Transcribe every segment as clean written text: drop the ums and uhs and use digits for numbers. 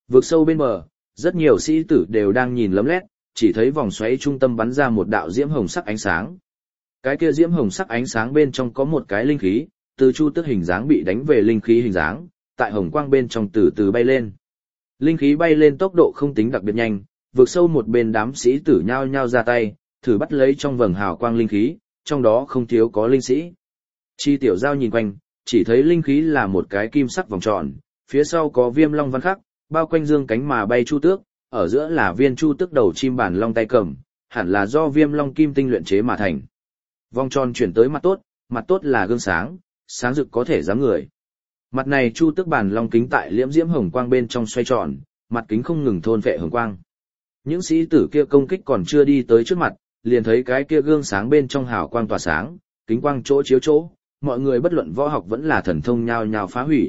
Vực sâu bên bờ, rất nhiều sĩ tử đều đang nhìn lấm lét, chỉ thấy vòng xoáy trung tâm bắn ra một đạo diễm hồng sắc ánh sáng. Cái kia diễm hồng sắc ánh sáng bên trong có một cái linh khí, từ chu tước hình dáng bị đánh về linh khí hình dáng, tại hồng quang bên trong từ từ bay lên. Linh khí bay lên tốc độ không tính đặc biệt nhanh, vượt sâu một bên đám sĩ tử nhao nhao ra tay, thử bắt lấy trong vầng hào quang linh khí, trong đó không thiếu có linh sĩ. Chi tiểu giao nhìn quanh, chỉ thấy linh khí là một cái kim sắc vòng tròn, phía sau có viêm long văn khắc, bao quanh dương cánh mà bay chu tước, ở giữa là viên chu tước đầu chim bản long tay cầm, hẳn là do viêm long kim tinh luyện chế mà thành. Vòng tròn chuyển tới mặt tốt là gương sáng, sáng rực có thể dám người. Mặt này chu tước bản long kính tại liễm diễm hồng quang bên trong xoay tròn, mặt kính không ngừng thôn phệ hồng quang. Những sĩ tử kia công kích còn chưa đi tới trước mặt, liền thấy cái kia gương sáng bên trong hào quang tỏa sáng, kính quang chỗ chiếu chỗ, mọi người bất luận võ học vẫn là thần thông nhao nhao phá hủy.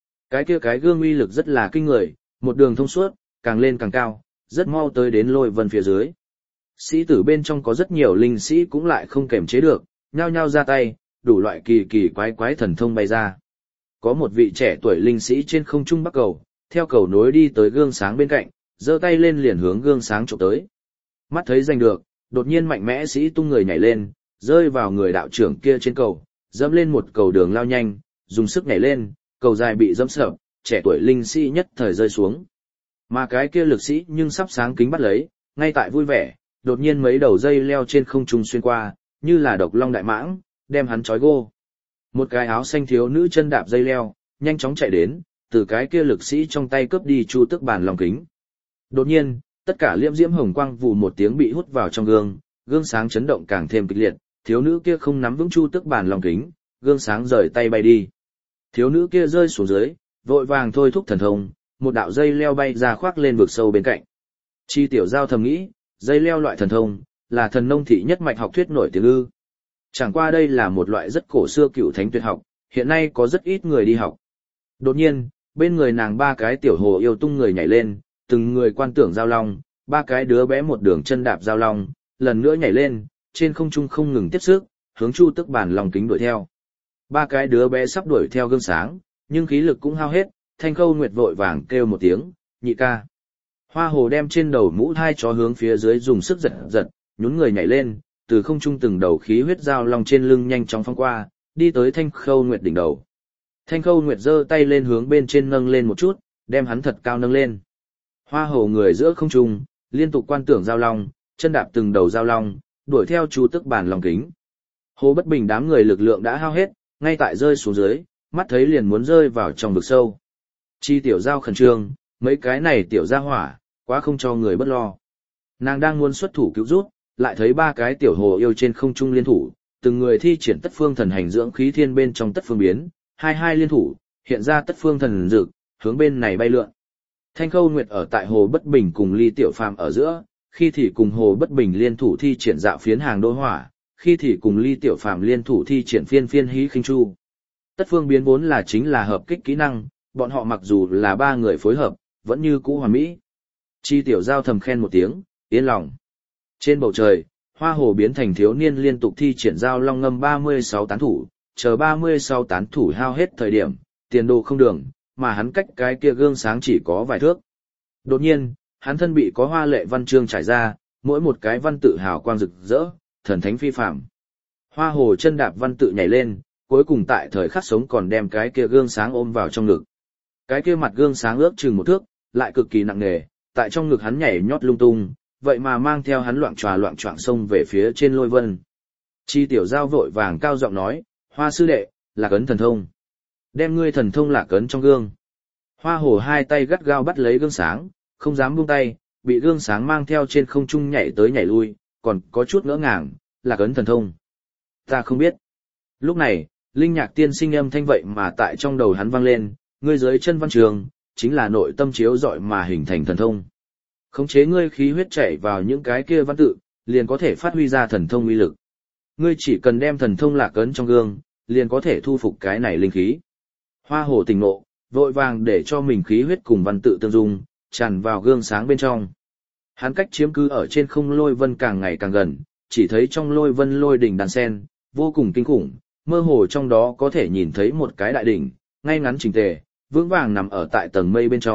Cái gương uy lực rất là kinh người, một đường thông suốt, càng lên càng cao, rất mau tới đến lôi vân phía dưới. Sĩ tử bên trong có rất nhiều linh sĩ cũng lại không kềm chế được, nhao nhao ra tay, đủ loại kỳ kỳ quái thần thông bay ra. Có một vị trẻ tuổi linh sĩ trên không trung bắc cầu, theo cầu nối đi tới gương sáng bên cạnh, giơ tay lên liền hướng gương sáng chụp tới. Mắt thấy giành được, đột nhiên mạnh mẽ sĩ tung người nhảy lên, rơi vào người đạo trưởng kia trên cầu, dẫm lên một cầu đường lao nhanh, dùng sức nhảy lên, cầu dài bị dẫm sập, trẻ tuổi linh sĩ nhất thời rơi xuống. Mà cái kia lực sĩ nhưng sắp sáng kính bắt lấy, ngay tại vui vẻ, đột nhiên mấy đầu dây leo trên không trung xuyên qua, như là độc long đại mãng, đem hắn trói gô. Một cái áo xanh thiếu nữ chân đạp dây leo, nhanh chóng chạy đến, từ cái kia lực sĩ trong tay cướp đi chu tước bản long kính. Đột nhiên, tất cả liễm diễm hồng quang vù một tiếng bị hút vào trong gương, gương sáng chấn động càng thêm kịch liệt, thiếu nữ kia không nắm vững chu tước bản long kính, gương sáng rời tay bay đi. Thiếu nữ kia rơi xuống dưới, vội vàng thôi thúc thần thông, một đạo dây leo bay ra khoác lên vực sâu bên cạnh. Chi tiểu giao thầm nghĩ, dây leo loại thần thông, là thần nông thị nhất mạch học thuyết nổi tiếng ư. Chẳng qua đây là một loại rất cổ xưa cựu thánh tuyệt học, hiện nay có rất ít người đi học. Đột nhiên, bên người nàng ba cái tiểu hồ yêu tung người nhảy lên, từng người quan tưởng giao long, ba cái đứa bé một đường chân đạp giao long, lần nữa nhảy lên, trên không trung không ngừng tiếp sức, hướng chu tước bản long kính đuổi theo. Ba cái đứa bé sắp đuổi theo gương sáng, nhưng khí lực cũng hao hết, Thanh Khâu Nguyệt vội vàng kêu một tiếng, nhị ca. Hoa hồ đem trên đầu mũ hai chó hướng phía dưới dùng sức giật giật, nhún người nhảy lên, từ không trung từng đầu khí huyết giao long trên lưng nhanh chóng phóng qua, đi tới Thanh Khâu Nguyệt đỉnh đầu. Thanh Khâu Nguyệt giơ tay lên hướng bên trên nâng lên một chút, đem hắn thật cao nâng lên. Hoa hồ người giữa không trung, liên tục quan tưởng giao long, chân đạp từng đầu giao long, đuổi theo chu tước bản long kính. Hồ Bất Bình đám người lực lượng đã hao hết, ngay tại rơi xuống dưới, mắt thấy liền muốn rơi vào trong vực sâu. Chi tiểu giao khẩn trương, mấy cái này tiểu gia hỏa, quá không cho người bất lo. Nàng đang muốn xuất thủ cứu rút, lại thấy ba cái tiểu hồ yêu trên không trung liên thủ, từng người thi triển tất phương thần hành dưỡng khí thiên bên trong tất phương biến, hai liên thủ, hiện ra tất phương thần dực, hướng bên này bay lượn. Thanh Khâu Nguyệt ở tại Hồ Bất Bình cùng Ly Tiểu Phàm ở giữa, khi thì cùng Hồ Bất Bình liên thủ thi triển dạo phiến hàng đô hỏa, khi thì cùng Ly Tiểu Phàm liên thủ thi triển phiên hí khinh chu. Tất phương biến vốn là chính là hợp kích kỹ năng, bọn họ mặc dù là ba người phối hợp, vẫn như cũ hoàn mỹ. Chi tiểu giao thầm khen một tiếng, yên lòng. Trên bầu trời, hoa hồ biến thành thiếu niên liên tục thi triển giao long ngâm 36 tán thủ, chờ 36 tán thủ hao hết thời điểm, tiền đồ không đường, mà hắn cách cái kia gương sáng chỉ có vài thước. Đột nhiên, hắn thân bị có hoa lệ văn chương trải ra, mỗi một cái văn tự hào quang rực rỡ, thần thánh phi phàm. Hoa hồ chân đạp văn tự nhảy lên, cuối cùng tại thời khắc sống còn đem cái kia gương sáng ôm vào trong ngực. Cái kia mặt gương sáng ước chừng một thước, lại cực kỳ nặng nề, tại trong ngực hắn nhảy nhót lung tung, vậy mà mang theo hắn loạng choạng xông về phía trên lôi vân. Chi tiểu giao vội vàng cao giọng nói, Hoa sư đệ, lạc ấn thần thông. Đem ngươi thần thông lạc ấn trong gương. Hoa hồ hai tay gắt gao bắt lấy gương sáng, không dám buông tay, bị gương sáng mang theo trên không trung nhảy tới nhảy lui, còn có chút ngỡ ngàng, lạc ấn thần thông. Ta không biết. Lúc này, linh nhạc tiên sinh âm thanh vậy mà tại trong đầu hắn vang lên, ngươi dưới chân văn trường, chính là nội tâm chiếu rọi mà hình thành thần thông. Khống chế ngươi khí huyết chảy vào những cái kia văn tự, liền có thể phát huy ra thần thông uy lực. Ngươi chỉ cần đem thần thông lạc ấn trong gương, liền có thể thu phục cái này linh khí. Hoa hồ tỉnh ngộ, vội vàng để cho mình khí huyết cùng văn tự tương dung, tràn vào gương sáng bên trong. Hắn cách chiếm cứ ở trên không lôi vân càng ngày càng gần, chỉ thấy trong lôi vân lôi đỉnh đàn sen, vô cùng kinh khủng, mơ hồ trong đó có thể nhìn thấy một cái đại đỉnh, ngay ngắn chỉnh tề, vững vàng nằm ở tại tầng mây bên trong,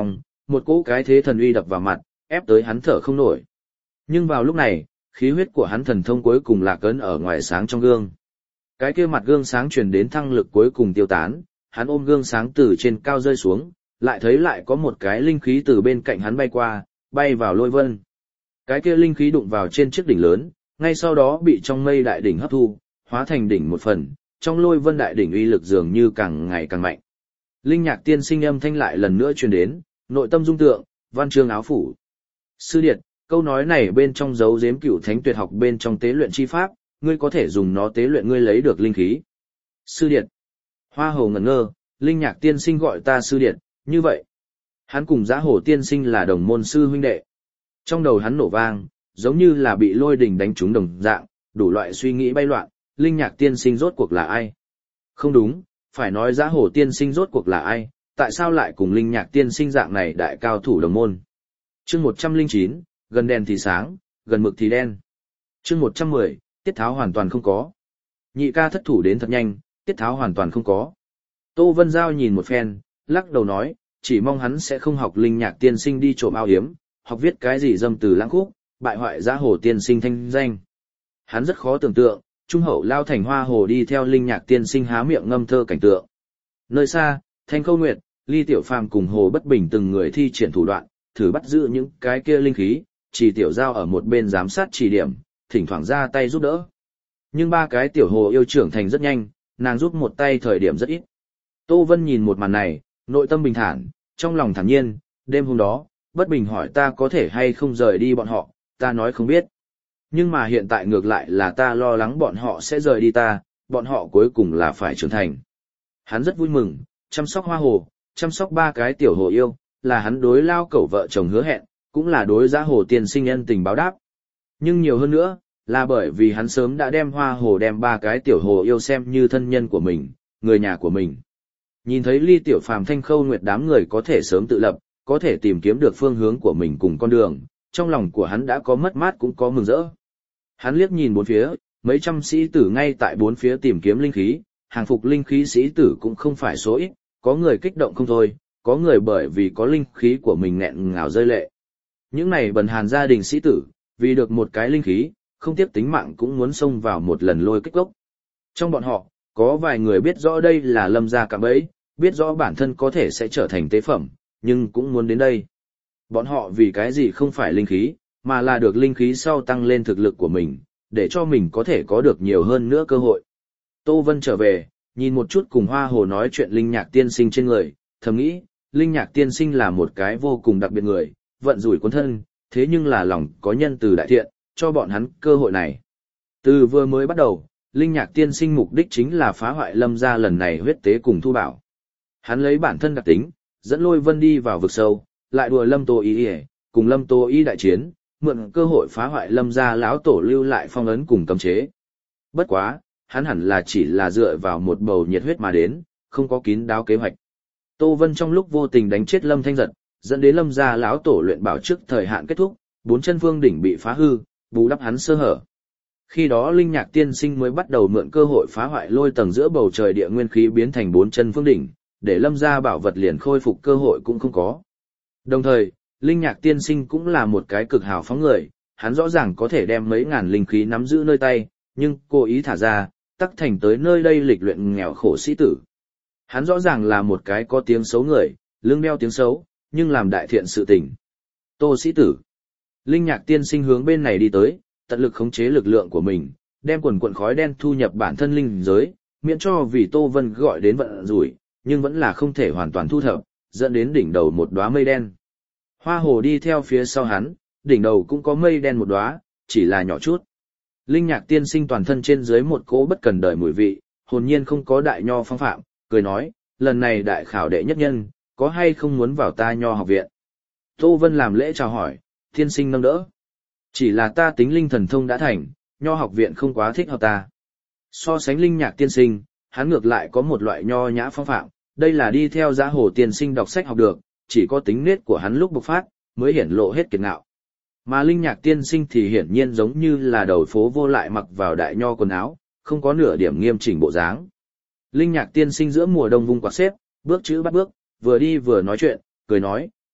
một cỗ cái thế thần uy đập vào mặt, ép tới hắn thở không nổi. Nhưng vào lúc này, khí huyết của hắn thần thông cuối cùng lạc ấn ở ngoài sáng trong gương. Cái kia mặt gương sáng truyền đến thăng lực cuối cùng tiêu tán, hắn ôm gương sáng từ trên cao rơi xuống, lại thấy lại có một cái linh khí từ bên cạnh hắn bay qua, bay vào lôi vân. Cái kia linh khí đụng vào trên chiếc đỉnh lớn, ngay sau đó bị trong mây đại đỉnh hấp thu, hóa thành đỉnh một phần, trong lôi vân đại đỉnh uy lực dường như càng ngày càng mạnh. Linh Nhạc tiên sinh âm thanh lại lần nữa truyền đến, nội tâm dung tượng, văn chương áo phủ. Sư điệt, câu nói này bên trong dấu giếm cửu thánh tuyệt học bên trong tế luyện chi pháp, ngươi có thể dùng nó tế luyện ngươi lấy được linh khí. Sư điệt. Hoa hồ ngẩn ngơ, Linh Nhạc tiên sinh gọi ta sư điệt, như vậy. Hắn cùng Giá Hổ tiên sinh là đồng môn sư huynh đệ. Trong đầu hắn nổ vang, giống như là bị lôi đình đánh trúng đồng dạng, đủ loại suy nghĩ bay loạn, Linh Nhạc tiên sinh rốt cuộc là ai? Không đúng, phải nói Giá Hổ tiên sinh rốt cuộc là ai, tại sao lại cùng Linh Nhạc tiên sinh dạng này đại cao thủ đồng môn? Chương 109, gần đèn thì sáng, gần mực thì đen. Chương 110, tiết tháo hoàn toàn không có. Nhị ca thất thủ đến thật nhanh, tiết tháo hoàn toàn không có. Tô Vân Giao nhìn một phen, lắc đầu nói, chỉ mong hắn sẽ không học Linh Nhạc tiên sinh đi trộm ao hiếm, học viết cái gì dâm từ lãng khúc, bại hoại Giá Hổ tiên sinh thanh danh. Hắn rất khó tưởng tượng, trung hậu lao thành Hoa Hồ đi theo Linh Nhạc tiên sinh há miệng ngâm thơ cảnh tượng. Nơi xa, Thanh Câu Nguyệt, Ly Tiểu Phàm cùng Hồ Bất Bình từng người thi triển thủ đoạn, thử bắt giữ những cái kia linh khí, chỉ Tiểu Giao ở một bên giám sát chỉ điểm, thỉnh thoảng ra tay giúp đỡ. Nhưng ba cái tiểu hồ yêu trưởng thành rất nhanh, nàng giúp một tay thời điểm rất ít. Tô Vân nhìn một màn này, nội tâm bình thản, trong lòng thản nhiên, đêm hôm đó, Bất Bình hỏi ta có thể hay không rời đi bọn họ, ta nói không biết. Nhưng mà hiện tại ngược lại là ta lo lắng bọn họ sẽ rời đi ta, bọn họ cuối cùng là phải trưởng thành. Hắn rất vui mừng, chăm sóc Hoa Hồ, chăm sóc ba cái tiểu hồ yêu, là hắn đối Lao Cẩu vợ chồng hứa hẹn, cũng là đối Giá Hồ tiên sinh nhân tình báo đáp. Nhưng nhiều hơn nữa, là bởi vì hắn sớm đã đem Hoa Hồ đem ba cái tiểu hồ yêu xem như thân nhân của mình, người nhà của mình. Nhìn thấy Ly Tiểu Phàm Thanh Khâu Nguyệt đám người có thể sớm tự lập, có thể tìm kiếm được phương hướng của mình cùng con đường, trong lòng của hắn đã có mất mát cũng có mừng rỡ. Hắn liếc nhìn bốn phía, mấy trăm sĩ tử ngay tại bốn phía tìm kiếm linh khí, hàng phục linh khí sĩ tử cũng không phải số ít, có người kích động không thôi, có người bởi vì có linh khí của mình nghẹn ngào rơi lệ. Những này bần hàn gia đình sĩ tử, vì được một cái linh khí, không tiếc tính mạng cũng muốn xông vào một lần lôi kích gốc. Trong bọn họ, có vài người biết rõ đây là Lâm gia cạm bẫy, biết rõ bản thân có thể sẽ trở thành tế phẩm, nhưng cũng muốn đến đây. Bọn họ vì cái gì không phải linh khí, mà là được linh khí sau tăng lên thực lực của mình, để cho mình có thể có được nhiều hơn nữa cơ hội. Tô Vân trở về, nhìn một chút cùng Hoa Hồ nói chuyện Linh Nhạc tiên sinh trên người, thầm nghĩ, Linh Nhạc tiên sinh là một cái vô cùng đặc biệt người, vận rủi cuốn thân, thế nhưng là lòng có nhân từ đại thiện, cho bọn hắn cơ hội này. Từ vừa mới bắt đầu, Linh Nhạc tiên sinh mục đích chính là phá hoại Lâm gia lần này huyết tế cùng thu bảo. Hắn lấy bản thân đặc tính, dẫn Lôi Vân đi vào vực sâu, lại đùa Lâm Tô Y, cùng Lâm Tô Y đại chiến, mượn cơ hội phá hoại Lâm gia lão tổ lưu lại phong ấn cùng cấm chế. Bất quá, hắn hẳn là chỉ là dựa vào một bầu nhiệt huyết mà đến, không có kín đáo kế hoạch. Tô Vân trong lúc vô tình đánh chết Lâm Thanh Giật, dẫn đến Lâm gia lão tổ luyện bảo trước thời hạn kết thúc, 4 chân phương đỉnh bị phá hư, bù đắp hắn sơ hở. Khi đó Linh Nhạc tiên sinh mới bắt đầu mượn cơ hội phá hoại lôi tầng giữa bầu trời địa nguyên khí biến thành 4 chân phương đỉnh, để Lâm gia bảo vật liền khôi phục cơ hội cũng không có. Đồng thời, Linh Nhạc tiên sinh cũng là một cái cực hào phóng người, hắn rõ ràng có thể đem mấy ngàn linh khí nắm giữ nơi tay, nhưng cố ý thả ra, tắc thành tới nơi đây lịch luyện nghèo khổ sĩ tử. Hắn rõ ràng là một cái có tiếng xấu người, lưng đeo tiếng xấu, nhưng làm đại thiện sự tình. Tô sĩ tử. Linh Nhạc tiên sinh hướng bên này đi tới, tận lực khống chế lực lượng của mình, đem quần quần khói đen thu nhập bản thân linh giới, miễn cho vì Tô Vân gọi đến vận rủi, nhưng vẫn là không thể hoàn toàn thu thập, dẫn đến đỉnh đầu một đóa mây đen. Hoa Hồ đi theo phía sau hắn, đỉnh đầu cũng có mây đen một đóa, chỉ là nhỏ chút. Linh Nhạc tiên sinh toàn thân trên dưới một cỗ bất cần đời mùi vị, hồn nhiên không có đại nho phong phạm, cười nói, lần này đại khảo đệ nhất nhân, có hay không muốn vào ta nho học viện? Tô Vân làm lễ chào hỏi, tiên sinh nâng đỡ. Chỉ là ta tính linh thần thông đã thành, nho học viện không quá thích hợp ta. So sánh Linh Nhạc tiên sinh, hắn ngược lại có một loại nho nhã phong phạm, đây là đi theo Giá Hồ tiên sinh đọc sách học được, chỉ có tính nết của hắn lúc bộc phát, mới hiển lộ hết kiệt ngạo. Mà Linh Nhạc tiên sinh thì hiển nhiên giống như là đầu phố vô lại mặc vào đại nho quần áo, không có nửa điểm nghiêm chỉnh bộ dáng. Linh Nhạc tiên sinh giữa mùa đông vung quạt xếp, bước chữ bắt bước, vừa đi vừa nói chuyện, cười nói,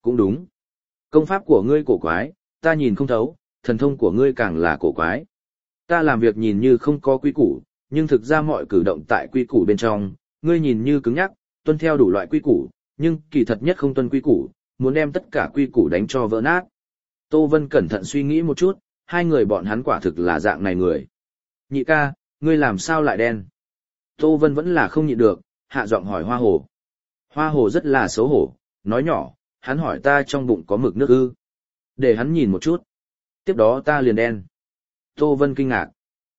Cũng đúng. Công pháp của ngươi cổ quái, ta nhìn không thấu, thần thông của ngươi càng là cổ quái. Ta làm việc nhìn như không có quy củ, nhưng thực ra mọi cử động tại quy củ bên trong, ngươi nhìn như cứng nhắc, tuân theo đủ loại quy củ, nhưng kỳ thật nhất không tuân quy củ, muốn đem tất cả quy củ đánh cho vỡ nát. Tô Vân cẩn thận suy nghĩ một chút, hai người bọn hắn quả thực là dạng này người. Nhị ca, ngươi làm sao lại đen? Tô Vân vẫn là không nhịn được, hạ giọng hỏi Hoa Hồ. Hoa Hồ rất là xấu hổ, nói nhỏ, hắn hỏi ta trong bụng có mực nước ư. Để hắn nhìn một chút. Tiếp đó ta liền đen. Tô Vân kinh ngạc.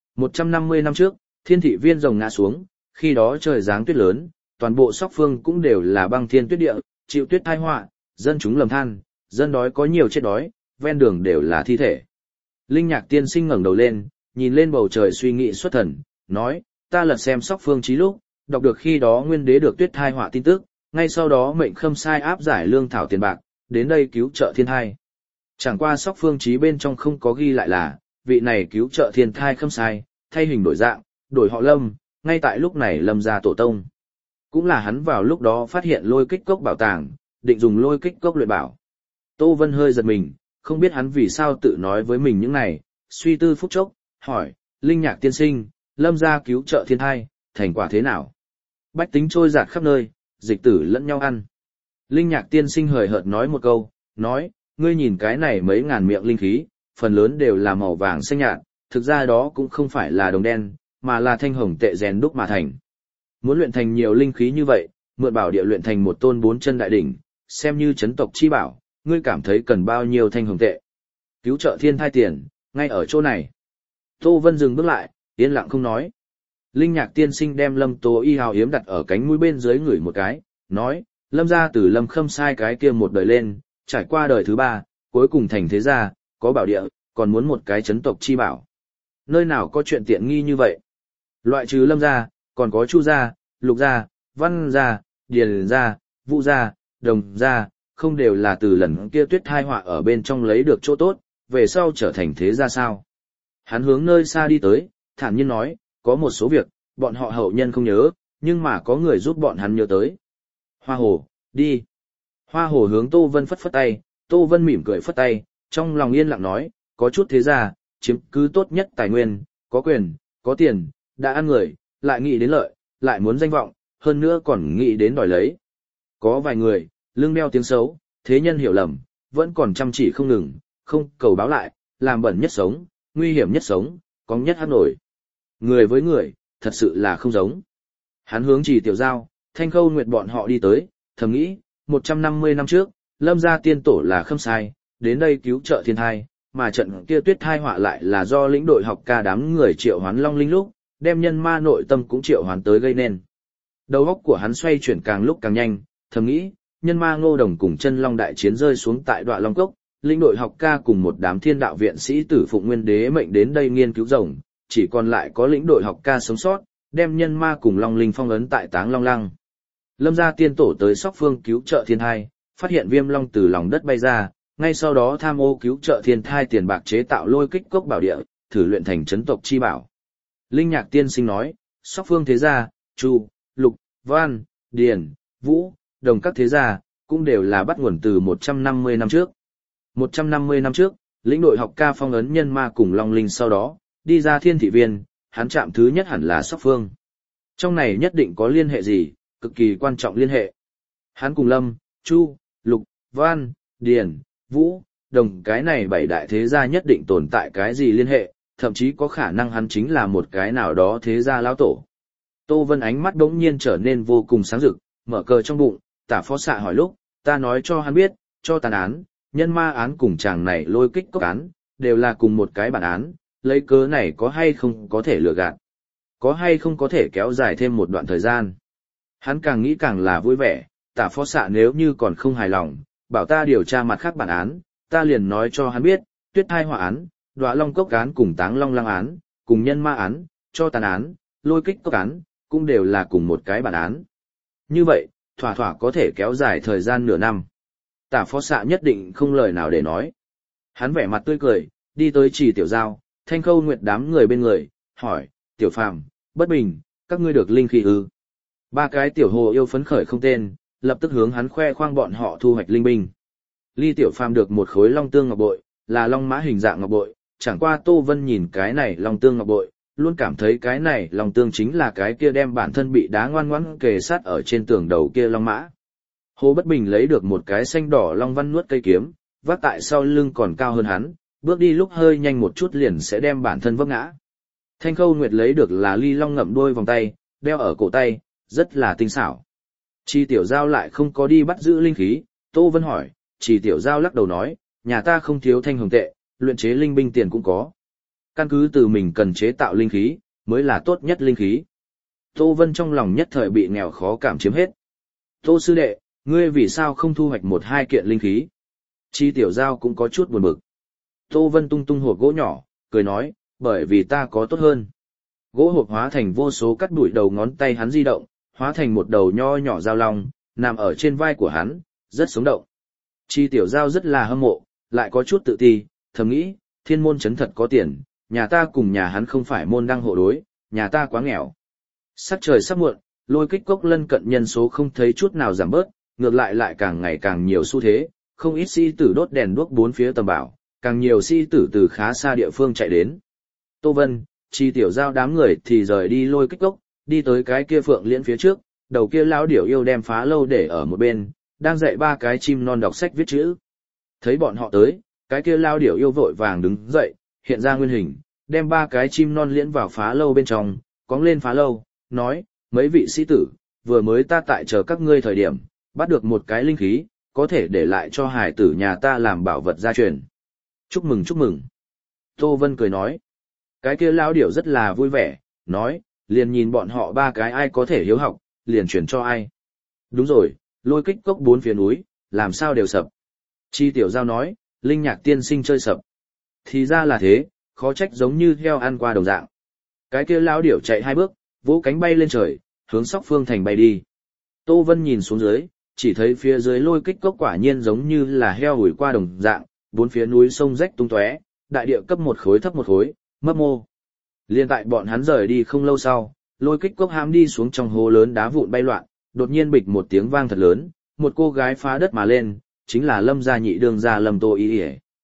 150 năm trước, thiên thị viên rồng ngã xuống, khi đó trời giáng tuyết lớn, toàn bộ Sóc Phương cũng đều là băng thiên tuyết địa, chịu tuyết tai họa, dân chúng lầm than, dân đói có nhiều chết đói, ven đường đều là thi thể. Linh Nhạc tiên sinh ngẩng đầu lên, nhìn lên bầu trời suy nghĩ xuất thần, nói, ta lật xem Sóc Phương chí lúc, đọc được khi đó nguyên đế được tuyết tai họa tin tức, ngay sau đó mệnh Khâm Sai áp giải lương thảo tiền bạc, đến đây cứu trợ thiên thai. Chẳng qua Sóc Phương chí bên trong không có ghi lại là, vị này cứu trợ thiên thai Khâm Sai, thay hình đổi dạng, đổi họ Lâm, ngay tại lúc này Lâm gia tổ tông. Cũng là hắn vào lúc đó phát hiện lôi kích cốc bảo tàng, định dùng lôi kích cốc luyện bảo. Tô Vân hơi giật mình, không biết hắn vì sao tự nói với mình những này, suy tư phút chốc, hỏi, Linh Nhạc tiên sinh, Lâm gia cứu trợ thiên thai, thành quả thế nào? Bách tính trôi dạt khắp nơi, dịch tử lẫn nhau ăn. Linh Nhạc tiên sinh hời hợt nói một câu, nói, ngươi nhìn cái này mấy ngàn miệng linh khí, phần lớn đều là màu vàng xanh nhạt, thực ra đó cũng không phải là đồng đen, mà là thanh hồng tệ rèn đúc mà thành. Muốn luyện thành nhiều linh khí như vậy, mượn bảo địa luyện thành một tôn 4 chân đại đỉnh, xem như chấn tộc chi bảo, ngươi cảm thấy cần bao nhiêu thanh hồng tệ? Cứu trợ thiên thai tiền, ngay ở chỗ này. Tô Vân dừng bước lại, yên lặng không nói. Linh Nhạc tiên sinh đem Lâm Tố Y hào yếm đặt ở cánh mũi bên dưới ngửi một cái, nói, Lâm gia từ Lâm Khâm Sai cái kia một đời lên, trải qua đời thứ 3, cuối cùng thành thế gia, có bảo địa, còn muốn một cái chấn tộc chi bảo. Nơi nào có chuyện tiện nghi như vậy? Loại trừ Lâm gia, còn có Chu gia, Lục gia, Văn gia, Điền gia, Vũ gia, Đồng gia, không đều là từ lần kia tuyết thai họa ở bên trong lấy được chỗ tốt, về sau trở thành thế gia sao? Hắn hướng nơi xa đi tới, thản nhiên nói, có một số việc, bọn họ hậu nhân không nhớ, nhưng mà có người giúp bọn hắn nhớ tới. Hoa Hồ, đi. Hoa Hồ hướng Tô Vân phất phất tay, Tô Vân mỉm cười phất tay, trong lòng yên lặng nói, có chút thế gia, chiếm cứ tốt nhất tài nguyên, có quyền, có tiền, đã ăn người, lại nghĩ đến lợi, lại muốn danh vọng, hơn nữa còn nghĩ đến đòi lấy. Có vài người, lưng đeo tiếng xấu, thế nhân hiểu lầm, vẫn còn chăm chỉ không ngừng, không cầu báo lại, làm bẩn nhất sống, nguy hiểm nhất sống, cóng nhất hát nổi. Người với người, thật sự là không giống. Hắn hướng Chỉ Tiểu Giao, Thanh Khâu Nguyệt bọn họ đi tới, thầm nghĩ, 150 năm trước, Lâm gia tiên tổ là Khâm Sai, đến đây cứu trợ thiên thai, mà trận kia tuyết thai họa lại là do lĩnh đội học ca đám người triệu hoán long linh lúc, đem nhân ma nội tâm cũng triệu hoán tới gây nên. Đầu óc của hắn xoay chuyển càng lúc càng nhanh, thầm nghĩ, nhân ma Ngô Đồng cùng chân long đại chiến rơi xuống tại Đoạ Long Cốc, lĩnh đội học ca cùng một đám thiên đạo viện sĩ tử phụng nguyên đế mệnh đến đây nghiên cứu rồng, chỉ còn lại có lĩnh đội học ca sống sót, đem nhân ma cùng long linh phong ấn tại Táng Long Lăng. Lâm gia tiên tổ tới Sóc Phương cứu trợ thiên thai, phát hiện viêm long từ lòng đất bay ra, ngay sau đó tham ô cứu trợ thiên thai tiền bạc chế tạo lôi kích cốc bảo địa, thử luyện thành chấn tộc chi bảo. Linh Nhạc tiên sinh nói, Sóc Phương thế gia, Chu, Lục, Văn, Điền, Vũ, Đồng các thế gia, cũng đều là bắt nguồn từ 150 năm trước. 150 năm trước, lĩnh đội học ca phong ấn nhân ma cùng long linh sau đó, đi ra thiên thị viên, hắn chạm thứ nhất hẳn là Sóc Phương. Trong này nhất định có liên hệ gì, cực kỳ quan trọng liên hệ. Hắn cùng Lâm, Chu, Lục, Văn, Điền, Vũ, Đồng cái này 7 đại thế gia nhất định tồn tại cái gì liên hệ, thậm chí có khả năng hắn chính là một cái nào đó thế gia lão tổ. Tô Vân ánh mắt đống nhiên trở nên vô cùng sáng rực, mở cờ trong bụng, Tả Phó Xạ hỏi lúc, ta nói cho hắn biết, cho tàn án, nhân ma án cùng chàng này lôi kích cốc án, đều là cùng một cái bản án, lấy cớ này có hay không có thể lừa gạt, có hay không có thể kéo dài thêm một đoạn thời gian. Hắn càng nghĩ càng là vui vẻ, Tả Phó Xạ nếu như còn không hài lòng, bảo ta điều tra mặt khác bản án, ta liền nói cho hắn biết, tuyết thai họa án, Đoạ Long Cốc án cùng Táng Long Lăng án, cùng nhân ma án, cho tàn án, lôi kích cốc án, cũng đều là cùng một cái bản án. Như vậy, thỏa thỏa có thể kéo dài thời gian nửa năm. Tả Phó Xạ nhất định không lời nào để nói. Hắn vẻ mặt tươi cười, đi tới Chỉ Tiểu Giao, Thanh Khâu Nguyệt đám người bên người, hỏi, Tiểu Phàm, Bất Bình, các ngươi được linh khí ư? 3 cái tiểu hồ yêu phấn khởi không tên, lập tức hướng hắn khoe khoang bọn họ thu hoạch linh binh. Ly Tiểu Phàm được một khối long tương ngọc bội, là long mã hình dạng ngọc bội, chẳng qua Tô Vân nhìn cái này long tương ngọc bội, luôn cảm thấy cái này long tương chính là cái kia đem bản thân bị đá ngoan ngoãn kề sát ở trên tường đầu kia long mã. Hồ Bất Bình lấy được một cái xanh đỏ long văn nuốt cây kiếm, vác tại sau lưng còn cao hơn hắn, bước đi lúc hơi nhanh một chút liền sẽ đem bản thân vấp ngã. Thanh Khâu Nguyệt lấy được là ly long ngậm đuôi vòng tay, đeo ở cổ tay, rất là tinh xảo. Chi Tiểu Giao lại không có đi bắt giữ linh khí, Tô Vân hỏi, Chi Tiểu Giao lắc đầu nói, nhà ta không thiếu thanh hồng tệ, luyện chế linh binh tiền cũng có. Căn cứ từ mình cần chế tạo linh khí, mới là tốt nhất linh khí. Tô Vân trong lòng nhất thời bị nghèo khó cảm chiếm hết. Tô sư đệ, ngươi vì sao không thu hoạch một hai kiện linh khí? Chi Tiểu Giao cũng có chút buồn bực. Tô Vân tung tung hộp gỗ nhỏ, cười nói, bởi vì ta có tốt hơn. Gỗ hộp hóa thành vô số cắt đuổi đầu ngón tay hắn di động, hóa thành một đầu nho nhỏ dao long, nằm ở trên vai của hắn, rất sống động. Chi Tiểu Giao rất là hâm mộ, lại có chút tự ti, thầm nghĩ, thiên môn chấn thật có tiền, nhà ta cùng nhà hắn không phải môn đăng hộ đối, nhà ta quá nghèo. Sắc trời sắp muộn, Lôi Kích Cốc lân cận nhân số không thấy chút nào giảm bớt, ngược lại càng ngày càng nhiều xu thế, không ít sĩ tử đốt đèn đuốc bốn phía tầm bảo, càng nhiều sĩ tử từ khá xa địa phương chạy đến. Tô Vân, Chi Tiểu Giao đám người thì rời đi Lôi Kích Cốc, đi tới cái kia Phượng Liễn phía trước, đầu kia lão điểu yêu đem phá lâu để ở một bên, đang dạy ba cái chim non đọc sách viết chữ. Thấy bọn họ tới, cái kia lão điểu yêu vội vàng đứng dậy, hiện ra nguyên hình, đem ba cái chim non liễn vào phá lâu bên trong, cóng lên phá lâu, nói, mấy vị sĩ tử, vừa mới ta tại chờ các ngươi thời điểm, bắt được một cái linh khí, có thể để lại cho hải tử nhà ta làm bảo vật gia truyền. Chúc mừng chúc mừng. Tô Vân cười nói. Cái kia lão điểu rất là vui vẻ, nói, liền nhìn bọn họ ba cái ai có thể hiếu học, liền chuyển cho ai. Đúng rồi, Lôi Kích Cốc bốn phía núi, làm sao đều sập. Chi Tiểu Giao nói, Linh Nhạc tiên sinh chơi sập. Thì ra là thế, khó trách giống như heo ăn qua đồng dạng. Cái kia lão điểu chạy hai bước, vỗ cánh bay lên trời, hướng Sóc Phương Thành bay đi. Tô Vân nhìn xuống dưới, chỉ thấy phía dưới Lôi Kích Cốc quả nhiên giống như là heo ủi qua đồng dạng, bốn phía núi sông rách tung tóe, đại địa cấp một khối thấp một khối, mấp mô. Liên tại bọn hắn rời đi không lâu sau, Lôi Kích Cốc hãm đi xuống trong hố lớn đá vụn bay loạn, đột nhiên bịch một tiếng vang thật lớn, một cô gái phá đất mà lên, chính là Lâm gia nhị đương gia Lâm Tô Y.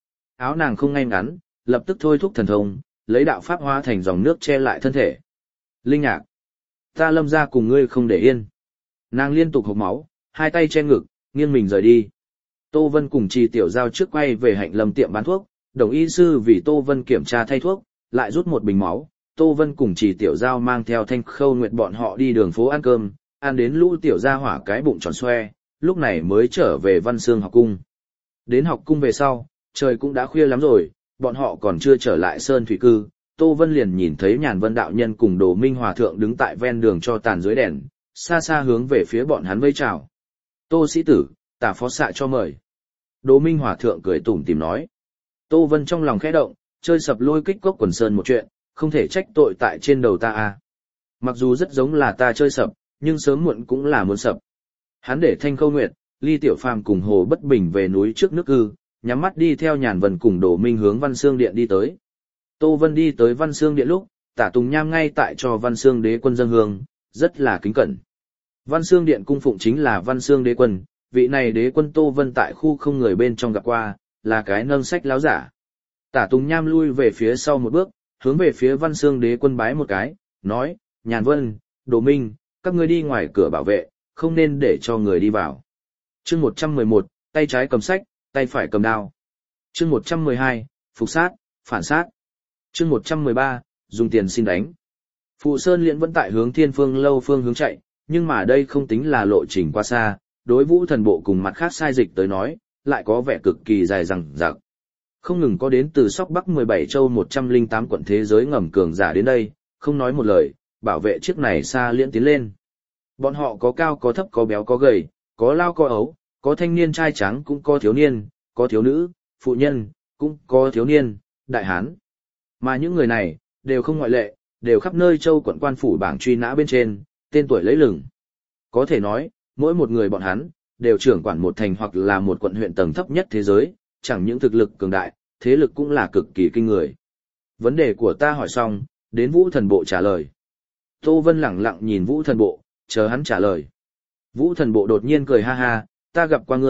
Áo nàng không ngay ngắn, lập tức thôi thúc thần thông, lấy đạo pháp hóa thành dòng nước che lại thân thể. Linh Nhạc, ta Lâm gia cùng ngươi không để yên. Nàng liên tục hộc máu, hai tay che ngực, nghiêng mình rời đi. Tô Vân cùng Chi Tiểu Giao trước quay về Hạnh Lâm tiệm bán thuốc, đồng y sư vì Tô Vân kiểm tra thay thuốc, lại rút một bình máu. Tô Vân cùng Chi Tiểu Giao mang theo Thanh Khâu Nguyệt bọn họ đi đường phố ăn cơm, ăn đến lũ tiểu gia hỏa cái bụng tròn xoe, lúc này mới trở về Văn Xương học cung. Đến học cung về sau, trời cũng đã khuya lắm rồi, bọn họ còn chưa trở lại Sơn Thủy Cư, Tô Vân liền nhìn thấy Nhàn Vân đạo nhân cùng Đồ Minh Hòa thượng đứng tại ven đường cho tàn dưới đèn, xa xa hướng về phía bọn hắn vây chào. Tô sĩ tử, tả phó xạ cho mời. Đồ Minh Hòa thượng cười tủm tỉm nói. Tô Vân trong lòng khẽ động, chơi sập Lôi Kích Cốc quần sơn một chuyện, không thể trách tội tại trên đầu ta à. Mặc dù rất giống là ta chơi sập, nhưng sớm muộn cũng là muốn sập. Hắn để Thanh Khâu Nguyệt, Ly Tiểu Phàm cùng Hồ Bất Bình về núi trước nước cư, nhắm mắt đi theo Nhàn Vân cùng Đồ Minh hướng Văn Xương Điện đi tới. Tô Vân đi tới Văn Xương Điện lúc, Tả Tùng Nham ngay tại cho Văn Xương Đế quân dâng hương, rất là kính cẩn. Văn Xương Điện cung phụng chính là Văn Xương Đế quân, vị này đế quân Tô Vân tại khu không người bên trong gặp qua, là cái nâng sách láo giả. Tả Tùng Nham lui về phía sau một bước, hướng về phía Văn Xương Đế quân bái một cái, nói, Nhàn Vân, Đồ Minh, các ngươi đi ngoài cửa bảo vệ, không nên để cho người đi vào. Chương 111, tay trái cầm sách, tay phải cầm đao. Chương 112, phục sát, phản sát. Chương 113, dùng tiền xin đánh. Phụ Sơn Liễn vẫn tại hướng Thiên Phương lâu phương hướng chạy, nhưng mà đây không tính là lộ trình quá xa, đối Vũ Thần bộ cùng mặt khác sai dịch tới nói, lại có vẻ cực kỳ dài dằng dặc. Không ngừng có đến từ Sóc Bắc 17 châu 108 quận thế giới ngầm cường giả đến đây, không nói một lời, bảo vệ chiếc này xa Liễn tiến lên. Bọn họ có cao có thấp có béo có gầy, có lao có ấu, có thanh niên trai trắng cũng có thiếu niên, có thiếu nữ, phụ nhân, cũng có thiếu niên, đại hán. Mà những người này, đều không ngoại lệ, đều khắp nơi châu quận quan phủ bảng truy nã bên trên, tên tuổi lẫy lừng. Có thể nói, mỗi một người bọn hắn, đều trưởng quản một thành hoặc là một quận huyện tầng thấp nhất thế giới, chẳng những thực lực cường đại, thế lực cũng là cực kỳ kinh người. Vấn đề của ta hỏi xong, đến Vũ Thần bộ trả lời. Tô Vân lẳng lặng nhìn Vũ Thần bộ, chờ hắn trả lời. Vũ Thần bộ đột nhiên cười ha ha, ta gặp qua ngươi,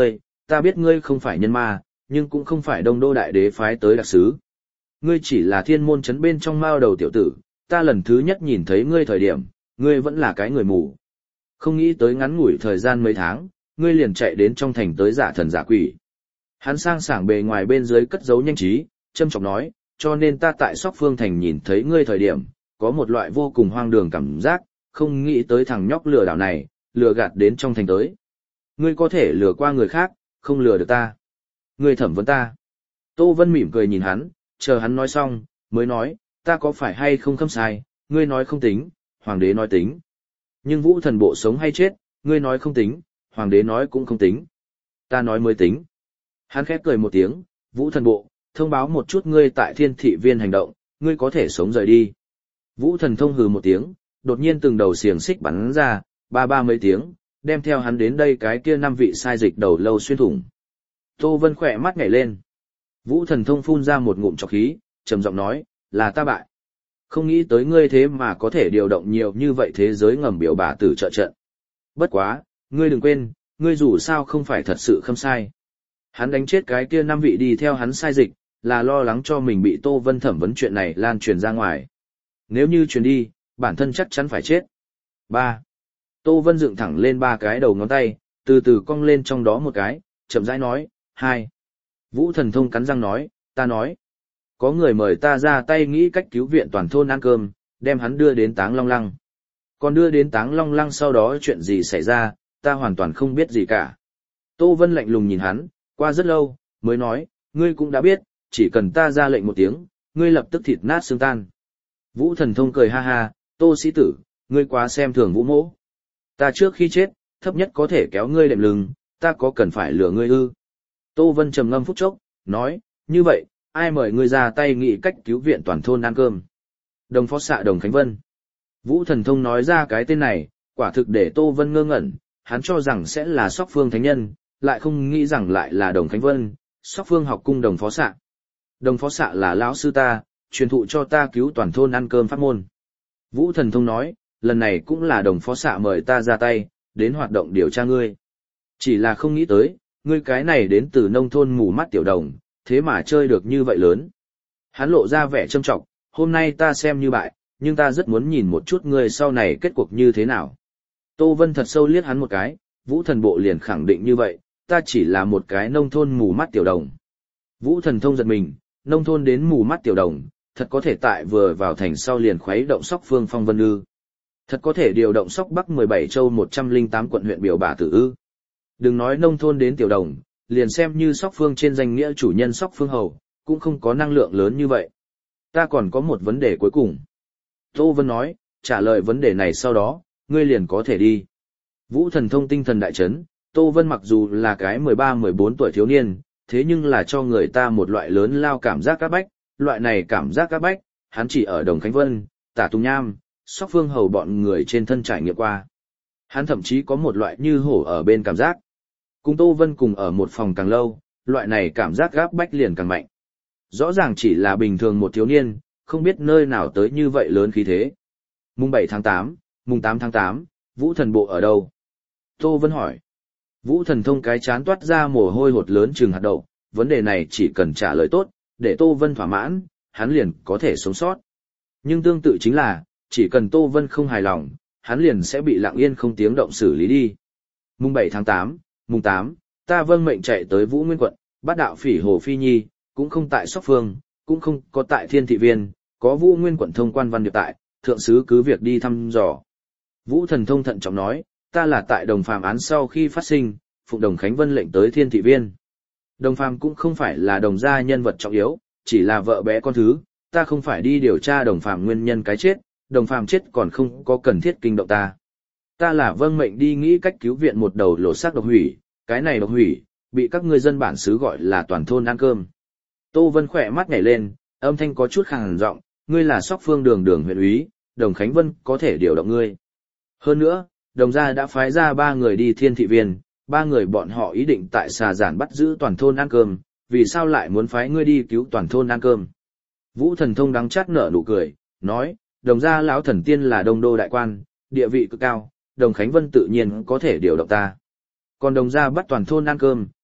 ta biết ngươi không phải nhân ma, nhưng cũng không phải Đông Đô đại đế phái tới đặc sứ. Ngươi chỉ là thiên môn trấn bên trong mao đầu tiểu tử, ta lần thứ nhất nhìn thấy ngươi thời điểm, ngươi vẫn là cái người mù. Không nghĩ tới ngắn ngủi thời gian mấy tháng, ngươi liền chạy đến trong thành tới giả thần giả quỷ. Hắn sang sảng bề ngoài bên dưới cất giấu nhanh trí, châm trọng nói, cho nên ta tại Sóc Phương Thành nhìn thấy ngươi thời điểm, có một loại vô cùng hoang đường cảm giác, không nghĩ tới thằng nhóc lừa đảo này, lừa gạt đến trong thành tới. Ngươi có thể lừa qua người khác, không lừa được ta. Ngươi thẩm vấn ta. Tô Vân mỉm cười nhìn hắn, chờ hắn nói xong, mới nói, ta có phải hay không khâm sai, ngươi nói không tính, hoàng đế nói tính. Nhưng Vũ Thần Bộ sống hay chết, ngươi nói không tính, hoàng đế nói cũng không tính. Ta nói mới tính. Hắn khép cười một tiếng, Vũ Thần Bộ, thông báo một chút ngươi tại Thiên Thị Viên hành động, ngươi có thể sống rời đi. Vũ Thần Thông hừ một tiếng, đột nhiên từng đầu xiềng xích bắn ra, ba mấy tiếng, đem theo hắn đến đây cái kia 5 vị sai dịch đầu lâu xuyên thủng. Tô Vân khỏe mắt nhảy lên. Vũ Thần Thông phun ra một ngụm trọc khí, trầm giọng nói, là ta bại. Không nghĩ tới ngươi thế mà có thể điều động nhiều như vậy thế giới ngầm biểu bà tử trợ trận. Bất quá, ngươi đừng quên, ngươi dù sao không phải thật sự khâm sai. Hắn đánh chết cái kia 5 vị đi theo hắn sai dịch, là lo lắng cho mình bị Tô Vân thẩm vấn chuyện này lan truyền ra ngoài. Nếu như truyền đi, bản thân chắc chắn phải chết. 3. Tô Vân dựng thẳng lên 3 cái đầu ngón tay, từ từ cong lên trong đó một cái, chậm rãi nói, 2. Vũ Thần Thông cắn răng nói, ta nói. Có người mời ta ra tay nghĩ cách cứu viện toàn thôn ăn cơm, đem hắn đưa đến Táng Long Lăng. Còn đưa đến Táng Long Lăng sau đó chuyện gì xảy ra, ta hoàn toàn không biết gì cả. Tô Vân lạnh lùng nhìn hắn, qua rất lâu, mới nói, ngươi cũng đã biết, chỉ cần ta ra lệnh một tiếng, ngươi lập tức thịt nát xương tan. Vũ Thần Thông cười ha ha, Tô sĩ tử, ngươi quá xem thường Vũ mỗ. Ta trước khi chết, thấp nhất có thể kéo ngươi đệm lưng, ta có cần phải lừa ngươi ư? Tô Vân trầm ngâm phút chốc, nói, như vậy, ai mời ngươi ra tay nghĩ cách cứu viện toàn thôn ăn cơm? Đồng phó xạ Đồng Khánh Vân. Vũ Thần Thông nói ra cái tên này, quả thực để Tô Vân ngơ ngẩn, hắn cho rằng sẽ là Sóc Phương Thánh Nhân, lại không nghĩ rằng lại là Đồng Khánh Vân, Sóc Phương học cung đồng phó xạ. Đồng phó xạ là lão sư ta, truyền thụ cho ta cứu toàn thôn ăn cơm pháp môn. Vũ Thần Thông nói, lần này cũng là đồng phó xạ mời ta ra tay, đến hoạt động điều tra ngươi. Chỉ là không nghĩ tới, ngươi cái này đến từ nông thôn mù mắt tiểu đồng, thế mà chơi được như vậy lớn. Hắn lộ ra vẻ trâm trọng, hôm nay ta xem như bại, nhưng ta rất muốn nhìn một chút ngươi sau này kết cuộc như thế nào. Tô Vân thật sâu liếc hắn một cái, Vũ Thần Bộ liền khẳng định như vậy, ta chỉ là một cái nông thôn mù mắt tiểu đồng. Vũ Thần Thông giật mình, nông thôn đến mù mắt tiểu đồng, thật có thể tại vừa vào thành sau liền khuấy động Sóc Phương phong vân ư. Thật có thể điều động Sóc Bắc 17 châu 108 quận huyện biểu bà tử ư. Đừng nói nông thôn đến tiểu đồng, liền xem như Sóc Phương trên danh nghĩa chủ nhân Sóc Phương hầu, cũng không có năng lượng lớn như vậy. Ta còn có một vấn đề cuối cùng. Tô Vân nói, trả lời vấn đề này sau đó, ngươi liền có thể đi. Vũ Thần Thông tinh thần đại chấn, Tô Vân mặc dù là cái 13-14 tuổi thiếu niên, thế nhưng là cho người ta một loại lớn lao cảm giác áp bách, loại này cảm giác áp bách, hắn chỉ ở Đồng Khánh Vân, Tả Tùng Nham, Sóc Phương hầu bọn người trên thân trải nghiệm qua. Hắn thậm chí có một loại như hổ ở bên cảm giác. Cùng Tô Vân cùng ở một phòng càng lâu, loại này cảm giác áp bách liền càng mạnh. Rõ ràng chỉ là bình thường một thiếu niên, không biết nơi nào tới như vậy lớn khí thế. Mùng 7 tháng 8, mùng 8 tháng 8, Vũ Thần Bộ ở đâu? Tô Vân hỏi. Vũ Thần Thông cái chán toát ra mồ hôi hột lớn chừng hạt đậu, vấn đề này chỉ cần trả lời tốt, để Tô Vân thỏa mãn, hắn liền có thể sống sót. Nhưng tương tự chính là, chỉ cần Tô Vân không hài lòng, hắn liền sẽ bị lặng yên không tiếng động xử lý đi. Mùng 7 tháng 8, mùng 8, ta vâng mệnh chạy tới Vũ Nguyên quận, bắt đạo phỉ Hồ Phi Nhi, cũng không tại Sóc Phương, cũng không có tại Thiên Thị Viên, có Vũ Nguyên quận thông quan văn điệp tại, thượng sứ cứ việc đi thăm dò. Vũ Thần Thông thận trọng nói, ta là tại Đồng Phàm án sau khi phát sinh, phụng Đồng Khánh Vân lệnh tới Thiên Thị Viên. Đồng Phàm cũng không phải là Đồng gia nhân vật trọng yếu, chỉ là vợ bé con thứ, ta không phải đi điều tra Đồng Phàm nguyên nhân cái chết, Đồng Phàm chết còn không có cần thiết kinh động ta. Ta là vâng mệnh đi nghĩ cách cứu viện một đầu lỗ xác độc hủy, cái này độc hủy, bị các người dân bản xứ gọi là toàn thôn ăn cơm. Tô Vân khỏe mắt nhảy lên, âm thanh có chút khàn giọng, ngươi là Sóc Phương đường huyện úy, Đồng Khánh Vân có thể điều động ngươi. Hơn nữa, Đồng gia đã phái ra 3 người đi Thiên Thị Viên, 3 người bọn họ ý định tại Xà Giản bắt giữ toàn thôn ăn cơm, vì sao lại muốn phái ngươi đi cứu toàn thôn ăn cơm? Vũ Thần Thông đắng chát nở nụ cười, nói, Đồng gia lão thần tiên là Đông Đô đại quan, địa vị cực cao, Đồng Khánh Vân tự nhiên có thể điều động ta. Còn Đồng gia bắt toàn thôn ăn cơm,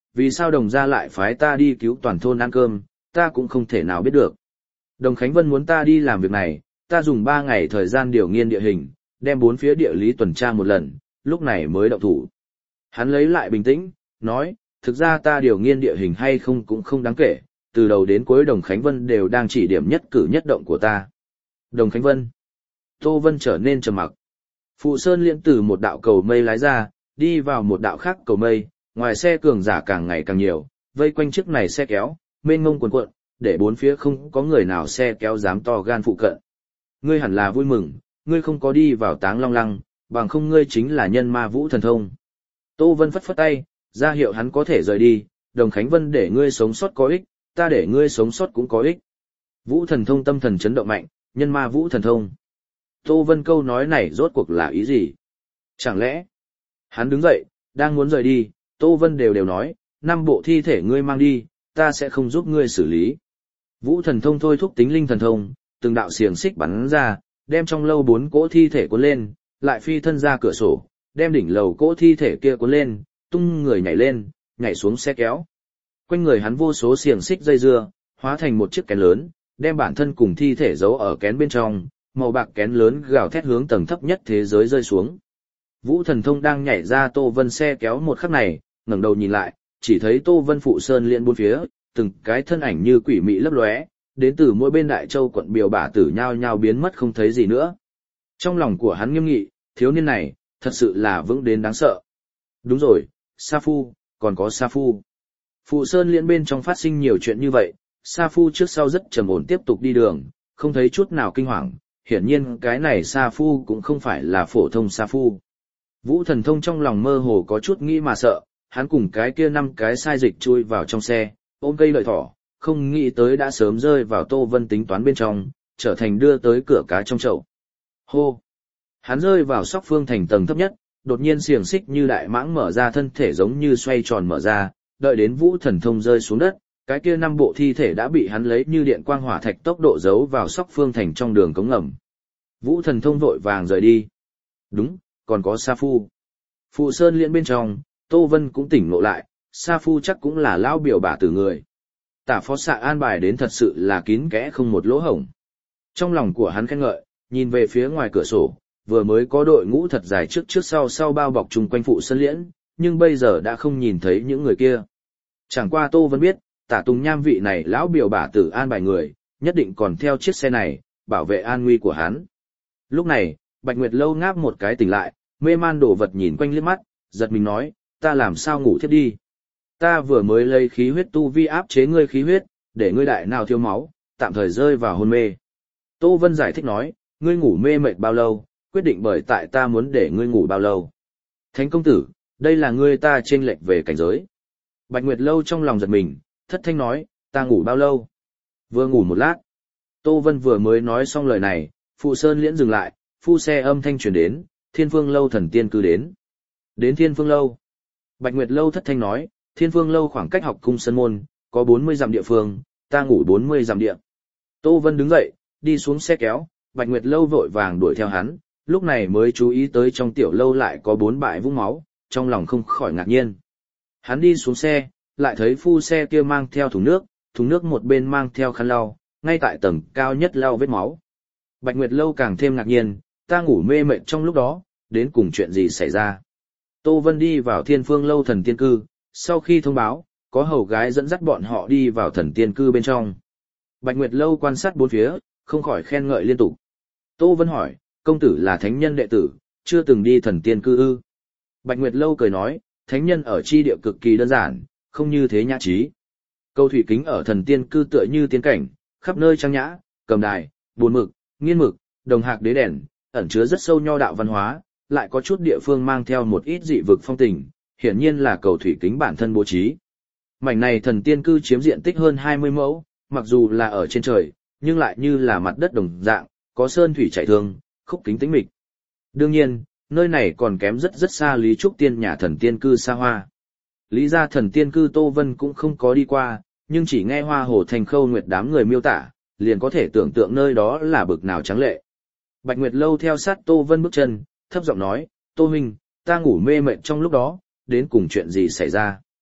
vì sao Đồng gia lại phái ta đi cứu toàn thôn ăn cơm, ta cũng không thể nào biết được. Đồng Khánh Vân muốn ta đi làm việc này, ta dùng 3 ngày thời gian điều nghiên địa hình, đem 4 phía địa lý tuần tra một lần, lúc này mới động thủ. Hắn lấy lại bình tĩnh, nói, thực ra ta điều nghiên địa hình hay không cũng không đáng kể, từ đầu đến cuối Đồng Khánh Vân đều đang chỉ điểm nhất cử nhất động của ta. Đồng Khánh Vân. Tô Vân trở nên trầm mặc. Phụ Sơn Liễn từ một đạo cầu mây lái ra, đi vào một đạo khác cầu mây, ngoài xe cường giả càng ngày càng nhiều, vây quanh chiếc này xe kéo, mênh mông cuồn cuộn, để bốn phía không có người nào xe kéo dám to gan phụ cận. Ngươi hẳn là vui mừng, ngươi không có đi vào Táng Long Lăng, bằng không ngươi chính là nhân ma vũ thần thông. Tô Vân phất phất tay, ra hiệu hắn có thể rời đi, Đồng Khánh Vân để ngươi sống sót có ích, ta để ngươi sống sót cũng có ích. Vũ thần thông tâm thần chấn động mạnh, nhân ma vũ thần thông. Tô Vân câu nói này rốt cuộc là ý gì? Chẳng lẽ? Hắn đứng dậy, đang muốn rời đi, Tô Vân đều nói, 5 bộ thi thể ngươi mang đi, ta sẽ không giúp ngươi xử lý. Vũ thần thông thôi thúc tính linh thần thông, từng đạo xiềng xích bắn ra, đem trong lâu 4 cỗ thi thể cuốn lên, lại phi thân ra cửa sổ, đem đỉnh lầu cỗ thi thể kia cuốn lên, tung người nhảy lên, nhảy xuống xe kéo. Quanh người hắn vô số xiềng xích dây dưa, hóa thành một chiếc kén lớn, đem bản thân cùng thi thể giấu ở kén bên trong, màu bạc kén lớn gào thét hướng tầng thấp nhất thế giới rơi xuống. Vũ thần thông đang nhảy ra Tô Vân xe kéo một khắc này, ngẩng đầu nhìn lại, chỉ thấy Tô Vân phụ sơn liên bốn phía, từng cái thân ảnh như quỷ mị lấp lóe, đến từ mỗi bên Đại Châu quận Biểu Bả Tử nhao nhao biến mất không thấy gì nữa. Trong lòng của hắn nghiêm nghị, thiếu niên này, thật sự là vững đến đáng sợ. Đúng rồi, Sa Phu, còn có Sa Phu. Phụ sơn liên bên trong phát sinh nhiều chuyện như vậy, Sa Phu trước sau rất trầm ổn tiếp tục đi đường, không thấy chút nào kinh hoàng, hiển nhiên cái này Sa Phu cũng không phải là phổ thông Sa Phu. Vũ thần thông trong lòng mơ hồ có chút nghĩ mà sợ, hắn cùng cái kia 5 cái sai dịch chui vào trong xe, ôm cây lợi thỏ, không nghĩ tới đã sớm rơi vào Tô Vân tính toán bên trong, trở thành đưa tới cửa cá trong chậu. Hô! Hắn rơi vào Sóc Phương Thành tầng thấp nhất, đột nhiên xiềng xích như đại mãng mở ra, thân thể giống như xoay tròn mở ra, đợi đến Vũ thần thông rơi xuống đất, cái kia 5 bộ thi thể đã bị hắn lấy như điện quang hỏa thạch tốc độ giấu vào Sóc Phương Thành trong đường cống ngầm. Vũ thần thông vội vàng rời đi. Đúng, còn có Sa Phu. Phụ Sơn Liễn bên trong, Tô Vân cũng tỉnh ngộ lại, Sa Phu chắc cũng là lão Biểu Bả Tử người. Tả phó xạ an bài đến thật sự là kín kẽ không một lỗ hổng. Trong lòng của hắn khen ngợi, nhìn về phía ngoài cửa sổ, vừa mới có đội ngũ thật dài trước trước sau sau bao bọc chung quanh Phụ Sơn Liễn, nhưng bây giờ đã không nhìn thấy những người kia. Chẳng qua Tô Vân biết, Tả Tùng Nham vị này lão Biểu Bả Tử an bài người, nhất định còn theo chiếc xe này, bảo vệ an nguy của hắn. Lúc này, Bạch Nguyệt Lâu ngáp một cái tỉnh lại, mê man đổ vật nhìn quanh liếc mắt, giật mình nói, ta làm sao ngủ thiếp đi. Ta vừa mới lấy khí huyết tu vi áp chế ngươi khí huyết, để ngươi đại nào thiếu máu, tạm thời rơi vào hôn mê. Tô Vân giải thích nói, ngươi ngủ mê mệt bao lâu, quyết định bởi tại ta muốn để ngươi ngủ bao lâu. Thánh công tử, đây là ngươi ta chênh lệch về cảnh giới. Bạch Nguyệt Lâu trong lòng giật mình, thất thanh nói, ta ngủ bao lâu? Vừa ngủ một lát. Tô Vân vừa mới nói xong lời này, Phụ Sơn Liễn dừng lại, phu xe âm thanh truyền đến, Thiên Phương Lâu thần tiên cư đến. Đến Thiên Phương Lâu. Bạch Nguyệt Lâu thất thanh nói, Thiên Phương Lâu khoảng cách học cung sân môn, có 40 dặm địa phương, ta ngủ 40 dặm địa. Tô Vân đứng dậy, đi xuống xe kéo, Bạch Nguyệt Lâu vội vàng đuổi theo hắn, lúc này mới chú ý tới trong tiểu lâu lại có 4 bãi vũng máu, trong lòng không khỏi ngạc nhiên. Hắn đi xuống xe, lại thấy phu xe kia mang theo thùng nước một bên mang theo khăn lau, ngay tại tầng cao nhất lau vết máu. Bạch Nguyệt Lâu càng thêm ngạc nhiên, ta ngủ mê mệt trong lúc đó, đến cùng chuyện gì xảy ra. Tô Vân đi vào Thiên Phương Lâu thần tiên cư, sau khi thông báo, có hầu gái dẫn dắt bọn họ đi vào thần tiên cư bên trong. Bạch Nguyệt Lâu quan sát bốn phía, không khỏi khen ngợi liên tục. Tô Vân hỏi, công tử là thánh nhân đệ tử, chưa từng đi thần tiên cư ư? Bạch Nguyệt Lâu cười nói, thánh nhân ở chi địa cực kỳ đơn giản, không như thế nhã trí. Câu thủy kính ở thần tiên cư tựa như tiên cảnh, khắp nơi trang nhã, cầm đài, buồn mực, nghiên mực, đồng hạc đế đèn, ẩn chứa rất sâu nho đạo văn hóa, lại có chút địa phương mang theo một ít dị vực phong tình, hiển nhiên là cầu thủy kính bản thân bố trí. Mảnh này thần tiên cư chiếm diện tích hơn 20 mẫu, mặc dù là ở trên trời, nhưng lại như là mặt đất đồng dạng, có sơn thủy chảy thường, khúc kính tĩnh mịch. Đương nhiên, nơi này còn kém rất rất xa Lý Trúc Tiên nhà thần tiên cư xa hoa. Lý gia thần tiên cư Tô Vân cũng không có đi qua, nhưng chỉ nghe Hoa Hồ Thành Khâu Nguyệt đám người miêu tả, liền có thể tưởng tượng nơi đó là bực nào tráng lệ. Bạch Nguyệt Lâu theo sát Tô Vân bước chân, thấp giọng nói, Tô huynh, ta ngủ mê mệt trong lúc đó, đến cùng chuyện gì xảy ra.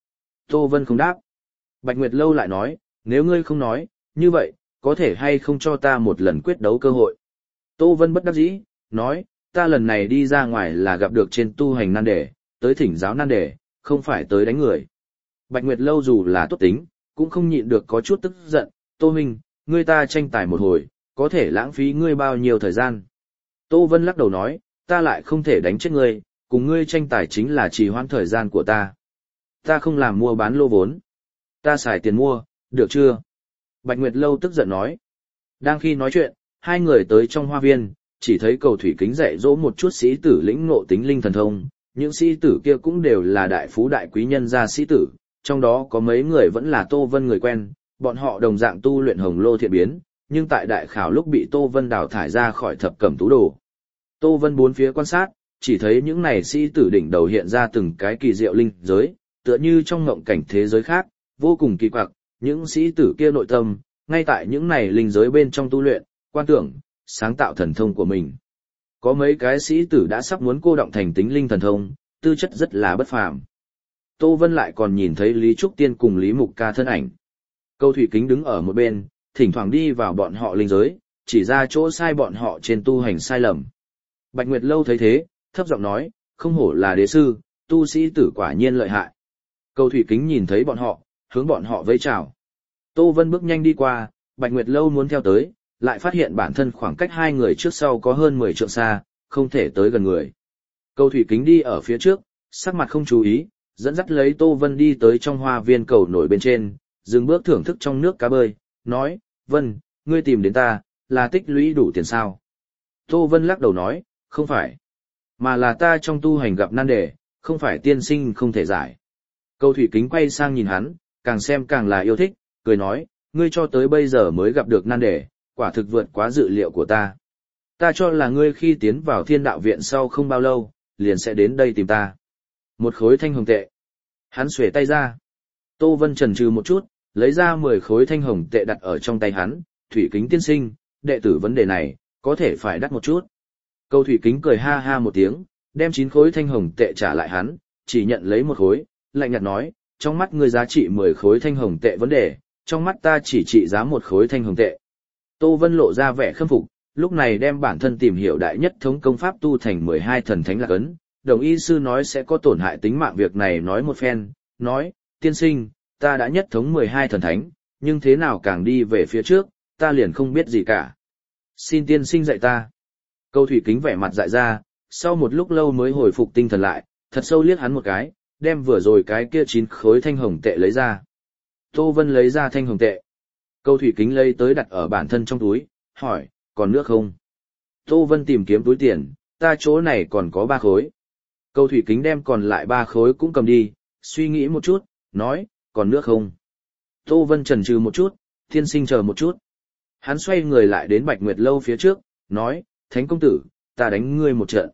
Tô Vân không đáp. Bạch Nguyệt Lâu lại nói, nếu ngươi không nói, như vậy, có thể hay không cho ta một lần quyết đấu cơ hội. Tô Vân bất đắc dĩ, nói, ta lần này đi ra ngoài là gặp được trên tu hành nan đề, tới thỉnh giáo nan đề, không phải tới đánh người. Bạch Nguyệt Lâu dù là tốt tính, cũng không nhịn được có chút tức giận, Tô Minh, ngươi ta tranh tài một hồi, có thể lãng phí ngươi bao nhiêu thời gian. Tô Vân lắc đầu nói, ta lại không thể đánh chết ngươi, cùng ngươi tranh tài chính là trì hoãn thời gian của ta. Ta không làm mua bán lô vốn. Ta xài tiền mua, được chưa? Bạch Nguyệt Lâu tức giận nói. Đang khi nói chuyện, hai người tới trong hoa viên, chỉ thấy Cầu Thủy Kính dạy dỗ một chút sĩ tử lĩnh ngộ tính linh thần thông. Những sĩ tử kia cũng đều là đại phú đại quý nhân gia sĩ tử, trong đó có mấy người vẫn là Tô Vân người quen, bọn họ đồng dạng tu luyện hồng lô thiện biến, nhưng tại đại khảo lúc bị Tô Vân đào thải ra khỏi thập cẩm tú đồ. Tô Vân bốn phía quan sát, chỉ thấy những này sĩ tử đỉnh đầu hiện ra từng cái kỳ diệu linh giới, tựa như trong ngộng cảnh thế giới khác, vô cùng kỳ quặc, những sĩ tử kia nội tâm, ngay tại những này linh giới bên trong tu luyện, quan tưởng, sáng tạo thần thông của mình. Có mấy cái sĩ tử đã sắp muốn cô động thành tính linh thần thông, tư chất rất là bất phàm. Tô Vân lại còn nhìn thấy Lý Trúc Tiên cùng Lý Mục Ca thân ảnh. Câu Thủy Kính đứng ở một bên, thỉnh thoảng đi vào bọn họ linh giới, chỉ ra chỗ sai bọn họ trên tu hành sai lầm. Bạch Nguyệt Lâu thấy thế, thấp giọng nói, không hổ là đế sư, tu sĩ tử quả nhiên lợi hại. Câu Thủy Kính nhìn thấy bọn họ, hướng bọn họ vẫy chào. Tô Vân bước nhanh đi qua, Bạch Nguyệt Lâu muốn theo tới, lại phát hiện bản thân khoảng cách hai người trước sau có hơn 10 trượng xa, không thể tới gần người. Câu Thủy Kính đi ở phía trước, sắc mặt không chú ý, dẫn dắt lấy Tô Vân đi tới trong hoa viên cầu nổi bên trên, dừng bước thưởng thức trong nước cá bơi, nói, Vân, ngươi tìm đến ta, là tích lũy đủ tiền sao? Tô Vân lắc đầu nói, không phải, mà là ta trong tu hành gặp nan đề, không phải tiên sinh không thể giải. Câu Thủy Kính quay sang nhìn hắn, càng xem càng là yêu thích, cười nói, ngươi cho tới bây giờ mới gặp được nan đề, quả thực vượt quá dự liệu của ta. Ta cho là ngươi khi tiến vào Thiên Đạo Viện sau không bao lâu, liền sẽ đến đây tìm ta. Một khối thanh hồng tệ. Hắn xuề tay ra. Tô Vân chần chừ một chút, lấy ra 10 khối thanh hồng tệ đặt ở trong tay hắn, Thủy Kính tiên sinh, đệ tử vấn đề này, có thể phải đắt một chút. Câu Thủy Kính cười ha ha một tiếng, đem 9 khối thanh hồng tệ trả lại hắn, chỉ nhận lấy một khối, lạnh nhạt nói, trong mắt ngươi giá trị 10 khối thanh hồng tệ vấn đề, trong mắt ta chỉ trị giá một khối thanh hồng tệ. Tô Vân lộ ra vẻ khâm phục, lúc này đem bản thân tìm hiểu đại nhất thống công pháp tu thành 12 thần thánh lạc ấn, đồng y sư nói sẽ có tổn hại tính mạng việc này nói một phen, nói, tiên sinh, ta đã nhất thống 12 thần thánh, nhưng thế nào càng đi về phía trước, ta liền không biết gì cả. Xin tiên sinh dạy ta. Câu Thủy Kính vẻ mặt dại ra, sau một lúc lâu mới hồi phục tinh thần lại, thật sâu liếc hắn một cái, đem vừa rồi cái kia 9 khối thanh hồng tệ lấy ra. Tô Vân lấy ra thanh hồng tệ. Câu Thủy Kính lấy tới đặt ở bản thân trong túi, hỏi, còn nước không? Tô Vân tìm kiếm túi tiền, ta chỗ này còn có 3 khối. Câu Thủy Kính đem còn lại 3 khối cũng cầm đi, suy nghĩ một chút, nói, còn nước không? Tô Vân chần chừ một chút, tiên sinh chờ một chút. Hắn xoay người lại đến Bạch Nguyệt Lâu phía trước, nói, Thánh công tử, ta đánh ngươi một trận.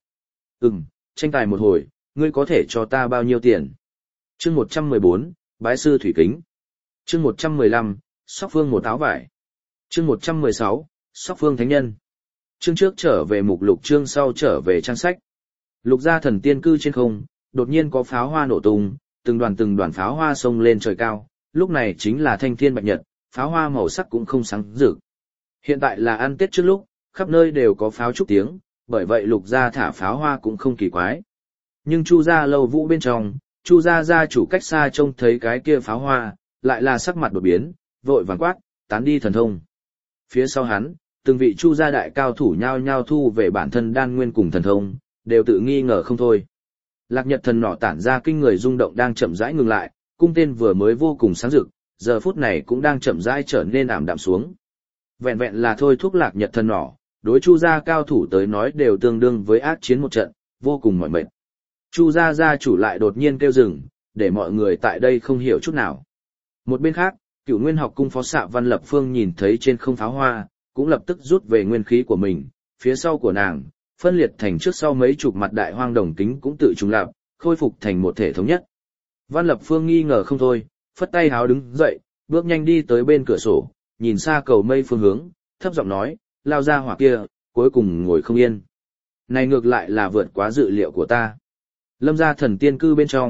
Tranh tài một hồi, ngươi có thể cho ta bao nhiêu tiền? Chương 114, Bái sư Thủy Kính. Chương 115, Sóc Phương một áo vải. Chương 116, Sóc Phương Thánh Nhân. Chương trước trở về mục lục, chương sau trở về trang sách. Lục gia thần tiên cư trên không, đột nhiên có pháo hoa nổ tung, từng đoàn pháo hoa xông lên trời cao, lúc này chính là thanh thiên bạch nhật, pháo hoa màu sắc cũng không sáng rực. Hiện tại là ăn Tết trước lúc, khắp nơi đều có pháo trúc tiếng, bởi vậy lục gia thả pháo hoa cũng không kỳ quái. Nhưng Chu gia Lâu Vũ bên trong, Chu gia gia chủ cách xa trông thấy cái kia pháo hoa, lại là sắc mặt đột biến, vội vàng quát, tán đi thần thông. Phía sau hắn, từng vị Chu gia đại cao thủ nhao nhao thu về bản thân đan nguyên cùng thần thông, đều tự nghi ngờ không thôi. Lạc Nhật thần nỏ tản ra kinh người rung động đang chậm rãi ngừng lại, cung tên vừa mới vô cùng sáng rực, giờ phút này cũng đang chậm rãi trở nên ảm đạm xuống. Vẹn vẹn là thôi thúc Lạc Nhật thần nỏ, đối Chu gia cao thủ tới nói đều tương đương với ác chiến một trận, vô cùng mỏi mệt. Chu gia gia chủ lại đột nhiên kêu dừng, để mọi người tại đây không hiểu chút nào. Một bên khác, Cửu Nguyên học cung phó xạ Văn Lập Phương nhìn thấy trên không pháo hoa, cũng lập tức rút về nguyên khí của mình, phía sau của nàng, phân liệt thành trước sau mấy chục mặt đại hoang đồng kính cũng tự trùng lập, khôi phục thành một thể thống nhất. Văn Lập Phương nghi ngờ không thôi, phất tay háo đứng dậy, bước nhanh đi tới bên cửa sổ, nhìn xa cầu mây phương hướng, thấp giọng nói, lao ra hỏa kia, cuối cùng ngồi không yên. Này ngược lại là vượt quá dự liệu của ta. Lâm gia thần tiên cư bên trong,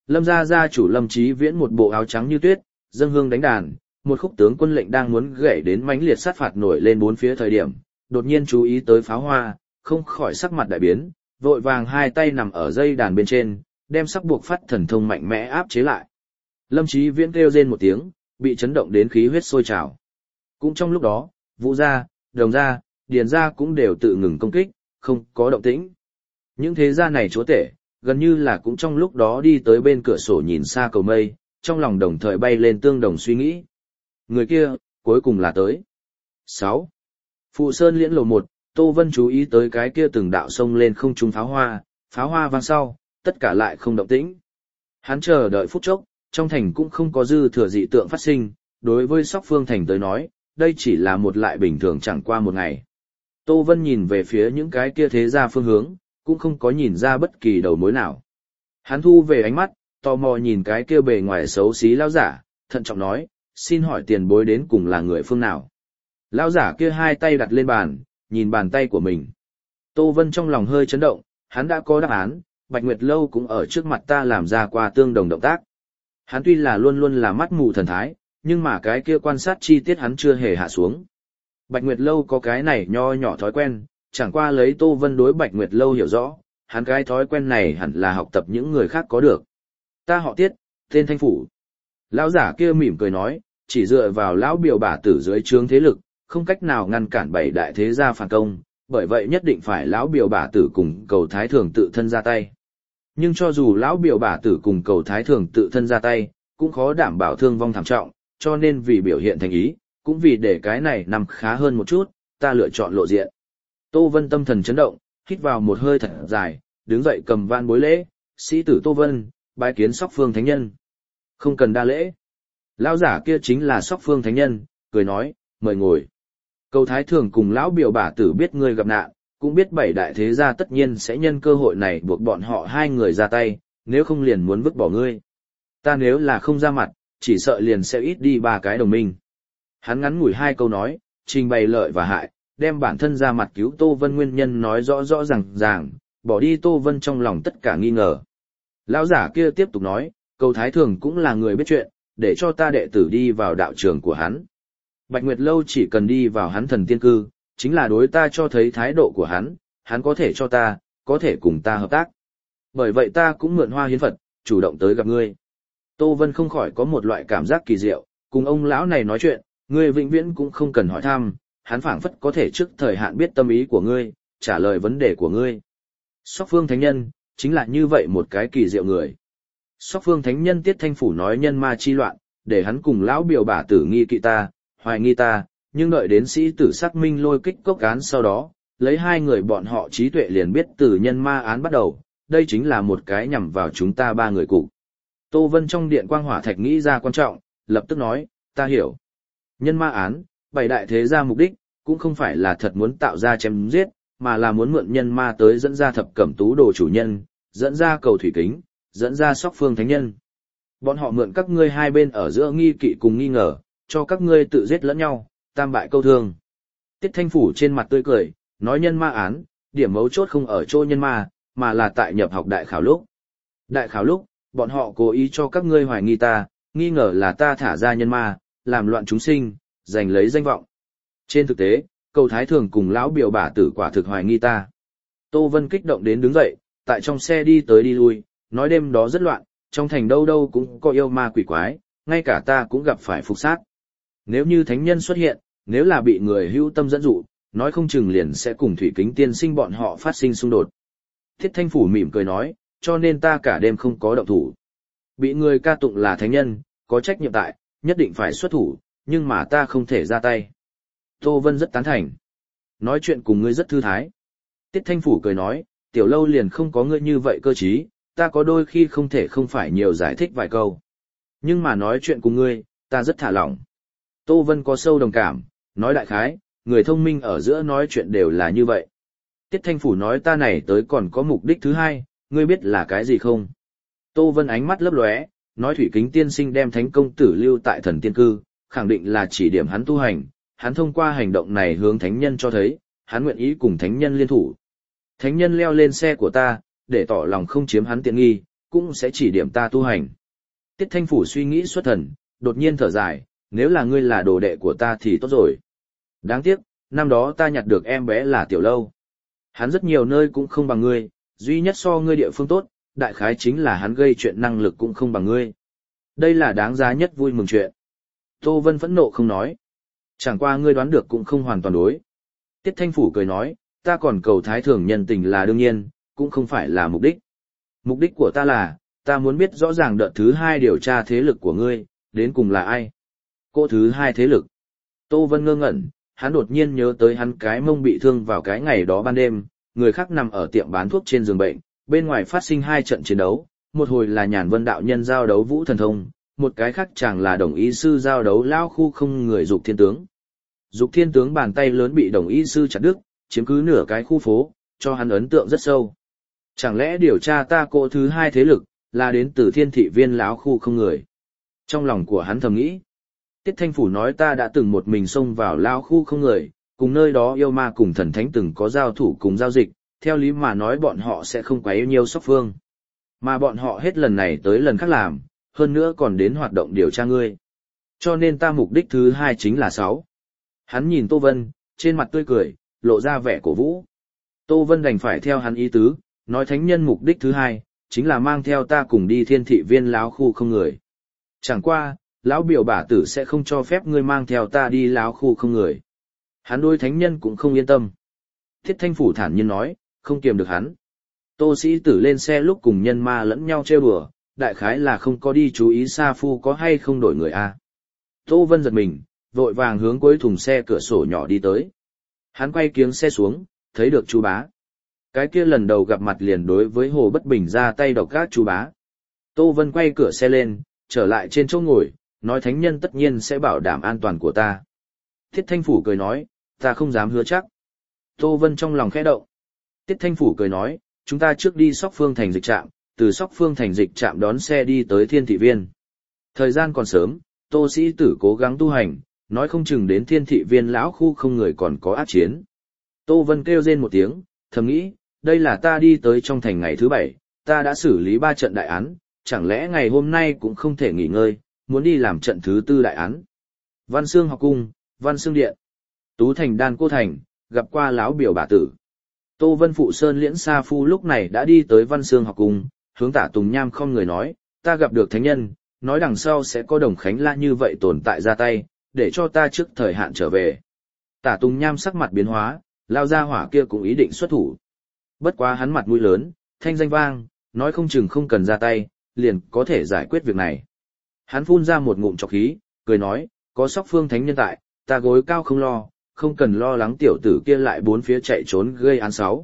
Lâm gia gia chủ Lâm Chí Viễn một bộ áo trắng như tuyết, dâng hương đánh đàn, một khúc tướng quân lệnh đang muốn gảy đến mãnh liệt sát phạt nổi lên bốn phía thời điểm, đột nhiên chú ý tới pháo hoa, không khỏi sắc mặt đại biến, vội vàng hai tay nằm ở dây đàn bên trên, đem sắc buộc phát thần thông mạnh mẽ áp chế lại. Lâm Chí Viễn kêu rên một tiếng, bị chấn động đến khí huyết sôi trào. Cũng trong lúc đó, Vũ gia, Đồng gia, Điền gia cũng đều tự ngừng công kích, không có động tĩnh. Những thế gia này chúa tể, gần như là cũng trong lúc đó đi tới bên cửa sổ nhìn xa cầu mây, trong lòng đồng thời bay lên tương đồng suy nghĩ. Người kia, cuối cùng là tới. 6. Phụ Sơn Liễn Lầu 1, Tô Vân chú ý tới cái kia từng đạo sông lên không trung pháo hoa vang sau, tất cả lại không động tĩnh. Hắn chờ đợi phút chốc, trong thành cũng không có dư thừa dị tượng phát sinh, đối với Sóc Phương Thành tới nói, đây chỉ là một lại bình thường chẳng qua một ngày. Tô Vân nhìn về phía những cái kia thế gia phương hướng, cũng không có nhìn ra bất kỳ đầu mối nào. Hắn thu về ánh mắt, tò mò nhìn cái kia bề ngoài xấu xí lão giả, thận trọng nói, xin hỏi tiền bối đến cùng là người phương nào. Lão giả kia hai tay đặt lên bàn, nhìn bàn tay của mình. Tô Vân trong lòng hơi chấn động, hắn đã có đáp án, Bạch Nguyệt Lâu cũng ở trước mặt ta làm ra qua tương đồng động tác. Hắn tuy là luôn luôn là mắt mù thần thái, nhưng mà cái kia quan sát chi tiết hắn chưa hề hạ xuống. Bạch Nguyệt Lâu có cái này nho nhỏ thói quen, chẳng qua lấy Tô Vân đối Bạch Nguyệt Lâu hiểu rõ, hắn cái thói quen này hẳn là học tập những người khác có được. Ta họ Tiết, tên Thanh Phủ. Lão giả kia mỉm cười nói, chỉ dựa vào lão biểu bả tử dưới trướng thế lực, không cách nào ngăn cản bảy đại thế gia phản công, bởi vậy nhất định phải lão biểu bả tử cùng Cầu Thái Thường tự thân ra tay. Nhưng cho dù lão biểu bả tử cùng Cầu Thái Thường tự thân ra tay, cũng khó đảm bảo thương vong thảm trọng, cho nên vì biểu hiện thành ý, cũng vì để cái này nằm khá hơn một chút, ta lựa chọn lộ diện. Tô Vân tâm thần chấn động, hít vào một hơi thật dài, đứng dậy cầm van bối lễ, sĩ tử Tô Vân, bái kiến Sóc Phương Thánh Nhân. Không cần đa lễ. Lão giả kia chính là Sóc Phương Thánh Nhân, cười nói, mời ngồi. Cầu Thái Thường cùng lão biểu bả tử biết ngươi gặp nạn, cũng biết bảy đại thế gia tất nhiên sẽ nhân cơ hội này buộc bọn họ hai người ra tay, nếu không liền muốn vứt bỏ ngươi. Ta nếu là không ra mặt, chỉ sợ liền sẽ ít đi ba cái đồng minh. Hắn ngắn ngủi hai câu nói, trình bày lợi và hại, đem bản thân ra mặt cứu Tô Vân nguyên nhân nói rõ rõ ràng, bỏ đi Tô Vân trong lòng tất cả nghi ngờ. Lão giả kia tiếp tục nói, Cầu Thái Thường cũng là người biết chuyện, để cho ta đệ tử đi vào đạo trường của hắn. Bạch Nguyệt Lâu chỉ cần đi vào hắn thần tiên cư, chính là đối ta cho thấy thái độ của hắn có thể cho ta, có thể cùng ta hợp tác. Bởi vậy ta cũng mượn hoa hiến Phật, chủ động tới gặp ngươi. Tô Vân không khỏi có một loại cảm giác kỳ diệu, cùng ông lão này nói chuyện, ngươi vĩnh viễn cũng không cần hỏi thăm, hắn phảng phất có thể trước thời hạn biết tâm ý của ngươi, trả lời vấn đề của ngươi. Sóc Phương Thánh Nhân, chính là như vậy một cái kỳ diệu người. Sóc Phương Thánh Nhân Tiết Thanh Phủ nói nhân ma chi loạn, để hắn cùng lão biểu bả tử nghi kỵ ta, hoài nghi ta, nhưng đợi đến sĩ tử xác minh lôi kích cốc án sau đó, lấy hai người bọn họ trí tuệ liền biết từ nhân ma án bắt đầu, đây chính là một cái nhằm vào chúng ta ba người cục. Tô Vân trong điện quang hỏa thạch nghĩ ra quan trọng, lập tức nói, ta hiểu. Nhân ma án, bảy đại thế gia mục đích, cũng không phải là thật muốn tạo ra chém giết, mà là muốn mượn nhân ma tới dẫn ra Thập Cẩm Tú Đồ chủ nhân, dẫn ra Cầu Thủy Kính, dẫn ra Sóc Phương Thánh Nhân. Bọn họ mượn các ngươi hai bên ở giữa nghi kỵ cùng nghi ngờ, cho các ngươi tự giết lẫn nhau, tam bại câu thương. Tiết Thanh Phủ trên mặt tươi cười, nói nhân ma án, điểm mấu chốt không ở chỗ nhân ma, mà là tại nhập học đại khảo lúc. Đại khảo lúc, bọn họ cố ý cho các ngươi hoài nghi ta, nghi ngờ là ta thả ra nhân ma, làm loạn chúng sinh, giành lấy danh vọng. Trên thực tế, Cầu Thái Thường cùng lão biểu bả tử quả thực hoài nghi ta. Tô Vân kích động đến đứng dậy, tại trong xe đi tới đi lui, nói đêm đó rất loạn, trong thành đâu đâu cũng có yêu ma quỷ quái, ngay cả ta cũng gặp phải phục sát. Nếu như thánh nhân xuất hiện, nếu là bị người hữu tâm dẫn dụ, nói không chừng liền sẽ cùng Thủy Kính tiên sinh bọn họ phát sinh xung đột. Thiết Thanh Phủ mỉm cười nói, cho nên ta cả đêm không có động thủ. Bị người ca tụng là thánh nhân, có trách nhiệm tại, nhất định phải xuất thủ, nhưng mà ta không thể ra tay. Tô Vân rất tán thành. Nói chuyện cùng ngươi rất thư thái. Tiết Thanh Phủ cười nói, tiểu lâu liền không có ngươi như vậy cơ trí, ta có đôi khi không thể không phải nhiều giải thích vài câu. Nhưng mà nói chuyện cùng ngươi, ta rất thả lỏng. Tô Vân có sâu đồng cảm, nói đại khái, người thông minh ở giữa nói chuyện đều là như vậy. Tiết Thanh Phủ nói ta này tới còn có mục đích thứ hai, ngươi biết là cái gì không? Tô Vân ánh mắt lấp lóe, nói Thủy Kính tiên sinh đem thánh công tử lưu tại thần tiên cư, khẳng định là chỉ điểm hắn tu hành, hắn thông qua hành động này hướng thánh nhân cho thấy, hắn nguyện ý cùng thánh nhân liên thủ. Thánh nhân leo lên xe của ta, để tỏ lòng không chiếm hắn tiện nghi, cũng sẽ chỉ điểm ta tu hành. Tiết Thanh Phủ suy nghĩ xuất thần, đột nhiên thở dài, nếu là ngươi là đồ đệ của ta thì tốt rồi. Đáng tiếc, năm đó ta nhặt được em bé là Tiểu Lâu. Hắn rất nhiều nơi cũng không bằng ngươi, duy nhất so ngươi địa phương tốt, đại khái chính là hắn gây chuyện năng lực cũng không bằng ngươi. Đây là đáng giá nhất vui mừng chuyện. Tô Vân phẫn nộ không nói. Chẳng qua ngươi đoán được cũng không hoàn toàn đối. Tiết Thanh Phủ cười nói, ta còn cầu thái thượng nhân tình là đương nhiên, cũng không phải là mục đích. Mục đích của ta là, ta muốn biết rõ ràng đợt thứ 2 điều tra thế lực của ngươi, đến cùng là ai. Cô thứ 2 thế lực. Tô Vân ngơ ngẩn, hắn đột nhiên nhớ tới hắn cái mông bị thương vào cái ngày đó ban đêm, người khác nằm ở tiệm bán thuốc trên giường bệnh, bên ngoài phát sinh 2 trận chiến đấu, một hồi là Nhàn Vân đạo nhân giao đấu Vũ Thần Thông, một cái khác chẳng là Đồng Y sư giao đấu lao khu không người Dục Thiên tướng. Dục Thiên tướng bàn tay lớn bị Đồng Y sư chặt đứt, chiếm cứ nửa cái khu phố, cho hắn ấn tượng rất sâu. Chẳng lẽ điều tra ta cô thứ 2 thế lực là đến từ Thiên Thị Viên lão khu không người? Trong lòng của hắn thầm nghĩ. Tiết Thanh Phủ nói ta đã từng một mình xông vào lao khu không người, cùng nơi đó yêu ma cùng thần thánh từng có giao thủ cùng giao dịch, theo lý mà nói bọn họ sẽ không quá yêu nhiều Sóc Phương. Mà bọn họ hết lần này tới lần khác làm, hơn nữa còn đến hoạt động điều tra ngươi. Cho nên ta mục đích thứ 2 chính là 6. Hắn nhìn Tô Vân, trên mặt tươi cười, lộ ra vẻ cổ vũ. Tô Vân đành phải theo hắn ý tứ, nói thánh nhân mục đích thứ 2, chính là mang theo ta cùng đi Thiên Thị Viên lão khu không người. Chẳng qua, lão biểu bả tử sẽ không cho phép ngươi mang theo ta đi lão khu không người. Hắn đối thánh nhân cũng không yên tâm. Thiết Thanh Phủ thản nhiên nói, không kiềm được hắn. Tô Sĩ Tử lên xe lúc cùng nhân ma lẫn nhau trêu đùa, đại khái là không có đi chú ý Sa Phu có hay không đổi người a. Tô Vân giật mình, vội vàng hướng cuối thùng xe cửa sổ nhỏ đi tới. Hắn quay kiếng xe xuống, thấy được chú bá. Cái kia lần đầu gặp mặt liền đối với Hồ Bất Bình ra tay độc gác chú bá. Tô Vân quay cửa xe lên, trở lại trên chỗ ngồi, nói thánh nhân tất nhiên sẽ bảo đảm an toàn của ta. Thiết Thanh Phủ cười nói, ta không dám hứa chắc. Tô Vân trong lòng khẽ động. Tiết Thanh Phủ cười nói, chúng ta trước đi Sóc Phương thành dịch trạm, từ Sóc Phương thành dịch trạm đón xe đi tới Thiên Thị Viên. Thời gian còn sớm, Tô Sĩ Tử cố gắng tu hành, nói không chừng đến Thiên Thị Viên lão khu không người còn có ác chiến. Tô Vân kêu rên một tiếng, thầm nghĩ, đây là ta đi tới trong thành ngày thứ 7, ta đã xử lý 3 trận đại án, chẳng lẽ ngày hôm nay cũng không thể nghỉ ngơi, muốn đi làm trận thứ 4 đại án. Văn Xương học cung, Văn Xương điện, Tú thành Đan Cô thành, gặp qua lão biểu bà tử. Tô Vân phụ sơn liễn Sa Phu lúc này đã đi tới Văn Xương học cung, hướng Tả Tùng Nham không người nói, ta gặp được thánh nhân, nói đằng sau sẽ có Đồng Khánh La như vậy tồn tại ra tay, để cho ta trước thời hạn trở về. Tả Tùng Nham sắc mặt biến hóa, lao ra hỏa kia cũng ý định xuất thủ. Bất quá hắn mặt mũi lớn, thanh danh vang, nói không chừng không cần ra tay, liền có thể giải quyết việc này. Hắn phun ra một ngụm trọc khí, cười nói, có Sóc Phương thánh nhân tại, ta gối cao không lo, không cần lo lắng tiểu tử kia lại bốn phía chạy trốn gây án 6.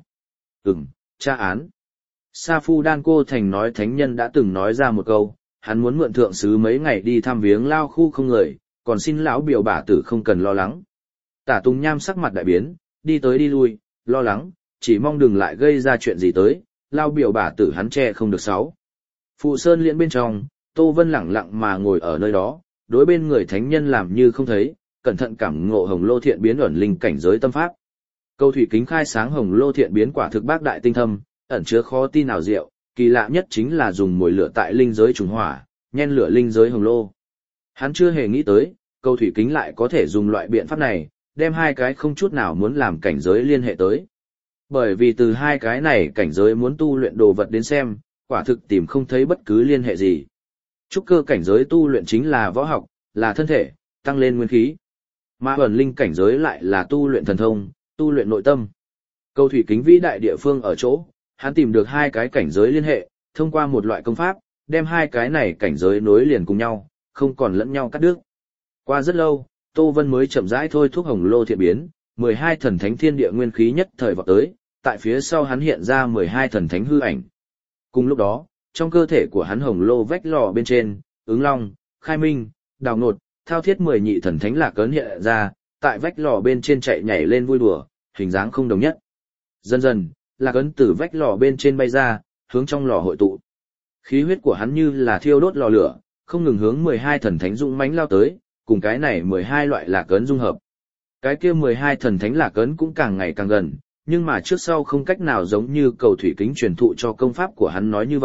Tra án. Sa Phu Đan Cô Thành nói thánh nhân đã từng nói ra một câu, hắn muốn mượn thượng sứ mấy ngày đi thăm viếng lao khu không người, còn xin lão biểu bả tử không cần lo lắng. Tả Tùng Nham sắc mặt đại biến, đi tới đi lui, lo lắng, chỉ mong đừng lại gây ra chuyện gì tới, lao biểu bả tử hắn che không được 6. Phụ sơn liễn bên trong, Tô Vân lẳng lặng mà ngồi ở nơi đó, đối bên người thánh nhân làm như không thấy, cẩn thận cảm ngộ hồng lô thiện biến ẩn linh cảnh giới tâm pháp. Câu thủy kính khai sáng hồng lô thiện biến quả thực bác đại tinh thâm, ẩn chứa khó tin nào diệu, kỳ lạ nhất chính là dùng mồi lửa tại linh giới trùng hỏa, nhen lửa linh giới hồng lô. Hắn chưa hề nghĩ tới, câu thủy kính lại có thể dùng loại biện pháp này, đem 2 cái không chút nào muốn làm cảnh giới liên hệ tới. Bởi vì từ 2 cái này cảnh giới muốn tu luyện đồ vật đến xem, quả thực tìm không thấy bất cứ liên hệ gì. Trúc cơ cảnh giới tu luyện chính là võ học, là thân thể, tăng lên nguyên khí. Mà ẩn linh cảnh giới lại là tu luyện thần thông, tu luyện nội tâm. Câu thủy kính vĩ đại địa phương ở chỗ, hắn tìm được 2 cái cảnh giới liên hệ, thông qua một loại công pháp, đem 2 cái này cảnh giới nối liền cùng nhau, không còn lẫn nhau cắt đứt. Qua rất lâu, Tô Vân mới chậm rãi thôi thúc hồng lô thiện biến, 12 thần thánh thiên địa nguyên khí nhất thời vọt tới, tại phía sau hắn hiện ra 12 thần thánh hư ảnh. Cùng lúc đó, trong cơ thể của hắn hồng lô vách lò bên trên, ứng long, khai minh, đào ngột, thao thiết 10 nhị thần thánh lạc ấn hiện ra, tại vách lò bên trên chạy nhảy lên vui đùa, hình dáng không đồng nhất. Dần dần, lạc ấn từ vách lò bên trên bay ra, hướng trong lò hội tụ. Khí huyết của hắn như là thiêu đốt lò lửa, không ngừng hướng 12 thần thánh dũng mãnh lao tới, cùng cái này 12 loại lạc ấn dung hợp. Cái kia 12 thần thánh lạc ấn cũng càng ngày càng gần, nhưng mà trước sau không cách nào giống như cầu thủy kính truyền thụ cho công pháp của hắn nói như vậy,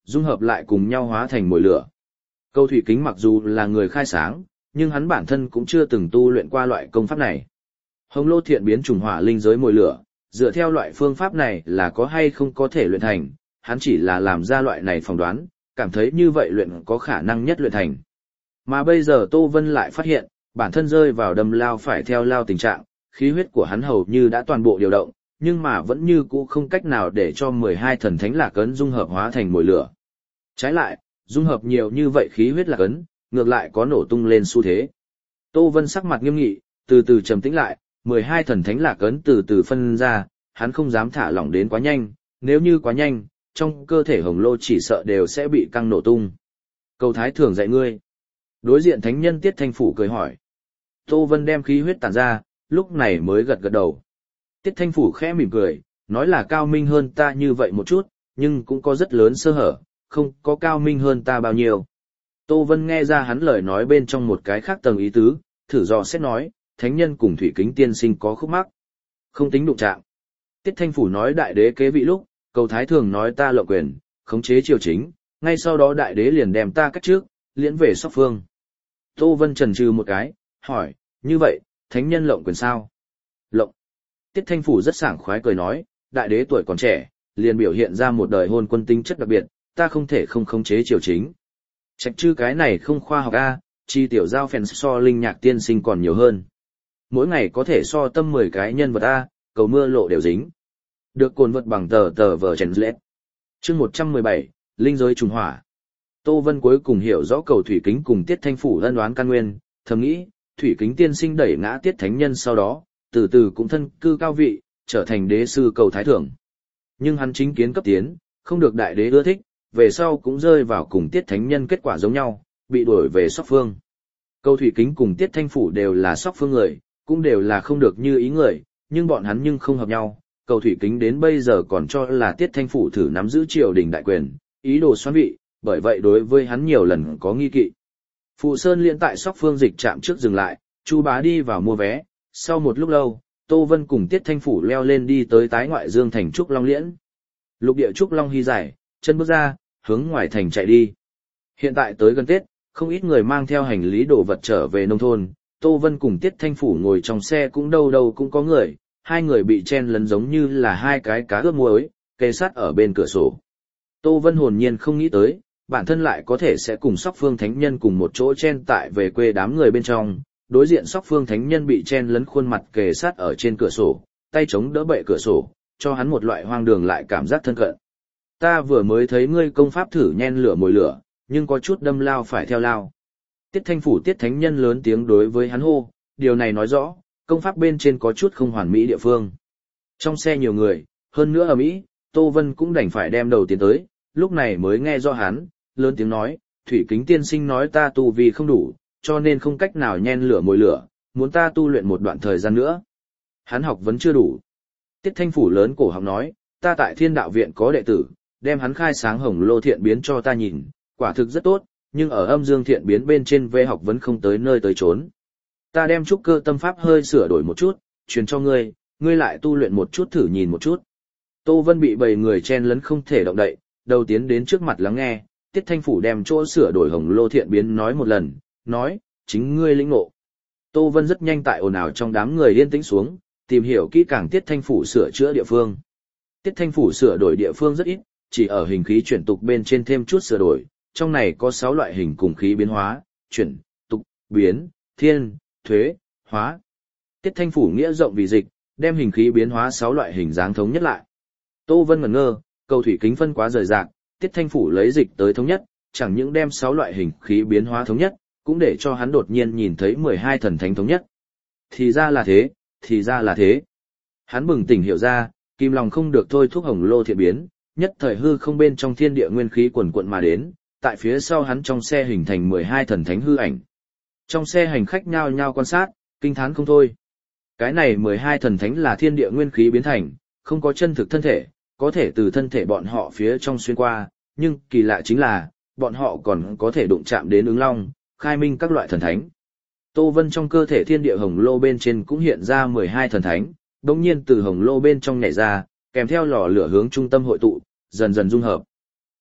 dung hợp lại cùng nhau hóa thành mồi lửa. Câu thủy kính mặc dù là người khai sáng, nhưng hắn bản thân cũng chưa từng tu luyện qua loại công pháp này. Hồng lô thiện biến trùng hỏa linh giới mồi lửa, dựa theo loại phương pháp này là có hay không có thể luyện thành, hắn chỉ là làm ra loại này phỏng đoán, cảm thấy như vậy luyện có khả năng nhất luyện thành. Mà bây giờ Tô Vân lại phát hiện, bản thân rơi vào đâm lao phải theo lao tình trạng, khí huyết của hắn hầu như đã toàn bộ điều động, nhưng mà vẫn như cũ không cách nào để cho 12 thần thánh lạc ấn dung hợp hóa thành mồi lửa. Trái lại, dung hợp nhiều như vậy khí huyết lạc ấn, ngược lại có nổ tung lên xu thế. Tô Vân sắc mặt nghiêm nghị, từ từ trầm tĩnh lại, 12 thần thánh lạc ấn từ từ phân ra, hắn không dám thả lỏng đến quá nhanh, nếu như quá nhanh, trong cơ thể hồng lô chỉ sợ đều sẽ bị căng nổ tung. Cầu thái thường dạy ngươi. Đối diện thánh nhân Tiết Thanh Phủ cười hỏi. Tô Vân đem khí huyết tản ra, lúc này mới gật gật đầu. Tiết Thanh Phủ khẽ mỉm cười, nói là cao minh hơn ta như vậy một chút, nhưng cũng có rất lớn sơ hở, không có cao minh hơn ta bao nhiêu. Tô Vân nghe ra hắn lời nói bên trong một cái khác tầng ý tứ, thử dò xét nói, thánh nhân cùng thủy kính tiên sinh có khúc mắc. Không tính đụng chạm. Tiết Thanh Phủ nói đại đế kế vị lúc, cầu thái thường nói ta lộng quyền, khống chế triều chính, ngay sau đó đại đế liền đem ta cách trước, liễn về Sóc Phương. Tô Vân chần chừ một cái, hỏi, như vậy, thánh nhân lộng quyền sao? Lộng. Tiết Thanh Phủ rất sảng khoái cười nói, đại đế tuổi còn trẻ, liền biểu hiện ra một đời hôn quân tính chất đặc biệt, ta không thể không khống chế triều chính. Trạch chư cái này không khoa học a, chi tiểu giao phèn so linh nhạc tiên sinh còn nhiều hơn. Mỗi ngày có thể so tâm 10 cái nhân vật a, cầu mưa lộ đều dính. Được cồn vật bằng tờ vở chèn lết. Chương 117, linh giới trùng hỏa. Tô Vân cuối cùng hiểu rõ cầu thủy kính cùng Tiết Thanh Phủ ân oán căn nguyên, thầm nghĩ, thủy kính tiên sinh đẩy ngã Tiết Thánh Nhân sau đó, từ từ cũng thân cư cao vị, trở thành đế sư cầu thái thượng. Nhưng hắn chính kiến cấp tiến, không được đại đế ưa thích, về sau cũng rơi vào cùng Tiết Thánh Nhân kết quả giống nhau, bị đuổi về Sóc Phương. Cầu thủy kính cùng Tiết Thanh Phủ đều là Sóc Phương người, cũng đều là không được như ý người, nhưng bọn hắn nhưng không hợp nhau. Cầu thủy kính đến bây giờ còn cho là Tiết Thanh Phủ thử nắm giữ triều đình đại quyền, ý đồ xoán vị, bởi vậy đối với hắn nhiều lần có nghi kỵ. Phụ Sơn Liên tại Sóc Phương dịch trạm trước dừng lại, Chu Bá đi vào mua vé, sau một lúc lâu, Tô Vân cùng Tiết Thanh Phủ leo lên đi tới tái ngoại dương thành Trúc Long Liễn. Lục địa Trúc Long hy giải, chân bước ra, hướng ngoài thành chạy đi. Hiện tại tới gần Tết, không ít người mang theo hành lý đồ vật trở về nông thôn, Tô Vân cùng Tiết Thanh Phủ ngồi trong xe cũng đâu đâu cũng có người, hai người bị chen lấn giống như là hai cái cá ướp muối, kề sát ở bên cửa sổ. Tô Vân hồn nhiên không nghĩ tới, bản thân lại có thể sẽ cùng Sóc Phương Thánh Nhân cùng một chỗ chen tại về quê đám người bên trong, đối diện Sóc Phương Thánh Nhân bị chen lấn khuôn mặt kề sát ở trên cửa sổ, tay chống đỡ bệ cửa sổ, cho hắn một loại hoang đường lại cảm giác thân cận. Ta vừa mới thấy ngươi công pháp thử nhen lửa mồi lửa, nhưng có chút đâm lao phải theo lao. Tiết Thanh Phủ Tiết Thánh Nhân lớn tiếng đối với hắn hô, điều này nói rõ, công pháp bên trên có chút không hoàn mỹ địa phương. Trong xe nhiều người, hơn nữa ở Mỹ, Tô Vân cũng đành phải đem đầu tiến tới, lúc này mới nghe rõ hắn, lớn tiếng nói, Thủy Kính tiên sinh nói ta tu vi không đủ, cho nên không cách nào nhen lửa mồi lửa, muốn ta tu luyện một đoạn thời gian nữa. Hắn học vẫn chưa đủ. Tiết Thanh Phủ lớn cổ họng nói, ta tại Thiên Đạo Viện có đệ tử, đem hắn khai sáng hồng lô thiện biến cho ta nhìn, quả thực rất tốt, nhưng ở âm dương thiện biến bên trên về học vẫn không tới nơi tới chốn. Ta đem trúc cơ tâm pháp hơi sửa đổi một chút, truyền cho ngươi, ngươi lại tu luyện một chút thử nhìn một chút. Tô Vân bị bầy người chen lấn không thể động đậy, đầu tiến đến trước mặt lắng nghe, Tiết Thanh Phủ đem chỗ sửa đổi hồng lô thiện biến nói một lần, nói, chính ngươi lĩnh ngộ. Tô Vân rất nhanh tại ồn ào trong đám người yên tĩnh xuống, tìm hiểu kỹ càng Tiết Thanh Phủ sửa chữa địa phương. Tiết Thanh Phủ sửa đổi địa phương rất ít, chỉ ở hình khí chuyển tục bên trên thêm chút sửa đổi, trong này có 6 loại hình cùng khí biến hóa, chuyển, tục, biến, thiên, thuế, hóa. Tiết Thanh Phủ nghĩa rộng vì dịch, đem hình khí biến hóa 6 loại hình dáng thống nhất lại. Tô Vân ngẩn ngơ, cầu thủy kính phân quá rời rạc, Tiết Thanh Phủ lấy dịch tới thống nhất, chẳng những đem 6 loại hình khí biến hóa thống nhất, cũng để cho hắn đột nhiên nhìn thấy 12 thần thánh thống nhất. Thì ra là thế, thì ra là thế. Hắn bừng tỉnh hiểu ra, kim lòng không được thôi thúc hồng lô thiện biến, nhất thời hư không bên trong thiên địa nguyên khí quần quận mà đến, tại phía sau hắn trong xe hình thành 12 thần thánh hư ảnh. Trong xe hành khách nhao nhao quan sát, kinh thán không thôi. Cái này 12 thần thánh là thiên địa nguyên khí biến thành, không có chân thực thân thể, có thể từ thân thể bọn họ phía trong xuyên qua, nhưng kỳ lạ chính là, bọn họ còn có thể đụng chạm đến ứng long, khai minh các loại thần thánh. Tô Vân trong cơ thể thiên địa hồng lô bên trên cũng hiện ra 12 thần thánh, đồng nhiên từ hồng lô bên trong nhảy ra, kèm theo lò lửa hướng trung tâm hội tụ, dần dần dung hợp.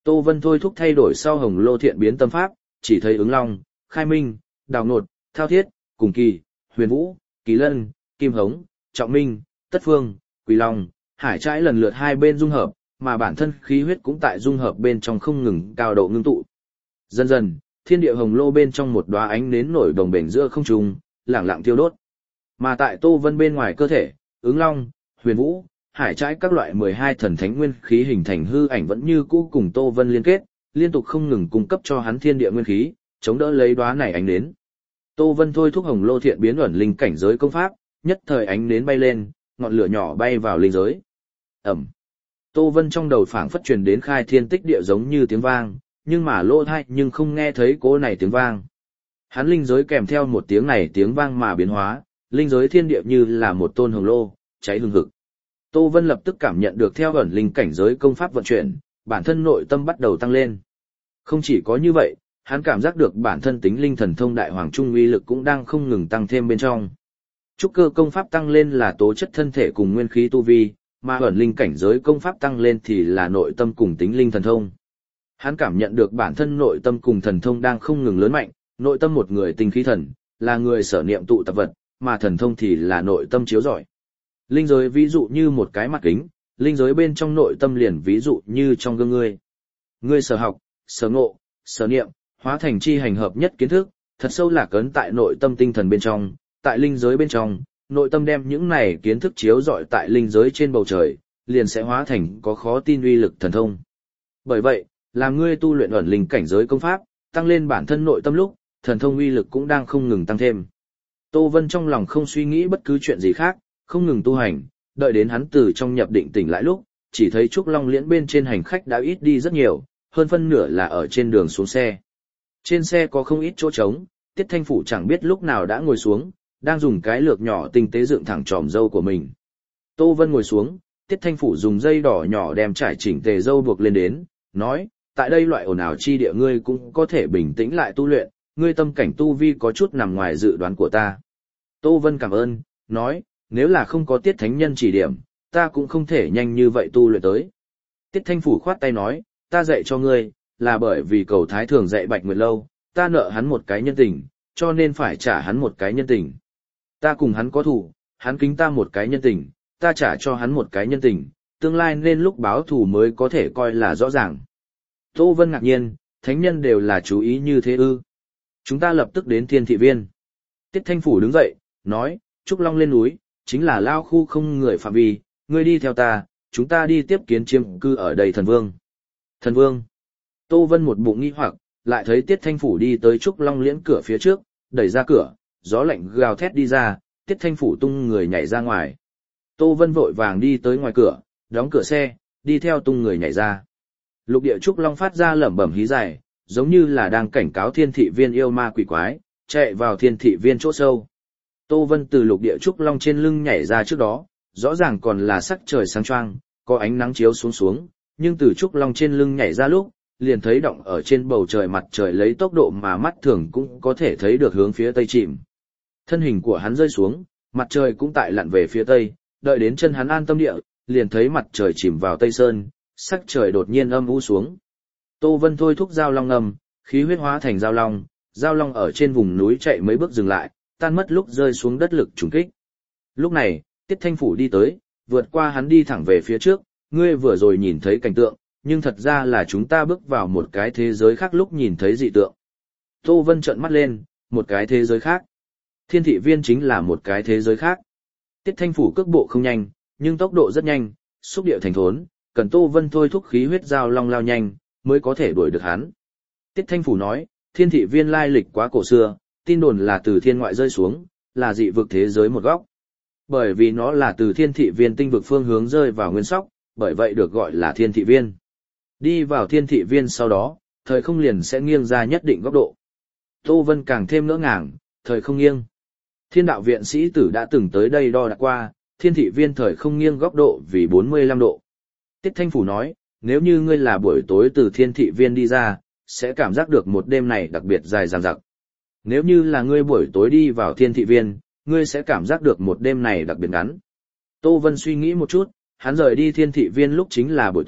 Tô Vân thôi thúc thay đổi sau Hồng Lô Thiện biến tâm pháp, chỉ thấy Ứng Long, Khai Minh, Đào Nột, Thao Thiết, Cùng Kỳ, Huyền Vũ, Kỳ Lân, Kim Hống, Trọng Minh, Tất Phương, Quỳ Long, Hải Trãi lần lượt hai bên dung hợp, mà bản thân khí huyết cũng tại dung hợp bên trong không ngừng cao độ ngưng tụ. Dần dần, thiên địa hồng lô bên trong một đóa ánh nến nổi đồng bền giữa không trung, lẳng lặng thiêu đốt. Mà tại Tô Vân bên ngoài cơ thể, Ứng Long, Huyền Vũ, Hải Trãi các loại 12 thần thánh nguyên khí hình thành hư ảnh vẫn như cũ cùng Tô Vân liên kết, liên tục không ngừng cung cấp cho hắn thiên địa nguyên khí, chống đỡ lấy đóa này ánh nến. Tô Vân thôi thúc Hồng Lô Thiện biến ẩn linh cảnh giới công pháp, nhất thời ánh nến bay lên, ngọn lửa nhỏ bay vào linh giới. Ầm. Tô Vân trong đầu phảng phất truyền đến khai thiên tích địa giống như tiếng vang, nhưng mà lỗ tai nhưng không nghe thấy cỗ này tiếng vang. Hắn linh giới kèm theo một tiếng này tiếng vang mà biến hóa, linh giới thiên địa như là một tôn hồng lô, cháy hừng hực. Tô Vân lập tức cảm nhận được theo ẩn linh cảnh giới công pháp vận chuyển, bản thân nội tâm bắt đầu tăng lên. Không chỉ có như vậy, hắn cảm giác được bản thân tính linh thần thông đại hoàng trung uy lực cũng đang không ngừng tăng thêm bên trong. Trúc cơ công pháp tăng lên là tố chất thân thể cùng nguyên khí tu vi, mà ẩn linh cảnh giới công pháp tăng lên thì là nội tâm cùng tính linh thần thông. Hắn cảm nhận được bản thân nội tâm cùng thần thông đang không ngừng lớn mạnh, nội tâm một người tinh khí thần, là người sở niệm tụ tập vật, mà thần thông thì là nội tâm chiếu rọi. Linh giới ví dụ như một cái mặt kính, linh giới bên trong nội tâm liền ví dụ như trong gương ngươi. Ngươi sở học, sở ngộ, sở niệm, hóa thành chi hành hợp nhất kiến thức, thật sâu lạc ấn tại nội tâm tinh thần bên trong, tại linh giới bên trong, nội tâm đem những này kiến thức chiếu rọi tại linh giới trên bầu trời, liền sẽ hóa thành có khó tin uy lực thần thông. Bởi vậy, làm ngươi tu luyện ẩn linh cảnh giới công pháp, tăng lên bản thân nội tâm lúc, thần thông uy lực cũng đang không ngừng tăng thêm. Tô Vân trong lòng không suy nghĩ bất cứ chuyện gì khác, không ngừng tu hành, đợi đến hắn từ trong nhập định tỉnh lại lúc, chỉ thấy Trúc Long Liễn bên trên hành khách đã ít đi rất nhiều, hơn phân nửa là ở trên đường xuống xe. Trên xe có không ít chỗ trống, Tiết Thanh Phủ chẳng biết lúc nào đã ngồi xuống, đang dùng cái lược nhỏ tinh tế dựng thẳng tròm râu của mình. Tô Vân ngồi xuống, Tiết Thanh Phủ dùng dây đỏ nhỏ đem trải chỉnh tề râu buộc lên đến, nói, tại đây loại ồn ào chi địa ngươi cũng có thể bình tĩnh lại tu luyện, ngươi tâm cảnh tu vi có chút nằm ngoài dự đoán của ta. Tô Vân cảm ơn, nói, nếu là không có Tiết Thánh Nhân chỉ điểm, ta cũng không thể nhanh như vậy tu luyện tới. Tiết Thanh Phủ khoát tay nói, ta dạy cho ngươi, là bởi vì cầu Thái Thường dạy Bạch Nguyệt Lâu, ta nợ hắn một cái nhân tình, cho nên phải trả hắn một cái nhân tình. Ta cùng hắn có thù, hắn kính ta một cái nhân tình, ta trả cho hắn một cái nhân tình, tương lai nên lúc báo thù mới có thể coi là rõ ràng. Tô Vân ngạc nhiên, thánh nhân đều là chú ý như thế ư? Chúng ta lập tức đến Thiên Thị Viên. Tiết Thanh Phủ đứng dậy, nói, Trúc Long lên núi, chính là lao khu không người phạm vi, ngươi đi theo ta, chúng ta đi tiếp kiến chiêm cư ở đây thần vương. Thần vương. Tô Vân một bụng nghi hoặc, lại thấy Tiết Thanh Phủ đi tới Trúc Long Liễn cửa phía trước, đẩy ra cửa, gió lạnh gào thét đi ra, Tiết Thanh Phủ tung người nhảy ra ngoài. Tô Vân vội vàng đi tới ngoài cửa, đóng cửa xe, đi theo tung người nhảy ra. Lục địa Trúc Long phát ra lẩm bẩm hí dài, giống như là đang cảnh cáo Thiên Thị Viên yêu ma quỷ quái, chạy vào Thiên Thị Viên chỗ sâu. Tô Vân từ lục địa Trúc Long trên lưng nhảy ra trước đó, rõ ràng còn là sắc trời sáng choang, có ánh nắng chiếu xuống, nhưng từ Trúc Long trên lưng nhảy ra lúc, liền thấy động ở trên bầu trời mặt trời lấy tốc độ mà mắt thường cũng có thể thấy được hướng phía tây chìm. Thân hình của hắn rơi xuống, mặt trời cũng tại lặn về phía tây, đợi đến chân hắn an tâm địa, liền thấy mặt trời chìm vào tây sơn, sắc trời đột nhiên âm u xuống. Tô Vân thôi thúc Giao Long ngầm, khí huyết hóa thành Giao Long ở trên vùng núi chạy mấy bước dừng lại, tan mất lúc rơi xuống đất lực trùng kích. Lúc này, Tiết Thanh Phủ đi tới, vượt qua hắn đi thẳng về phía trước, ngươi vừa rồi nhìn thấy cảnh tượng, nhưng thật ra là chúng ta bước vào một cái thế giới khác lúc nhìn thấy dị tượng. Tô Vân trợn mắt lên, một cái thế giới khác. Thiên Thị Viên chính là một cái thế giới khác. Tiết Thanh Phủ cước bộ không nhanh, nhưng tốc độ rất nhanh, xúc điệu thành thốn, cần Tô Vân thôi thúc khí huyết Giao Long lao nhanh, mới có thể đuổi được hắn. Tiết Thanh Phủ nói, Thiên Thị Viên lai lịch quá cổ xưa, tin đồn là từ thiên ngoại rơi xuống, là dị vực thế giới một góc. Bởi vì nó là từ Thiên Thị Viên tinh vực phương hướng rơi vào nguyên sóc, bởi vậy được gọi là Thiên Thị Viên. Đi vào Thiên Thị Viên sau đó, thời không liền sẽ nghiêng ra nhất định góc độ. Tô Vân càng thêm ngỡ ngàng, thời không nghiêng. Thiên đạo viện sĩ tử đã từng tới đây đo đạc qua, Thiên Thị Viên thời không nghiêng góc độ vì 45 độ. Tiết Thanh Phủ nói, nếu như ngươi là buổi tối từ Thiên Thị Viên đi ra, sẽ cảm giác được một đêm này đặc biệt dài dằng dặc. Nếu như là ngươi buổi tối đi vào Thiên Thị Viên, ngươi sẽ cảm giác được một đêm này đặc biệt ngắn. Tô Vân suy nghĩ một chút, hắn rời đi Thiên Thị Viên lúc chính là buổi tối,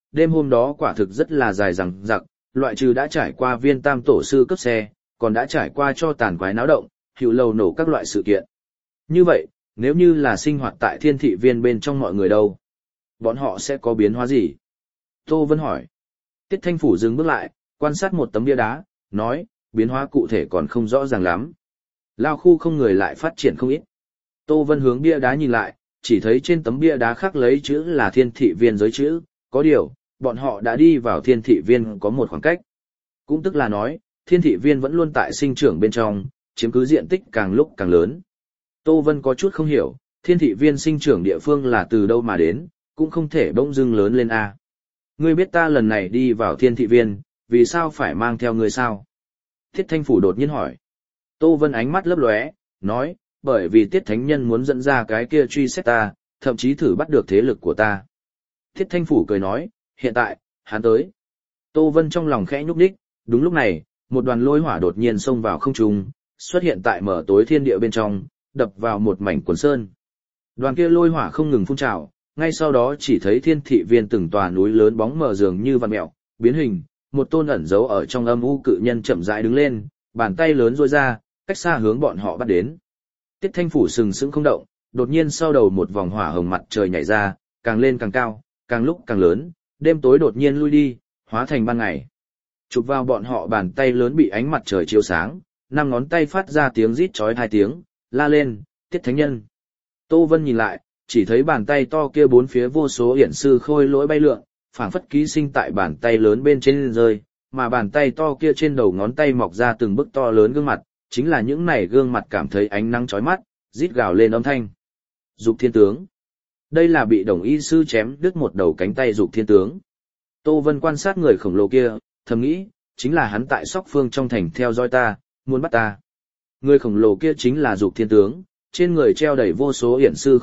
đêm hôm đó quả thực rất là dài dằng dặc, loại trừ đã trải qua viên tam tổ sư cấp xe, còn đã trải qua cho tàn quái náo động, hiệu lầu nổ các loại sự kiện. Như vậy, nếu như là sinh hoạt tại thiên thị viên bên trong mọi người đâu, bọn họ sẽ có biến hóa gì? Tô Vân hỏi. Tiết Thanh Phủ dừng bước lại, quan sát một tấm bia đá, nói, biến hóa cụ thể còn không rõ ràng lắm. Lao khu không người lại phát triển không ít. Tô Vân hướng bia đá nhìn lại, chỉ thấy trên tấm bia đá khắc lấy chữ là thiên thị viên giới chữ, có điều, bọn họ đã đi vào thiên thị viên có một khoảng cách. Cũng tức là nói, thiên thị viên vẫn luôn tại sinh trưởng bên trong, chiếm cứ diện tích càng lúc càng lớn. Tô Vân có chút không hiểu, thiên thị viên sinh trưởng địa phương là từ đâu mà đến, cũng không thể bỗng dưng lớn lên a. Ngươi biết ta lần này đi vào thiên thị viên, vì sao phải mang theo ngươi sao? Tiết Thanh Phủ đột nhiên hỏi. Tô Vân ánh mắt lấp lóe, nói, bởi vì Tiết Thánh Nhân muốn dẫn ra cái kia truy xét ta, thậm chí thử bắt được thế lực của ta. Tiết Thanh Phủ cười nói, hiện tại, hắn tới. Tô Vân trong lòng khẽ nhúc nhích, đúng lúc này, một đoàn lôi hỏa đột nhiên xông vào không trung, xuất hiện tại mở tối thiên địa bên trong, đập vào một mảnh quần sơn. Đoàn kia lôi hỏa không ngừng phun trào, ngay sau đó chỉ thấy thiên thị viên từng tòa núi lớn bóng mờ dường như vằn mẹo, biến hình, một tôn ẩn giấu ở trong âm u cự nhân chậm rãi đứng lên, bàn tay lớn duỗi ra, cách xa hướng bọn họ bắt đến. Tiết Thanh Phủ sừng sững không động, đột nhiên sau đầu một vòng hỏa hồng mặt trời nhảy ra, càng lên càng cao, càng lúc càng lớn, đêm tối đột nhiên lui đi, hóa thành ban ngày. Chụp vào bọn họ bàn tay lớn bị ánh mặt trời chiếu sáng, năm ngón tay phát ra tiếng rít chói hai tiếng, la lên, Tiết Thánh Nhân. Tô Vân nhìn lại, chỉ thấy bàn tay to kia bốn phía vô số hiển sư khôi lỗi bay lượn, phảng phất ký sinh tại bàn tay lớn bên trên rơi, mà bàn tay to kia trên đầu ngón tay mọc ra từng bức to lớn gương mặt, chính là những này gương mặt cảm thấy ánh nắng chói mắt, rít gào lên âm thanh. Dục Thiên Tướng. Đây là bị Đồng Y sư chém đứt một đầu cánh tay Dục Thiên Tướng. Tô Vân quan sát người khổng lồ kia, thầm nghĩ, chính là hắn tại Sóc Phương trong thành theo dõi ta, muốn bắt ta. Người khổng lồ kia chính là Dục Thiên Tướng, trên người treo đầy vô số hiển sư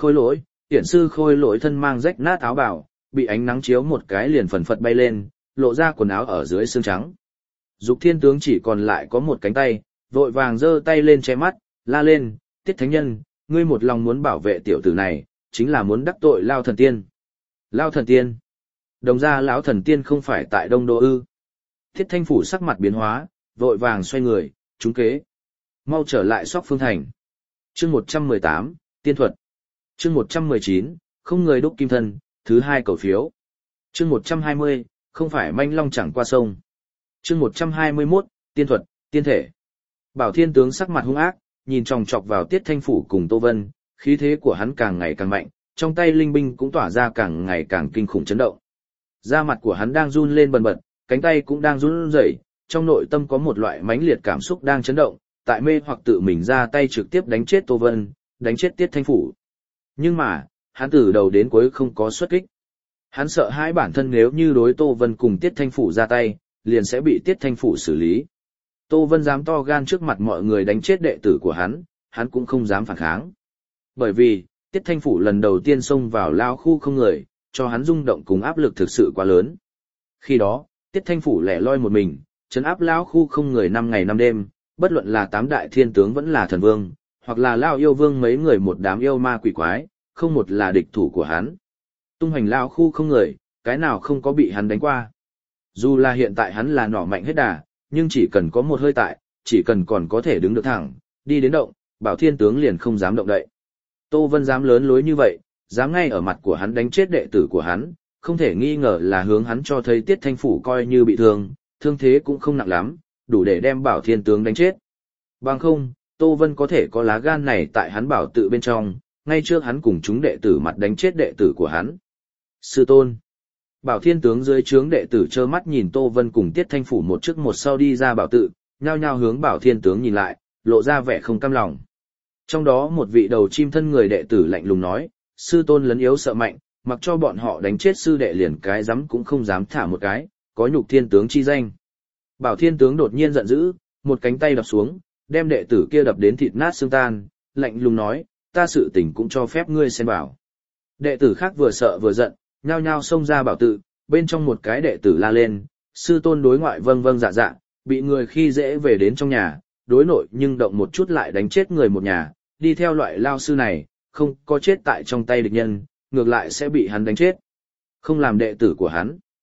khôi lỗi thân mang rách nát áo bào, bị ánh nắng chiếu một cái liền phần phật bay lên, lộ ra quần áo ở dưới xương trắng. Dục Thiên Tướng chỉ còn lại có một cánh tay, vội vàng giơ tay lên che mắt, la lên, Tiết Thánh Nhân, ngươi một lòng muốn bảo vệ tiểu tử này, chính là muốn đắc tội Lao Thần Tiên. Lao Thần Tiên? Đồng ra lão Thần Tiên không phải tại Đông Đô ư? Tiết Thanh Phủ sắc mặt biến hóa, vội vàng xoay người, trúng kế. Mau trở lại Sóc Phương Thành. Chương 118, Tiên Thuật. Chương 119, không người đúc kim thân, thứ hai cầu phiếu. Chương 120, không phải manh long chẳng qua sông. Chương 121, Tiên Thuật, Tiên Thể. Bảo Thiên Tướng sắc mặt hung ác, nhìn chòng chọc vào Tiết Thanh Phủ cùng Tô Vân, khí thế của hắn càng ngày càng mạnh, trong tay linh binh cũng tỏa ra càng ngày càng kinh khủng chấn động. Da mặt của hắn đang run lên bần bật, cánh tay cũng đang run rẩy, trong nội tâm có một loại mãnh liệt cảm xúc đang chấn động, tại mê hoặc tự mình ra tay trực tiếp đánh chết Tô Vân, đánh chết Tiết Thanh Phủ. Nhưng mà, hắn từ đầu đến cuối không có xuất kích. Hắn sợ hãi bản thân nếu như đối Tô Vân cùng Tiết Thanh Phủ ra tay, liền sẽ bị Tiết Thanh Phủ xử lý. Tô Vân dám to gan trước mặt mọi người đánh chết đệ tử của hắn cũng không dám phản kháng. Bởi vì, Tiết Thanh Phủ lần đầu tiên xông vào lao khu không người, cho hắn rung động cùng áp lực thực sự quá lớn. Khi đó, Tiết Thanh Phủ lẻ loi một mình, trấn áp lao khu không người 5 ngày 5 đêm, bất luận là 8 đại thiên tướng vẫn là thần vương, hoặc là lao yêu vương mấy người một đám yêu ma quỷ quái, không một là địch thủ của hắn. Tung hoành lao khu không người, cái nào không có bị hắn đánh qua. Dù là hiện tại hắn là nỏ mạnh hết đà, nhưng chỉ cần có một hơi tại, chỉ cần còn có thể đứng được thẳng, đi đến động, Bảo Thiên Tướng liền không dám động đậy. Tô Vân dám lớn lối như vậy, dám ngay ở mặt của hắn đánh chết đệ tử của hắn, không thể nghi ngờ là hướng hắn cho thấy Tiết Thanh Phủ coi như bị thương, thương thế cũng không nặng lắm, đủ để đem Bảo Thiên Tướng đánh chết. Bằng không, Tô Vân có thể có lá gan này tại hắn bảo tự bên trong, ngay trước hắn cùng chúng đệ tử mặt đánh chết đệ tử của hắn. Sư tôn. Bảo Thiên Tướng dưới trướng đệ tử trơ mắt nhìn Tô Vân cùng Tiết Thanh Phủ một trước một sau đi ra bảo tự, nhao nhao hướng Bảo Thiên Tướng nhìn lại, lộ ra vẻ không cam lòng. Trong đó một vị đầu chim thân người đệ tử lạnh lùng nói, sư tôn lấn yếu sợ mạnh, mặc cho bọn họ đánh chết sư đệ liền cái dám cũng không dám thả một cái, có nhục Thiên Tướng chi danh. Bảo Thiên Tướng đột nhiên giận dữ, một cánh tay đập xuống, đem đệ tử kia đập đến thịt nát xương tan, lạnh lùng nói, ta sự tình cũng cho phép ngươi xen vào. Đệ tử khác vừa sợ vừa giận, nhao nhao xông ra bảo tự, bên trong một cái đệ tử la lên, sư tôn đối ngoại vâng vâng dạ dạ, bị người khi dễ về đến trong nhà, đối nội nhưng động một chút lại đánh chết người một nhà, đi theo loại lao sư này, không có chết tại trong tay địch nhân, ngược lại sẽ bị hắn đánh chết. Không làm đệ tử của hắn.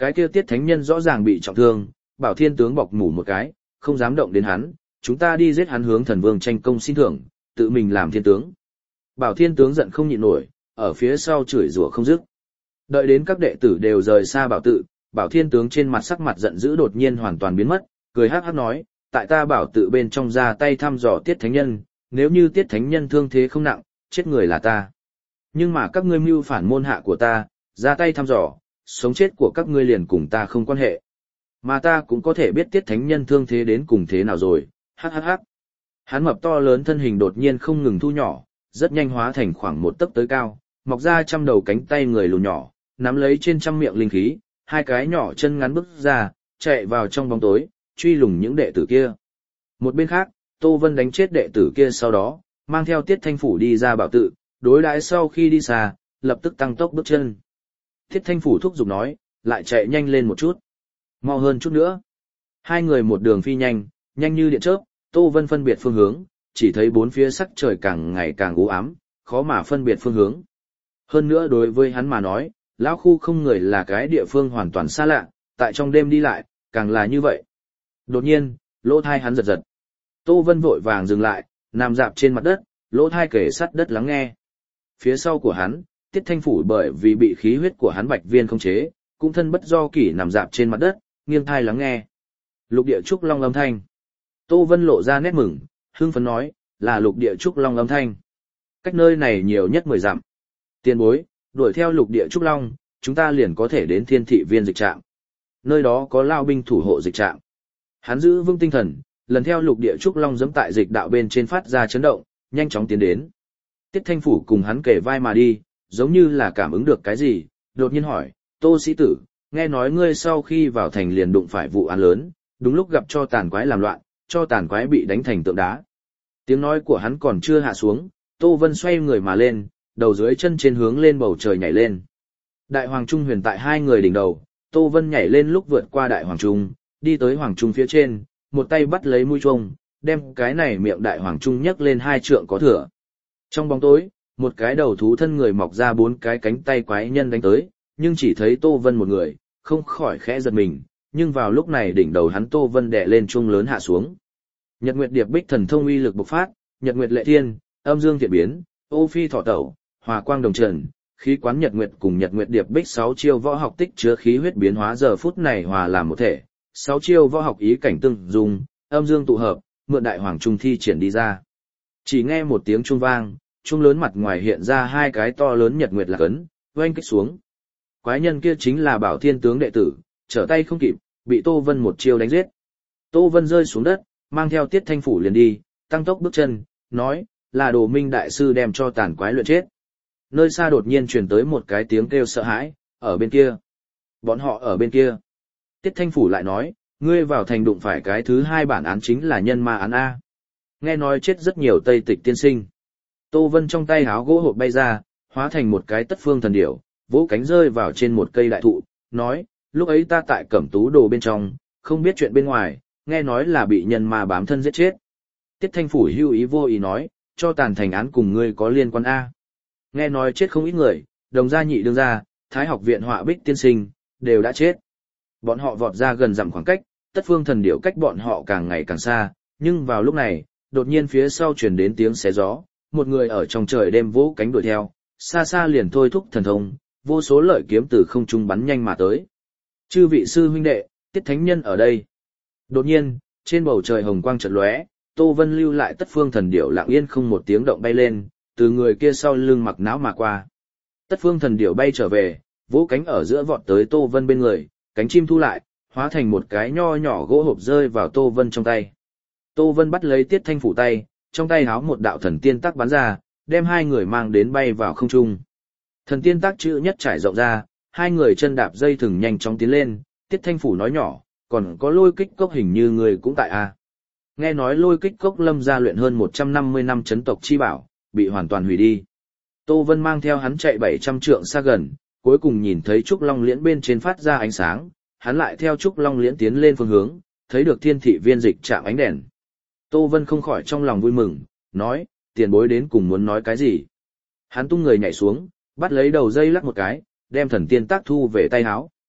Cái kia Tiết Thánh Nhân rõ ràng bị trọng thương, Bảo Thiên tướng bọc mủ một cái, không dám động đến hắn, chúng ta đi giết hắn hướng thần vương tranh công xin thưởng, tự mình làm thiên tướng. Bảo Thiên tướng giận không nhịn nổi, ở phía sau chửi rủa không dứt. Đợi đến các đệ tử đều rời xa Bảo tự, Bảo Thiên tướng trên mặt sắc mặt giận dữ đột nhiên hoàn toàn biến mất, cười hắc hắc nói, tại ta Bảo tự bên trong ra tay thăm dò Tiết Thánh Nhân, nếu như Tiết Thánh Nhân thương thế không nặng, chết người là ta. Nhưng mà các ngươi mưu phản môn hạ của ta, ra tay thăm dò, sống chết của các ngươi liền cùng ta không quan hệ. Mà ta cũng có thể biết Tiết Thánh Nhân thương thế đến cùng thế nào rồi, hắc hắc hắc. Hắn mập to lớn thân hình đột nhiên không ngừng thu nhỏ, rất nhanh hóa thành khoảng 1 tấc tới cao, mọc ra 100 đầu cánh tay người lùn nhỏ, nắm lấy trên 100 miệng linh khí, 2 cái nhỏ chân ngắn bước ra, chạy vào trong bóng tối, truy lùng những đệ tử kia. Một bên khác, Tô Vân đánh chết đệ tử kia sau đó, mang theo Tiết Thanh Phủ đi ra Bảo tự, đối đãi sau khi đi xa, lập tức tăng tốc bước chân. Tiết Thanh Phủ thúc giục nói, lại chạy nhanh lên một chút, mau hơn chút nữa. Hai người một đường phi nhanh, nhanh như điện chớp, Tô Vân phân biệt phương hướng, chỉ thấy bốn phía sắc trời càng ngày càng u ám, khó mà phân biệt phương hướng. Hơn nữa đối với hắn mà nói, lão khu không người là cái địa phương hoàn toàn xa lạ, tại trong đêm đi lại, càng là như vậy. Đột nhiên, lỗ thai hắn giật giật. Tô Vân vội vàng dừng lại, nằm dạp trên mặt đất, lỗ thai kề sát đất lắng nghe. Phía sau của hắn, Tiết Thanh Phủ bởi vì bị khí huyết của hắn bạch viên không chế, cũng thân bất do kỷ nằm dạp trên mặt đất, nghiêng thai lắng nghe. Lục địa trúc long âm thanh. Tô Vân lộ ra nét mừng, hưng phấn nói, là lục địa trúc long âm thanh. Cách nơi này nhiều nhất 10 dặm. Tiền bối, đuổi theo lục địa trúc long, chúng ta liền có thể đến Thiên Thị Viên dịch trạm. Nơi đó có lao binh thủ hộ dịch trạm. Hắn giữ vững tinh thần, lần theo lục địa trúc long giẫm tại dịch đạo bên trên phát ra chấn động, nhanh chóng tiến đến. Tiết Thanh Phủ cùng hắn kể vai mà đi, giống như là cảm ứng được cái gì, đột nhiên hỏi, Tô sĩ tử, nghe nói ngươi sau khi vào thành liền đụng phải vụ án lớn, đúng lúc gặp cho tàn quái làm loạn, cho tàn quái bị đánh thành tượng đá. Tiếng nói của hắn còn chưa hạ xuống, Tô Vân xoay người mà lên, đầu dưới chân trên hướng lên bầu trời nhảy lên. Đại Hoàng Trung huyền tại hai người đỉnh đầu, Tô Vân nhảy lên lúc vượt qua Đại Hoàng Trung, đi tới Hoàng Trung phía trên, một tay bắt lấy mũi chuông, đem cái này miệng Đại Hoàng Trung nhấc lên 2 trượng có thừa. Trong bóng tối, một cái đầu thú thân người mọc ra 4 cái cánh tay quái nhân đánh tới, nhưng chỉ thấy Tô Vân một người, không khỏi khẽ giật mình, nhưng vào lúc này đỉnh đầu hắn Tô Vân đè lên chuông lớn hạ xuống. Nhật Nguyệt Điệp Bích thần thông uy lực bộc phát, Nhật Nguyệt Lệ Thiên, Âm Dương Thiện Biến, Ô Phi Thọ Tẩu, Hòa Quang Đồng Trần, khí quán Nhật Nguyệt cùng Nhật Nguyệt Điệp Bích 6 chiêu võ học tích chứa khí huyết biến hóa giờ phút này hòa làm một thể, 6 chiêu võ học ý cảnh tương dùng, âm dương tụ hợp, mượn Đại Hoàng Trung thi triển đi ra. Chỉ nghe một tiếng chuông vang, chuông lớn mặt ngoài hiện ra 2 cái to lớn Nhật Nguyệt lạc ấn, oanh kích xuống. Quái nhân kia chính là Bảo Thiên tướng đệ tử, trở tay không kịp, bị Tô Vân một chiêu đánh giết. Tô Vân rơi xuống đất, mang theo Tiết Thanh Phủ liền đi, tăng tốc bước chân, nói, là Đồ Minh đại sư đem cho tàn quái luyện chết. Nơi xa đột nhiên truyền tới một cái tiếng kêu sợ hãi, ở bên kia. Bọn họ ở bên kia. Tiết Thanh Phủ lại nói, ngươi vào thành đụng phải cái thứ 2 bản án chính là nhân ma án A. Nghe nói chết rất nhiều Tây Tịch tiên sinh. Tô Vân trong tay háo gỗ hộp bay ra, hóa thành một cái tất phương thần điểu, vỗ cánh rơi vào trên một cây đại thụ, nói, lúc ấy ta tại Cẩm Tú Đồ bên trong, không biết chuyện bên ngoài, nghe nói là bị nhân ma bám thân giết chết. Tiết Thanh Phủ hưu ý vô ý nói, cho tàn thành án cùng ngươi có liên quan A. Nghe nói chết không ít người, Đồng gia nhị đương gia, Thái học viện họa bích tiên sinh, đều đã chết. Bọn họ vọt ra gần dặm khoảng cách, tất phương thần điểu cách bọn họ càng ngày càng xa, nhưng vào lúc này, đột nhiên phía sau truyền đến tiếng xé gió, một người ở trong trời đêm vỗ cánh đuổi theo, xa xa liền thôi thúc thần thông, vô số lợi kiếm từ không trung bắn nhanh mà tới. Chư vị sư huynh đệ, Tiết Thánh Nhân ở đây. Đột nhiên, trên bầu trời hồng quang chợt lóe, Tô Vân lưu lại tất phương thần điểu lặng yên không một tiếng động bay lên, từ người kia sau lưng mặc náo mà qua. Tất phương thần điểu bay trở về, vỗ cánh ở giữa vọt tới Tô Vân bên người, cánh chim thu lại, hóa thành một cái nho nhỏ gỗ hộp rơi vào Tô Vân trong tay. Tô Vân bắt lấy Tiết Thanh Phủ tay, trong tay háo một đạo thần tiên tác bắn ra, đem 2 người mang đến bay vào không trung. Thần tiên tác chữ nhất trải rộng ra, 2 người chân đạp dây thừng nhanh chóng tiến lên, Tiết Thanh Phủ nói nhỏ, còn có Lôi Kích Cốc hình như người cũng tại a. Nghe nói Lôi Kích Cốc lâm gia luyện hơn 150 năm chấn tộc chi bảo, bị hoàn toàn hủy đi. Tô Vân mang theo hắn chạy 700 trượng xa gần, cuối cùng nhìn thấy Trúc Long Liễn bên trên phát ra ánh sáng, hắn lại theo Trúc Long Liễn tiến lên phương hướng, thấy được Thiên Thị Viên dịch trạm ánh đèn. Tô Vân không khỏi trong lòng vui mừng, nói, tiền bối đến cùng muốn nói cái gì. Hắn tung người nhảy xuống, bắt lấy đầu dây lắc một cái, đem thần tiên tác thu về tay háo.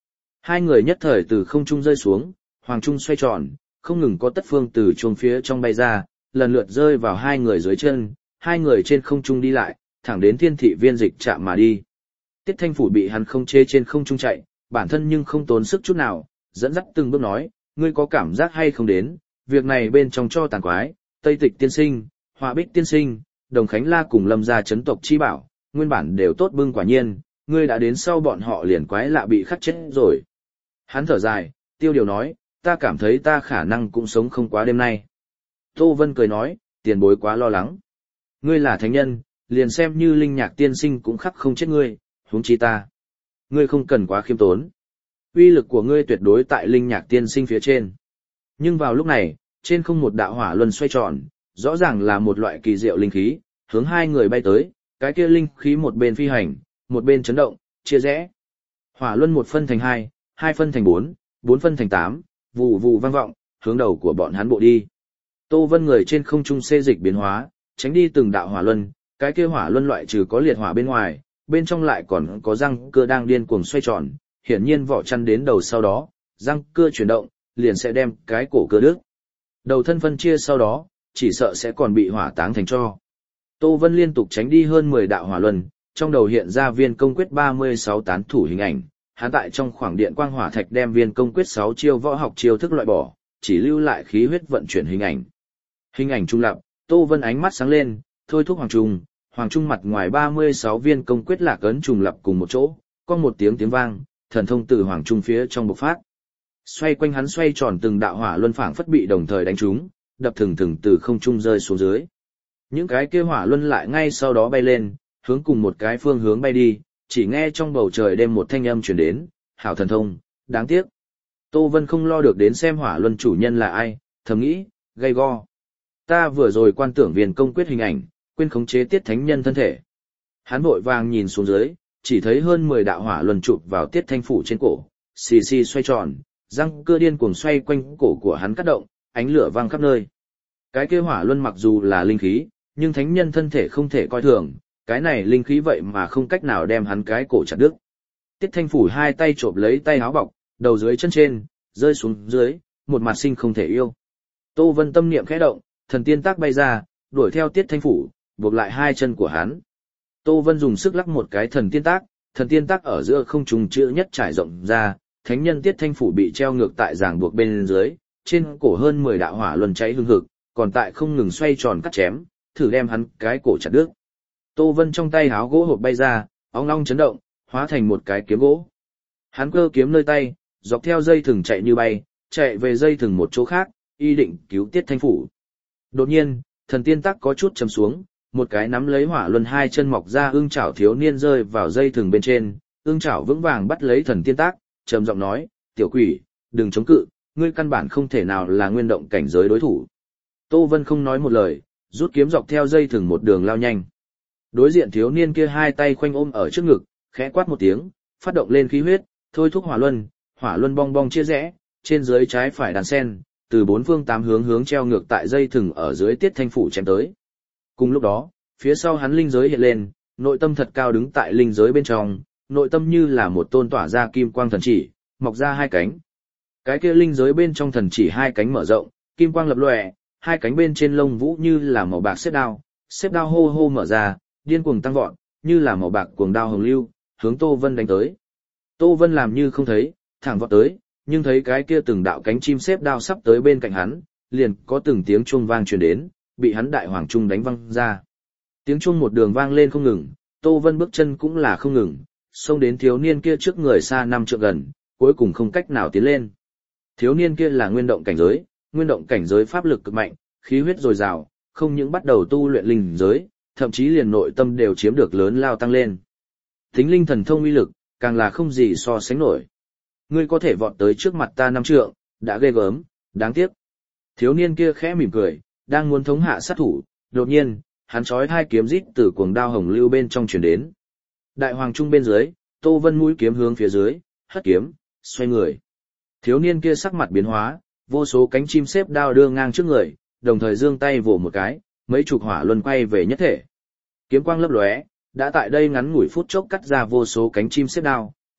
Hai người nhất thời từ không trung rơi xuống, hoàng trung xoay tròn, không ngừng có tất phương từ chuông phía trong bay ra, lần lượt rơi vào hai người dưới chân, hai người trên không trung đi lại, thẳng đến thiên thị viên dịch chạm mà đi. Tiết Thanh Phủ bị hắn không chê trên không trung chạy, bản thân nhưng không tốn sức chút nào, dẫn dắt từng bước nói, ngươi có cảm giác hay không đến, việc này bên trong cho tàn quái, Tây Tịch tiên sinh, Họa Bích tiên sinh, Đồng Khánh La cùng Lâm gia chấn tộc chi bảo, nguyên bản đều tốt bưng quả nhiên, ngươi đã đến sau bọn họ liền quái lạ bị khắc chết rồi. Hắn thở dài, tiêu điều nói, ta cảm thấy ta khả năng cũng sống không quá đêm nay. Tô Vân cười nói, tiền bối quá lo lắng. Ngươi là thánh nhân, liền xem như linh nhạc tiên sinh cũng khắc không chết ngươi, huống chi ta. Ngươi không cần quá khiêm tốn. Uy lực của ngươi tuyệt đối tại linh nhạc tiên sinh phía trên. Nhưng vào lúc này, trên không một đạo hỏa luân xoay tròn, rõ ràng là một loại kỳ diệu linh khí, hướng hai người bay tới, cái kia linh khí một bên phi hành, một bên chấn động, chia rẽ. Hỏa luân một phân thành hai, hai phân thành bốn, bốn phân thành tám, vù vù vang vọng, hướng đầu của bọn hắn bộ đi. Tô Vân người trên không trung xê dịch biến hóa, tránh đi từng đạo hỏa luân, cái kia hỏa luân loại trừ có liệt hỏa bên ngoài, bên trong lại còn có răng cưa đang điên cuồng xoay tròn, hiển nhiên vỏ chăn đến đầu sau đó, răng cưa chuyển động, liền sẽ đem cái cổ cưa đứt. Đầu thân phân chia sau đó, chỉ sợ sẽ còn bị hỏa táng thành tro. Tô Vân liên tục tránh đi hơn 10 đạo hỏa luân, trong đầu hiện ra viên công quyết 36 tán thủ hình ảnh, hắn tại trong khoảng điện quang hỏa thạch đem viên công quyết 6 chiêu võ học chiêu thức loại bỏ, chỉ lưu lại khí huyết vận chuyển hình ảnh. Hình ảnh trung lập, Tô Vân ánh mắt sáng lên, thôi thúc hoàng trung mặt ngoài 36 viên công quyết lạc ấn trùng lập cùng một chỗ, có một tiếng vang, thần thông từ hoàng trung phía trong bộc phát. Xoay quanh hắn xoay tròn từng đạo hỏa luân phảng phất bị đồng thời đánh trúng, đập thừng thừng từ không trung rơi xuống dưới. Những cái kia hỏa luân lại ngay sau đó bay lên, hướng cùng một cái phương hướng bay đi, chỉ nghe trong bầu trời đêm một thanh âm truyền đến, hảo thần thông, đáng tiếc. Tô Vân không lo được đến xem hỏa luân chủ nhân là ai, thầm nghĩ, gay go. Ta vừa rồi quan tưởng viên công quyết hình ảnh, quên khống chế Tiết Thánh Nhân thân thể. Hắn vội vàng nhìn xuống dưới, chỉ thấy hơn 10 đạo hỏa luân chụp vào Tiết Thanh Phủ trên cổ, xì xì xoay tròn, răng cưa điên cuồng xoay quanh cổ của hắn cắt động, ánh lửa vang khắp nơi. Cái kia hỏa luân mặc dù là linh khí, nhưng thánh nhân thân thể không thể coi thường, cái này linh khí vậy mà không cách nào đem hắn cái cổ chặt đứt. Tiết Thanh Phủ hai tay chộp lấy tay áo bọc, đầu dưới chân trên, rơi xuống dưới, một mặt sinh không thể yêu. Tô Vân tâm niệm khẽ động, thần tiên tác bay ra, đuổi theo Tiết Thanh Phủ, buộc lại hai chân của hắn. Tô Vân dùng sức lắc một cái thần tiên tác ở giữa không trung chữ nhất trải rộng ra, thánh nhân Tiết Thanh Phủ bị treo ngược tại giảng buộc bên dưới, trên cổ hơn 10 đạo hỏa luân cháy hừng hực, còn tại không ngừng xoay tròn cắt chém, thử đem hắn cái cổ chặt đứt. Tô Vân trong tay háo gỗ hộp bay ra, ong long chấn động, hóa thành một cái kiếm gỗ. Hắn cơ kiếm nơi tay, dọc theo dây thừng chạy như bay, chạy về dây thừng một chỗ khác, y định cứu Tiết Thanh Phủ. Đột nhiên, thần tiên tắc có chút chầm xuống, một cái nắm lấy hỏa luân hai chân mọc ra ương chảo thiếu niên rơi vào dây thừng bên trên, ương chảo vững vàng bắt lấy thần tiên tác, trầm giọng nói, tiểu quỷ, đừng chống cự, ngươi căn bản không thể nào là nguyên động cảnh giới đối thủ. Tô Vân không nói một lời, rút kiếm dọc theo dây thừng một đường lao nhanh. Đối diện thiếu niên kia hai tay khoanh ôm ở trước ngực, khẽ quát một tiếng, phát động lên khí huyết, thôi thúc hỏa luân bong bong chia rẽ, trên dưới trái phải đàn sen, từ bốn phương tám hướng treo ngược tại dây thừng ở dưới Tiết Thanh Phủ chém tới. Cùng lúc đó, phía sau hắn linh giới hiện lên, nội tâm thật cao đứng tại linh giới bên trong, nội tâm như là một tôn tỏa ra kim quang thần chỉ, mọc ra hai cánh. Cái kia linh giới bên trong thần chỉ hai cánh mở rộng, kim quang lập lòe, hai cánh bên trên lông vũ như là màu bạc xếp đao hô hô mở ra, điên cuồng tăng vọt, như là màu bạc cuồng đao hồng lưu, hướng Tô Vân đánh tới. Tô Vân làm như không thấy, thẳng vọt tới, nhưng thấy cái kia từng đạo cánh chim xếp đao sắp tới bên cạnh hắn, liền có từng tiếng chuông vang truyền đến, bị hắn đại hoàng trung đánh văng ra. Tiếng chuông một đường vang lên không ngừng, Tô Vân bước chân cũng là không ngừng, xông đến thiếu niên kia trước người xa 5 trượng gần, cuối cùng không cách nào tiến lên. Thiếu niên kia là nguyên động cảnh giới pháp lực cực mạnh, khí huyết dồi dào, không những bắt đầu tu luyện linh giới, thậm chí liền nội tâm đều chiếm được lớn lao tăng lên. Tính linh thần thông uy lực, càng là không gì so sánh nổi. Ngươi có thể vọt tới trước mặt ta 5 trượng, đã ghê gớm, đáng tiếc. Thiếu niên kia khẽ mỉm cười, đang muốn thống hạ sát thủ, đột nhiên, hắn chói hai kiếm rít từ cuồng đao hồng lưu bên trong truyền đến. Đại hoàng trung bên dưới, Tô Vân mũi kiếm hướng phía dưới, hất kiếm, xoay người. Thiếu niên kia sắc mặt biến hóa, vô số cánh chim xếp đao đưa ngang trước người, đồng thời giương tay vỗ một cái, mấy chục hỏa luân quay về nhất thể. Kiếm quang lấp lóe, đã tại đây ngắn ngủi phút chốc cắt ra vô số cánh chim xếp đao,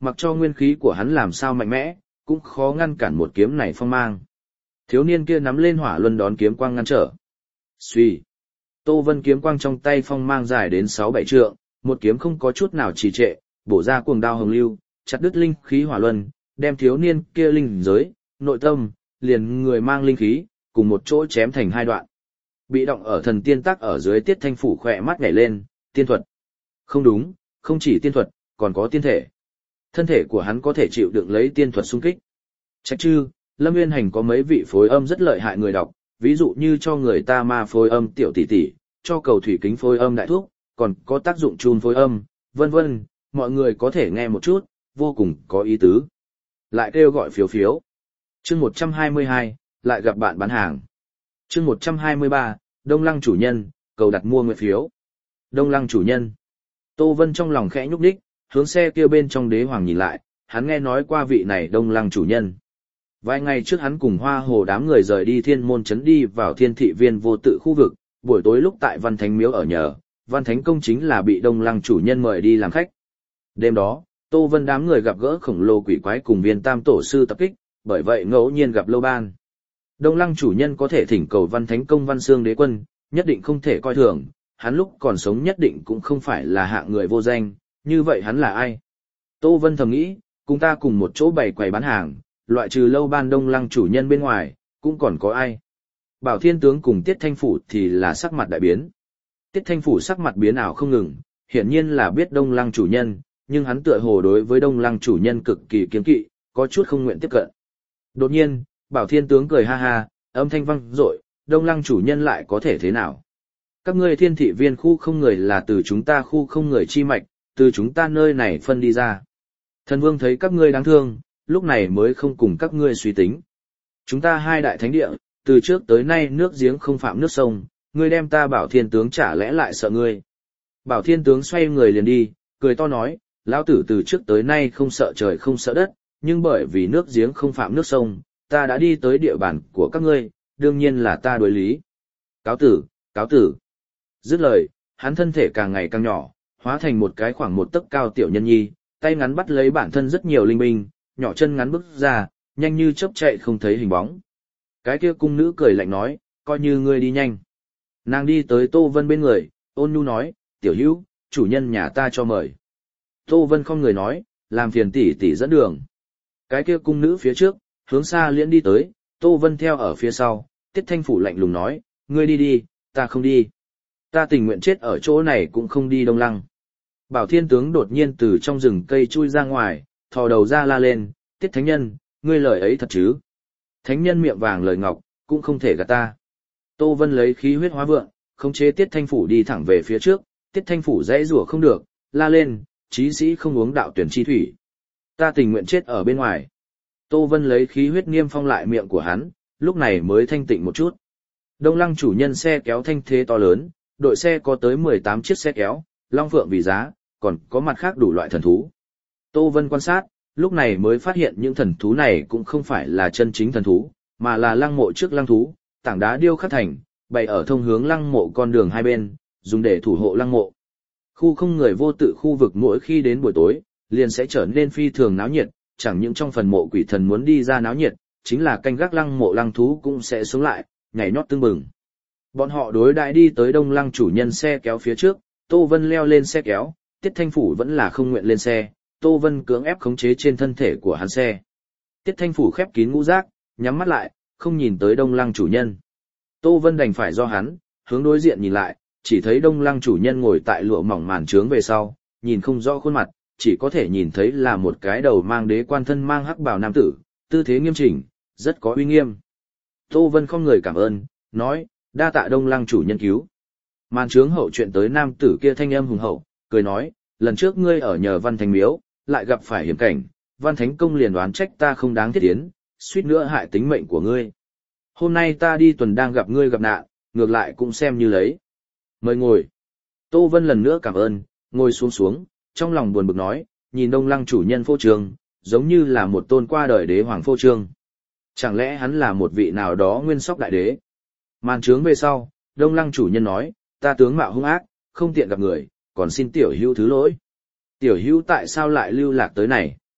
mặc cho nguyên khí của hắn làm sao mạnh mẽ, cũng khó ngăn cản một kiếm này phong mang. Thiếu niên kia nắm lên hỏa luân đón kiếm quang ngăn trở. Xuy. Tô Vân kiếm quang trong tay phong mang dài đến 6-7 trượng, một kiếm không có chút nào trì trệ, bổ ra cuồng đao hồng lưu, chặt đứt linh khí hỏa luân, đem thiếu niên kia linh giới, nội tâm, liền người mang linh khí, cùng một chỗ chém thành 2 đoạn. Bị động ở thần tiên tắc ở dưới Tiết Thanh Phủ khỏe mắt nhảy lên, tiên thuật. Không đúng, không chỉ tiên thuật, còn có tiên thể. Thân thể của hắn có thể chịu đựng lấy tiên thuật xung kích. Trách chứ, Lâm Nguyên Hành có mấy vị phối âm rất lợi hại người đọc, ví dụ như cho người ta ma phối âm tiểu tỷ tỷ, cho cầu thủy kính phối âm đại thuốc, còn có tác dụng chun phối âm, vân vân, mọi người có thể nghe một chút, vô cùng có ý tứ. Lại kêu gọi phiếu phiếu. Chương 122, lại gặp bạn bán hàng. Chương 123, Đông Lăng chủ nhân, cầu đặt mua nguyện phiếu. Đông Lăng chủ nhân. Tô Vân trong lòng khẽ nhúc nhích, hướng xe kia bên trong đế hoàng nhìn lại, hắn nghe nói qua vị này Đông Lăng chủ nhân. Vài ngày trước hắn cùng Hoa Hồ đám người rời đi Thiên Môn Trấn đi vào Thiên Thị Viên vô tự khu vực, buổi tối lúc tại Văn Thánh Miếu ở nhờ, Văn Thánh Công chính là bị Đông Lăng chủ nhân mời đi làm khách. Đêm đó, Tô Vân đám người gặp gỡ khổng lồ quỷ quái cùng Viên Tam Tổ sư tập kích, bởi vậy ngẫu nhiên gặp Lâu Ban. Đông Lăng chủ nhân có thể thỉnh cầu Văn Thánh Công Văn Xương Đế Quân, nhất định không thể coi thường, hắn lúc còn sống nhất định cũng không phải là hạng người vô danh, như vậy hắn là ai? Tô Vân thầm nghĩ, cùng ta cùng một chỗ bày quầy bán hàng, loại trừ Lâu Ban Đông Lăng chủ nhân bên ngoài, cũng còn có ai? Bảo Thiên Tướng cùng Tiết Thanh Phủ thì là sắc mặt đại biến. Tiết Thanh Phủ sắc mặt biến ảo không ngừng, hiển nhiên là biết Đông Lăng chủ nhân, nhưng hắn tựa hồ đối với Đông Lăng chủ nhân cực kỳ kiêng kỵ, có chút không nguyện tiếp cận. Đột nhiên, Bảo Thiên Tướng cười ha ha, âm thanh vang dội, Đông Lăng chủ nhân lại có thể thế nào? Các ngươi Thiên Thị Viên khu không người là từ chúng ta khu không người chi mạch, từ chúng ta nơi này phân đi ra. Thần Vương thấy các ngươi đáng thương, lúc này mới không cùng các ngươi suy tính. Chúng ta hai đại thánh địa, từ trước tới nay nước giếng không phạm nước sông, ngươi đem ta Bảo Thiên Tướng chả lẽ lại sợ ngươi. Bảo Thiên Tướng xoay người liền đi, cười to nói, lão tử từ trước tới nay không sợ trời không sợ đất, nhưng bởi vì nước giếng không phạm nước sông, ta đã đi tới địa bàn của các ngươi, đương nhiên là ta đối lý. Cáo tử, cáo tử. Dứt lời, hắn thân thể càng ngày càng nhỏ, hóa thành một cái khoảng 1 tấc cao tiểu nhân nhi, tay ngắn bắt lấy bản thân rất nhiều linh binh, nhỏ chân ngắn bước ra, nhanh như chớp chạy không thấy hình bóng. Cái kia cung nữ cười lạnh nói, coi như ngươi đi nhanh. Nàng đi tới Tô Vân bên người, ôn nhu nói, tiểu hữu, chủ nhân nhà ta cho mời. Tô Vân không người nói, làm phiền tỷ tỷ dẫn đường. Cái kia cung nữ phía trước, hướng xa liễn đi tới, Tô Vân theo ở phía sau, Tiết Thanh Phủ lạnh lùng nói, ngươi đi đi, ta không đi. Ta tình nguyện chết ở chỗ này cũng không đi Đông Lăng. Bảo Thiên Tướng đột nhiên từ trong rừng cây chui ra ngoài, thò đầu ra la lên, Tiết Thánh Nhân, ngươi lời ấy thật chứ? Thánh Nhân miệng vàng lời ngọc, cũng không thể gạt ta. Tô Vân lấy khí huyết hóa vượng, khống chế Tiết Thanh Phủ đi thẳng về phía trước, Tiết Thanh Phủ dãy rủa không được, la lên, chí sĩ không uống đạo tuyển chi thủy. Ta tình nguyện chết ở bên ngoài. Tô Vân lấy khí huyết niêm phong lại miệng của hắn, lúc này mới thanh tịnh một chút. Đông Lăng chủ nhân xe kéo thanh thế to lớn, đội xe có tới 18 chiếc xe kéo, long phượng vì giá, còn có mặt khác đủ loại thần thú. Tô Vân quan sát, lúc này mới phát hiện những thần thú này cũng không phải là chân chính thần thú, mà là lăng mộ trước lăng thú, tảng đá điêu khắc thành, bày ở thông hướng lăng mộ con đường hai bên, dùng để thủ hộ lăng mộ. Khu không người vô tự khu vực mỗi khi đến buổi tối, liền sẽ trở nên phi thường náo nhiệt, chẳng những trong phần mộ quỷ thần muốn đi ra náo nhiệt, chính là canh gác lăng mộ lăng thú cũng sẽ sống lại, nhảy nhót tưng bừng. Bọn họ đối đãi đi tới Đông Lăng chủ nhân xe kéo phía trước, Tô Vân leo lên xe kéo, Tiết Thanh Phủ vẫn là không nguyện lên xe, Tô Vân cưỡng ép khống chế trên thân thể của hắn xe. Tiết Thanh Phủ khép kín ngũ giác, nhắm mắt lại, không nhìn tới Đông Lăng chủ nhân. Tô Vân đành phải do hắn, hướng đối diện nhìn lại, chỉ thấy Đông Lăng chủ nhân ngồi tại lụa mỏng màn trướng về sau, nhìn không rõ khuôn mặt, chỉ có thể nhìn thấy là một cái đầu mang đế quan thân mang hắc bào nam tử, tư thế nghiêm chỉnh, rất có uy nghiêm. Tô Vân không người cảm ơn, nói, đa tạ Đông Lăng chủ nhân cứu. Màn trướng hậu chuyện tới nam tử kia thanh âm hùng hậu, cười nói, lần trước ngươi ở nhờ Văn Thánh Miếu, lại gặp phải hiểm cảnh, Văn Thánh Công liền đoán trách ta không đáng thiết tiến, suýt nữa hại tính mệnh của ngươi. Hôm nay ta đi tuần đang gặp ngươi gặp nạn, ngược lại cũng xem như lấy. Mời ngồi. Tô Vân lần nữa cảm ơn, ngồi xuống, trong lòng buồn bực nói, nhìn Đông Lăng chủ nhân phô trương, giống như là một tôn qua đời đế hoàng phô trương. Chẳng lẽ hắn là một vị nào đó nguyên sóc đại đế? Màn trướng về sau, Đông Lăng chủ nhân nói, ta tướng mạo hung ác, không tiện gặp người, còn xin tiểu hữu thứ lỗi. Tiểu hữu tại sao lại lưu lạc tới này?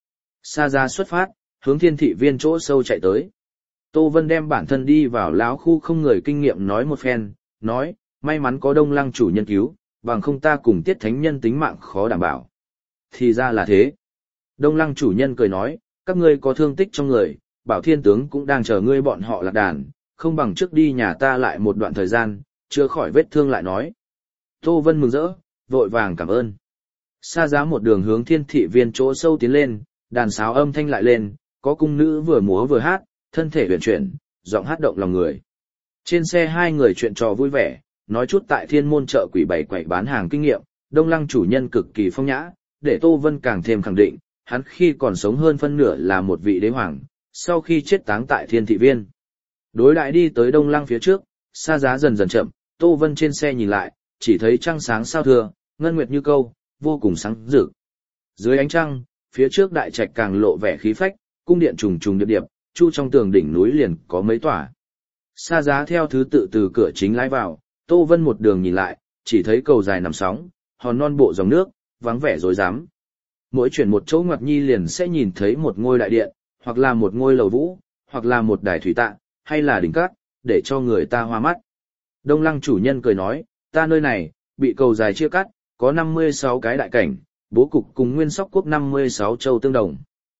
Sa Giá xuất phát, hướng Thiên Thị Viên chỗ sâu chạy tới. Tô Vân đem bản thân đi vào lão khu không người kinh nghiệm nói một phen, nói, may mắn có Đông Lăng chủ nhân cứu, bằng không ta cùng Tiết Thánh Nhân tính mạng khó đảm bảo. Thì ra là thế. Đông Lăng chủ nhân cười nói, các ngươi có thương tích trong người, Bảo Thiên tướng cũng đang chờ ngươi bọn họ lạc đàn, không bằng trước đi nhà ta lại một đoạn thời gian, chưa khỏi vết thương lại nói. Tô Vân mừng rỡ, vội vàng cảm ơn. Sa Giá một đường hướng Thiên Thị Viên chỗ sâu tiến lên, đàn sáo âm thanh lại lên, có cung nữ vừa múa vừa hát, thân thể huyền chuyển, giọng hát động lòng người. Trên xe hai người chuyện trò vui vẻ, nói chút tại Thiên Môn chợ quỷ bảy quậy bán hàng kinh nghiệm, Đông Lăng chủ nhân cực kỳ phong nhã, để Tô Vân càng thêm khẳng định, hắn khi còn sống hơn phân nửa là một vị đế hoàng, sau khi chết táng tại Thiên Thị Viên. Đối đại đi tới Đông Lăng phía trước, Sa Giá dần dần chậm, Tô Vân trên xe nhìn lại, chỉ thấy trăng sáng sao thưa, ngân nguyệt như câu, vô cùng sáng rực. Dưới ánh trăng, phía trước đại trạch càng lộ vẻ khí phách, cung điện trùng trùng điệp điệp, chu trong tường đỉnh núi liền có mấy tòa. Sa Giá theo thứ tự từ cửa chính lái vào, Tô Vân một đường nhìn lại, chỉ thấy cầu dài nằm sóng, hòn non bộ dòng nước, vắng vẻ rối rắm. Mỗi chuyển một chỗ ngoặt nhi liền sẽ nhìn thấy một ngôi đại điện, hoặc là một ngôi lầu vũ, hoặc là một đài thủy tạ, hay là đỉnh cát, để cho người ta hoa mắt. Đông Lăng chủ nhân cười nói, ta nơi này, bị cầu dài chia cắt, có 56 cái đại cảnh, bố cục cùng Nguyên Sóc quốc 56 châu tương đồng.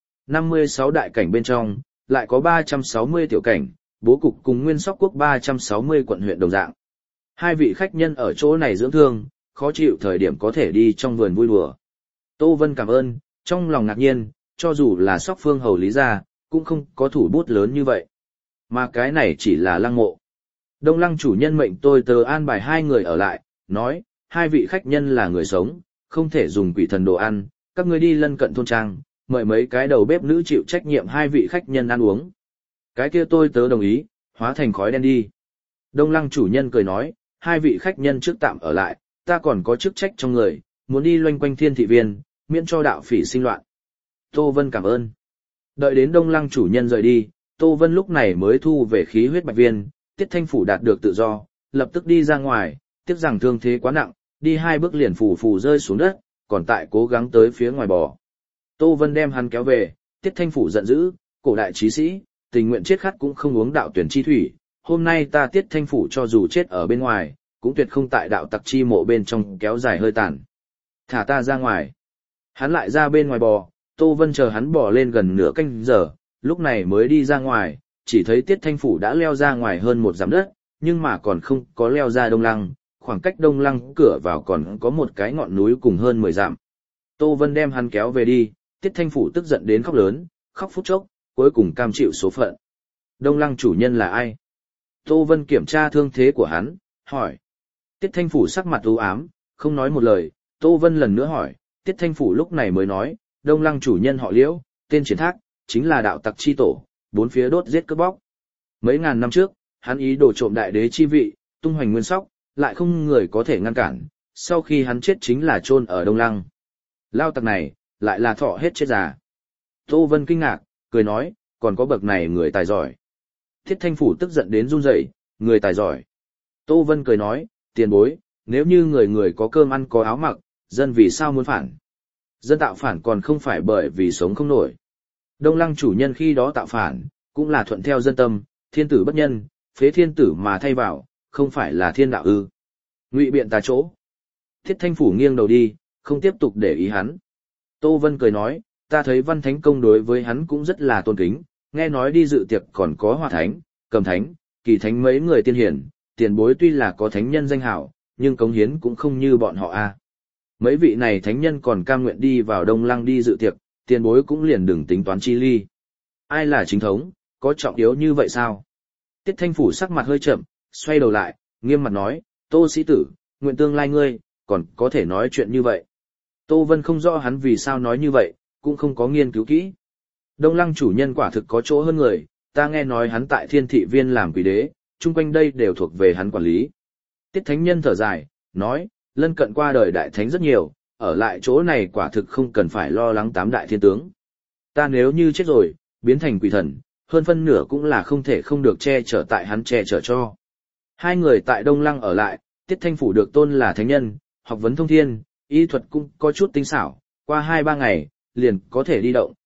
56 đại cảnh bên trong, lại có 360 tiểu cảnh, bố cục cùng Nguyên Sóc quốc 360 quận huyện đồng dạng. Hai vị khách nhân ở chỗ này dưỡng thương, khó chịu thời điểm có thể đi trong vườn vui đùa. Tô Vân cảm ơn, trong lòng ngạc nhiên, cho dù là Sóc Phương hầu lý gia, cũng không có thủ bút lớn như vậy. Mà cái này chỉ là lăng mộ. Đông Lăng chủ nhân mệnh tôi tớ an bài hai người ở lại, nói, hai vị khách nhân là người sống, không thể dùng quỷ thần đồ ăn, các ngươi đi lân cận thôn trang, mời mấy cái đầu bếp nữ chịu trách nhiệm hai vị khách nhân ăn uống. Cái kia tôi tớ đồng ý, hóa thành khói đen đi. Đông Lăng chủ nhân cười nói, hai vị khách nhân trước tạm ở lại, ta còn có chức trách trong người, muốn đi loanh quanh Thiên Thị Viên, miễn cho đạo phỉ sinh loạn. Tô Vân cảm ơn. Đợi đến Đông Lăng chủ nhân rời đi, Tô Vân lúc này mới thu về khí huyết bạch viên, Tiết Thanh Phủ đạt được tự do, lập tức đi ra ngoài, tiếc rằng thương thế quá nặng, đi hai bước liền phù phù rơi xuống đất, còn tại cố gắng tới phía ngoài bò. Tô Vân đem hắn kéo về, Tiết Thanh Phủ giận dữ, cổ đại trí sĩ, tình nguyện chết khát cũng không uống đạo tuyển chi thủy, hôm nay ta Tiết Thanh Phủ cho dù chết ở bên ngoài, cũng tuyệt không tại đạo tặc chi mộ bên trong kéo dài hơi tàn. Thả ta ra ngoài. Hắn lại ra bên ngoài bò, Tô Vân chờ hắn bò lên gần nửa canh giờ, lúc này mới đi ra ngoài, chỉ thấy Tiết Thanh Phủ đã leo ra ngoài hơn một dặm đất, nhưng mà còn không có leo ra Đông Lăng, khoảng cách Đông Lăng cửa vào còn có một cái ngọn núi cùng hơn 10 dặm. Tô Vân đem hắn kéo về đi, Tiết Thanh Phủ tức giận đến khóc lớn, khóc phút chốc, cuối cùng cam chịu số phận. Đông Lăng chủ nhân là ai? Tô Vân kiểm tra thương thế của hắn, hỏi. Tiết Thanh Phủ sắc mặt u ám, không nói một lời, Tô Vân lần nữa hỏi, Tiết Thanh Phủ lúc này mới nói, Đông Lăng chủ nhân họ Liễu, tên Triển Thác, chính là đạo tặc chi tổ, bốn phía đốt giết cướp bóc. Mấy ngàn năm trước, hắn ý đồ trộm đại đế chi vị, tung hoành Nguyên Sóc, lại không người có thể ngăn cản, sau khi hắn chết chính là chôn ở Đông Lăng. Lao tặc này, lại là thọ hết chết già. Tô Vân kinh ngạc, cười nói, còn có bậc này người tài giỏi. Tiết Thanh Phủ tức giận đến run rẩy, người tài giỏi. Tô Vân cười nói, tiền bối, nếu như người người có cơm ăn có áo mặc, dân vì sao muốn phản? Dân tạo phản còn không phải bởi vì sống không nổi. Đông Lăng chủ nhân khi đó tạo phản, cũng là thuận theo dân tâm, thiên tử bất nhân, phế thiên tử mà thay vào, không phải là thiên đạo ư. Ngụy biện tà chỗ. Thiết Thanh Phủ nghiêng đầu đi, không tiếp tục để ý hắn. Tô Vân cười nói, ta thấy Văn Thánh Công đối với hắn cũng rất là tôn kính, nghe nói đi dự tiệc còn có Hoa Thánh, Cầm Thánh, Kỳ Thánh mấy người tiên hiển, tiền bối tuy là có thánh nhân danh hảo, nhưng cống hiến cũng không như bọn họ a. Mấy vị này thánh nhân còn cam nguyện đi vào Đông Lăng đi dự tiệc, tiền bối cũng liền đừng tính toán chi ly. Ai là chính thống, có trọng yếu như vậy sao? Tiết Thanh Phủ sắc mặt hơi chậm, xoay đầu lại, nghiêm mặt nói, Tô sĩ tử, nguyện tương lai ngươi, còn có thể nói chuyện như vậy. Tô Vân không rõ hắn vì sao nói như vậy, cũng không có nghiên cứu kỹ. Đông Lăng chủ nhân quả thực có chỗ hơn người, ta nghe nói hắn tại Thiên Thị Viên làm quỷ đế, chung quanh đây đều thuộc về hắn quản lý. Tiết Thánh Nhân thở dài, nói, lân cận qua đời đại thánh rất nhiều, ở lại chỗ này quả thực không cần phải lo lắng tám đại thiên tướng. Ta nếu như chết rồi, biến thành quỷ thần, hơn phân nửa cũng là không thể không được che chở tại hắn che chở cho. Hai người tại Đông Lăng ở lại, Tiết Thanh Phủ được tôn là thánh nhân, học vấn thông thiên, y thuật cũng có chút tinh xảo, qua 2-3 ngày, liền có thể đi động,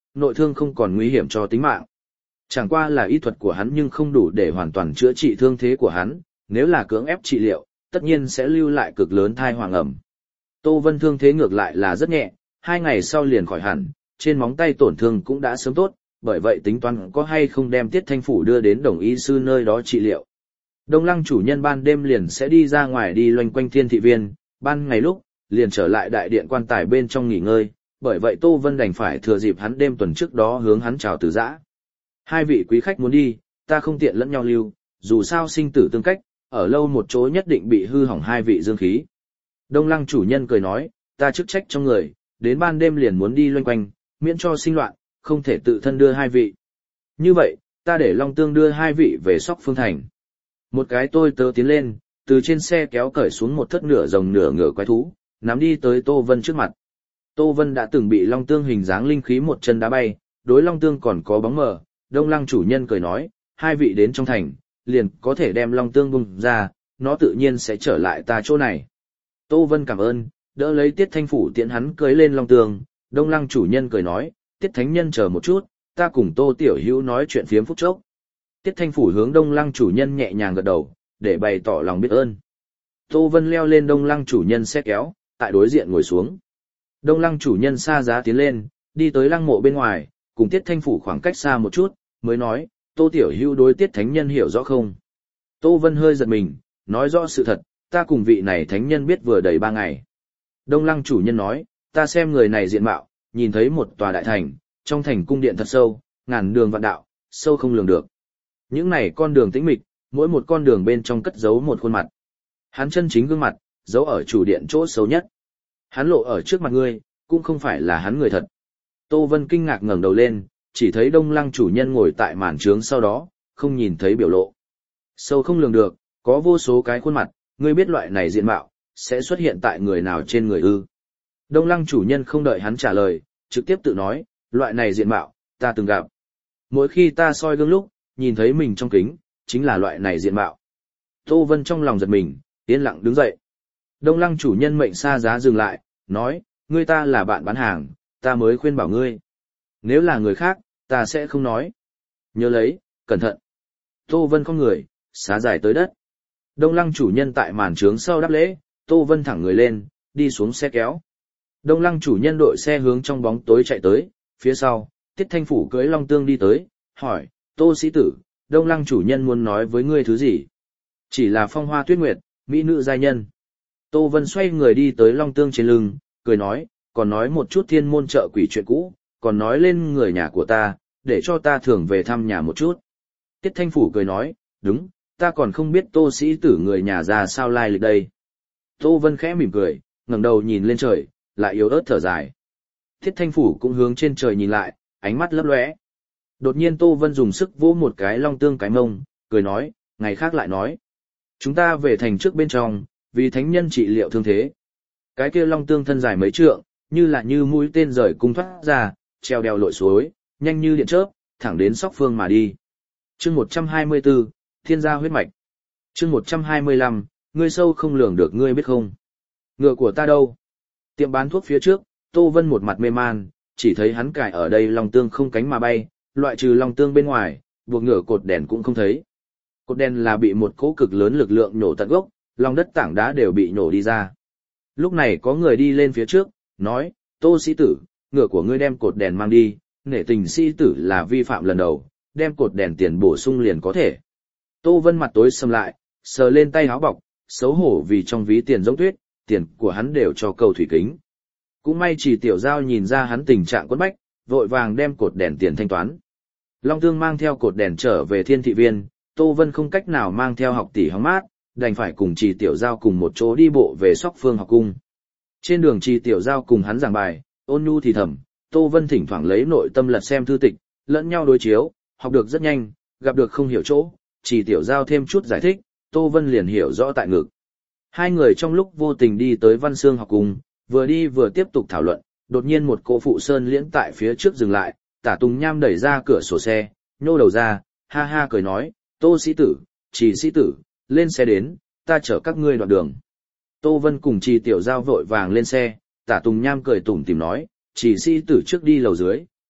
nội thương không còn nguy hiểm cho tính mạng. Chẳng qua là y thuật của hắn nhưng không đủ để hoàn toàn chữa trị thương thế của hắn, nếu là cưỡng ép trị liệu, tất nhiên sẽ lưu lại cực lớn thai hoàng ẩm. Tô Vân thương thế ngược lại là rất nhẹ, 2 ngày sau liền khỏi hẳn, trên móng tay tổn thương cũng đã sớm tốt, bởi vậy tính toán có hay không đem Tiết Thanh Phủ đưa đến Đồng y sư nơi đó trị liệu. Đông Lăng chủ nhân ban đêm liền sẽ đi ra ngoài đi loanh quanh Thiên thị viên, ban ngày lúc, liền trở lại đại điện quan tài bên trong nghỉ ngơi, bởi vậy Tô Vân đành phải thừa dịp hắn đêm tuần trước đó hướng hắn chào từ giã. 2 vị quý khách muốn đi, ta không tiện lẫn nhau lưu, dù sao sinh tử tương cách, ở lâu một chỗ nhất định bị hư hỏng 2 vị dương khí. Đông Lăng chủ nhân cười nói, ta chức trách trong người, đến ban đêm liền muốn đi loanh quanh, miễn cho sinh loạn, không thể tự thân đưa 2 vị. Như vậy, ta để Long Tương đưa 2 vị về Sóc Phương Thành. Một cái tôi tớ tiến lên, từ trên xe kéo cởi xuống một thất nửa rồng nửa ngựa quái thú, nắm đi tới Tô Vân trước mặt. Tô Vân đã từng bị Long Tương hình dáng linh khí một chân đá bay, đối Long Tương còn có bóng mờ. Đông Lăng chủ nhân cười nói, 2 vị đến trong thành, liền có thể đem Long Tương bung ra, nó tự nhiên sẽ trở lại ta chỗ này. Tô Vân cảm ơn, đỡ lấy Tiết Thanh Phủ tiễn hắn cưới lên Long Tương. Đông Lăng chủ nhân cười nói, Tiết Thánh Nhân chờ một chút, ta cùng Tô Tiểu Hữu nói chuyện phiếm phút chốc. Tiết Thanh Phủ hướng Đông Lăng chủ nhân nhẹ nhàng gật đầu, để bày tỏ lòng biết ơn. Tô Vân leo lên Đông Lăng chủ nhân xe kéo, tại đối diện ngồi xuống. Đông Lăng chủ nhân xa giá tiến lên, đi tới lăng mộ bên ngoài, cùng Tiết Thanh Phủ khoảng cách xa một chút, mới nói, Tô Tiểu Hữu đối Tiết Thánh Nhân hiểu rõ không? Tô Vân hơi giật mình, nói rõ sự thật, ta cùng vị này Thánh Nhân biết vừa đầy 3 ngày. Đông Lăng chủ nhân nói, ta xem người này diện mạo, nhìn thấy một tòa đại thành, trong thành cung điện thật sâu, ngàn đường vạn đạo, sâu không lường được. Những này con đường tĩnh mịch, mỗi một con đường bên trong cất giấu một khuôn mặt. Hắn chân chính gương mặt, giấu ở chủ điện chỗ xấu nhất. Hắn lộ ở trước mặt ngươi, cũng không phải là hắn người thật. Tô Vân kinh ngạc ngẩng đầu lên, chỉ thấy Đông Lăng chủ nhân ngồi tại màn trướng sau đó, không nhìn thấy biểu lộ. Sâu không lường được, có vô số cái khuôn mặt, ngươi biết loại này diện mạo, sẽ xuất hiện tại người nào trên người ư. Đông Lăng chủ nhân không đợi hắn trả lời, trực tiếp tự nói, loại này diện mạo, ta từng gặp. Mỗi khi ta soi gương lúc, nhìn thấy mình trong kính, chính là loại này diện mạo. Tô Vân trong lòng giật mình, yên lặng đứng dậy. Đông Lăng chủ nhân mệnh xa giá dừng lại, nói, ngươi ta là bạn bán hàng, ta mới khuyên bảo ngươi. Nếu là người khác, ta sẽ không nói. Nhớ lấy, cẩn thận. Tô Vân không người, xá dài tới đất. Đông Lăng chủ nhân tại màn trướng sau đáp lễ, Tô Vân thẳng người lên, đi xuống xe kéo. Đông Lăng chủ nhân đội xe hướng trong bóng tối chạy tới, phía sau, Tiết Thanh Phủ cưỡi Long Tương đi tới, hỏi, Tô sĩ tử, Đông Lăng chủ nhân muốn nói với ngươi thứ gì? Chỉ là phong hoa tuyết nguyệt, mỹ nữ giai nhân. Tô Vân xoay người đi tới Long Tương trên lưng, cười nói, còn nói một chút thiên môn trợ quỷ chuyện cũ, còn nói lên người nhà của ta, để cho ta thường về thăm nhà một chút. Tiết Thanh Phủ cười nói, đúng, ta còn không biết Tô sĩ tử người nhà ra sao lai lịch đây. Tô Vân khẽ mỉm cười, ngẩng đầu nhìn lên trời, lại yếu ớt thở dài. Tiết Thanh Phủ cũng hướng trên trời nhìn lại, ánh mắt lấp lóe. Đột nhiên Tô Vân dùng sức vỗ một cái Long Tương cái mông, cười nói, ngày khác lại nói. Chúng ta về thành trước bên trong, vì thánh nhân trị liệu thương thế. Cái kia Long Tương thân dài mấy trượng, như mũi tên rời cung thoát ra, treo đèo lội suối, nhanh như điện chớp, thẳng đến Sóc Phương mà đi. Chương 124, Thiên gia huyết mạch. Chương 125, ngươi sâu không lường được ngươi biết không? Ngựa của ta đâu? Tiệm bán thuốc phía trước, Tô Vân một mặt mê man, chỉ thấy hắn cài ở đây Long Tương không cánh mà bay, loại trừ Long Tương bên ngoài, buộc ngựa cột đèn cũng không thấy. Cột đèn là bị một cỗ cực lớn lực lượng nổ tận gốc, lòng đất tảng đá đều bị nổ đi ra. Lúc này có người đi lên phía trước, nói, Tô sĩ tử, ngựa của ngươi đem cột đèn mang đi, nể tình sĩ tử là vi phạm lần đầu, đem cột đèn tiền bổ sung liền có thể. Tô Vân mặt tối sầm lại, sờ lên tay áo bọc, xấu hổ vì trong ví tiền giống tuyết, tiền của hắn đều cho cầu thủy kính. Cũng may chỉ tiểu giao nhìn ra hắn tình trạng quẫn bách, vội vàng đem cột đèn tiền thanh toán. Long Tương mang theo cột đèn trở về Thiên thị viên, Tô Vân không cách nào mang theo học tỷ hóng mát, đành phải cùng Trì Tiểu Giao cùng một chỗ đi bộ về Sóc Phương học cung. Trên đường Trì Tiểu Giao cùng hắn giảng bài, ôn nhu thì thầm, Tô Vân thỉnh thoảng lấy nội tâm lật xem thư tịch, lẫn nhau đối chiếu, học được rất nhanh, gặp được không hiểu chỗ, Trì Tiểu Giao thêm chút giải thích, Tô Vân liền hiểu rõ tại ngực. Hai người trong lúc vô tình đi tới Văn Xương học cung, vừa đi vừa tiếp tục thảo luận, đột nhiên một cô phụ sơn liễn tại phía trước dừng lại, Tả Tùng Nham đẩy ra cửa sổ xe, nhô đầu ra, ha ha cười nói, Tô sĩ tử, Trì sĩ tử, lên xe đến, ta chở các ngươi đoạn đường. Tô Vân cùng Trì Tiểu Giao vội vàng lên xe, Tả Tùng Nham cười tủm tỉm nói, Trì sĩ tử trước đi lầu dưới,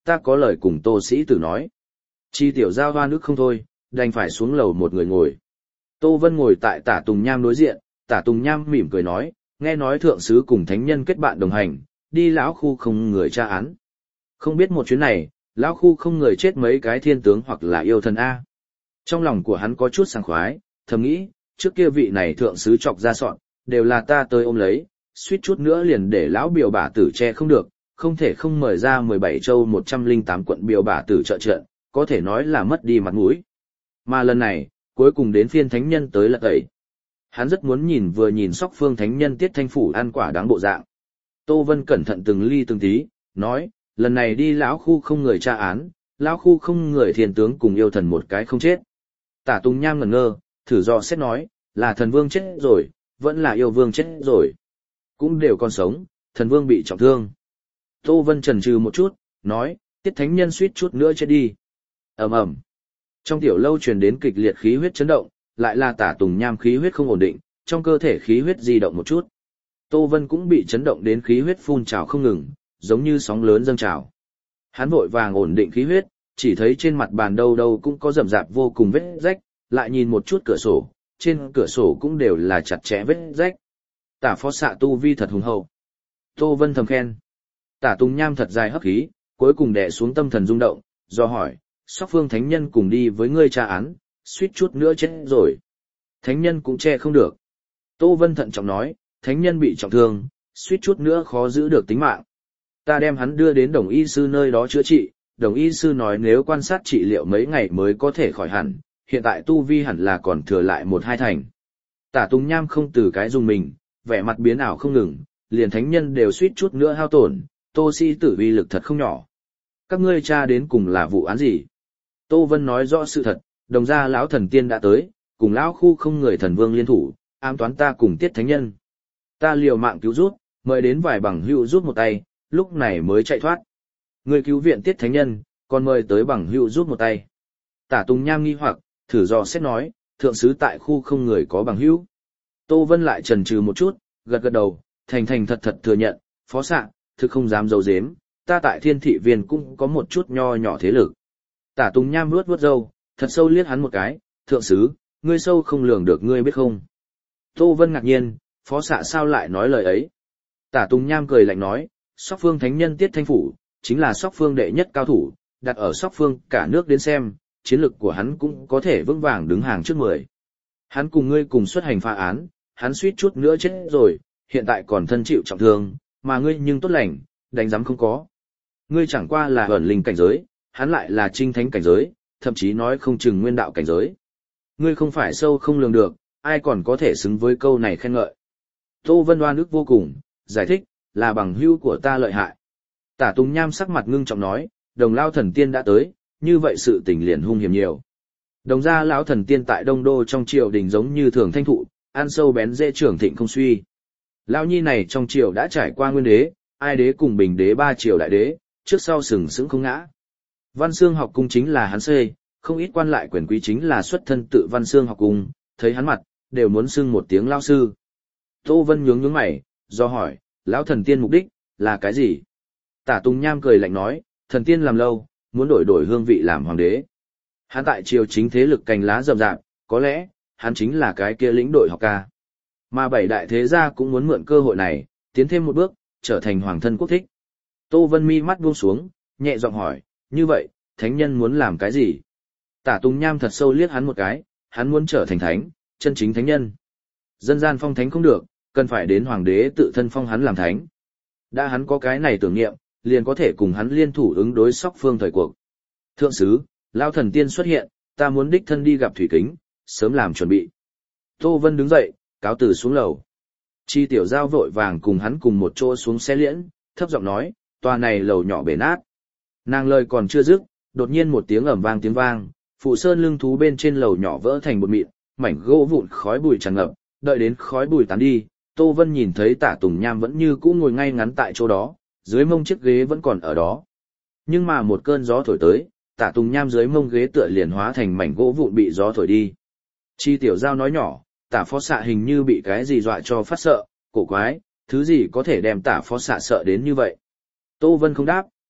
ta có lời cùng Tô Sĩ Tử nói. Chi tiểu giao hoa nước không thôi, đành phải xuống lầu một người ngồi. Tô Vân ngồi tại Tả Tùng Nham đối diện, Tả Tùng Nham mỉm cười nói, nghe nói thượng sứ cùng thánh nhân kết bạn đồng hành, đi lão khu không người tra án. Không biết một chuyến này, lão khu không người chết mấy cái thiên tướng hoặc là yêu thần A. Trong lòng của hắn có chút sảng khoái, thầm nghĩ, trước kia vị này thượng sứ chọc ra sọn, đều là ta tới ôm lấy, suýt chút nữa liền để lão biểu bả tử che không được, không thể không mời ra 17 châu 108 quận biểu bả tử trợ trận, có thể nói là mất đi mặt mũi. Mà lần này, cuối cùng đến phiên thánh nhân tới lật tẩy. Hắn rất muốn nhìn vừa nhìn Sóc Phương thánh nhân Tiết Thanh Phủ ăn quả đáng bộ dạng. Tô Vân cẩn thận từng ly từng tí, nói, lần này đi lão khu không người tra án, lão khu không người thiên tướng cùng yêu thần một cái không chết. Tả Tùng Nham ngẩn ngơ, thử dò xét nói, là thần vương chết rồi, vẫn là yêu vương chết rồi. Cũng đều còn sống, thần vương bị trọng thương. Tô Vân chần chừ một chút, nói, Tiết thánh nhân suýt chút nữa chết đi. Ầm ầm. Trong tiểu lâu truyền đến kịch liệt khí huyết chấn động, lại là Tả Tùng Nham khí huyết không ổn định, trong cơ thể khí huyết di động một chút. Tô Vân cũng bị chấn động đến khí huyết phun trào không ngừng, giống như sóng lớn dâng trào. Hắn vội vàng ổn định khí huyết, chỉ thấy trên mặt bàn đâu đâu cũng có rậm rạp vô cùng vết rách, lại nhìn một chút cửa sổ, trên cửa sổ cũng đều là chặt chẽ vết rách. Tả phó xạ tu vi thật hùng hậu. Tô Vân thầm khen. Tả Tùng Nham thật dài hấp khí, cuối cùng đè xuống tâm thần rung động, do hỏi, Sóc Phương thánh nhân cùng đi với ngươi tra án, suýt chút nữa chết rồi. Thánh nhân cũng che không được. Tô Vân thận trọng nói, thánh nhân bị trọng thương, suýt chút nữa khó giữ được tính mạng. Ta đem hắn đưa đến đồng y sư nơi đó chữa trị, đồng y sư nói nếu quan sát trị liệu mấy ngày mới có thể khỏi hẳn, hiện tại tu vi hẳn là còn thừa lại 1-2 thành. Tả Tùng Nham không từ cái dùng mình, vẻ mặt biến ảo không ngừng, liền thánh nhân đều suýt chút nữa hao tổn, Tô Sĩ Tử uy lực thật không nhỏ. Các ngươi tra đến cùng là vụ án gì? Tô Vân nói rõ sự thật, đồng gia lão thần tiên đã tới, cùng lão khu không người thần vương liên thủ, ám toán ta cùng Tiết thánh nhân. Ta liều mạng cứu rút, mời đến vài bằng hữu rút một tay, lúc này mới chạy thoát. Người cứu viện Tiết thánh nhân, còn mời tới bằng hữu rút một tay. Tả Tùng Nham nghi hoặc, thử dò xét nói, thượng sứ tại khu không người có bằng hữu. Tô Vân lại chần chừ một chút, gật gật đầu, thành thành thật thật thừa nhận, phó xạ, thực không dám giấu giếm, ta tại Thiên Thị Viên cũng có một chút nho nhỏ thế lực. Tả Tùng Nham vuốt râu, thật sâu liếc hắn một cái, thượng sứ, ngươi sâu không lường được ngươi biết không. Tô Vân ngạc nhiên, phó xạ sao lại nói lời ấy. Tả Tùng Nham cười lạnh nói, Sóc Phương thánh nhân Tiết Thanh Phủ, chính là Sóc Phương đệ nhất cao thủ, đặt ở Sóc Phương cả nước đến xem, chiến lực của hắn cũng có thể vững vàng đứng hàng trước 10. Hắn cùng ngươi cùng xuất hành phá án, hắn suýt chút nữa chết rồi, hiện tại còn thân chịu trọng thương, mà ngươi nhưng tốt lành, đánh giám không có. Ngươi chẳng qua là ẩn linh cảnh giới, hắn lại là trinh thánh cảnh giới, thậm chí nói không chừng nguyên đạo cảnh giới. Ngươi không phải sâu không lường được, ai còn có thể xứng với câu này khen ngợi. Tô Vân oan ức vô cùng, giải thích, là bằng hữu của ta lợi hại. Tả Tùng Nham sắc mặt ngưng trọng nói, đồng lao thần tiên đã tới, như vậy sự tình liền hung hiểm nhiều. Đồng gia lão thần tiên tại Đông Đô trong triều đình giống như thường thanh thụ, ăn sâu bén dễ trưởng thịnh không suy. Lão nhi này trong triều đã trải qua nguyên đế, ai đế cùng bình đế 3 triều đại đế, trước sau sừng sững không ngã. Văn Xương học cung chính là hắn xây, không ít quan lại quyền quý chính là xuất thân tự Văn Xương học cung, thấy hắn mặt, đều muốn xưng một tiếng lão sư. Tô Vân nhướng mày, do hỏi, lão thần tiên mục đích, là cái gì? Tả Tùng Nham cười lạnh nói, thần tiên làm lâu, muốn đổi hương vị làm hoàng đế. Hắn tại triều chính thế lực cành lá rậm rạp, có lẽ, hắn chính là cái kia lĩnh đội học ca. Mà 7 đại thế gia cũng muốn mượn cơ hội này, tiến thêm một bước, trở thành hoàng thân quốc thích. Tô Vân mi mắt buông xuống, nhẹ giọng hỏi, như vậy, thánh nhân muốn làm cái gì? Tả Tùng Nham thật sâu liếc hắn một cái, hắn muốn trở thành thánh, chân chính thánh nhân. Dân gian phong thánh không được, cần phải đến hoàng đế tự thân phong hắn làm thánh. Đã hắn có cái này tưởng niệm, liền có thể cùng hắn liên thủ ứng đối Sóc Phương thời cuộc. Thượng sứ, Lao thần tiên xuất hiện, ta muốn đích thân đi gặp Thủy Kính, sớm làm chuẩn bị. Tô Vân đứng dậy, cáo từ xuống lầu. Chi tiểu giao vội vàng cùng hắn cùng một chỗ xuống xe liễn, thấp giọng nói, tòa này lầu nhỏ bể nát. Nàng lời còn chưa dứt, đột nhiên một tiếng ầm vang, phụ sơn lưng thú bên trên lầu nhỏ vỡ thành bột mịn, mảnh gỗ vụn khói bụi tràn ngập, đợi đến khói bụi tán đi, Tô Vân nhìn thấy Tả Tùng Nham vẫn như cũ ngồi ngay ngắn tại chỗ đó, dưới mông chiếc ghế vẫn còn ở đó. Nhưng mà một cơn gió thổi tới, Tả Tùng Nham dưới mông ghế tựa liền hóa thành mảnh gỗ vụn bị gió thổi đi. Chi tiểu giao nói nhỏ, Tả phó xạ hình như bị cái gì dọa cho phát sợ, cổ quái, thứ gì có thể đem Tả phó xạ sợ đến như vậy. Tô Vân không đáp,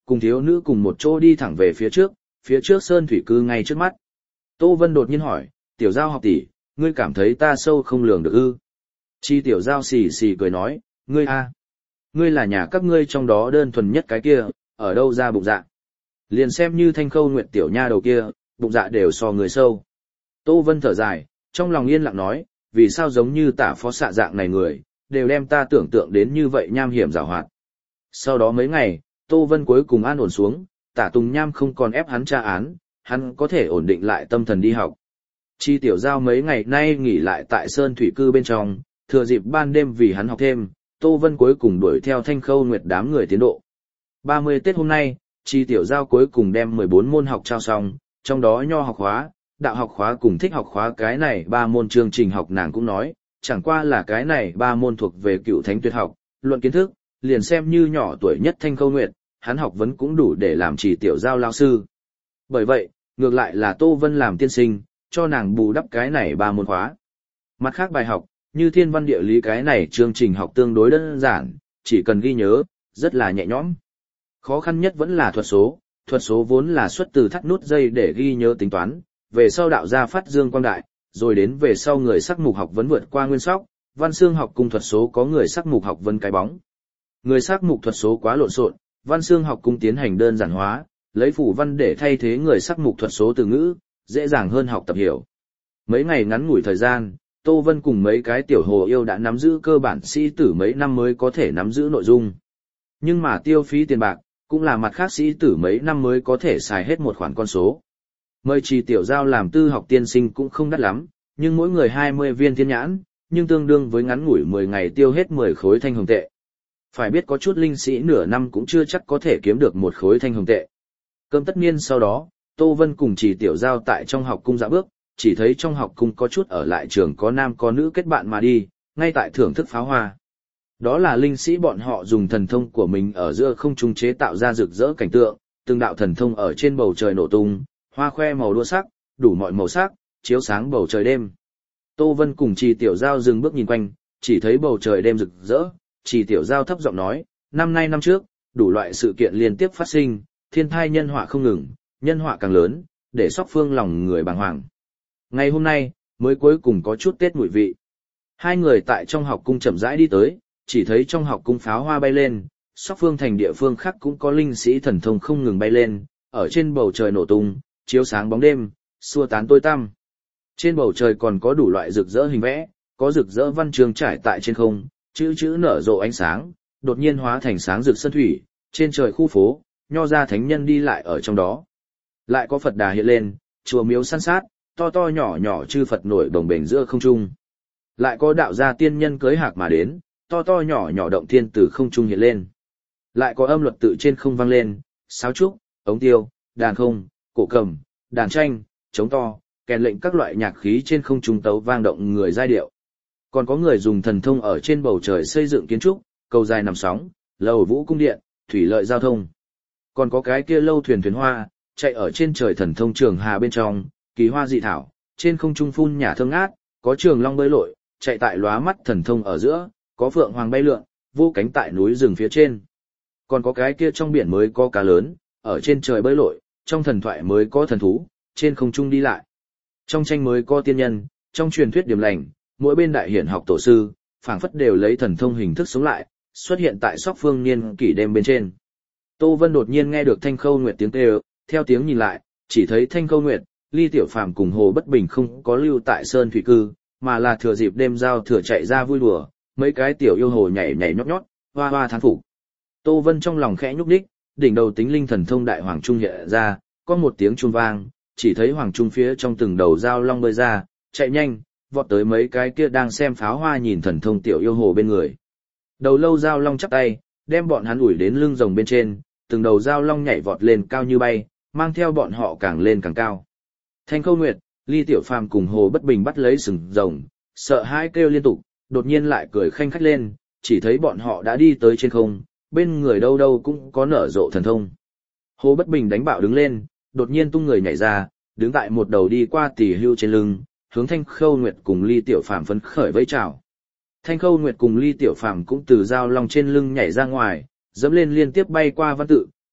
cùng thiếu nữ cùng một chỗ đi thẳng về phía trước sơn thủy cư ngay trước mắt. Tô Vân đột nhiên hỏi, tiểu giao học tỷ, ngươi cảm thấy ta sâu không lường được ư? Chi tiểu giao xì xì cười nói, ngươi a, ngươi là nhà các ngươi trong đó đơn thuần nhất cái kia, ở đâu ra bụng dạ. Liền xem như Thanh Khâu Nguyệt tiểu nha đầu kia, bụng dạ đều so người sâu. Tô Vân thở dài, trong lòng yên lặng nói, vì sao giống như Tả Phó Xạ dạng này người, đều đem ta tưởng tượng đến như vậy nham hiểm giàu hoạt. Sau đó mấy ngày, Tô Vân cuối cùng an ổn xuống, Tả Tùng Nham không còn ép hắn tra án, hắn có thể ổn định lại tâm thần đi học. Chi tiểu giao mấy ngày nay nghỉ lại tại Sơn Thủy Cư bên trong, thừa dịp ban đêm vì hắn học thêm, Tô Vân cuối cùng đuổi theo Thanh Khâu Nguyệt đám người tiến độ. 30 Tết hôm nay, Chi tiểu giao cuối cùng đem 14 môn học trao xong, trong đó nho học khóa, đạo học khóa cùng thích học khóa cái này 3 môn chương trình học nàng cũng nói, chẳng qua là cái này 3 môn thuộc về cựu thánh tuyệt học, luận kiến thức, liền xem như nhỏ tuổi nhất Thanh Khâu Nguyệt, hắn học vấn cũng đủ để làm Chi tiểu giao lao sư. Bởi vậy, ngược lại là Tô Vân làm tiên sinh, cho nàng bù đắp cái này 3 môn khóa. Mặt khác bài học, như thiên văn địa lý cái này chương trình học tương đối đơn giản, chỉ cần ghi nhớ, rất là nhẹ nhõm. Khó khăn nhất vẫn là thuật số vốn là xuất từ thắt nút dây để ghi nhớ tính toán, về sau đạo gia phát dương quang đại, rồi đến về sau người sắc mục học vấn vượt qua nguyên sóc, văn xương học cung thuật số có người sắc mục học vấn cái bóng. Người sắc mục thuật số quá lộn xộn, văn xương học cung tiến hành đơn giản hóa, lấy phủ văn để thay thế người sắc mục thuật số từ ngữ, dễ dàng hơn học tập hiểu. Mấy ngày ngắn ngủi thời gian, Tô Vân cùng mấy cái tiểu hồ yêu đã nắm giữ cơ bản sĩ tử mấy năm mới có thể nắm giữ nội dung. Nhưng mà tiêu phí tiền bạc, cũng là mặt khác sĩ tử mấy năm mới có thể xài hết một khoản con số. Mời Trì tiểu giao làm tư học tiên sinh cũng không đắt lắm, nhưng mỗi người 20 viên thiên nhãn, nhưng tương đương với ngắn ngủi 10 ngày tiêu hết 10 khối thanh hồng tệ. Phải biết có chút linh sĩ nửa năm cũng chưa chắc có thể kiếm được một khối thanh hồng tệ. Cơm tất niên sau đó, Tô Vân cùng Trì tiểu giao tại trong học cung dạo bước, chỉ thấy trong học cung có chút ở lại trường có nam có nữ kết bạn mà đi, ngay tại thưởng thức pháo hoa. Đó là linh sĩ bọn họ dùng thần thông của mình ở giữa không trung chế tạo ra rực rỡ cảnh tượng, từng đạo thần thông ở trên bầu trời nổ tung, hoa khoe màu đua sắc, đủ mọi màu sắc, chiếu sáng bầu trời đêm. Tô Vân cùng Trì tiểu giao dừng bước nhìn quanh, chỉ thấy bầu trời đêm rực rỡ, Trì tiểu giao thấp giọng nói, năm nay năm trước, đủ loại sự kiện liên tiếp phát sinh, thiên thai nhân họa không ngừng, nhân họa càng lớn, để sóc phương lòng người bàng hoàng. Ngày hôm nay, mới cuối cùng có chút Tết mùi vị. Hai người tại trong học cung chậm rãi đi tới, chỉ thấy trong học cung pháo hoa bay lên, sóc phương thành địa phương khác cũng có linh sĩ thần thông không ngừng bay lên, ở trên bầu trời nổ tung, chiếu sáng bóng đêm, xua tán tối tăm. Trên bầu trời còn có đủ loại rực rỡ hình vẽ, có rực rỡ văn chương trải tại trên không, chữ chữ nở rộ ánh sáng, đột nhiên hóa thành sáng rực sân thủy, trên trời khu phố, nho ra thánh nhân đi lại ở trong đó. Lại có Phật đà hiện lên, chùa miếu san sát, to to nhỏ nhỏ chư Phật nổi đồng bền giữa không trung. Lại có đạo gia tiên nhân cưới hạc mà đến, to to nhỏ nhỏ động thiên từ không trung hiện lên. Lại có âm luật tự trên không vang lên, sáo trúc, ống tiêu, đàn không, cổ cầm, đàn tranh, trống to, kèn lệnh các loại nhạc khí trên không trung tấu vang động người giai điệu. Còn có người dùng thần thông ở trên bầu trời xây dựng kiến trúc, cầu dài nằm sóng, lầu vũ cung điện, thủy lợi giao thông. Còn có cái kia lâu thuyền thuyền hoa, chạy ở trên trời thần thông trường hà bên trong, kỳ hoa dị thảo, trên không trung phun nhả thơm ngát, có trường long bơi lội, chạy tại lóa mắt thần thông ở giữa, có phượng hoàng bay lượn, vô cánh tại núi rừng phía trên. Còn có cái kia trong biển mới có cá lớn, ở trên trời bơi lội, trong thần thoại mới có thần thú, trên không trung đi lại. Trong tranh mới có tiên nhân, trong truyền thuyết điểm lành, mỗi bên đại hiển học tổ sư, phảng phất đều lấy thần thông hình thức sống lại, xuất hiện tại sóc phương niên kỷ đêm bên trên. Tô Vân đột nhiên nghe được Thanh Khâu Nguyệt tiếng kêu, theo tiếng nhìn lại, chỉ thấy Thanh Khâu Nguyệt, Ly Tiểu Phàm cùng Hồ Bất Bình không có lưu tại Sơn Thủy Cư, mà là thừa dịp đêm giao thừa chạy ra vui đùa, mấy cái tiểu yêu hồ nhảy nhảy nhót nhót, hoa hoa thán phục. Tô Vân trong lòng khẽ nhúc nhích, đỉnh đầu tính linh thần thông đại hoàng trung hiện ra, có một tiếng chuông vang, chỉ thấy hoàng trung phía trong từng đầu dao long bơi ra, chạy nhanh, vọt tới mấy cái kia đang xem pháo hoa nhìn thần thông tiểu yêu hồ bên người. Đầu lâu dao long chắp tay, đem bọn hắn ủi đến lưng rồng bên trên, từng đầu dao long nhảy vọt lên cao như bay, mang theo bọn họ càng lên càng cao. Thanh Khâu Nguyệt, Ly Tiểu Phàm cùng Hồ Bất Bình bắt lấy sừng rồng, sợ hãi kêu liên tục, đột nhiên lại cười khanh khách lên, chỉ thấy bọn họ đã đi tới trên không, bên người đâu đâu cũng có nở rộ thần thông. Hồ Bất Bình đánh bạo đứng lên, đột nhiên tung người nhảy ra, đứng tại một đầu đi qua tỉ hưu trên lưng, hướng Thanh Khâu Nguyệt cùng Ly Tiểu Phàm phấn khởi vẫy chào. Thanh Khâu Nguyệt cùng Ly Tiểu Phàm cũng từ dao long trên lưng nhảy ra ngoài, dẫm lên liên tiếp bay qua văn tự,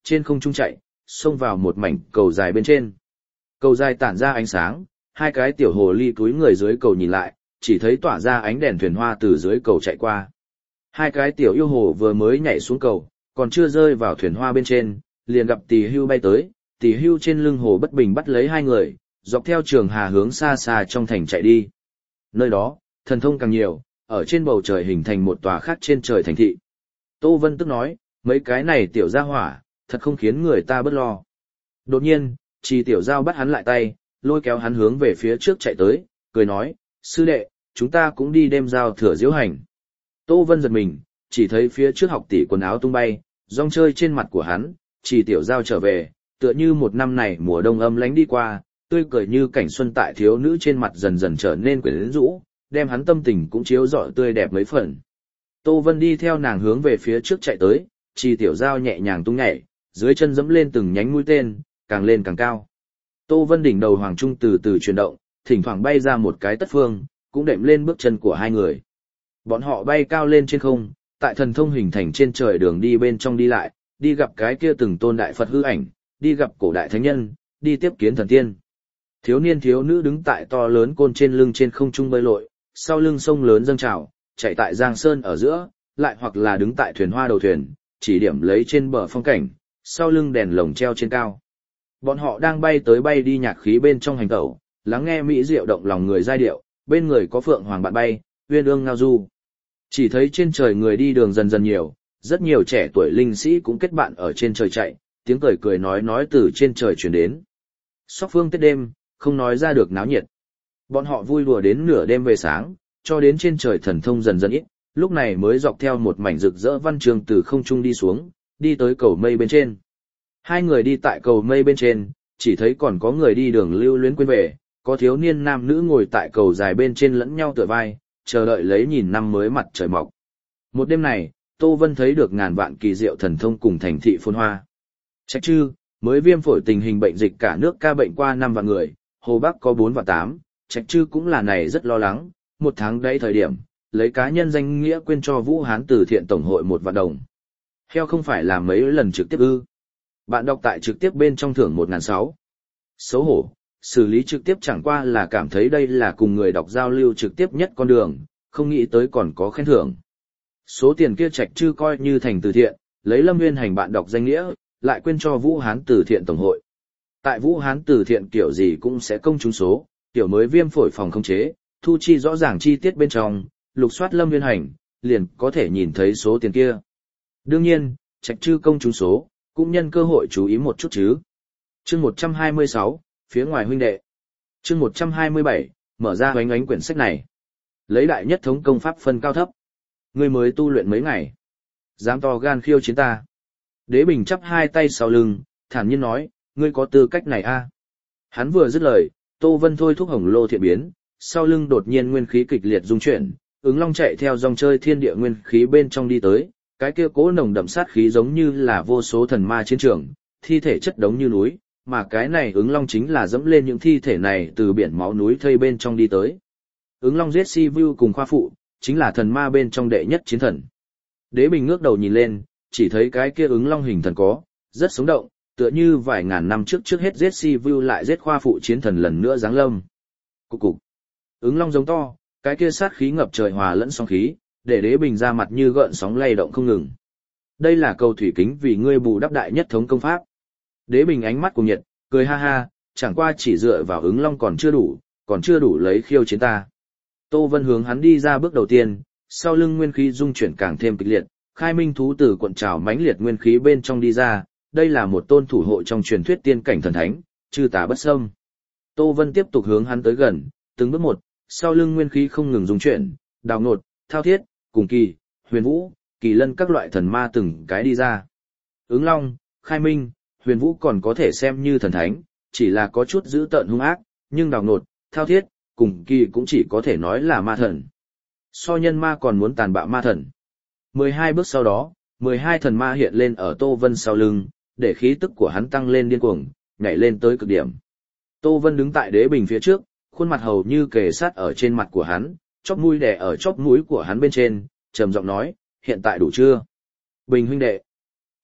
trên không trung chạy, xông vào một mảnh cầu dài bên trên. Cầu dài tản ra ánh sáng, hai cái tiểu hồ ly túi người dưới cầu nhìn lại, chỉ thấy tỏa ra ánh đèn thuyền hoa từ dưới cầu chạy qua. Hai cái tiểu yêu hồ vừa mới nhảy xuống cầu, còn chưa rơi vào thuyền hoa bên trên, liền gặp Tỳ Hưu bay tới, Tỳ Hưu trên lưng hồ bất bình bắt lấy hai người, dọc theo trường hà hướng xa xa trong thành chạy đi. Nơi đó, thần thông càng nhiều, ở trên bầu trời hình thành một tòa khác trên trời thành thị. Tô Vân tức nói, mấy cái này tiểu gia hỏa, thật không khiến người ta bất lo. Đột nhiên, Trì Tiểu Giao bắt hắn lại tay, lôi kéo hắn hướng về phía trước chạy tới, cười nói, sư đệ, chúng ta cũng đi đêm giao thừa diễu hành. Tô Vân giật mình, chỉ thấy phía trước học tỷ quần áo tung bay, rong chơi trên mặt của hắn, Trì Tiểu Giao trở về, tựa như một năm này mùa đông âm lánh đi qua, tươi cười như cảnh xuân tại thiếu nữ trên mặt dần dần trở nên quyến rũ, đem hắn tâm tình cũng chiếu rọi tươi đẹp mấy phần. Tô Vân đi theo nàng hướng về phía trước chạy tới, Trì Tiểu Giao nhẹ nhàng tung nhảy, dưới chân dẫm lên từng nhánh mũi tên, càng lên càng cao. Tô Vân đỉnh đầu hoàng trung từ từ chuyển động, thỉnh thoảng bay ra một cái tất phương, cũng đệm lên bước chân của hai người. Bọn họ bay cao lên trên không, tại thần thông hình thành trên trời đường đi bên trong đi lại, đi gặp cái kia từng tôn đại Phật hư ảnh, đi gặp cổ đại thánh nhân, đi tiếp kiến thần tiên. Thiếu niên thiếu nữ đứng tại to lớn côn trên lưng trên không trung bơi lội, sau lưng sông lớn dâng trào, chạy tại giang sơn ở giữa, lại hoặc là đứng tại thuyền hoa đầu thuyền, chỉ điểm lấy trên bờ phong cảnh, sau lưng đèn lồng treo trên cao. Bọn họ đang bay tới bay đi nhạc khí bên trong hành tẩu, lắng nghe mỹ diệu động lòng người giai điệu, bên người có phượng hoàng bạn bay, uyên ương ngao du. Chỉ thấy trên trời người đi đường dần dần nhiều, rất nhiều trẻ tuổi linh sĩ cũng kết bạn ở trên trời chạy, tiếng cười cười nói từ trên trời truyền đến. Sóc phương Tết đêm, không nói ra được náo nhiệt. Bọn họ vui đùa đến nửa đêm về sáng, cho đến trên trời thần thông dần dần ít, lúc này mới dọc theo một mảnh rực rỡ văn chương từ không trung đi xuống, đi tới cầu mây bên trên. Hai người đi tại cầu mây bên trên, chỉ thấy còn có người đi đường lưu luyến quên về, có thiếu niên nam nữ ngồi tại cầu dài bên trên lẫn nhau tựa vai, chờ đợi lấy nhìn năm mới mặt trời mọc. Một đêm này, Tô Vân thấy được ngàn vạn kỳ diệu thần thông cùng thành thị phồn hoa. Trách chư, mới viêm phổi tình hình bệnh dịch cả nước ca bệnh qua 5 vạn người, Hồ Bắc có 4 và 8, Trách chư cũng là này rất lo lắng, một tháng đấy thời điểm, lấy cá nhân danh nghĩa quyên cho Vũ Hán Từ Thiện Tổng hội 1 vạn đồng. Heo không phải là mấy lần trực tiếp ư. Bạn đọc tại trực tiếp bên trong thưởng 1.600. Xấu hổ, xử lý trực tiếp chẳng qua là cảm thấy đây là cùng người đọc giao lưu trực tiếp nhất con đường, không nghĩ tới còn có khen thưởng. Số tiền kia Trạch Trư coi như thành từ thiện, lấy Lâm Nguyên Hành bạn đọc danh nghĩa, lại quyên cho Vũ Hán Từ Thiện Tổng hội. Tại Vũ Hán Từ Thiện kiểu gì cũng sẽ công chúng số, kiểu mới viêm phổi phòng không chế, thu chi rõ ràng chi tiết bên trong, lục soát Lâm Nguyên Hành, liền có thể nhìn thấy số tiền kia. Đương nhiên, Trạch Trư công chúng số, cũng nhân cơ hội chú ý một chút chứ. Chương 126, phía ngoài huynh đệ. Chương 127, mở ra oánh oánh quyển sách này. Lấy đại nhất thống công pháp phân cao thấp. Ngươi mới tu luyện mấy ngày, dám to gan khiêu chiến ta. Đế Bình chắp hai tay sau lưng, thản nhiên nói, ngươi có tư cách này a? Hắn vừa dứt lời, Tô Vân thôi thúc hồng lô thiện biến, sau lưng đột nhiên nguyên khí kịch liệt rung chuyển, ứng long chạy theo dòng chơi thiên địa nguyên khí bên trong đi tới, cái kia cố nồng đậm sát khí giống như là vô số thần ma chiến trường, thi thể chất đống như núi, mà cái này ứng long chính là dẫm lên những thi thể này từ biển máu núi thây bên trong đi tới. Ứng long giết si vu cùng khoa phụ, chính là thần ma bên trong đệ nhất chiến thần. Đế Bình ngước đầu nhìn lên, chỉ thấy cái kia ứng long hình thần có, rất sống động, tựa như vài ngàn năm trước hết giết si vu lại giết khoa phụ chiến thần lần nữa giáng lâm. Cục cục. Ứng long giống to, cái kia sát khí ngập trời hòa lẫn sóng khí, để Đế Bình ra mặt như gợn sóng lay động không ngừng. Đây là cầu thủy kính vì ngươi bù đắp đại nhất thống công pháp. Đế Bình ánh mắt cuồng nhiệt, cười ha ha, chẳng qua chỉ dựa vào ứng long còn chưa đủ lấy khiêu chiến ta. Tô Vân hướng hắn đi ra bước đầu tiên, sau lưng nguyên khí dung chuyển càng thêm kịch liệt, khai minh thú tử cuộn trào mãnh liệt nguyên khí bên trong đi ra, đây là một tôn thủ hộ trong truyền thuyết tiên cảnh thần thánh, chư tà bất xâm. Tô Vân tiếp tục hướng hắn tới gần, từng bước một, sau lưng nguyên khí không ngừng dung chuyển, đào nột, thao thiết, cùng kỳ, huyền vũ, kỳ lân các loại thần ma từng cái đi ra. Ứng long, khai minh, huyền vũ còn có thể xem như thần thánh, chỉ là có chút dữ tợn hung ác, nhưng đào nột, thao thiết, cùng kỳ cũng chỉ có thể nói là ma thần. So nhân ma còn muốn tàn bạo ma thần. 12 bước sau đó, 12 thần ma hiện lên ở Tô Vân sau lưng, để khí tức của hắn tăng lên điên cuồng, nhảy lên tới cực điểm. Tô Vân đứng tại Đế Bình phía trước, khuôn mặt hầu như kề sát ở trên mặt của hắn, chóp mũi đè ở chóp mũi của hắn bên trên, trầm giọng nói, hiện tại đủ chưa? Bình huynh đệ.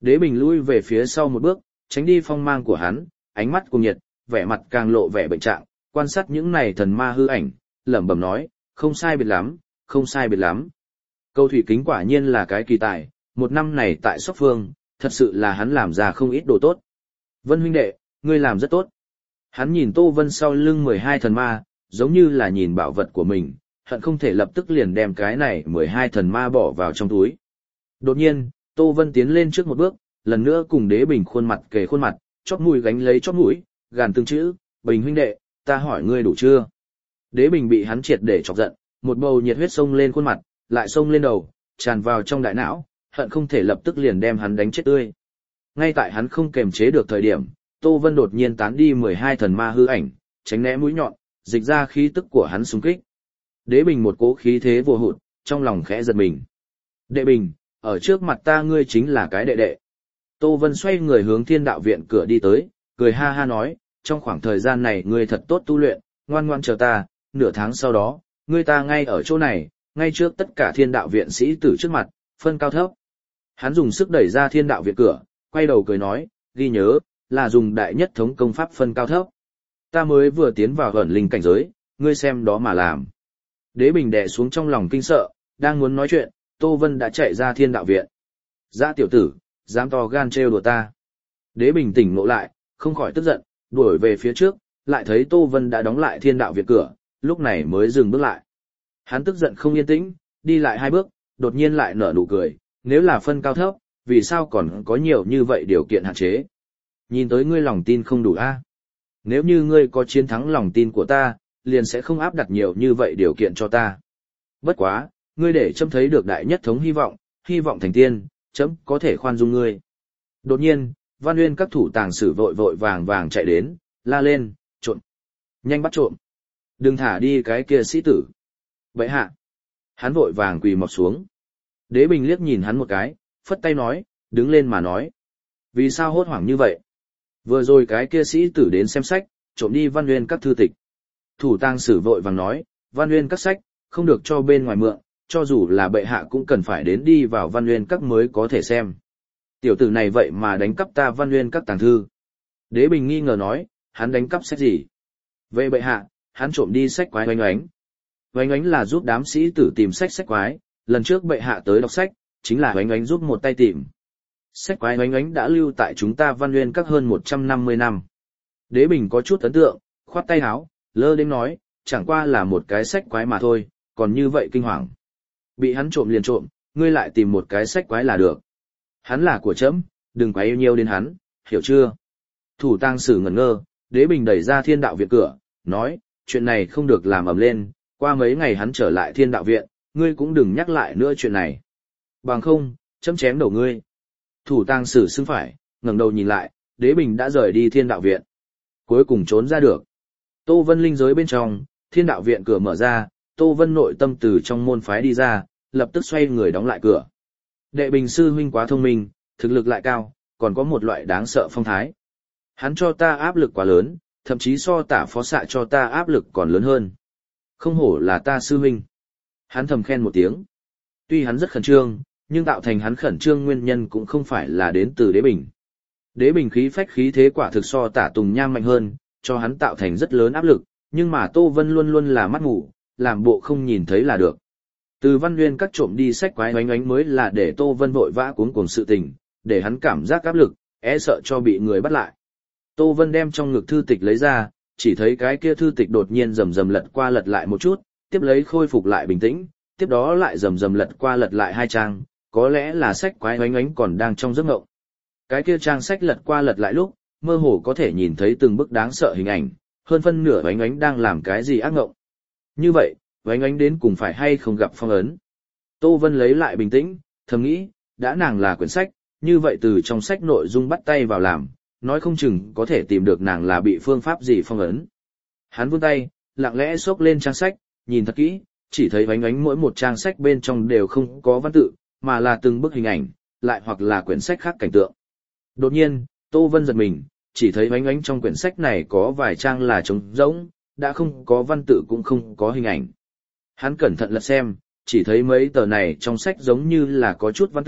Đế Bình lui về phía sau một bước, tránh đi phong mang của hắn, ánh mắt cuồng nhiệt, vẻ mặt càng lộ vẻ bệnh trạng, quan sát những này thần ma hư ảnh, lẩm bẩm nói, không sai biệt lắm, không sai biệt lắm. Câu thủy kính quả nhiên là cái kỳ tài, một năm này tại Sóc Phương, thật sự là hắn làm ra không ít đồ tốt. Vân huynh đệ, ngươi làm rất tốt. Hắn nhìn Tô Vân sau lưng 12 thần ma, giống như là nhìn bảo vật của mình, hận không thể lập tức liền đem cái này 12 thần ma bỏ vào trong túi. Đột nhiên, Tô Vân tiến lên trước một bước, lần nữa cùng Đế Bình khuôn mặt kề khuôn mặt, chóp mũi gánh lấy chóp mũi, gàn từng chữ, Bình huynh đệ, ta hỏi ngươi đủ chưa? Đế Bình bị hắn triệt để chọc giận, một bầu nhiệt huyết xông lên khuôn mặt, lại xông lên đầu, tràn vào trong đại não, hận không thể lập tức liền đem hắn đánh chết tươi. Ngay tại hắn không kềm chế được thời điểm, Tô Vân đột nhiên tán đi 12 thần ma hư ảnh, tránh né mũi nhọn, dịch ra khí tức của hắn xung kích. Đế Bình một cỗ khí thế vô hụt, trong lòng khẽ giật mình. Đệ Bình, ở trước mặt ta ngươi chính là cái đệ đệ. Tô Vân xoay người hướng Thiên Đạo Viện cửa đi tới, cười ha ha nói, trong khoảng thời gian này ngươi thật tốt tu luyện, ngoan ngoan chờ ta, nửa tháng sau đó, ngươi ta ngay ở chỗ này, ngay trước tất cả Thiên Đạo Viện sĩ tử trước mặt, phân cao thấp. Hắn dùng sức đẩy ra Thiên Đạo Viện cửa, quay đầu cười nói, ghi nhớ, là dùng đại nhất thống công pháp phân cao thấp. Ta mới vừa tiến vào ẩn linh cảnh giới, ngươi xem đó mà làm. Đế Bình đè xuống trong lòng kinh sợ, đang muốn nói chuyện, Tô Vân đã chạy ra Thiên Đạo Viện. Dã tiểu tử, dám to gan trêu đùa ta. Đế Bình tỉnh ngộ lại, không khỏi tức giận, đuổi về phía trước, lại thấy Tô Vân đã đóng lại Thiên Đạo Viện cửa, lúc này mới dừng bước lại. Hắn tức giận không yên tĩnh, đi lại 2 bước, đột nhiên lại nở nụ cười, nếu là phân cao thấp, vì sao còn có nhiều như vậy điều kiện hạn chế? Nhìn tới ngươi lòng tin không đủ a. Nếu như ngươi có chiến thắng lòng tin của ta, liền sẽ không áp đặt nhiều như vậy điều kiện cho ta. Bất quá, ngươi để chấm thấy được đại nhất thống hy vọng thành tiên, chấm có thể khoan dung ngươi. Đột nhiên, Văn Uyên các thủ tàng sử vội vội vàng vàng chạy đến, la lên, trộm. Nhanh bắt trộm. Đừng thả đi cái kia sĩ tử. Vậy hạ. Hắn vội vàng quỳ mọp xuống. Đế Bình liếc nhìn hắn một cái, phất tay nói, đứng lên mà nói. Vì sao hốt hoảng như vậy? Vừa rồi cái kia sĩ tử đến xem sách, trộm đi Văn Uyên các thư tịch. Thủ tàng sử vội vàng nói, Văn Uyên các sách, không được cho bên ngoài mượn, cho dù là bệ hạ cũng cần phải đến đi vào Văn Uyên các mới có thể xem. Tiểu tử này vậy mà đánh cắp ta Văn Uyên các tàng thư. Đế Bình nghi ngờ nói, hắn đánh cắp sách gì? Vậy bệ hạ, hắn trộm đi sách quái oánh oánh. Oánh oánh là giúp đám sĩ tử tìm sách quái, lần trước bệ hạ tới đọc sách, chính là oánh oánh giúp một tay tìm. Sách quái oánh oánh đã lưu tại chúng ta Văn Uyên các hơn 150 năm. Đế Bình có chút ấn tượng, khoát tay áo, lơ đến nói, chẳng qua là một cái sách quái mà thôi, còn như vậy kinh hoàng. Bị hắn trộm liền trộm, ngươi lại tìm một cái sách quái là được. Hắn là của trẫm, đừng quá yêu nhiều đến hắn, hiểu chưa? Thủ tang sử ngẩn ngơ, Đế Bình đẩy ra Thiên Đạo Viện cửa, nói, chuyện này không được làm ầm lên, qua mấy ngày hắn trở lại Thiên Đạo Viện, ngươi cũng đừng nhắc lại nữa chuyện này. Bằng không, chấm chém đầu ngươi. Thủ tang sử xưng phải, ngẩng đầu nhìn lại, Đế Bình đã rời đi Thiên Đạo Viện. Cuối cùng trốn ra được. Tô Vân linh giới bên trong, Thiên Đạo Viện cửa mở ra, Tô Vân nội tâm từ trong môn phái đi ra, lập tức xoay người đóng lại cửa. Đệ Bình sư huynh quá thông minh, thực lực lại cao, còn có một loại đáng sợ phong thái. Hắn cho ta áp lực quá lớn, thậm chí so Tả phó xạ cho ta áp lực còn lớn hơn. Không hổ là ta sư huynh. Hắn thầm khen một tiếng. Tuy hắn rất khẩn trương, nhưng tạo thành hắn khẩn trương nguyên nhân cũng không phải là đến từ Đế Bình. Đế Bình khí phách khí thế quả thực so Tả Tùng Nham mạnh hơn, cho hắn tạo thành rất lớn áp lực, nhưng mà Tô Vân luôn luôn là mắt ngủ, làm bộ không nhìn thấy là được. Từ Văn Uyên các trộm đi sách quái oánh oánh mới là để Tô Vân vội vã cuống cuồng sự tình, để hắn cảm giác áp lực, sợ cho bị người bắt lại. Tô Vân đem trong ngực thư tịch lấy ra, chỉ thấy cái kia thư tịch đột nhiên rầm rầm lật qua lật lại một chút, tiếp lấy khôi phục lại bình tĩnh, tiếp đó lại rầm rầm lật qua lật lại 2 trang, có lẽ là sách quái oánh oánh còn đang trong giấc ngộng. Cái kia trang sách lật qua lật lại lúc, mơ hồ có thể nhìn thấy từng bức đáng sợ hình ảnh, hơn phân nửa oánh oánh đang làm cái gì ác ngộng. Như vậy, oánh oánh đến cùng phải hay không gặp phong ấn. Tô Vân lấy lại bình tĩnh, thầm nghĩ, đã nàng là quyển sách, như vậy từ trong sách nội dung bắt tay vào làm, nói không chừng có thể tìm được nàng là bị phương pháp gì phong ấn. Hắn vươn tay, lặng lẽ xốc lên trang sách, nhìn thật kỹ, chỉ thấy oánh oánh mỗi một trang sách bên trong đều không có văn tự, mà là từng bức hình ảnh, lại hoặc là quyển sách khác cảnh tượng. Đột nhiên, Tô Vân giật mình, chỉ thấy oánh oánh trong quyển sách này có vài trang là trống rỗng, đã không có văn tự cũng không có hình ảnh. Hắn cẩn thận lật xem, chỉ thấy mấy tờ này trong sách giống như là có chút văn tự,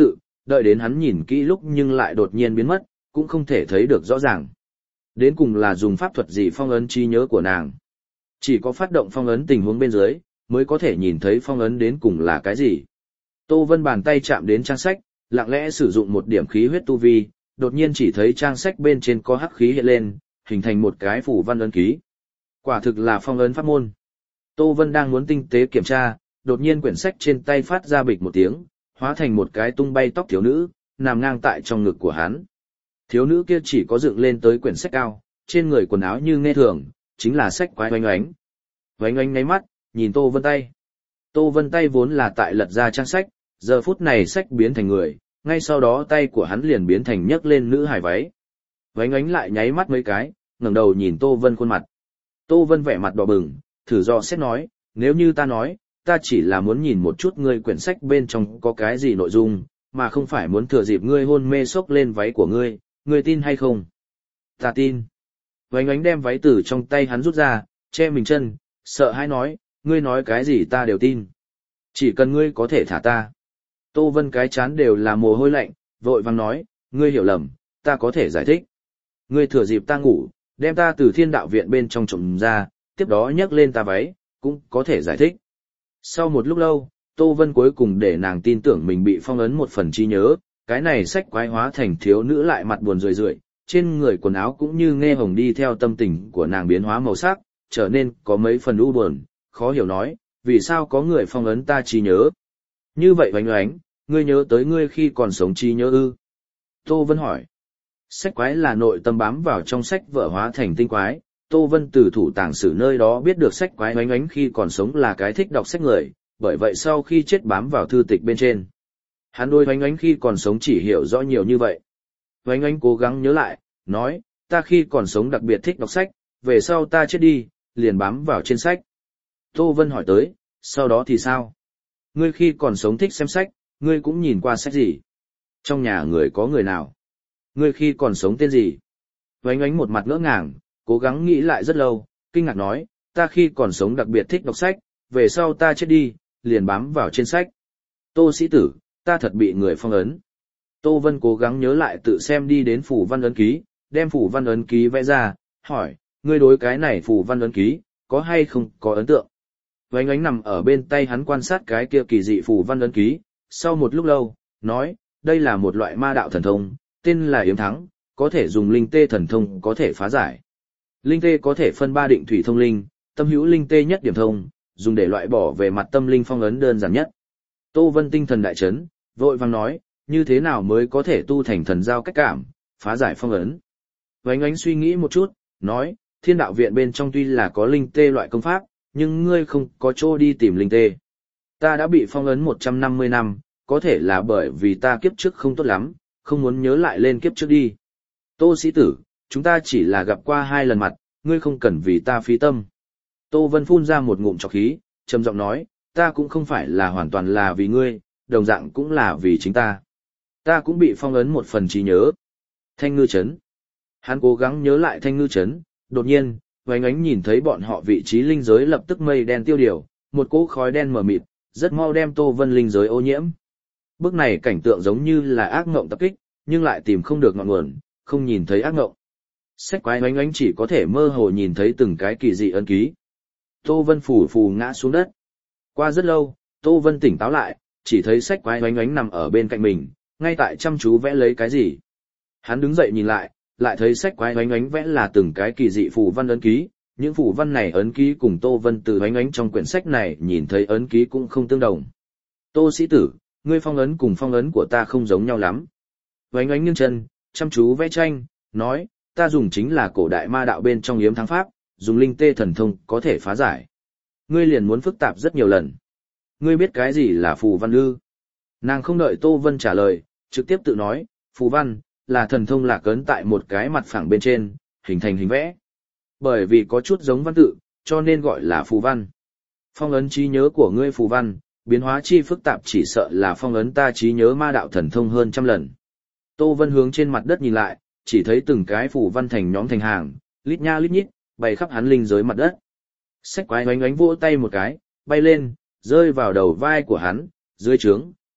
đợi đến hắn nhìn kỹ lúc nhưng lại đột nhiên biến mất, cũng không thể thấy được rõ ràng. Đến cùng là dùng pháp thuật gì phong ấn trí nhớ của nàng. Chỉ có phát động phong ấn tình huống bên dưới, mới có thể nhìn thấy phong ấn đến cùng là cái gì. Tô Vân bàn tay chạm đến trang sách, lặng lẽ sử dụng một điểm khí huyết tu vi, đột nhiên chỉ thấy trang sách bên trên có hắc khí hiện lên, hình thành một cái phù văn ấn ký. Quả thực là phong ấn pháp môn. Tô Vân đang muốn tinh tế kiểm tra, đột nhiên quyển sách trên tay phát ra bịch một tiếng, hóa thành một cái tung bay tóc thiếu nữ, nằm ngang tại trong ngực của hắn. Thiếu nữ kia chỉ có dựng lên tới quyển sách cao, trên người quần áo như nghe thường, chính là sách quái oánh oánh. Oánh oánh ngáy mắt, nhìn Tô Vân tay. Tô Vân tay vốn là tại lật ra trang sách, giờ phút này sách biến thành người, ngay sau đó tay của hắn liền biến thành nhấc lên nữ hài váy. Oánh oánh lại nháy mắt mấy cái, ngẩng đầu nhìn Tô Vân khuôn mặt. Tô Vân vẻ mặt đỏ bừng, thử dò xét nói, nếu như ta nói, ta chỉ là muốn nhìn một chút ngươi quyển sách bên trong có cái gì nội dung, mà không phải muốn thừa dịp ngươi hôn mê xốc lên váy của ngươi, ngươi tin hay không? Ta tin. Oánh oánh đem váy từ trong tay hắn rút ra, che mình chân, sợ hãi nói, ngươi nói cái gì ta đều tin. Chỉ cần ngươi có thể thả ta. Tô Vân cái chán đều là mồ hôi lạnh, vội vàng nói, ngươi hiểu lầm, ta có thể giải thích. Ngươi thừa dịp ta ngủ, đem ta từ thiên đạo viện bên trong trộm ra, tiếp đó nhấc lên ta váy, cũng có thể giải thích. Sau một lúc lâu, Tô Vân cuối cùng để nàng tin tưởng mình bị phong ấn một phần trí nhớ, cái này sách quái hóa thành thiếu nữ lại mặt buồn rười rượi, trên người quần áo cũng như nghe hồng đi theo tâm tình của nàng biến hóa màu sắc, trở nên có mấy phần u buồn, khó hiểu nói, vì sao có người phong ấn ta trí nhớ. Như vậy oánh oánh, ngươi nhớ tới ngươi khi còn sống trí nhớ ư? Tô Vân hỏi. Sách quái là nội tâm bám vào trong sách vở hóa thành tinh quái, Tô Vân từ thủ tàng sử nơi đó biết được sách quái oánh oánh khi còn sống là cái thích đọc sách người, bởi vậy sau khi chết bám vào thư tịch bên trên. Hắn đôi oánh oánh khi còn sống chỉ hiểu rõ nhiều như vậy. Oánh oánh cố gắng nhớ lại, nói, ta khi còn sống đặc biệt thích đọc sách, về sau ta chết đi, liền bám vào trên sách. Tô Vân hỏi tới, sau đó thì sao? Ngươi khi còn sống thích xem sách, ngươi cũng nhìn qua sách gì? Trong nhà người có người nào? Ngươi khi còn sống tên gì? Oánh oánh một mặt ngỡ ngàng, cố gắng nghĩ lại rất lâu, kinh ngạc nói, ta khi còn sống đặc biệt thích đọc sách, về sau ta chết đi, liền bám vào trên sách. Tô sĩ tử, ta thật bị người phong ấn. Tô Vân cố gắng nhớ lại tự xem đi đến phủ văn ấn ký, đem phủ văn ấn ký vẽ ra, hỏi, ngươi đối cái này phủ văn ấn ký, có hay không có ấn tượng? Oánh oánh nằm ở bên tay hắn quan sát cái kia kỳ dị phủ văn ấn ký, sau một lúc lâu, nói, đây là một loại ma đạo thần thông, tên là Yếm Thắng, có thể dùng linh tê thần thông có thể phá giải. Linh tê có thể phân ba định thủy thông linh, tâm hữu linh tê nhất điểm thông, dùng để loại bỏ về mặt tâm linh phong ấn đơn giản nhất. Tô Vân tinh thần đại chấn, vội vàng nói, như thế nào mới có thể tu thành thần giao cách cảm, phá giải phong ấn. Oánh oánh suy nghĩ một chút, nói, thiên đạo viện bên trong tuy là có linh tê loại công pháp, nhưng ngươi không có chỗ đi tìm linh tê. Ta đã bị phong ấn 150 năm, có thể là bởi vì ta kiếp trước không tốt lắm, không muốn nhớ lại lên kiếp trước đi. Tô sĩ tử, chúng ta chỉ là gặp qua 2 lần mặt, ngươi không cần vì ta phí tâm. Tô Vân phun ra một ngụm trọc khí, trầm giọng nói, ta cũng không phải là hoàn toàn là vì ngươi, đồng dạng cũng là vì chính ta. Ta cũng bị phong ấn một phần trí nhớ. Thanh ngư trấn. Hắn cố gắng nhớ lại thanh ngư trấn, đột nhiên, oánh ánh nhìn thấy bọn họ vị trí linh giới lập tức mây đen tiêu điều, một cỗ khói đen mờ mịt, rất mau đem Tô Vân linh giới ô nhiễm. Bước này cảnh tượng giống như là ác ngộng tập kích, nhưng lại tìm không được ngọn nguồn, không nhìn thấy ác ngộng. Sách quái oánh ánh chỉ có thể mơ hồ nhìn thấy từng cái kỳ dị ấn ký. Tô Vân phù phù ngã xuống đất. Qua rất lâu, Tô Vân tỉnh táo lại, chỉ thấy sách quái oánh ánh nằm ở bên cạnh mình, ngay tại chăm chú vẽ lấy cái gì. Hắn đứng dậy nhìn lại, lại thấy sách quái oánh ánh vẽ là từng cái kỳ dị phù văn ấn ký, những phù văn này ấn ký cùng Tô Vân từ oánh ánh trong quyển sách này nhìn thấy ấn ký cũng không tương đồng. Tô sĩ tử, ngươi phong ấn cùng phong ấn của ta không giống nhau lắm. Oánh ánh nghiêng chân, chăm chú vẽ tranh, nói, ta dùng chính là cổ đại ma đạo bên trong Yếm Thắng pháp, dùng linh tê thần thông có thể phá giải. Ngươi liền muốn phức tạp rất nhiều lần. Ngươi biết cái gì là phù văn ư? Nàng không đợi Tô Vân trả lời, trực tiếp tự nói, phù văn, là thần thông lạc ấn tại một cái mặt phẳng bên trên, hình thành hình vẽ. Bởi vì có chút giống văn tự, cho nên gọi là phù văn. Phong ấn trí nhớ của ngươi phù văn, biến hóa chi phức tạp chỉ sợ là phong ấn ta trí nhớ ma đạo thần thông hơn 100 lần. Tô Vân hướng trên mặt đất nhìn lại, chỉ thấy từng cái phù văn thành nhóm thành hàng, lít nha lít nhít, bày khắp hắn linh giới mặt đất. Sách quái oánh oánh vỗ tay một cái, bay lên, rơi vào đầu vai của hắn, dưới trướng,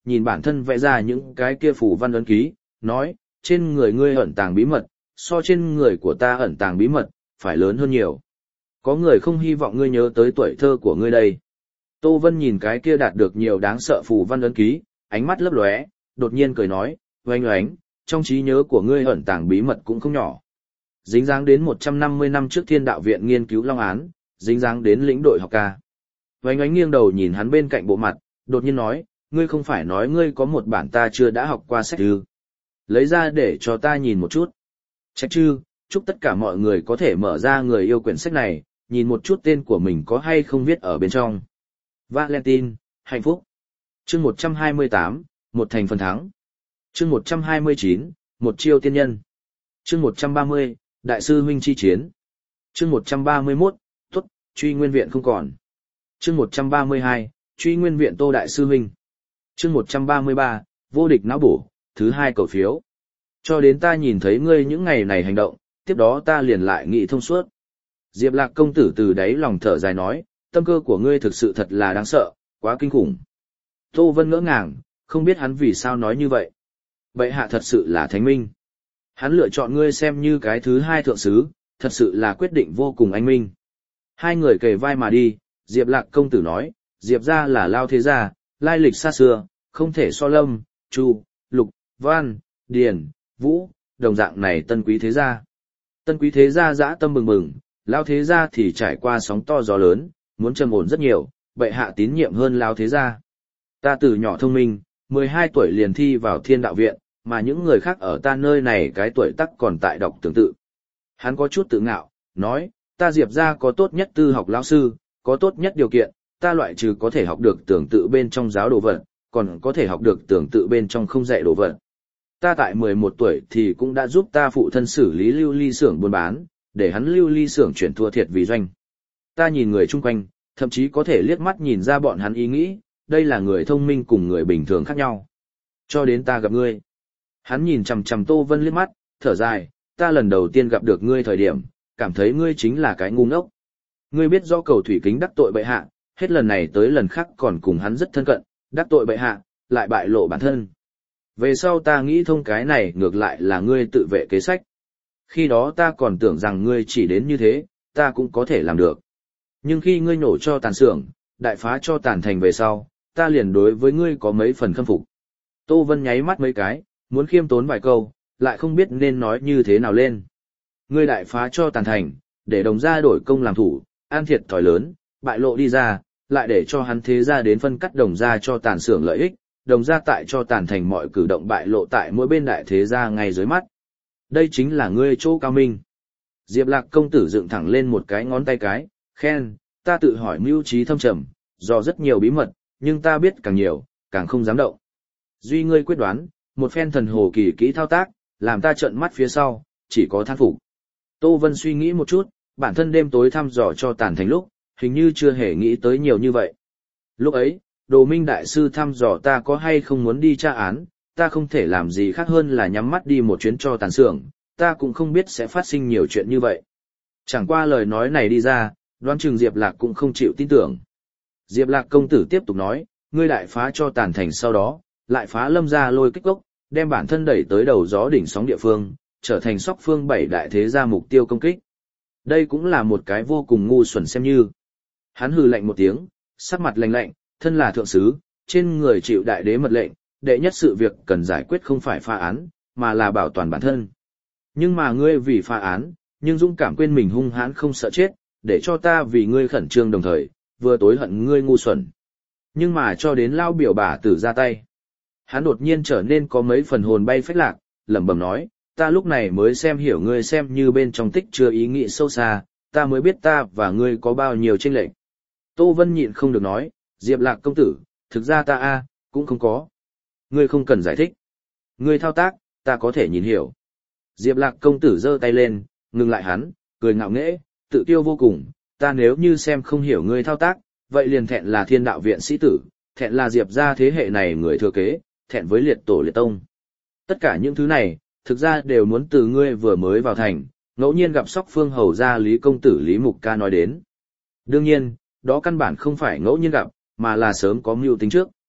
nhìn bản thân vẽ ra những cái kia phù văn ấn ký, nói, trên người ngươi ẩn tàng bí mật, so trên người của ta ẩn tàng bí mật, phải lớn hơn nhiều. Có người không hy vọng ngươi nhớ tới tuổi thơ của ngươi đây. Tô Vân nhìn cái kia đạt được nhiều đáng sợ phù văn ấn ký, ánh mắt lấp lóe, đột nhiên cười nói, oanh oánh, trong trí nhớ của ngươi ẩn tàng bí mật cũng không nhỏ. Dính dáng đến 150 năm trước Thiên Đạo Viện nghiên cứu long án, dính dáng đến lĩnh đội học ca. Oanh oánh nghiêng đầu nhìn hắn bên cạnh bộ mặt, đột nhiên nói, ngươi không phải nói ngươi có một bản ta chưa đã học qua sách ư? Lấy ra để cho ta nhìn một chút. Trách chứ, chúc tất cả mọi người có thể mở ra người yêu quyển sách này, nhìn một chút tên của mình có hay không viết ở bên trong. Valentine, hạnh phúc. Chương 128, một thành phần thắng. Chương 129, một chiêu tiên nhân. Chương 130, đại sư huynh chi chiến. Chương 131, tuất, truy nguyên viện không còn. Chương 132, truy nguyên viện Tô đại sư huynh. Chương 133, vô địch não bổ, thứ 2 cầu phiếu. Cho đến ta nhìn thấy ngươi những ngày này hành động, tiếp đó ta liền lại nghĩ thông suốt. Diệp Lạc công tử từ đáy lòng thở dài nói, tâm cơ của ngươi thực sự thật là đáng sợ, quá kinh khủng. Tô Vân ngỡ ngàng, không biết hắn vì sao nói như vậy. Bệ hạ thật sự là thánh minh. Hắn lựa chọn ngươi xem như cái thứ 2 thượng sứ, thật sự là quyết định vô cùng anh minh. Hai người kề vai mà đi, Diệp Lạc công tử nói, Diệp gia là Lao thế gia, lai lịch xa xưa, không thể so Lâm, Chu, Lục, Văn, Điền, Vũ, đồng dạng này tân quý thế gia. Tân quý thế gia dã tâm bừng bừng, Lao thế gia thì trải qua sóng to gió lớn, muốn trầm ổn rất nhiều, bệ hạ tín nhiệm hơn Lao thế gia. Ta từ nhỏ thông minh, 12 tuổi liền thi vào Thiên Đạo Viện, mà những người khác ở ta nơi này cái tuổi tác còn tại đọc tương tự. Hắn có chút tự ngạo, nói, ta Diệp gia có tốt nhất tư học lão sư, có tốt nhất điều kiện, ta loại trừ có thể học được tưởng tự bên trong giáo đồ vật, còn có thể học được tưởng tự bên trong không dạy đồ vật. Ta tại 11 tuổi thì cũng đã giúp ta phụ thân xử lý lưu ly xưởng buôn bán, để hắn lưu ly xưởng chuyển thua thiệt vì doanh. Ta nhìn người chung quanh, thậm chí có thể liếc mắt nhìn ra bọn hắn ý nghĩ, đây là người thông minh cùng người bình thường khác nhau. Cho đến ta gặp ngươi. Hắn nhìn chằm chằm Tô Vân liếc mắt, thở dài, ta lần đầu tiên gặp được ngươi thời điểm, cảm thấy ngươi chính là cái ngu ngốc. Ngươi biết do cầu thủy kính đắc tội bệ hạ, hết lần này tới lần khác còn cùng hắn rất thân cận, đắc tội bệ hạ, lại bại lộ bản thân. Về sau ta nghĩ thông cái này ngược lại là ngươi tự vệ kế sách. Khi đó ta còn tưởng rằng ngươi chỉ đến như thế, ta cũng có thể làm được. Nhưng khi ngươi nổ cho tàn xưởng, đại phá cho tàn thành về sau, ta liền đối với ngươi có mấy phần khâm phục. Tô Vân nháy mắt mấy cái, muốn khiêm tốn vài câu, lại không biết nên nói như thế nào lên. Ngươi đại phá cho tàn thành, để đồng gia đổi công làm thủ, an thiệt thòi lớn, bại lộ đi ra, lại để cho hắn thế gia đến phân cắt đồng gia cho tàn xưởng lợi ích, đồng gia tại cho tàn thành mọi cử động bại lộ tại mỗi bên đại thế gia ngay dưới mắt. Đây chính là ngươi chỗ cao minh. Diệp Lạc công tử dựng thẳng lên một cái ngón tay cái, khen, ta tự hỏi mưu trí thâm trầm, do rất nhiều bí mật, nhưng ta biết càng nhiều, càng không dám động. Duy ngươi quyết đoán, một phen thần hồ kỳ kỹ thao tác, làm ta trợn mắt phía sau, chỉ có thán phục. Tô Vân suy nghĩ một chút, bản thân đêm tối thăm dò cho tàn thành lúc, hình như chưa hề nghĩ tới nhiều như vậy. Lúc ấy, Đồ Minh đại sư thăm dò ta có hay không muốn đi tra án, ta không thể làm gì khác hơn là nhắm mắt đi một chuyến cho tàn xưởng, ta cũng không biết sẽ phát sinh nhiều chuyện như vậy. Chẳng qua lời nói này đi ra, đoán chừng Diệp Lạc cũng không chịu tin tưởng. Diệp Lạc công tử tiếp tục nói, ngươi đại phá cho tàn thành sau đó, lại phá Lâm gia lôi kích gốc, đem bản thân đẩy tới đầu gió đỉnh sóng địa phương, trở thành Sóc Phương 7 đại thế gia mục tiêu công kích. Đây cũng là một cái vô cùng ngu xuẩn xem như. Hắn hừ lạnh một tiếng, sắc mặt lạnh lạnh, thân là thượng sứ, trên người chịu đại đế mật lệnh, đệ nhất sự việc cần giải quyết không phải phá án, mà là bảo toàn bản thân. Nhưng mà ngươi vì phá án, nhưng dũng cảm quên mình hung hãn không sợ chết, để cho ta vì ngươi khẩn trương đồng thời, vừa tối hận ngươi ngu xuẩn. Nhưng mà cho đến lao biểu bà tử ra tay. Hắn đột nhiên trở nên có mấy phần hồn bay phách lạc, lẩm bẩm nói, ta lúc này mới xem hiểu ngươi xem như bên trong tích chưa ý nghĩ sâu xa, ta mới biết ta và ngươi có bao nhiêu chênh lệch. Tô Vân nhịn không được nói, Diệp Lạc công tử, thực ra ta cũng không có. Ngươi không cần giải thích. Ngươi thao tác, ta có thể nhìn hiểu. Diệp Lạc công tử giơ tay lên, ngừng lại hắn, cười ngạo nghễ, tự tiêu vô cùng, ta nếu như xem không hiểu ngươi thao tác, vậy liền thẹn là Thiên Đạo Viện sĩ tử, thẹn là Diệp gia thế hệ này người thừa kế, thẹn với liệt tổ liệt tông. Tất cả những thứ này, thực ra đều muốn từ ngươi vừa mới vào thành, ngẫu nhiên gặp Sóc Phương hầu gia Lý công tử Lý Mục Ca nói đến. Đương nhiên, đó căn bản không phải ngẫu nhiên gặp, mà là sớm có mưu tính trước.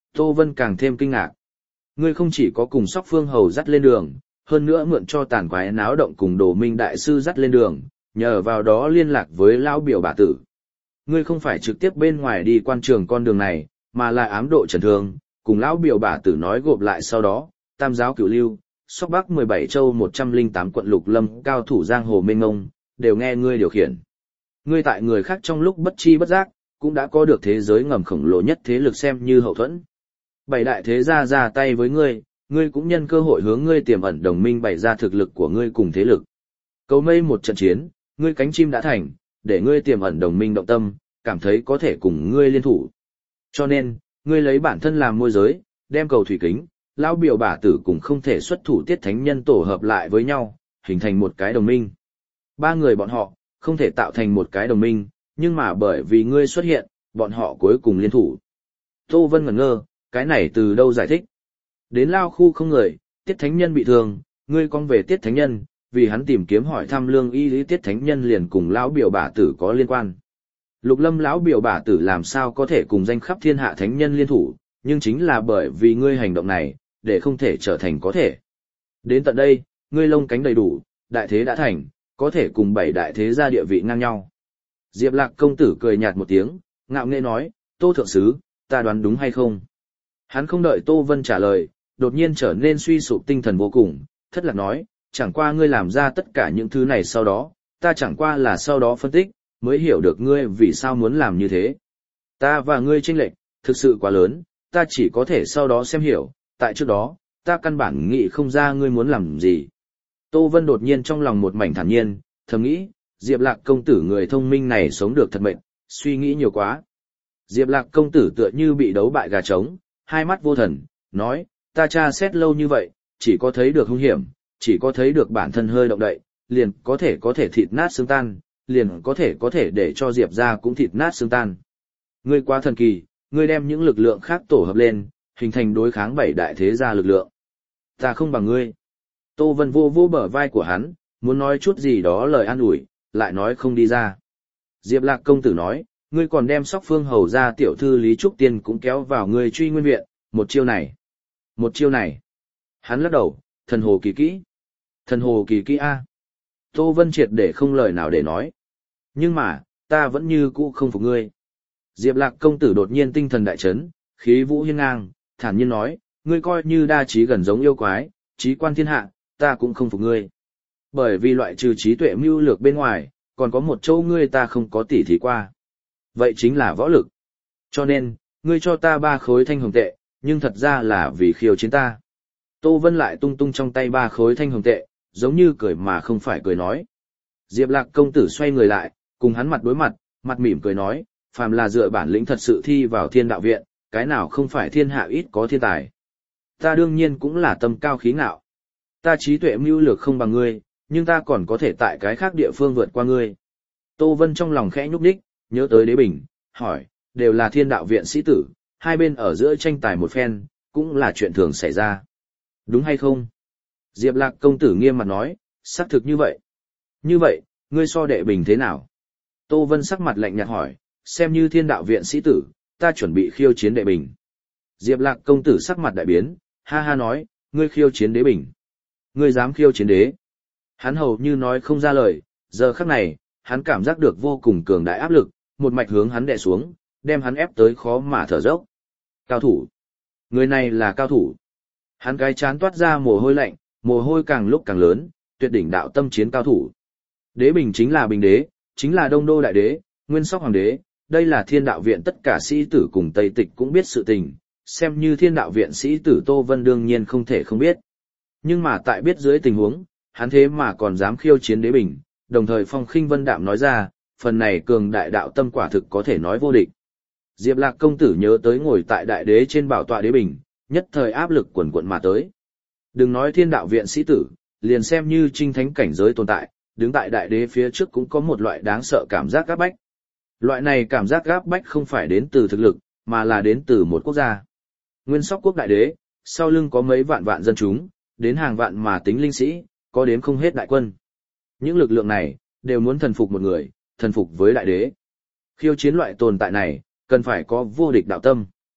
Tô Vân càng thêm kinh ngạc. Ngươi không chỉ có cùng Sóc Phương Hầu dắt lên đường, hơn nữa mượn cho tàn quái náo động cùng Đồ Minh đại sư dắt lên đường, nhờ vào đó liên lạc với lão biểu bà tử. Ngươi không phải trực tiếp bên ngoài đi quan trường con đường này, mà là ám độ Trần Thương, cùng lão biểu bà tử nói gộp lại sau đó, Tam giáo cửu lưu, Sóc Bắc 17 châu 108 quận Lục Lâm cao thủ giang hồ mênh mông, đều nghe ngươi điều khiển. Ngươi tại người khác trong lúc bất chi bất giác, cũng đã có được thế giới ngầm khổng lồ nhất thế lực xem như hậu thuẫn. Bảy đại thế gia ra tay với ngươi, ngươi cũng nhân cơ hội hướng ngươi tiềm ẩn đồng minh bày ra thực lực của ngươi cùng thế lực. Cầu mây một trận chiến, ngươi cánh chim đã thành, để ngươi tiềm ẩn đồng minh động tâm, cảm thấy có thể cùng ngươi liên thủ. Cho nên, ngươi lấy bản thân làm môi giới, đem cầu thủy kính, lão biểu bà tử cùng không thể xuất thủ tiết thánh nhân tổ hợp lại với nhau, hình thành một cái đồng minh. Ba người bọn họ, không thể tạo thành một cái đồng minh, nhưng mà bởi vì ngươi xuất hiện, bọn họ cuối cùng liên thủ. Tô Vân ngẩn ngơ, cái này từ đâu giải thích? Đến lao khu không người, tiết thánh nhân bị thương, ngươi con về tiết thánh nhân, vì hắn tìm kiếm hỏi thăm lương y lý tiết thánh nhân liền cùng lão biểu bà tử có liên quan. Lục Lâm lão biểu bà tử làm sao có thể cùng danh khắp thiên hạ thánh nhân liên thủ, nhưng chính là bởi vì ngươi hành động này, để không thể trở thành có thể. Đến tận đây, ngươi lông cánh đầy đủ, đại thế đã thành, có thể cùng bảy đại thế gia địa vị ngang nhau. Diệp Lạc công tử cười nhạt một tiếng, ngạo nghễ nói, Tô thượng sứ, ta đoán đúng hay không? Hắn không đợi Tô Vân trả lời, đột nhiên trở nên suy sụp tinh thần vô cùng, thất lạc nói, chẳng qua ngươi làm ra tất cả những thứ này sau đó, ta chẳng qua là sau đó phân tích, mới hiểu được ngươi vì sao muốn làm như thế. Ta và ngươi chênh lệch, thực sự quá lớn, ta chỉ có thể sau đó xem hiểu, tại trước đó, ta căn bản nghĩ không ra ngươi muốn làm gì. Tô Vân đột nhiên trong lòng một mảnh thản nhiên, thầm nghĩ, Diệp Lạc công tử người thông minh này sống được thật mệnh, suy nghĩ nhiều quá. Diệp Lạc công tử tựa như bị đấu bại gà trống, hai mắt vô thần, nói, ta tra xét lâu như vậy, chỉ có thấy được hung hiểm, chỉ có thấy được bản thân hơi động đậy, liền có thể thịt nát xương tan, liền có thể để cho Diệp ra cũng thịt nát xương tan. Ngươi quá thần kỳ, ngươi đem những lực lượng khác tổ hợp lên, hình thành đối kháng bảy đại thế gia lực lượng. Ta không bằng ngươi. Tô Vân vô vô bờ vai của hắn, muốn nói chút gì đó lời an ủi, lại nói không đi ra. Diệp Lạc công tử nói, ngươi còn đem Sóc Phương Hầu ra tiểu thư Lý Trúc Tiên cũng kéo vào ngươi truy nguyên viện, một chiêu này. Một chiêu này. Hắn lắc đầu, thần hồ kỳ kỹ. Thần hồ kỳ kỹ A. Tô Vân triệt để không lời nào để nói. Nhưng mà, ta vẫn như cũ không phục ngươi. Diệp Lạc công tử đột nhiên tinh thần đại chấn, khí vũ hiên ngang, thản nhiên nói, ngươi coi như đa trí gần giống yêu quái, trí quan thiên hạ, ta cũng không phục ngươi. Bởi vì loại trừ trí tuệ mưu lược bên ngoài, còn có một chỗ ngươi ta không có tỉ thí qua. Vậy chính là võ lực. Cho nên, ngươi cho ta 3 khối thanh hồng tệ, nhưng thật ra là vì khiêu chiến ta. Tô Vân lại tung tung trong tay 3 khối thanh hồng tệ, giống như cười mà không phải cười nói. Diệp Lạc công tử xoay người lại, cùng hắn mặt đối mặt, mặt mỉm cười nói, phàm là dựa bản lĩnh thật sự thi vào thiên đạo viện, cái nào không phải thiên hạ ít có thiên tài. Ta đương nhiên cũng là tâm cao khí ngạo. Ta trí tuệ mưu lược không bằng ngươi, nhưng ta còn có thể tại cái khác địa phương vượt qua ngươi. Tô Vân trong lòng khẽ nhúc nhích, nhớ tới Đế Bình, hỏi, đều là thiên đạo viện sĩ tử, hai bên ở giữa tranh tài một phen, cũng là chuyện thường xảy ra. Đúng hay không? Diệp Lạc công tử nghiêm mặt nói, xác thực như vậy. Như vậy, ngươi so Đệ Bình thế nào? Tô Vân sắc mặt lạnh nhạt hỏi, xem như thiên đạo viện sĩ tử, ta chuẩn bị khiêu chiến Đệ Bình. Diệp Lạc công tử sắc mặt đại biến, ha ha nói, ngươi khiêu chiến Đế Bình. Ngươi dám khiêu chiến đế. Hắn hầu như nói không ra lời, giờ khắc này, hắn cảm giác được vô cùng cường đại áp lực, một mạch hướng hắn đè xuống, đem hắn ép tới khó mà thở dốc. Cao thủ. Người này là cao thủ. Hắn cái chán toát ra mồ hôi lạnh, mồ hôi càng lúc càng lớn, tuyệt đỉnh đạo tâm chiến cao thủ. Đế Bình chính là Bình đế, chính là Đông Đô đại đế, Nguyên Sóc hoàng đế, đây là thiên đạo viện tất cả sĩ tử cùng Tây Tịch cũng biết sự tình, xem như thiên đạo viện sĩ tử Tô Vân đương nhiên không thể không biết. Nhưng mà tại biết dưới tình huống, hắn thế mà còn dám khiêu chiến Đế Bình, đồng thời phong khinh vân đạm nói ra, phần này cường đại đạo tâm quả thực có thể nói vô địch. Diệp Lạc công tử nhớ tới ngồi tại đại đế trên bảo tọa Đế Bình, nhất thời áp lực quần quận mà tới. Đừng nói thiên đạo viện sĩ tử, liền xem như trinh thánh cảnh giới tồn tại, đứng tại đại đế phía trước cũng có một loại đáng sợ cảm giác áp bách. Loại này cảm giác áp bách không phải đến từ thực lực, mà là đến từ một quốc gia. Nguyên Sóc quốc đại đế, sau lưng có mấy vạn vạn dân chúng, đến hàng vạn mà tính linh sĩ, có đếm không hết đại quân. Những lực lượng này, đều muốn thần phục một người, thần phục với đại đế. Khiêu chiến loại tồn tại này, cần phải có vô địch đạo tâm.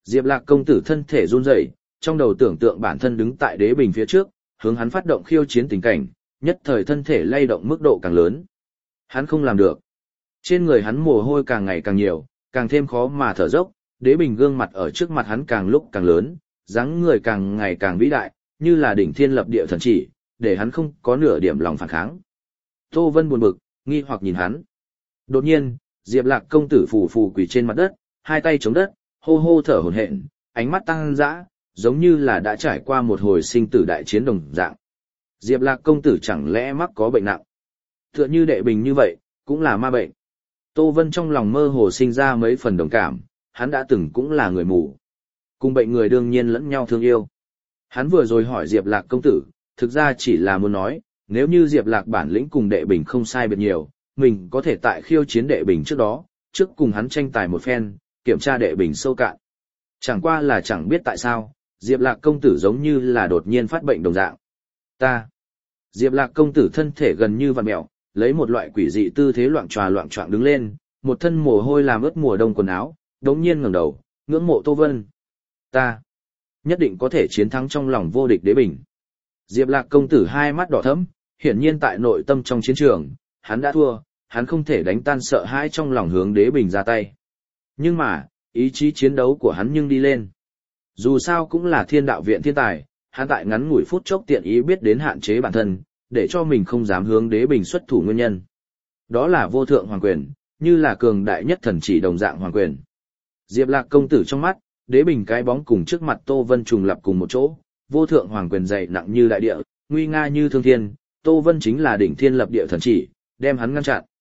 Diệp Lạc công tử thân thể run rẩy, trong đầu tưởng tượng bản thân đứng tại đế bình phía trước, hướng hắn phát động khiêu chiến tình cảnh, nhất thời thân thể lay động mức độ càng lớn. Hắn không làm được. Trên người hắn mồ hôi càng ngày càng nhiều, càng thêm khó mà thở dốc, đế bình gương mặt ở trước mặt hắn càng lúc càng lớn, dáng người càng ngày càng vĩ đại, như là đỉnh thiên lập địa thần chỉ, để hắn không có nửa điểm lòng phản kháng. Tô Vân buồn bực, nghi hoặc nhìn hắn. Đột nhiên, Diệp Lạc công tử phù phù quỳ trên mặt đất, hai tay chống đất, hô hô thở hổn hển, ánh mắt tăng dã, giống như là đã trải qua một hồi sinh tử đại chiến đồng dạng. Diệp Lạc công tử chẳng lẽ mắc có bệnh nặng? Tựa như đệ bình như vậy, cũng là ma bệnh. Tô Vân trong lòng mơ hồ sinh ra mấy phần đồng cảm, hắn đã từng cũng là người mù. Cùng bệnh người đương nhiên lẫn nhau thương yêu. Hắn vừa rồi hỏi Diệp Lạc công tử, thực ra chỉ là muốn nói, nếu như Diệp Lạc bản lĩnh cùng đệ bình không sai biệt nhiều, mình có thể tại khiêu chiến đệ bình trước đó, trước cùng hắn tranh tài một phen, kiểm tra đệ bình sâu cạn. Chẳng qua là chẳng biết tại sao, Diệp Lạc công tử giống như là đột nhiên phát bệnh đồng dạng. Diệp Lạc công tử thân thể gần như vặn mèo, lấy một loại quỷ dị tư thế loạng choạng đứng lên, một thân mồ hôi làm ướt mùa đông quần áo, đống nhiên ngẩng đầu, ngưỡng mộ Tô Vân. Ta nhất định có thể chiến thắng trong lòng vô địch đế bình. Diệp Lạc công tử hai mắt đỏ thẫm, hiển nhiên tại nội tâm trong chiến trường, hắn đã thua, hắn không thể đánh tan sợ hãi trong lòng hướng đế bình ra tay. Nhưng mà, ý chí chiến đấu của hắn nhưng đi lên. Dù sao cũng là thiên đạo viện thiên tài, hắn tại ngắn ngủi phút chốc tiện ý biết đến hạn chế bản thân, để cho mình không dám hướng đế bình xuất thủ nguyên nhân. Đó là vô thượng hoàng quyền, như là cường đại nhất thần chỉ đồng dạng hoàng quyền. Diệp Lạc công tử trong mắt, đế bình cái bóng cùng trước mặt Tô Vân trùng lập cùng một chỗ, vô thượng hoàng quyền dày nặng như đại địa, nguy nga như thương thiên, Tô Vân chính là đỉnh thiên lập địa thần chỉ, đem hắn ngăn chặn.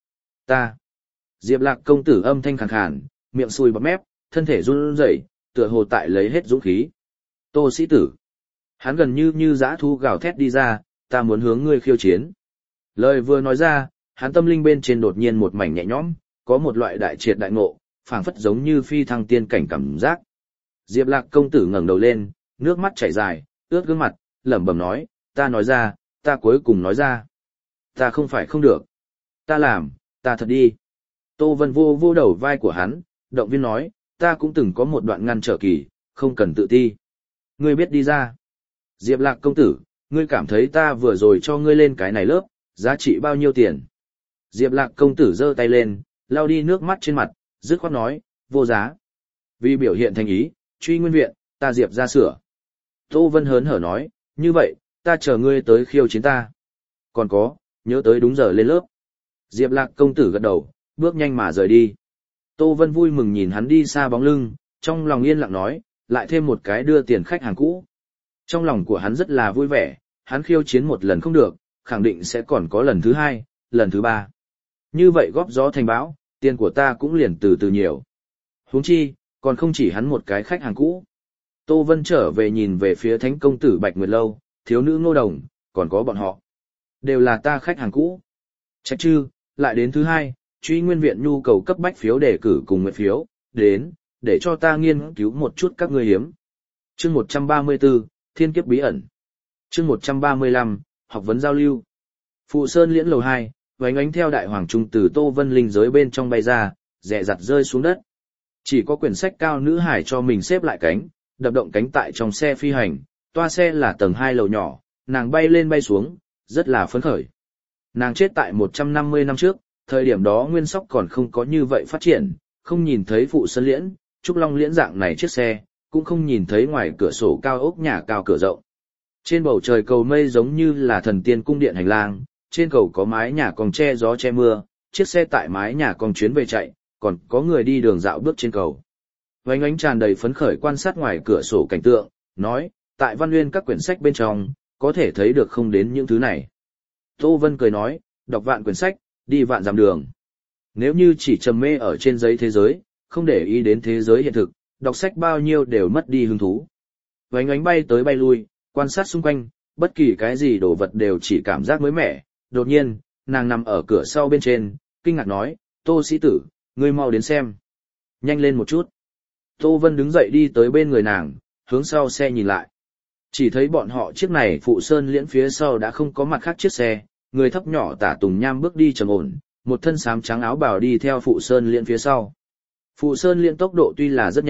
Diệp Lạc công tử âm thanh khàn khàn, miệng sùi bọt mép, thân thể run rẩy, tựa hồ tại lấy hết dũng khí. Tô sĩ tử. Hắn gần như dã thú gào thét đi ra, ta muốn hướng ngươi khiêu chiến. Lời vừa nói ra, hắn tâm linh bên trên đột nhiên một mảnh nhẹ nhõm, có một loại đại triệt đại ngộ, phảng phất giống như phi thăng tiên cảnh cảm giác. Diệp Lạc công tử ngẩng đầu lên, nước mắt chảy dài, ướt gương mặt, lẩm bẩm nói, ta nói ra, ta cuối cùng nói ra. Ta không phải không được. Ta làm, ta thật đi. Tô Vân vô đầu vai của hắn, động viên nói, ta cũng từng có một đoạn ngăn trở kỳ, không cần tự ti. Ngươi biết đi ra. Diệp Lạc công tử, ngươi cảm thấy ta vừa rồi cho ngươi lên cái này lớp, giá trị bao nhiêu tiền? Diệp Lạc công tử giơ tay lên, lau đi nước mắt trên mặt, dứt khoát nói, vô giá. Vì biểu hiện thành ý, truy nguyên viện, ta Diệp ra sửa. Tô Vân hớn hở nói, như vậy, ta chờ ngươi tới khiêu chiến ta. Còn có, nhớ tới đúng giờ lên lớp. Diệp Lạc công tử gật đầu, bước nhanh mà rời đi. Tô Vân vui mừng nhìn hắn đi xa bóng lưng, trong lòng yên lặng nói, lại thêm một cái đưa tiền khách hàng cũ. Trong lòng của hắn rất là vui vẻ, hắn khiêu chiến một lần không được, khẳng định sẽ còn có lần thứ hai, lần thứ ba. Như vậy góp gió thành bão, tiền của ta cũng liền từ từ nhiều. Huống chi, còn không chỉ hắn một cái khách hàng cũ. Tô Vân trở về nhìn về phía thánh công tử Bạch Nguyệt Lâu, thiếu nữ Ngô Đồng, còn có bọn họ. Đều là ta khách hàng cũ. Trách chứ, lại đến thứ hai, truy nguyên viện nhu cầu cấp bách phiếu đề cử cùng nguyện phiếu, đến, để cho ta nghiên cứu một chút các ngươi hiếm. Chương 134, Thiên kiếp bí ẩn. Chương 135, học vấn giao lưu. Phụ Sơn Liễn lầu 2, vánh ánh theo đại hoàng trung từ Tô Vân linh giới bên trong bay ra, rẽ rặt rơi xuống đất. Chỉ có quyển sách cao nữ hải cho mình xếp lại cánh, đập động cánh tại trong xe phi hành, toa xe là tầng 2 lầu nhỏ, nàng bay lên bay xuống, rất là phấn khởi. Nàng chết tại 150 năm trước, thời điểm đó nguyên sóc còn không có như vậy phát triển, không nhìn thấy Phụ Sơn Liễn, Trúc Long Liễn dạng này chiếc xe, cũng không nhìn thấy ngoài cửa sổ cao ốc nhà cao cửa rộng. Trên bầu trời cầu mây giống như là thần tiên cung điện hành lang, trên cầu có mái nhà cong che gió che mưa, chiếc xe tại mái nhà cong chuyến về chạy, còn có người đi đường dạo bước trên cầu. Vánh ánh tràn đầy phấn khởi quan sát ngoài cửa sổ cảnh tượng, nói, tại Văn Nguyên các quyển sách bên trong, có thể thấy được không đến những thứ này. Tô Vân cười nói, đọc vạn quyển sách, đi vạn dặm đường. Nếu như chỉ trầm mê ở trên giấy thế giới, không để ý đến thế giới hiện thực, đọc sách bao nhiêu đều mất đi hứng thú. Vánh ánh bay tới bay lui, quan sát xung quanh, bất kỳ cái gì đồ vật đều chỉ cảm giác mới mẻ. Đột nhiên, nàng nằm ở cửa sau bên trên, kinh ngạc nói, Tô sĩ tử, ngươi mau đến xem. Nhanh lên một chút. Tô Vân đứng dậy đi tới bên người nàng, hướng sau xe nhìn lại. Chỉ thấy bọn họ chiếc này Phụ Sơn Liễn phía sau đã không có mặt khác chiếc xe, người thấp nhỏ tả tùng nham bước đi trầm ổn, một thân xám trắng áo bào đi theo Phụ Sơn Liễn phía sau. Phụ Sơn Liễn tốc độ tuy là rất nhanh,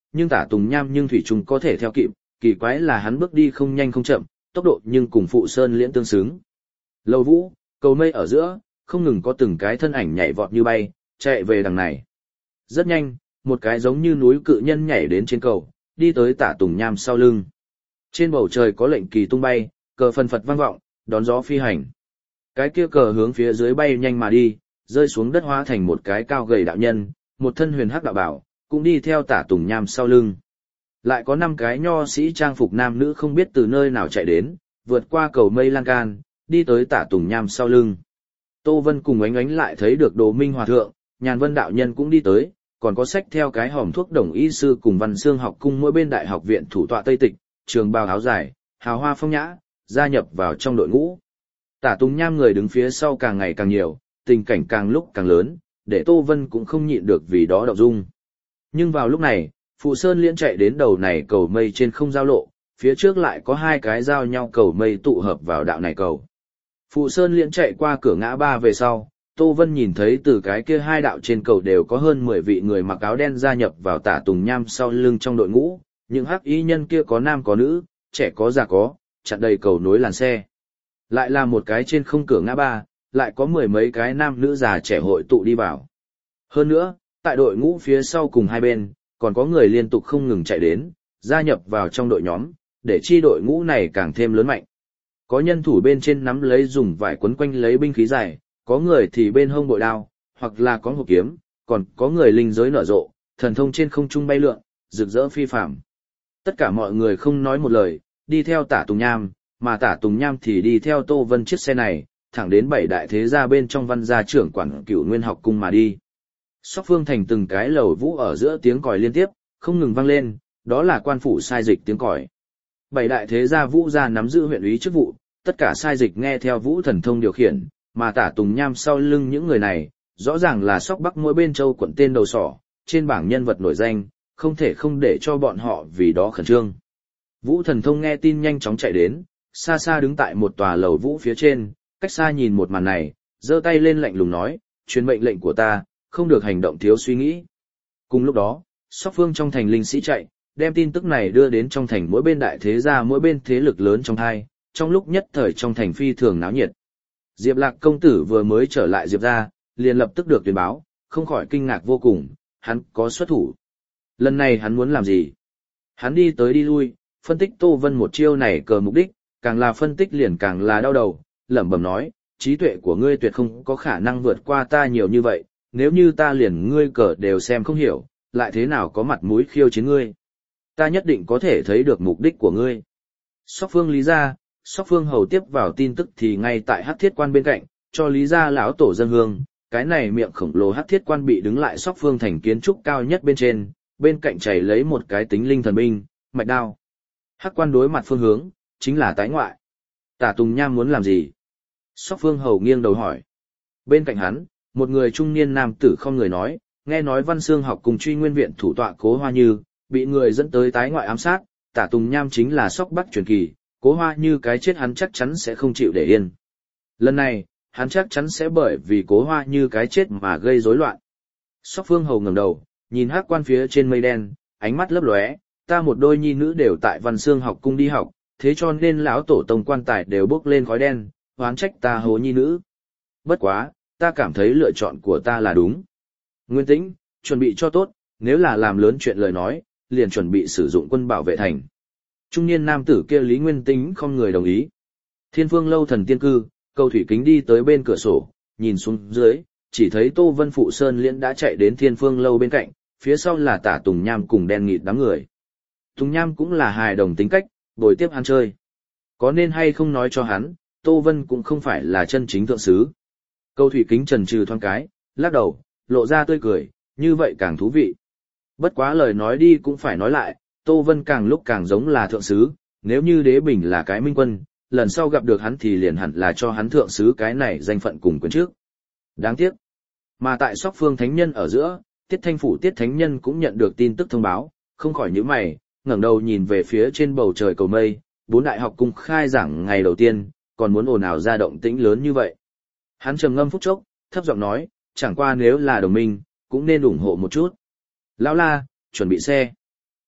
nhưng Tả Tùng Nham nhưng thủy chung có thể theo kịp, kỳ quái là hắn bước đi không nhanh không chậm, tốc độ nhưng cùng Phụ Sơn Liễn tương xứng. Lầu vũ, cầu mây ở giữa, không ngừng có từng cái thân ảnh nhảy vọt như bay, chạy về đằng này. Rất nhanh, một cái giống như núi cự nhân nhảy đến trên cầu, đi tới Tả Tùng Nham sau lưng. Trên bầu trời có lệnh kỳ tung bay, cờ phần phật vang vọng, đón gió phi hành. Cái kia cờ hướng phía dưới bay nhanh mà đi, rơi xuống đất hóa thành một cái cao gầy đạo nhân, một thân huyền hắc đạo bảo, cũng đi theo Tả Tùng Nham sau lưng. Lại có 5 cái nho sĩ trang phục nam nữ không biết từ nơi nào chạy đến, vượt qua cầu mây lan can, đi tới Tả Tùng Nham sau lưng. Tô Vân cùng Ánh Ánh lại thấy được Đồ Minh Hòa Thượng, Nhàn Vân đạo nhân cũng đi tới, còn có sách theo cái hòm thuốc đồng y sư cùng Văn Xương học cung mỗi bên đại học viện thủ tọa Tây Tịch, trường bào áo dài, hào hoa phong nhã, gia nhập vào trong đội ngũ. Tả Tùng Nham người đứng phía sau càng ngày càng nhiều, tình cảnh càng lúc càng lớn, để Tô Vân cũng không nhịn được vì đó động dung. Nhưng vào lúc này, Phụ Sơn Liễn chạy đến đầu này cầu mây trên không giao lộ, phía trước lại có 2 cái giao nhau cầu mây tụ hợp vào đạo này cầu. Phụ Sơn Liễn chạy qua cửa ngã ba về sau, Tô Vân nhìn thấy từ cái kia 2 đạo trên cầu đều có hơn 10 vị người mặc áo đen gia nhập vào Tả Tùng Nham sau lưng trong đội ngũ, những hắc y nhân kia có nam có nữ, trẻ có già có, chặn đầy cầu nối làn xe. Lại là một cái trên không cửa ngã ba, lại có 10 mấy cái nam nữ già trẻ hội tụ đi vào. Hơn nữa, tại đội ngũ phía sau cùng hai bên, còn có người liên tục không ngừng chạy đến, gia nhập vào trong đội nhóm, để chi đội ngũ này càng thêm lớn mạnh. Có nhân thủ bên trên nắm lấy dùng vải quấn quanh lấy binh khí dài, có người thì bên hông bội đao, hoặc là có hộp kiếm, còn có người linh giới nở rộ, thần thông trên không trung bay lượn, rực rỡ phi phàm. Tất cả mọi người không nói một lời, đi theo Tả Tùng Nham, mà Tả Tùng Nham thì đi theo Tô Vân chiếc xe này, thẳng đến 7 đại thế gia bên trong Văn gia trưởng quản Cửu Nguyên học cung mà đi. Sóc Phương thành từng cái lầu vũ ở giữa tiếng còi liên tiếp, không ngừng vang lên, đó là quan phủ sai dịch tiếng còi. 7 đại thế gia Vũ gia nắm giữ huyện úy chức vụ, tất cả sai dịch nghe theo Vũ thần thông điều khiển, mà Tả Tùng Nham sau lưng những người này, rõ ràng là Sóc Bắc mỗi bên châu quận tên đầu sỏ, trên bảng nhân vật nổi danh, không thể không để cho bọn họ vì đó khẩn trương. Vũ thần thông nghe tin nhanh chóng chạy đến, xa xa đứng tại một tòa lầu vũ phía trên, cách xa nhìn một màn này, giơ tay lên lạnh lùng nói, truyền mệnh lệnh của ta, không được hành động thiếu suy nghĩ. Cùng lúc đó, Sóc Phương trong thành linh sĩ chạy, đem tin tức này đưa đến trong thành mỗi bên đại thế gia mỗi bên thế lực lớn trong hai, trong lúc nhất thời trong thành phi thường náo nhiệt. Diệp Lạc công tử vừa mới trở lại Diệp gia, liền lập tức được tuyên báo, không khỏi kinh ngạc vô cùng, hắn có xuất thủ. Lần này hắn muốn làm gì? Hắn đi tới đi lui, phân tích Tô Vân một chiêu này cờ mục đích, càng là phân tích liền càng là đau đầu, lẩm bẩm nói, trí tuệ của ngươi tuyệt không có khả năng vượt qua ta nhiều như vậy, nếu như ta liền ngươi cờ đều xem không hiểu, lại thế nào có mặt mũi khiêu chiến ngươi. Ta nhất định có thể thấy được mục đích của ngươi. Sóc Phương Lý gia, Sóc Phương hầu tiếp vào tin tức thì ngay tại Hắc Thiết Quan bên cạnh, cho Lý gia lão tổ dân hương, cái này miệng khổng lồ Hắc Thiết Quan bị đứng lại Sóc Phương thành kiến trúc cao nhất bên trên, bên cạnh chảy lấy một cái tính linh thần binh, mạch đao. Hắc Quan đối mặt phương hướng, chính là tái ngoại. Tả Tùng Nham muốn làm gì? Sóc Phương hầu nghiêng đầu hỏi. Bên cạnh hắn, một người trung niên nam tử không người nói, nghe nói Văn Xương học cùng Truy Nguyên viện thủ tọa Cố Hoa Như, bị người dẫn tới tái ngoại ám sát, Tả Tùng Nham chính là Sóc Bắc truyền kỳ, Cố Hoa Như cái chết hắn chắc chắn sẽ không chịu để yên. Lần này, hắn chắc chắn sẽ bởi vì Cố Hoa Như cái chết mà gây rối loạn. Sóc Phương hầu ngẩng đầu, nhìn Hắc Quan phía trên mây đen, ánh mắt lấp lóe, ta một đôi nhi nữ đều tại Văn Xương học cung đi học, thế cho nên lão tổ tông quan tài đều bốc lên khói đen, oán trách ta hố nhi nữ. Bất quá, ta cảm thấy lựa chọn của ta là đúng. Nguyên Tĩnh, chuẩn bị cho tốt, nếu là làm lớn chuyện lời nói, liền chuẩn bị sử dụng quân bảo vệ thành. Trung niên nam tử kia Lý Nguyên Tĩnh không người đồng ý. Thiên Phương lâu thần tiên cư, Cầu Thủy Kính đi tới bên cửa sổ, nhìn xuống dưới, chỉ thấy Tô Vân Phụ Sơn Liễn đã chạy đến Thiên Phương lâu bên cạnh, phía sau là Tả Tùng Nham cùng đen nghịt đám người. Tùng Nham cũng là hài đồng tính cách, bồi tiếp hắn chơi. Có nên hay không nói cho hắn, Tô Vân cũng không phải là chân chính thượng sứ. Cầu Thủy Kính chần chừ thoáng cái, lắc đầu, lộ ra tươi cười, như vậy càng thú vị. Bất quá lời nói đi cũng phải nói lại, Tô Vân càng lúc càng giống là thượng sứ, nếu như Đế Bình là cái minh quân, lần sau gặp được hắn thì liền hẳn là cho hắn thượng sứ cái này danh phận cùng quyền trước. Đáng tiếc. Mà tại Sóc Phương Thánh Nhân ở giữa, Tiết Thanh Phủ Tiết Thánh Nhân cũng nhận được tin tức thông báo, không khỏi nhíu mày, ngẩng đầu nhìn về phía trên bầu trời cầu mây, 4 đại học cung khai giảng ngày đầu tiên, còn muốn ồn ào ra động tĩnh lớn như vậy. Hắn trầm ngâm phút chốc, thấp giọng nói, chẳng qua nếu là đồng minh, cũng nên ủng hộ một chút. Lão La, chuẩn bị xe.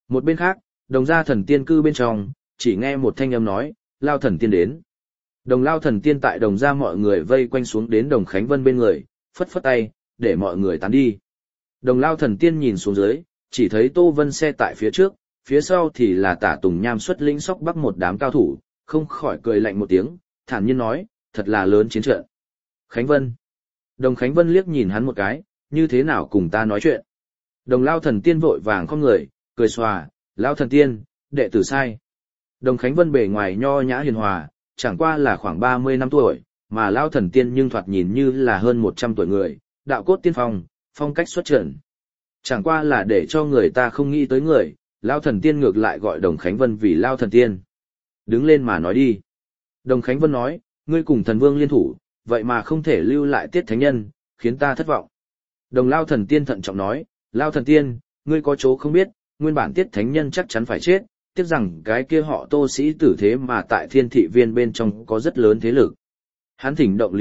Một bên khác, đồng gia thần tiên cư bên trong, chỉ nghe một thanh âm nói, Lao thần tiên đến. Đồng Lao thần tiên tại đồng gia mọi người vây quanh xuống đến đồng Khánh Vân bên người, phất phất tay, để mọi người tán đi. Đồng Lao thần tiên nhìn xuống dưới, chỉ thấy Tô Vân xe tại phía trước, phía sau thì là Tả Tùng Nham xuất lĩnh sóc bắc một đám cao thủ, không khỏi cười lạnh một tiếng, thản nhiên nói, thật là lớn chiến trận. Khánh Vân. Đồng Khánh Vân liếc nhìn hắn một cái, như thế nào cùng ta nói chuyện. Đồng Lao thần tiên vội vàng không người, cười xòa, Lao thần tiên, đệ tử sai. Đồng Khánh Vân bề ngoài nho nhã hiền hòa, chẳng qua là khoảng 30 năm tuổi, mà Lao thần tiên nhưng thoạt nhìn như là hơn 100 tuổi người, đạo cốt tiên phong, phong cách xuất trần. Chẳng qua là để cho người ta không nghĩ tới người, Lao thần tiên ngược lại gọi Đồng Khánh Vân vì Lao thần tiên. Đứng lên mà nói đi. Đồng Khánh Vân nói, ngươi cùng thần vương liên thủ, vậy mà không thể lưu lại tiết thánh nhân, khiến ta thất vọng. Đồng Lao thần tiên thận trọng nói, Lao thần tiên, ngươi có chỗ không biết, nguyên bản tiết thánh nhân chắc chắn phải chết, tiếc rằng cái kia họ Tô sĩ tử thế mà tại thiên thị viên bên trong có rất lớn thế lực. Hắn thỉnh động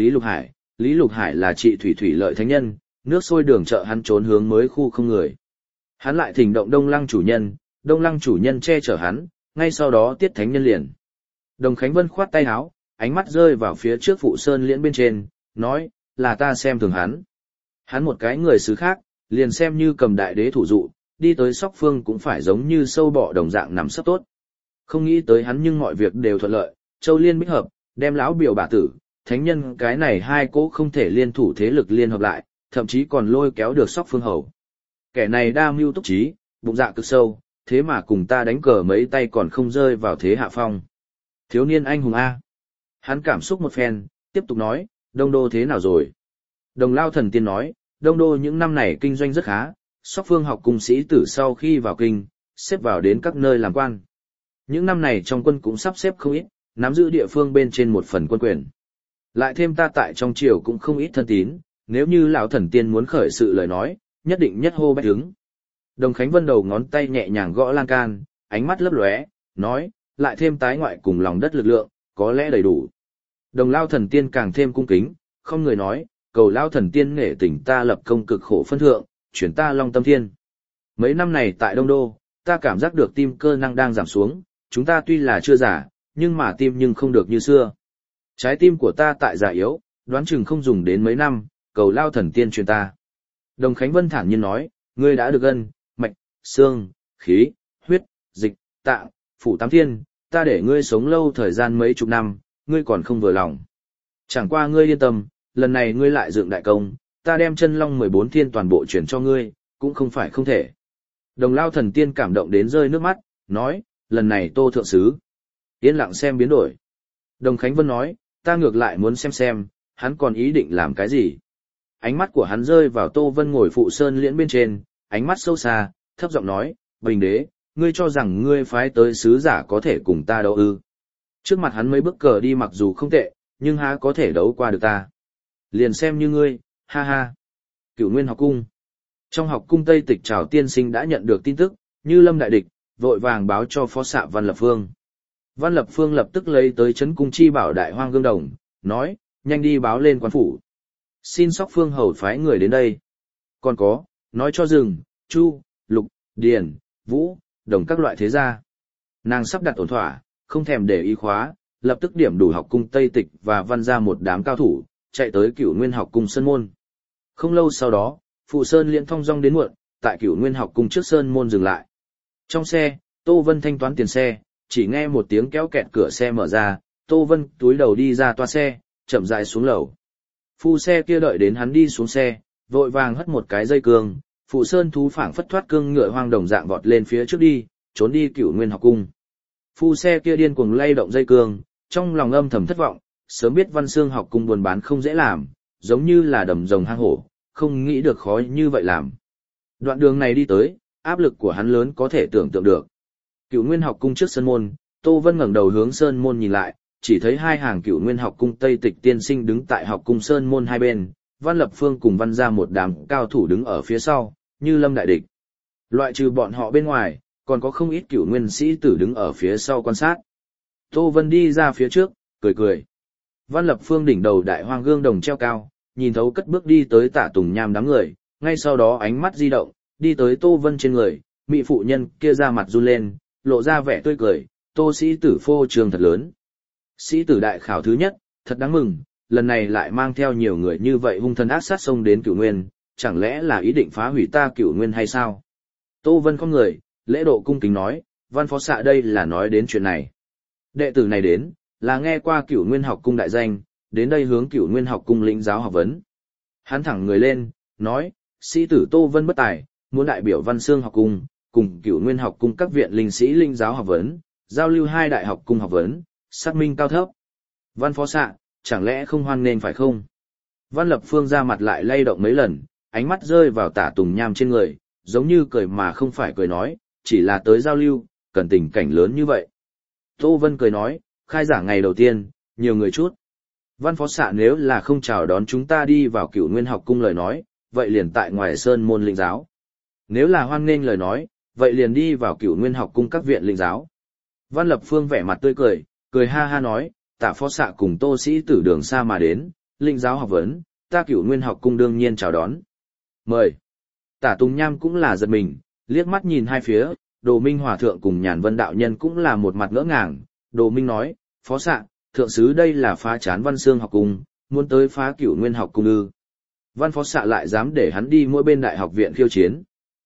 Lý Lục Hải là trị thủy thủy lợi thánh nhân, nước sôi đường chợ hắn trốn hướng mới khu không người. Hắn lại thỉnh động Đông Lăng chủ nhân che chở hắn, ngay sau đó tiết thánh nhân liền. Đồng Khánh Vân khoát tay áo, ánh mắt rơi vào phía trước Phụ Sơn Liễn bên trên, nói, là ta xem thường hắn. Hắn một cái người xứ khác, liền xem như cầm đại đế thủ dụ, đi tới Sóc Phương cũng phải giống như sâu bọ đồng dạng nằm sấp tốt. Không nghĩ tới hắn nhưng mọi việc đều thuận lợi, Châu Liên bích hợp, đem lão biểu bà tử, thánh nhân cái này hai cỗ không thể liên thủ thế lực liên hợp lại, thậm chí còn lôi kéo được Sóc Phương hầu. Kẻ này đa mưu túc trí, bụng dạ cực sâu, thế mà cùng ta đánh cờ mấy tay còn không rơi vào thế hạ phong. Thiếu niên anh hùng A. Hắn cảm xúc một phen, tiếp tục nói, Đông Đô thế nào rồi? Đồng Lao thần tiên nói, Đông Đô những năm này kinh doanh rất khá, Sóc Phương học cung sĩ tử sau khi vào kinh, xếp vào đến các nơi làm quan. Những năm này trong quân cũng sắp xếp không ít, nắm giữ địa phương bên trên một phần quân quyền. Lại thêm ta tại trong triều cũng không ít thân tín, nếu như lão thần tiên muốn khởi sự lời nói, nhất định nhất hô bách hứng. Đồng Khánh Vân đầu ngón tay nhẹ nhàng gõ lan can, ánh mắt lấp lóe, nói, lại thêm tái ngoại cùng lòng đất lực lượng, có lẽ đầy đủ. Đồng Lao thần tiên càng thêm cung kính, không người nói, cầu Lao thần tiên nghệ tỉnh ta lập công cực khổ phân thượng, chuyển ta Long Tâm Thiên. Mấy năm này tại Đông Đô, ta cảm giác được tim cơ năng đang giảm xuống, chúng ta tuy là chưa già, nhưng mà tim nhưng không được như xưa. Trái tim của ta tại già yếu, đoán chừng không dùng đến mấy năm, cầu Lao thần tiên truyền ta. Đồng Khánh Vân thản nhiên nói, ngươi đã được gân, mạch, xương, khí, huyết, dịch, tạng, phủ tám thiên, ta để ngươi sống lâu thời gian mấy chục năm, ngươi còn không vừa lòng. Chẳng qua ngươi yên tâm, lần này ngươi lại dựng đại công, ta đem chân long 14 thiên toàn bộ chuyển cho ngươi, cũng không phải không thể. Đồng Lao thần tiên cảm động đến rơi nước mắt, nói, lần này Tô thượng sứ. Yên lặng xem biến đổi. Đồng Khánh Vân nói, ta ngược lại muốn xem, hắn còn ý định làm cái gì. Ánh mắt của hắn rơi vào Tô Vân ngồi Phụ Sơn Liễn bên trên, ánh mắt sâu xa, thấp giọng nói, Bình đế, ngươi cho rằng ngươi phái tới sứ giả có thể cùng ta đấu ư. Trước mặt hắn mấy bước cờ đi mặc dù không tệ, nhưng há có thể đấu qua được ta. Liền xem như ngươi, ha ha. Cửu Nguyên học cung. Trong học cung Tây Tịch Trảo tiên sinh đã nhận được tin tức, Như Lâm đại địch, vội vàng báo cho phó xạ Văn Lập Phương. Văn Lập Phương lập tức lấy tới trấn cung chi bảo Đại Hoang Gương Đồng, nói, nhanh đi báo lên quan phủ. Xin Sóc Phương hầu phái người đến đây. Còn có, nói cho Rừng, Chu, Lục, Điền, Vũ, Đồng các loại thế gia. Nàng sắp đặt ổn thỏa, không thèm để ý khóa, lập tức điểm đủ học cung Tây Tịch và văn ra một đám cao thủ, chạy tới Cửu Nguyên học cung Sơn Môn. Không lâu sau đó, Phụ Sơn Liễn thong dong đến muộn, tại Cửu Nguyên học cung trước Sơn Môn dừng lại. Trong xe, Tô Vân thanh toán tiền xe, chỉ nghe một tiếng kéo kẹt cửa xe mở ra, Tô Vân túi đầu đi ra toa xe, chậm rãi xuống lầu. Phu xe kia đợi đến hắn đi xuống xe, vội vàng hất một cái dây cương, Phụ Sơn thú phảng phất thoát cương ngựa hoang đồng dạng vọt lên phía trước đi, trốn đi Cửu Nguyên học cung. Phu xe kia điên cuồng lay động dây cương, trong lòng âm thầm thất vọng, sớm biết Văn Xương học cung buôn bán không dễ làm, giống như là đầm rồng hang hổ, không nghĩ được khó như vậy làm. Đoạn đường này đi tới, áp lực của hắn lớn có thể tưởng tượng được. Cửu Nguyên học cung trước Sơn Môn, Tô Vân ngẩng đầu hướng Sơn Môn nhìn lại, chỉ thấy hai hàng Cửu Nguyên học cung Tây Tịch tiên sinh đứng tại học cung Sơn Môn hai bên, Văn Lập Phương cùng Văn gia một đám cao thủ đứng ở phía sau, Như Lâm đại địch. Loại trừ bọn họ bên ngoài, còn có không ít Cửu Nguyên sĩ tử đứng ở phía sau quan sát. Tô Vân đi ra phía trước, cười cười. Văn Lập Phương đỉnh đầu Đại Hoang Gương Đồng treo cao, nhìn thấu cất bước đi tới Tạ Tùng Nham đám người, ngay sau đó ánh mắt di động, đi tới Tô Vân trên người, mỹ phụ nhân kia ra mặt run lên, lộ ra vẻ tươi cười, Tô sĩ tử phô trương thật lớn. Sĩ tử đại khảo thứ nhất, thật đáng mừng, lần này lại mang theo nhiều người như vậy hung thần ác sát xông đến Cửu Nguyên, chẳng lẽ là ý định phá hủy ta Cửu Nguyên hay sao? Tô Vân không người, lễ độ cung kính nói, Văn phó xạ đây là nói đến chuyện này. Đệ tử này đến, là nghe qua Cửu Nguyên học cung đại danh, đến đây hướng Cửu Nguyên học cung lĩnh giáo học vấn. Hắn thẳng người lên, nói, sĩ tử Tô Vân bất tài, muốn đại biểu Văn Xương học cung, cùng Cửu Nguyên học cung các viện linh sĩ linh giáo học vấn, giao lưu hai đại học cung học vấn, xác minh cao thấp. Văn phó xạ, chẳng lẽ không hoan nghênh phải không? Văn Lập Phương ra mặt lại lay động mấy lần, ánh mắt rơi vào Tả Tùng Nham trên người, giống như cười mà không phải cười nói, chỉ là tới giao lưu, cần tình cảnh lớn như vậy. Tô Vân cười nói, khai giảng ngày đầu tiên, nhiều người chút. Văn phó xạ nếu là không chào đón chúng ta đi vào Cửu Nguyên học cung lời nói, vậy liền tại ngoài sơn môn linh giáo. Nếu là hoan nghênh lời nói, vậy liền đi vào Cửu Nguyên học cung các viện linh giáo. Văn Lập Phương vẻ mặt tươi cười, cười ha ha nói, Tả phó xạ cùng Tô sĩ tử đường xa mà đến, linh giáo học vấn, ta Cửu Nguyên học cung đương nhiên chào đón. Mời. Tả Tùng Nham cũng là giật mình, liếc mắt nhìn hai phía, Đồ Minh Hòa thượng cùng Nhàn Vân đạo nhân cũng là một mặt ngỡ ngàng. Đồ Minh nói, phó xạ, thượng sứ đây là phá chán Văn Xương học cung, muốn tới phá Cửu Nguyên học cung ư? Văn phó xạ lại dám để hắn đi mỗi bên đại học viện khiêu chiến.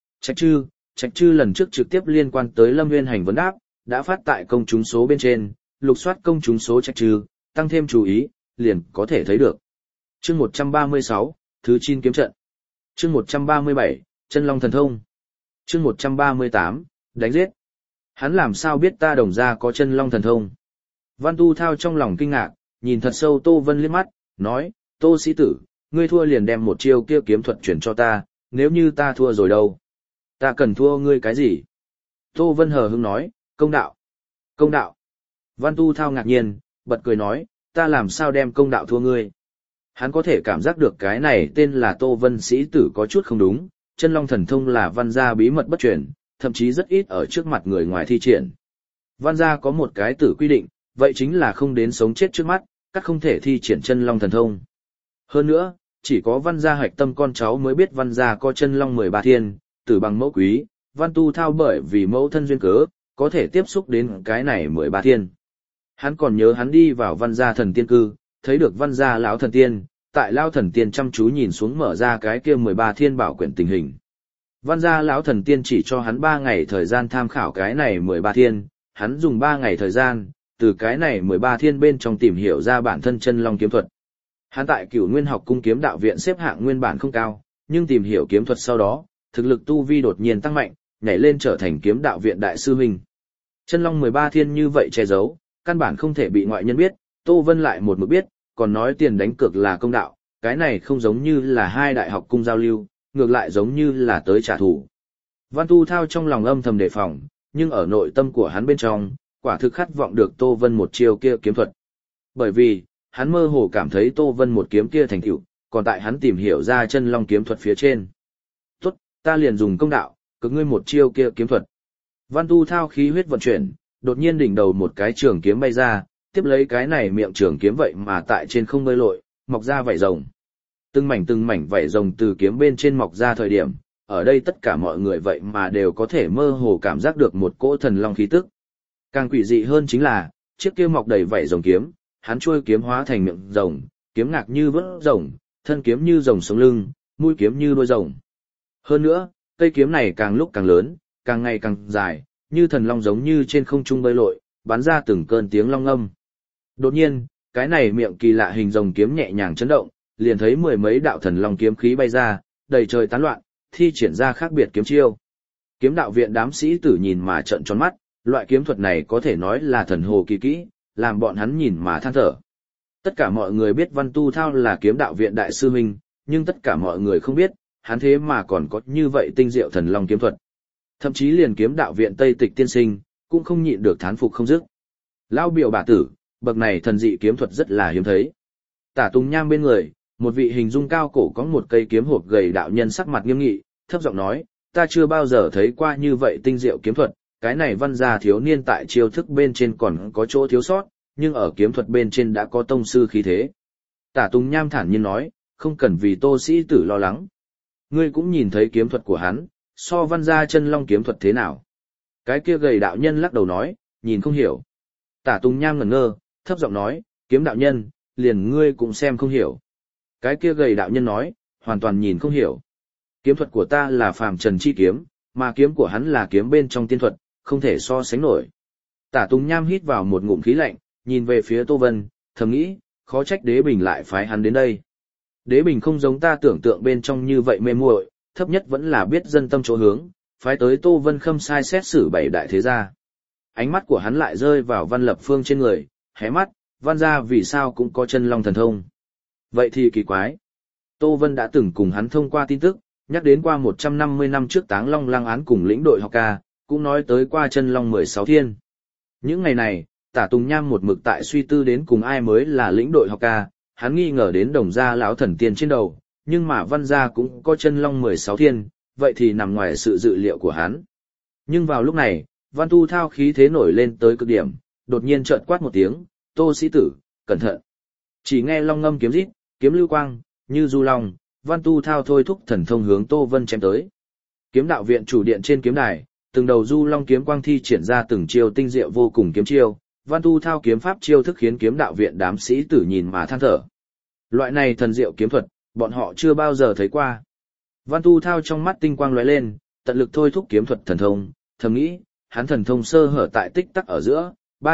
Trạch Trư lần trước trực tiếp liên quan tới Lâm Nguyên hành vấn đáp, đã phát tại công chúng số bên trên, lục soát công chúng số Trạch Trư, tăng thêm chú ý, liền có thể thấy được. Chương 136, thứ 9 kiếm trận. Chương 137, chân long thần thông. Chương 138, đánh giết. Hắn làm sao biết ta Đồng gia có chân long thần thông? Văn Tu Thao trong lòng kinh ngạc, nhìn thật sâu Tô Vân liếc mắt, nói, Tô sĩ tử, ngươi thua liền đem một chiêu kia kiếm thuật chuyển cho ta, nếu như ta thua rồi đâu? Ta cần thua ngươi cái gì? Tô Vân hờ hững nói, công đạo. Công đạo. Văn Tu Thao ngạc nhiên, bật cười nói, ta làm sao đem công đạo thua ngươi? Hắn có thể cảm giác được cái này tên là Tô Vân sĩ tử có chút không đúng, chân long thần thông là văn gia bí mật bất truyền, thậm chí rất ít ở trước mặt người ngoài thi triển. Văn gia có một cái tử quy định, vậy chính là không đến sống chết trước mắt, các không thể thi triển chân long thần thông. Hơn nữa, chỉ có văn gia hạch tâm con cháu mới biết văn gia có chân long 13 thiên, tử bằng mẫu quý, Văn Tu Thao bởi vì mẫu thân duyên cớ, có thể tiếp xúc đến cái này 13 thiên. Hắn còn nhớ hắn đi vào văn gia thần tiên cư, thấy được văn gia lão thần tiên, tại lão thần tiên chăm chú nhìn xuống mở ra cái kia 13 thiên bảo quyển tình hình. Văn gia lão thần tiên chỉ cho hắn 3 ngày thời gian tham khảo cái này 13 thiên, hắn dùng 3 ngày thời gian, từ cái này 13 thiên bên trong tìm hiểu ra bản thân chân long kiếm thuật. Hắn tại Cửu Nguyên học cung kiếm đạo viện xếp hạng nguyên bản không cao, nhưng tìm hiểu kiếm thuật sau đó, thực lực tu vi đột nhiên tăng mạnh, nhảy lên trở thành kiếm đạo viện đại sư huynh. Chân long 13 thiên như vậy che giấu, căn bản không thể bị ngoại nhân biết, Tô Vân lại một mực biết, còn nói tiền đánh cược là công đạo, cái này không giống như là hai đại học cung giao lưu, ngược lại giống như là tới trả thù. Văn Tu Thao trong lòng âm thầm đề phòng, nhưng ở nội tâm của hắn bên trong, quả thực khát vọng được Tô Vân một chiêu kia kiếm thuật. Bởi vì, hắn mơ hồ cảm thấy Tô Vân một kiếm kia thành tựu, còn tại hắn tìm hiểu ra chân long kiếm thuật phía trên. Tốt, ta liền dùng công đạo, cực ngươi một chiêu kia kiếm thuật. Văn Tu Thao khí huyết vận chuyển, đột nhiên đỉnh đầu một cái trường kiếm bay ra, tiếp lấy cái này miệng trường kiếm vậy mà tại trên không bơi lội, mọc ra vảy rồng. Từng mảnh vảy rồng từ kiếm bên trên mọc ra thời điểm, ở đây tất cả mọi người vậy mà đều có thể mơ hồ cảm giác được một cỗ thần long khí tức. Càng quỷ dị hơn chính là, chiếc kia mọc đầy vảy rồng kiếm, hắn chuôi kiếm hóa thành miệng rồng, kiếm ngạc như vớt rồng, thân kiếm như rồng sống lưng, mũi kiếm như đuôi rồng. Hơn nữa, cây kiếm này càng lúc càng lớn, càng ngày càng dài, như thần long giống như trên không trung bơi lội, bắn ra từng cơn tiếng long âm. Đột nhiên, cái này miệng kỳ lạ hình rồng kiếm nhẹ nhàng chấn động, liền thấy mười mấy đạo thần long kiếm khí bay ra, đầy trời tán loạn, thi triển ra khác biệt kiếm chiêu. Kiếm đạo viện đám sĩ tử nhìn mà trợn tròn mắt, loại kiếm thuật này có thể nói là thần hồ kỳ kỹ, làm bọn hắn nhìn mà than thở. Tất cả mọi người biết Văn Tu Thao là kiếm đạo viện đại sư huynh, nhưng tất cả mọi người không biết, hắn thế mà còn có như vậy tinh diệu thần long kiếm thuật. Thậm chí liền kiếm đạo viện Tây Tịch tiên sinh, cũng không nhịn được thán phục không dứt. Lão biểu bà tử, bậc này thần dị kiếm thuật rất là hiếm thấy. Tả Tùng Nham bên người, một vị hình dung cao cổ có một cây kiếm hộp gầy đạo nhân sắc mặt nghiêm nghị, thấp giọng nói, ta chưa bao giờ thấy qua như vậy tinh diệu kiếm thuật, cái này văn gia thiếu niên tại chiêu thức bên trên còn có chỗ thiếu sót, nhưng ở kiếm thuật bên trên đã có tông sư khí thế. Tả Tùng Nham thản nhiên nói, không cần vì Tô sĩ tử lo lắng. Ngươi cũng nhìn thấy kiếm thuật của hắn, so Văn gia chân long kiếm thuật thế nào? Cái kia gầy đạo nhân lắc đầu nói, nhìn không hiểu. Tả Tùng Nham ngẩn ngơ, thấp giọng nói, kiếm đạo nhân, liền ngươi cũng xem không hiểu. Cái kia gầy đạo nhân nói, hoàn toàn nhìn không hiểu. Kiếm thuật của ta là phàm trần chi kiếm, mà kiếm của hắn là kiếm bên trong tiên thuật, không thể so sánh nổi. Tả Tùng Nham hít vào một ngụm khí lạnh, nhìn về phía Tô Vân, thầm nghĩ, khó trách Đế Bình lại phái hắn đến đây. Đế Bình không giống ta tưởng tượng bên trong như vậy mê muội, thấp nhất vẫn là biết dân tâm chỗ hướng, phái tới Tô Vân Khâm sai xét xử bảy đại thế gia. Ánh mắt của hắn lại rơi vào Văn Lập Phương trên người, hé mắt, Văn gia vì sao cũng có chân long thần thông. Vậy thì kỳ quái. Tô Vân đã từng cùng hắn thông qua tin tức, nhắc đến qua 150 năm trước Táng Long Lăng án cùng lĩnh đội học ca, cũng nói tới qua chân long 16 thiên. Những ngày này, Tả Tùng Nham một mực tại suy tư đến cùng ai mới là lĩnh đội học ca, hắn nghi ngờ đến Đồng gia lão thần tiên trên đầu, nhưng mà Văn gia cũng có chân long 16 thiên, vậy thì nằm ngoài sự dự liệu của hắn. Nhưng vào lúc này, Văn Tu Thao khí thế nổi lên tới cực điểm, đột nhiên chợt quát một tiếng, Tô sĩ tử, cẩn thận. Chỉ nghe long ngâm kiếm rít, kiếm lưu quang, như du long, Văn Tu Thao thôi thúc thần thông hướng Tô Vân chém tới. Kiếm đạo viện chủ điện trên kiếm đài, từng đầu du long kiếm quang thi triển ra từng chiêu tinh diệu vô cùng kiếm chiêu, Văn Tu Thao kiếm pháp chiêu thức khiến kiếm đạo viện đám sĩ tử nhìn mà than thở. Loại này thần diệu kiếm thuật, bọn họ chưa bao giờ thấy qua. Văn Tu Thao trong mắt tinh quang lóe lên, tận lực thôi thúc kiếm thuật thần thông, thầm nghĩ, hắn thần thông sơ hở tại tích tắc ở giữa,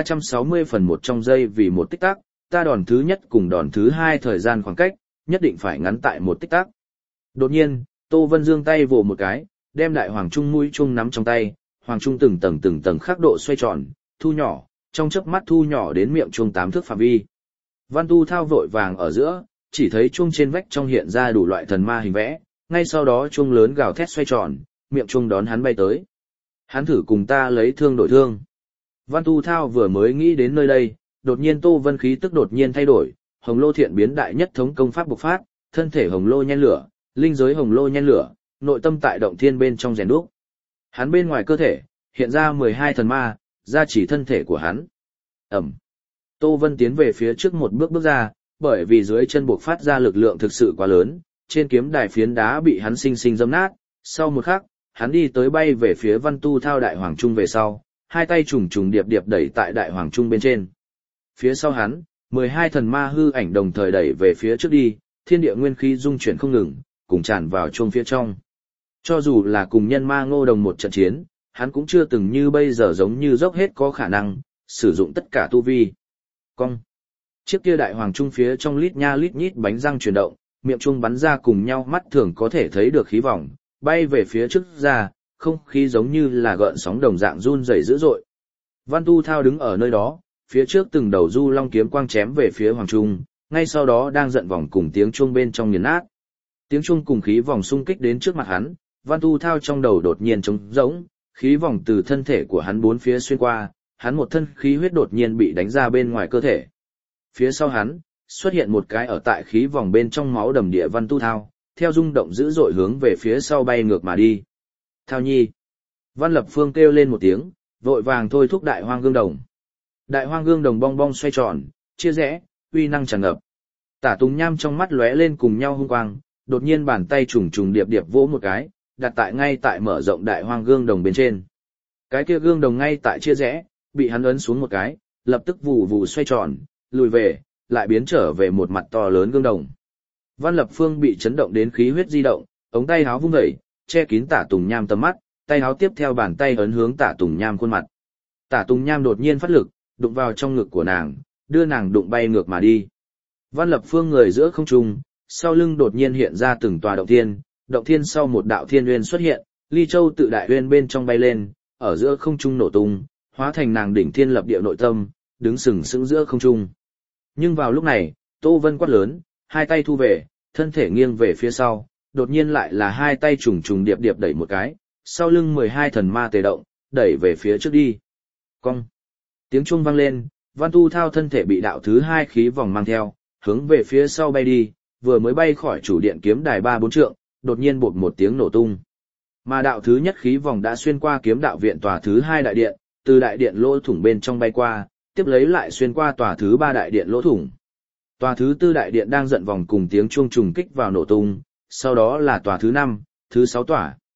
360 phần 1 trong giây vì một tích tắc, ta đòn thứ nhất cùng đòn thứ hai thời gian khoảng cách, nhất định phải ngắn tại một tích tắc. Đột nhiên, Tô Vân giương tay vồ một cái, đem đại hoàng trung mũi trung nắm trong tay, hoàng trung từng tầng khắc độ xoay tròn, thu nhỏ, trong chớp mắt thu nhỏ đến miệng chuông 8 thước phạm vi. Văn Tu Thao vội vàng ở giữa, chỉ thấy chuông trên vách trong hiện ra đủ loại thần ma hình vẽ, ngay sau đó chuông lớn gào thét xoay tròn, miệng chuông đón hắn bay tới. Hắn thử cùng ta lấy thương đổi thương. Văn Tu Thao vừa mới nghĩ đến nơi đây, đột nhiên Tô Vân khí tức đột nhiên thay đổi, Hồng Lô Thiện biến đại nhất thống công pháp bộc phát, thân thể Hồng Lô nhen lửa, linh giới Hồng Lô nhen lửa, nội tâm tại động thiên bên trong rèn đúc. Hắn bên ngoài cơ thể hiện ra 12 thần ma, gia trì thân thể của hắn. Ẩm. Tô Vân tiến về phía trước một bước bước ra, bởi vì dưới chân bộc phát ra lực lượng thực sự quá lớn, trên kiếm đài phiến đá bị hắn sinh sinh dẫm nát. Sau một khắc, hắn đi tới bay về phía Văn Tu Thao đại hoàng trung về sau, hai tay trùng trùng điệp điệp đẩy tại đại hoàng trung bên trên. Phía sau hắn, 12 thần ma hư ảnh đồng thời đẩy về phía trước đi, thiên địa nguyên khí dung chuyển không ngừng, cùng tràn vào chuông phía trong. Cho dù là cùng nhân ma Ngô Đồng một trận chiến, hắn cũng chưa từng như bây giờ giống như dốc hết có khả năng sử dụng tất cả tu vi. Cong. Chiếc kia đại hoàng trung phía trong lít nha lít nhít bánh răng chuyển động, miệng trung bắn ra cùng nhau mắt thường có thể thấy được khí vòng, bay về phía trước ra, không khí giống như là gợn sóng đồng dạng run rẩy dữ dội. Văn Tu Thao đứng ở nơi đó, phía trước từng đầu du long kiếm quang chém về phía hoàng trung, ngay sau đó đang giận vòng cùng tiếng chuông bên trong nghiền nát. Tiếng chuông cùng khí vòng xung kích đến trước mặt hắn, Văn Tu Thao trong đầu đột nhiên trống rỗng, khí vòng từ thân thể của hắn bốn phía xuyên qua, hắn một thân khí huyết đột nhiên bị đánh ra bên ngoài cơ thể. Phía sau hắn, xuất hiện một cái ở tại khí vòng bên trong máu đầm địa Văn Tu Thao, theo rung động dữ dội hướng về phía sau bay ngược mà đi. Thao nhi. Văn Lập Phương kêu lên một tiếng, vội vàng thôi thúc đại hoang gương đồng. Đại hoang gương đồng bong bong xoay tròn, chia rẽ, uy năng tràn ngập. Tả Tùng Nham trong mắt lóe lên cùng nhau hung quang, đột nhiên bàn tay trùng trùng điệp điệp vỗ một cái, đặt tại ngay tại mở rộng đại hoang gương đồng bên trên. Cái kia gương đồng ngay tại chia rẽ, bị hắn ấn xuống một cái, lập tức vù vù xoay tròn, lùi về, lại biến trở về một mặt to lớn gương đồng. Văn Lập Phương bị chấn động đến khí huyết di động, ống tay háo vung dậy, che kín Tả Tùng Nham tầm mắt, tay háo tiếp theo bàn tay ấn hướng Tả Tùng Nham khuôn mặt. Tả Tùng Nham đột nhiên phát lực, đụng vào trong ngực của nàng, đưa nàng đụng bay ngược mà đi. Văn Lập Phương người giữa không trung, sau lưng đột nhiên hiện ra từng tòa động thiên sau một đạo thiên uyên xuất hiện, Ly Châu tự đại uyên bên trong bay lên, ở giữa không trung nổ tung, hóa thành nàng đỉnh thiên lập địa nội tâm, đứng sừng sững giữa không trung. Nhưng vào lúc này, Tô Vân quát lớn, hai tay thu về, thân thể nghiêng về phía sau, đột nhiên lại là hai tay trùng trùng điệp điệp đẩy một cái, sau lưng 12 thần ma tề động, đẩy về phía trước đi. Cong. Tiếng chuông vang lên, Văn Tu Thao thân thể bị đạo thứ hai khí vòng mang theo, hướng về phía sau bay đi, vừa mới bay khỏi chủ điện kiếm đài 3-4 trượng, đột nhiên bột một tiếng nổ tung. Mà đạo thứ nhất khí vòng đã xuyên qua kiếm đạo viện tòa thứ hai đại điện, từ đại điện lỗ thủng bên trong bay qua, tiếp lấy lại xuyên qua tòa thứ ba đại điện lỗ thủng. Tòa thứ tư đại điện đang giận vòng cùng tiếng chuông trùng kích vào nổ tung, sau đó là tòa thứ 5, thứ 6 tòa.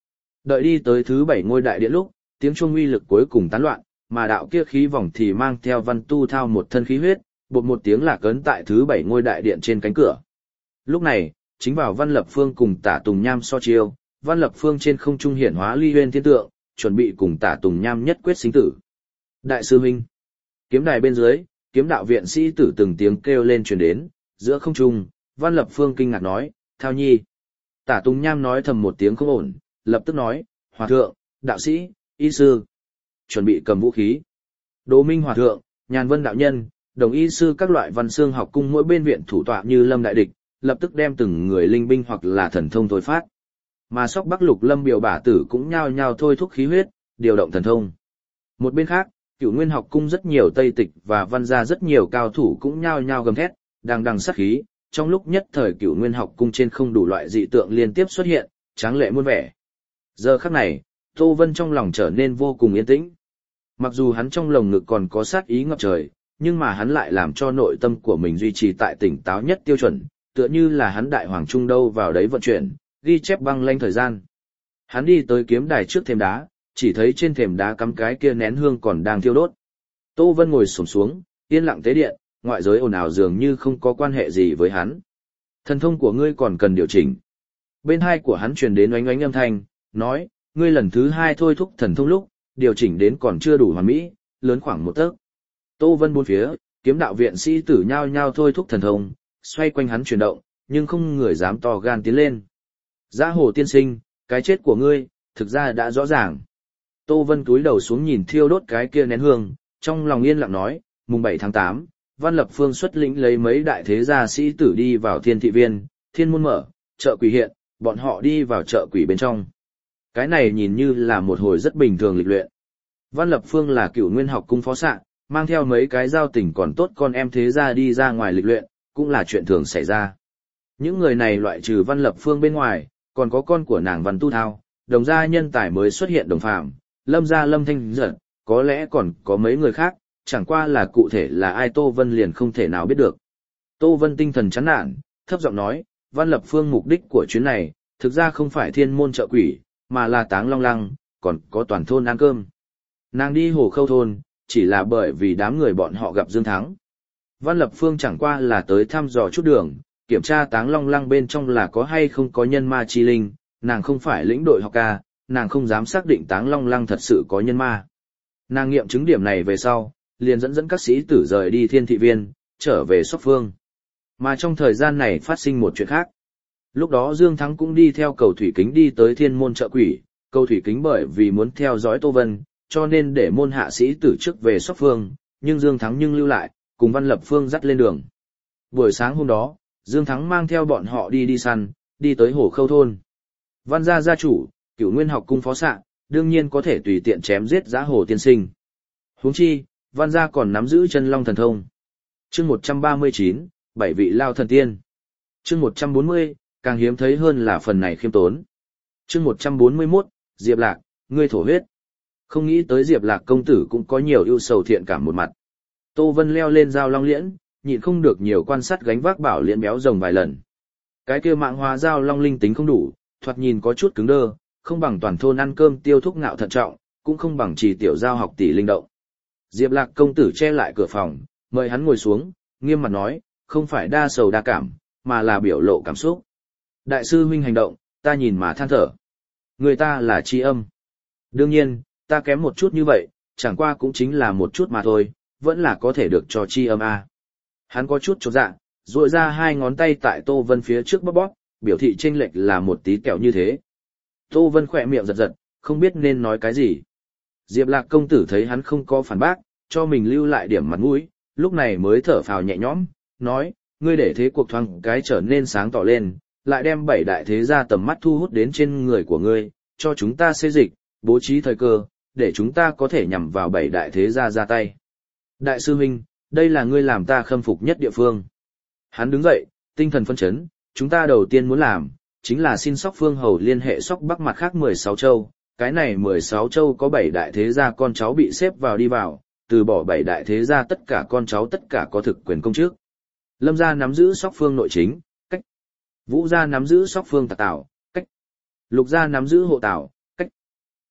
Đợi đi tới thứ 7 ngôi đại điện lúc, tiếng chuông uy lực cuối cùng tán loạn, mà đạo kia khí vòng thì mang theo Văn Tu Thao một thân khí huyết, bột một tiếng lạc ấn tại thứ 7 ngôi đại điện trên cánh cửa. Lúc này, chính vào Văn Lập Phương cùng Tả Tùng Nham so chiêu, Văn Lập Phương trên không trung hiển hóa Ly Huyên thiên tượng, chuẩn bị cùng Tả Tùng Nham nhất quyết sinh tử. Đại sư huynh, kiếm đài bên dưới, kiếm đạo viện sĩ tử từng tiếng kêu lên truyền đến, giữa không trung, Văn Lập Phương kinh ngạc nói, Thao nhi. Tả Tùng Nham nói thầm một tiếng không ổn, lập tức nói, Hòa thượng, đạo sĩ, y sư, chuẩn bị cầm vũ khí. Đỗ Minh Hòa thượng, Nhàn Vân đạo nhân, Đồng y sư các loại văn xương học cung mỗi bên viện thủ tọa như lâm đại địch, lập tức đem từng người linh binh hoặc là thần thông thôi phát. Mà Sóc Bắc Lục Lâm Biểu Bả Tử cũng nhao nhao thôi thúc khí huyết, điều động thần thông. Một bên khác, Cửu Nguyên học cung rất nhiều tây tịch và văn gia rất nhiều cao thủ cũng nhao nhao gầm thét, đằng đằng sát khí, trong lúc nhất thời Cửu Nguyên học cung trên không đủ loại dị tượng liên tiếp xuất hiện, tráng lệ muôn vẻ. Giờ khắc này, Tô Vân trong lòng trở nên vô cùng yên tĩnh. Mặc dù hắn trong lồng ngực còn có sát ý ngập trời, nhưng mà hắn lại làm cho nội tâm của mình duy trì tại tỉnh táo nhất tiêu chuẩn, tựa như là hắn đại hoàng trung đâu vào đấy vận chuyển, ghi chép băng lanh thời gian. Hắn đi tới kiếm đài trước thềm đá, chỉ thấy trên thềm đá cắm cái kia nén hương còn đang thiêu đốt. Tô Vân ngồi xổm xuống, yên lặng tế điện, ngoại giới ồn ào dường như không có quan hệ gì với hắn. Thần thông của ngươi còn cần điều chỉnh. Bên hai của hắn truyền đến oánh oánh âm thanh, nói, ngươi lần thứ 2 thôi thúc thần thông lúc, điều chỉnh đến còn chưa đủ hoàn mỹ, lớn khoảng 1 tấc. Tô Vân bốn phía, kiếm đạo viện sĩ tử nhao nhao thôi thúc thần thông, xoay quanh hắn chuyển động, nhưng không người dám to gan tiến lên. Giã Hồ tiên sinh, cái chết của ngươi, thực ra đã rõ ràng. Tô Vân cúi đầu xuống nhìn thiêu đốt cái kia nén hương, trong lòng yên lặng nói, mùng 7 tháng 8, Văn Lập Phương xuất lĩnh lấy mấy đại thế gia sĩ tử đi vào Thiên Thị Viên, Thiên Môn mở, chợ quỷ hiện, bọn họ đi vào chợ quỷ bên trong. Cái này nhìn như là một hồi rất bình thường lịch luyện. Văn Lập Phương là Cửu Nguyên học cung phó sạ, mang theo mấy cái giao tình còn tốt con em thế gia đi ra ngoài lịch luyện, cũng là chuyện thường xảy ra. Những người này loại trừ Văn Lập Phương bên ngoài, còn có con của nàng Văn Tu Thao, đồng gia nhân tài mới xuất hiện đồng phạm, Lâm gia Lâm Thanh Giật, có lẽ còn có mấy người khác, chẳng qua là cụ thể là ai Tô Vân liền không thể nào biết được. Tô Vân tinh thần chán nản, thấp giọng nói, Văn Lập Phương mục đích của chuyến này, thực ra không phải thiên môn chợ quỷ, mà là Táng Long Lăng, còn có toàn thôn ăn cơm. Nàng đi Hồ Khâu thôn, chỉ là bởi vì đám người bọn họ gặp Dương Thắng. Văn Lập Phương chẳng qua là tới thăm dò chút đường, kiểm tra Táng Long Lăng bên trong là có hay không có nhân ma chi linh, nàng không phải lĩnh đội học ca, nàng không dám xác định Táng Long Lăng thật sự có nhân ma. Nàng nghiệm chứng điểm này về sau, liền dẫn các sĩ tử rời đi Thiên Thị Viên, trở về Sóc Phương. Mà trong thời gian này phát sinh một chuyện khác. Lúc đó Dương Thắng cũng đi theo cầu thủy kính đi tới Thiên Môn chợ quỷ, cầu thủy kính bởi vì muốn theo dõi Tô Vân, cho nên để môn hạ sĩ tử trước về Sóc Phương, nhưng Dương Thắng lưu lại, cùng Văn Lập Phương dắt lên đường. Buổi sáng hôm đó, Dương Thắng mang theo bọn họ đi săn, đi tới Hồ Khâu thôn. Văn gia gia chủ, Cửu Nguyên học cung phó sạ, đương nhiên có thể tùy tiện chém giết Giã Hồ tiên sinh. Huống chi, Văn gia còn nắm giữ chân long thần thông. Chương 139, 7 vị lao thần tiên. Chương 140, càng hiếm thấy hơn là phần này khiêm tốn. Chương 141, Diệp Lạc, ngươi thổ huyết. Không nghĩ tới Diệp Lạc công tử cũng có nhiều ưu sầu thiện cảm một mặt. Tô Vân leo lên dao long liễn, nhịn không được nhiều quan sát gánh vác bảo liễn béo rồng vài lần. Cái kia mạng hóa dao long linh tính không đủ, thoạt nhìn có chút cứng đơ, không bằng toàn thôn ăn cơm tiêu thúc ngạo thận trọng, cũng không bằng chỉ tiểu giao học tỷ linh động. Diệp Lạc công tử che lại cửa phòng, mời hắn ngồi xuống, nghiêm mặt nói, không phải đa sầu đa cảm, mà là biểu lộ cảm xúc. Đại sư huynh hành động, ta nhìn mà than thở. Người ta là tri âm. Đương nhiên, ta kém một chút như vậy, chẳng qua cũng chính là một chút mà thôi, vẫn là có thể được cho tri âm a. Hắn có chút chột dạ, duỗi ra 2 ngón tay tại Tô Vân phía trước bóp bóp, biểu thị chênh lệch là một tí kẹo như thế. Tô Vân khỏe miệng giật giật, không biết nên nói cái gì. Diệp Lạc công tử thấy hắn không có phản bác, cho mình lưu lại điểm mặt mũi, lúc này mới thở phào nhẹ nhõm, nói, ngươi để thế cuộc thoáng cái trở nên sáng tỏ lên, lại đem 7 đại thế gia tầm mắt thu hút đến trên người của ngươi, cho chúng ta xê dịch, bố trí thời cơ, để chúng ta có thể nhằm vào 7 đại thế gia ra tay. Đại sư huynh, đây là ngươi làm ta khâm phục nhất địa phương. Hắn đứng dậy, tinh thần phấn chấn, chúng ta đầu tiên muốn làm, chính là xin Sóc Phương Hầu liên hệ Sóc Bắc mặt khác 16 châu, cái này 16 châu có 7 đại thế gia con cháu bị xếp vào đi vào, từ bỏ 7 đại thế gia tất cả con cháu tất cả có thực quyền công chức. Lâm gia nắm giữ Sóc Phương nội chính, cách. Vũ gia nắm giữ Sóc Phương tạc tảo, cách. Lục gia nắm giữ hộ tảo, cách.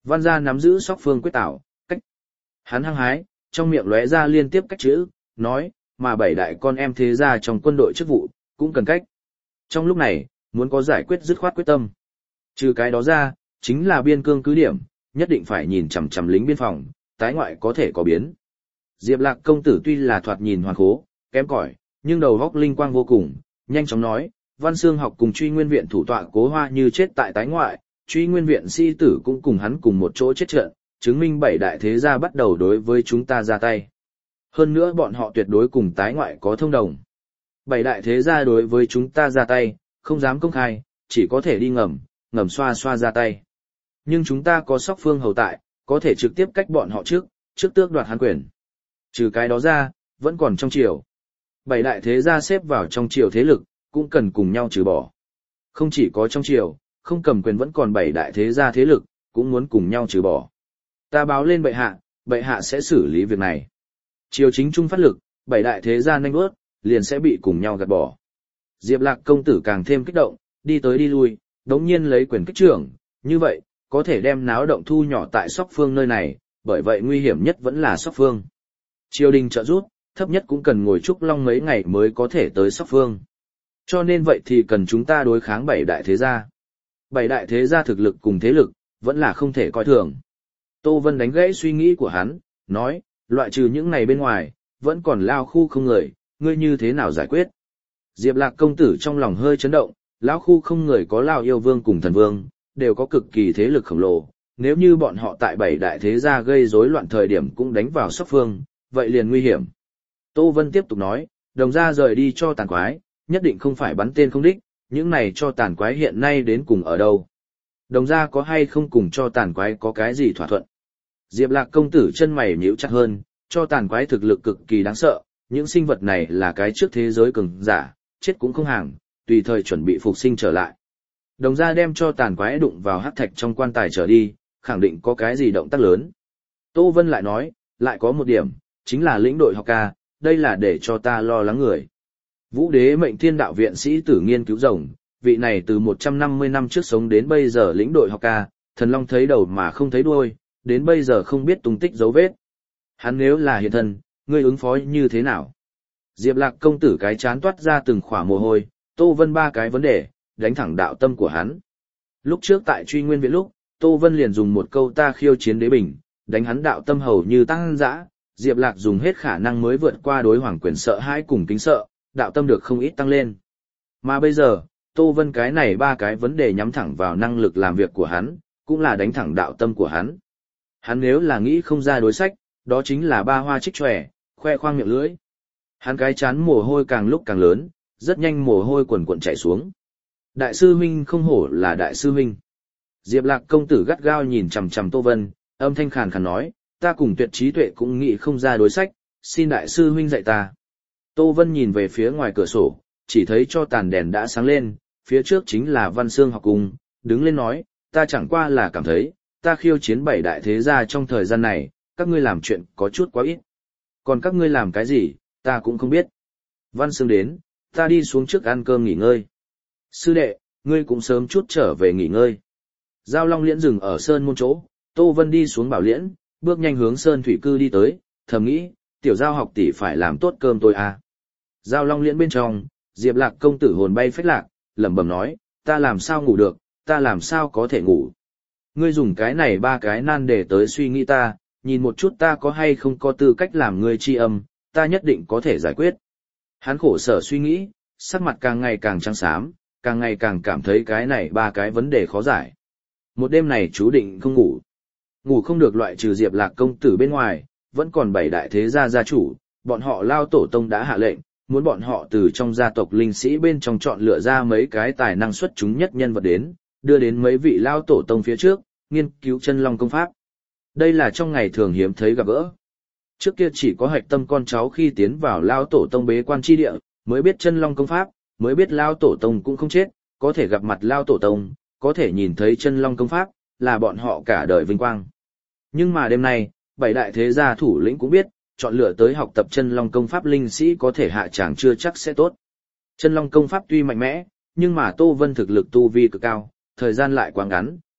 Văn gia nắm giữ Sóc Phương quyết tảo, cách. Hắn hăng hái, trong miệng lóe ra liên tiếp cách chữ, nói, mà 7 đại con em thế gia trong quân đội chức vụ, cũng cần cách. Trong lúc này, muốn có giải quyết dứt khoát quyết tâm. Trừ cái đó ra, chính là biên cương cứ điểm, nhất định phải nhìn chằm chằm lính biên phòng, tái ngoại có thể có biến. Diệp Lạc công tử tuy là thoạt nhìn hoàn khố, kém cỏi, nhưng đầu óc linh quang vô cùng, nhanh chóng nói, Văn Xương học cùng Truy Nguyên viện thủ tọa Cố Hoa như chết tại tái ngoại, Truy Nguyên viện sĩ tử cũng cùng hắn cùng một chỗ chết trận, chứng minh 7 đại thế gia bắt đầu đối với chúng ta ra tay. Hơn nữa bọn họ tuyệt đối cùng tái ngoại có thông đồng. 7 đại thế gia đối với chúng ta ra tay, không dám công khai, chỉ có thể đi ngầm xoa xoa ra tay. Nhưng chúng ta có Sóc Phương hầu tại, có thể trực tiếp cách bọn họ trước tước đoạt hắn quyền. Trừ cái đó ra, vẫn còn trong triều. 7 đại thế gia xếp vào trong triều thế lực, cũng cần cùng nhau trừ bỏ. Không chỉ có trong triều, không cầm quyền vẫn còn 7 đại thế gia thế lực, cũng muốn cùng nhau trừ bỏ. Ta báo lên bệ hạ sẽ xử lý việc này. Triều chính trung phát lực, 7 đại thế gia nhanh bước, liền sẽ bị cùng nhau gạt bỏ. Diệp Lạc công tử càng thêm kích động, đi tới đi lui, đống nhiên lấy quyền kích trưởng, như vậy, có thể đem náo động thu nhỏ tại Sóc Phương nơi này, bởi vậy nguy hiểm nhất vẫn là Sóc Phương. Triều đình trợ giúp, thấp nhất cũng cần ngồi trúc long mấy ngày mới có thể tới Sóc Phương. Cho nên vậy thì cần chúng ta đối kháng 7 đại thế gia. 7 đại thế gia thực lực cùng thế lực, vẫn là không thể coi thường. Tô Vân đánh gãy suy nghĩ của hắn, nói, loại trừ những này bên ngoài, vẫn còn lao khu không người, ngươi như thế nào giải quyết? Diệp Lạc công tử trong lòng hơi chấn động, lão khu không người có Lao Yêu Vương cùng Thần Vương, đều có cực kỳ thế lực khổng lồ, nếu như bọn họ tại 7 đại thế gia gây rối loạn thời điểm cũng đánh vào Sóc Phương, vậy liền nguy hiểm. Tô Vân tiếp tục nói, đồng gia rời đi cho tàn quái, nhất định không phải bắn tên không đích, những này cho tàn quái hiện nay đến cùng ở đâu? Đồng gia có hay không cùng cho tàn quái có cái gì thỏa thuận? Diệp Lạc công tử chân mày nhíu chặt hơn, cho tàn quái thực lực cực kỳ đáng sợ, những sinh vật này là cái trước thế giới cường giả, chết cũng không hàng, tùy thời chuẩn bị phục sinh trở lại. Đồng gia đem cho tàn quái đụng vào hắc thạch trong quan tài trở đi, khẳng định có cái gì động tác lớn. Tô Vân lại nói, lại có một điểm, chính là lĩnh đội học ca, đây là để cho ta lo lắng người. Vũ Đế mệnh Thiên Đạo viện sĩ tử nghiên cứu rồng, vị này từ 150 năm trước sống đến bây giờ lĩnh đội học ca, thần long thấy đầu mà không thấy đuôi, đến bây giờ không biết tung tích dấu vết. Hắn nếu là hiện thân, ngươi ứng phó như thế nào? Diệp Lạc công tử cái chán toát ra từng khỏa mồ hôi, Tô Vân 3 cái vấn đề, đánh thẳng đạo tâm của hắn. Lúc trước tại Truy Nguyên viện lúc, Tô Vân liền dùng một câu ta khiêu chiến đế bình, đánh hắn đạo tâm hầu như tăng dã, Diệp Lạc dùng hết khả năng mới vượt qua đối hoàng quyền sợ hãi cùng kính sợ, đạo tâm được không ít tăng lên. Mà bây giờ, Tô Vân cái này 3 cái vấn đề nhắm thẳng vào năng lực làm việc của hắn, cũng là đánh thẳng đạo tâm của hắn. Hắn nếu là nghĩ không ra đối sách, đó chính là 3 hoa trích tròe, khoe khoang miệng lưỡi. Hắn cái chán mồ hôi càng lúc càng lớn, rất nhanh mồ hôi quần quần chảy xuống. Đại sư huynh không hổ là đại sư huynh. Diệp Lạc công tử gắt gao nhìn chằm chằm Tô Vân, âm thanh khàn khàn nói, ta cùng Tuyệt trí tuệ cũng nghĩ không ra đối sách, xin đại sư huynh dạy ta. Tô Vân nhìn về phía ngoài cửa sổ, chỉ thấy cho tàn đèn đã sáng lên, phía trước chính là Văn Xương học cung, đứng lên nói, ta chẳng qua là cảm thấy, ta khiêu chiến 7 đại thế gia trong thời gian này, các ngươi làm chuyện có chút quá ít. Còn các ngươi làm cái gì, ta cũng không biết. Văn Xương đến, ta đi xuống trước ăn cơm nghỉ ngơi. Sư đệ, ngươi cũng sớm chút trở về nghỉ ngơi. Giao Long Liễn dừng ở sơn môn chỗ, Tô Vân đi xuống bảo liễn, bước nhanh hướng sơn thủy cư đi tới, thầm nghĩ, tiểu Giao học tỷ phải làm tốt cơm tôi à. Giao Long Liễn bên trong, Diệp Lạc công tử hồn bay phách lạc, lẩm bẩm nói, ta làm sao ngủ được, ta làm sao có thể ngủ. Ngươi dùng cái này 3 cái nan để tới suy nghĩ ta, nhìn một chút ta có hay không có tư cách làm ngươi tri âm, ta nhất định có thể giải quyết. Hắn khổ sở suy nghĩ, sắc mặt càng ngày càng trắng xám, càng ngày càng cảm thấy cái này 3 cái vấn đề khó giải. Một đêm này chú định không ngủ. Ngủ không được loại trừ Diệp Lạc công tử bên ngoài, vẫn còn 7 đại thế gia gia chủ, bọn họ Lao tổ tông đã hạ lệnh, muốn bọn họ từ trong gia tộc linh sĩ bên trong chọn lựa ra mấy cái tài năng xuất chúng nhất nhân vật đến, đưa đến mấy vị Lao tổ tông phía trước, nghiên cứu chân long công pháp. Đây là trong ngày thường hiếm thấy gặp gỡ. Trước kia chỉ có hạch tâm con cháu khi tiến vào Lao tổ tông bế quan chi địa, mới biết chân long công pháp, mới biết Lao tổ tông cũng không chết, có thể gặp mặt Lao tổ tông, có thể nhìn thấy chân long công pháp, là bọn họ cả đời vinh quang. Nhưng mà đêm nay, 7 đại thế gia thủ lĩnh cũng biết, chọn lựa tới học tập chân long công pháp linh sĩ có thể hạ tràng chưa chắc sẽ tốt. Chân long công pháp tuy mạnh mẽ, nhưng mà Tô Vân thực lực tu vi cực cao, thời gian lại quá ngắn,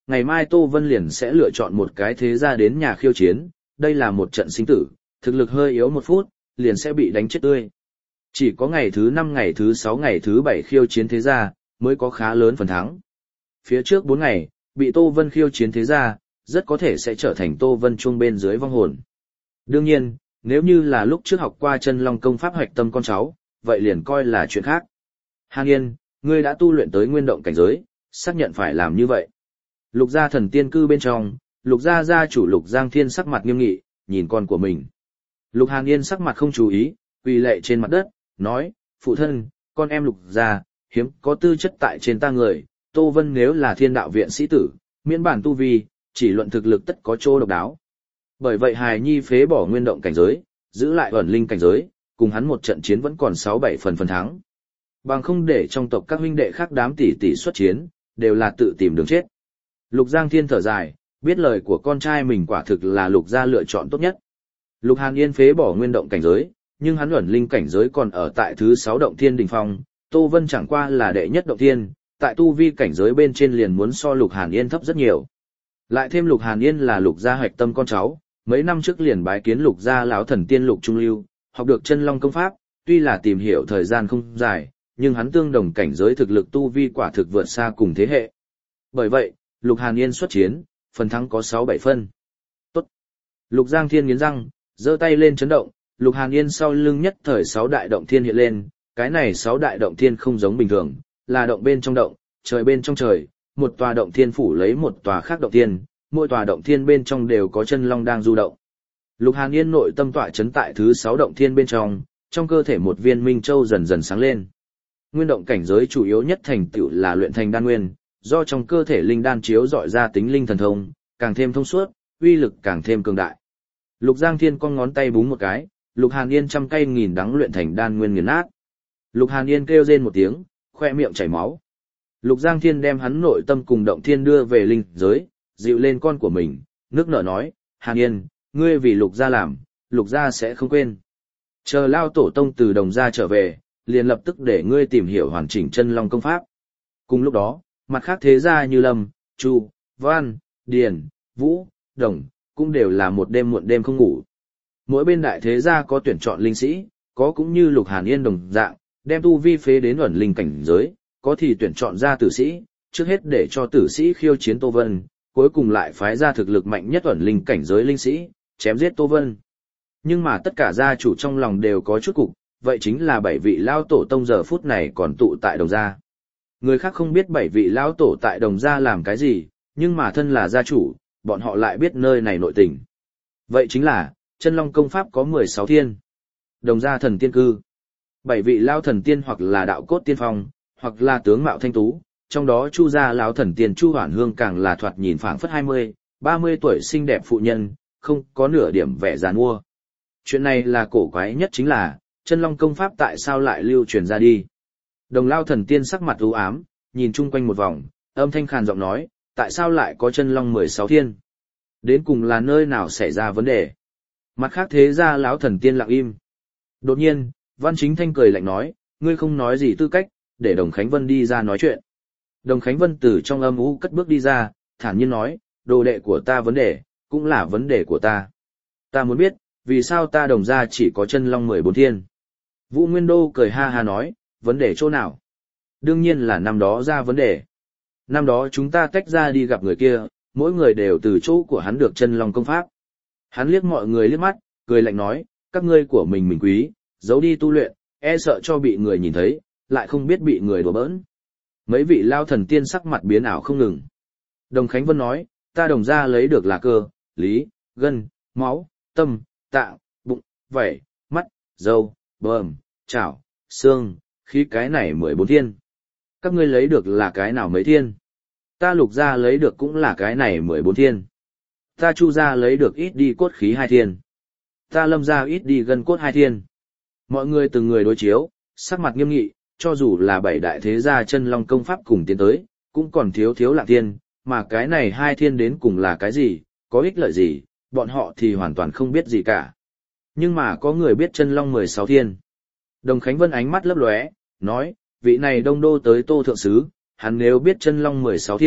ngày mai Tô Vân liền sẽ lựa chọn một cái thế gia đến nhà khiêu chiến, đây là một trận sinh tử, thực lực hơi yếu một phút, liền sẽ bị đánh chết tươi. Chỉ có ngày thứ 5, ngày thứ 6, ngày thứ 7 khiêu chiến thế gia, mới có khá lớn phần thắng. Phía trước 4 ngày, bị Tô Vân khiêu chiến thế gia, rất có thể sẽ trở thành Tô Vân chuông bên dưới vong hồn. Đương nhiên, nếu như là lúc trước học qua chân long công pháp hoạch tâm con cháu, vậy liền coi là chuyện khác. Hàn Yên, ngươi đã tu luyện tới nguyên động cảnh giới, xác nhận phải làm như vậy. Lục gia thần tiên cư bên trong, Lục gia gia chủ Lục Giang Thiên sắc mặt nghiêm nghị, nhìn con của mình. Lục Hàn Yên sắc mặt không chú ý, quỳ lệ trên mặt đất, nói, phụ thân, con em Lục gia, hiếm có tư chất tại trên ta người, Tô Vân nếu là thiên đạo viện sĩ tử, miễn bản tu vi, chỉ luận thực lực tất có chỗ độc đáo. Bởi vậy hài nhi phế bỏ nguyên động cảnh giới, giữ lại ẩn linh cảnh giới, cùng hắn một trận chiến vẫn còn 6-7 phần thắng. Bằng không để trong tộc các huynh đệ khác đám tỷ tỷ xuất chiến, đều là tự tìm đường chết. Lục Giang Thiên thở dài, biết lời của con trai mình quả thực là Lục gia lựa chọn tốt nhất. Lục Hàn Yên phế bỏ nguyên động cảnh giới, nhưng hắn ẩn linh cảnh giới còn ở tại thứ 6 động thiên đỉnh phong, Tô Vân chẳng qua là đệ nhất động thiên, tại tu vi cảnh giới bên trên liền muốn so Lục Hàn Yên thấp rất nhiều. Lại thêm Lục Hàn Yên là Lục gia hoạch tâm con cháu, mấy năm trước liền bái kiến Lục gia lão thần tiên Lục Trung Lưu, học được chân long công pháp, tuy là tìm hiểu thời gian không dài, nhưng hắn tương đồng cảnh giới thực lực tu vi quả thực vượt xa cùng thế hệ. Bởi vậy, Lục Hàn Yên xuất chiến, phần thắng có 6-7 phân. Tốt. Lục Giang Thiên nghiến răng, giơ tay lên chấn động, Lục Hàn Yên sau lưng nhất thời 6 đại động thiên hiện lên, cái này 6 đại động thiên không giống bình thường, là động bên trong động, trời bên trong trời, một tòa động thiên phủ lấy một tòa khác động thiên, mỗi tòa động thiên bên trong đều có chân long đang du động. Lục Hàn Yên nội tâm tọa chấn tại thứ 6 động thiên bên trong cơ thể một viên minh châu dần dần sáng lên. Nguyên động cảnh giới chủ yếu nhất thành tựu là luyện thành đan nguyên, do trong cơ thể linh đan chiếu dọi ra tính linh thần thông, càng thêm thông suốt, uy lực càng thêm cường đại. Lục Giang Thiên cong ngón tay búng một cái, Lục Hàn Yên trăm cây nghìn đắng luyện thành đan nguyên nghiền nát. Lục Hàn Yên kêu rên một tiếng, khoe miệng chảy máu. Lục Giang Thiên đem hắn nội tâm cùng động thiên đưa về linh giới, dịu lên con của mình, nước nở nói, Hàn Yên, ngươi vì Lục gia làm, Lục gia sẽ không quên. Chờ lao tổ tông từ Đồng gia trở về, liền lập tức để ngươi tìm hiểu hoàn chỉnh chân long công pháp. Cùng lúc đó, mặt khác thế gia như Lâm, Chu, Văn, Điền, Vũ, Đồng, cũng đều là một đêm muộn đêm không ngủ. Mỗi bên đại thế gia có tuyển chọn linh sĩ, có cũng như Lục Hàn Yên đồng dạng, đem tu vi phế đến ẩn linh cảnh giới, có thì tuyển chọn ra tử sĩ, trước hết để cho tử sĩ khiêu chiến Tô Vân, cuối cùng lại phái ra thực lực mạnh nhất ẩn linh cảnh giới linh sĩ, chém giết Tô Vân. Nhưng mà tất cả gia chủ trong lòng đều có chút cục, vậy chính là 7 vị lao tổ tông giờ phút này còn tụ tại Đồng gia. Người khác không biết 7 vị lao tổ tại Đồng gia làm cái gì, nhưng mà thân là gia chủ, bọn họ lại biết nơi này nội tình. Vậy chính là, chân long công pháp có 16 thiên. Đồng gia thần tiên cư. 7 vị lao thần tiên hoặc là đạo cốt tiên phong, hoặc là tướng mạo thanh tú, trong đó Chu gia lão thần tiên Chu Hoản Hương càng là thoạt nhìn phảng phất 20, 30 tuổi xinh đẹp phụ nhân, không có nửa điểm vẻ già nua. Chuyện này là cổ quái nhất chính là, chân long công pháp tại sao lại lưu truyền ra đi. Đồng lao thần tiên sắc mặt u ám, nhìn chung quanh một vòng, âm thanh khàn giọng nói, tại sao lại có chân long 16 thiên? Đến cùng là nơi nào xảy ra vấn đề? Mặt khác thế gia lão thần tiên lặng im. Đột nhiên, Văn Chính Thanh cười lạnh nói, ngươi không nói gì tư cách, để Đồng Khánh Vân đi ra nói chuyện. Đồng Khánh Vân từ trong âm u cất bước đi ra, thản nhiên nói, đồ đệ của ta vấn đề, cũng là vấn đề của ta. Ta muốn biết, vì sao ta Đồng gia chỉ có chân long 14 thiên? Vũ Nguyên Đô cười ha ha nói, vấn đề chỗ nào? Đương nhiên là năm đó ra vấn đề. Năm đó chúng ta tách ra đi gặp người kia, mỗi người đều từ chỗ của hắn được chân long công pháp. Hắn liếc mọi người liếc mắt, cười lạnh nói, các ngươi của mình quý, giấu đi tu luyện, e sợ cho bị người nhìn thấy, lại không biết bị người đùa bỡn. Mấy vị lao thần tiên sắc mặt biến ảo không ngừng. Đồng Khánh Vân nói, ta Đồng gia lấy được là cơ, lý, gân, máu, tâm, tạng, bụng, vảy, mắt, râu, bờm, chảo, xương, khí cái này 14 thiên. Các ngươi lấy được là cái nào mấy thiên? Ta Lục gia lấy được cũng là cái này 14 thiên. Ta Chu gia lấy được ít đi cốt khí 2 thiên. Ta Lâm gia ít đi gân cốt 2 thiên. Mọi người từng người đối chiếu, sắc mặt nghiêm nghị, cho dù là 7 đại thế gia chân long công pháp cùng tiến tới, cũng còn thiếu lạc thiên, mà cái này 2 thiên đến cùng là cái gì, có ích lợi gì, bọn họ thì hoàn toàn không biết gì cả. Nhưng mà có người biết chân long 16 thiên. Đồng Khánh Vân ánh mắt lấp lóe, nói, vị này đông đô tới Tô Thượng Sứ, hắn nếu biết chân long 16 thiên,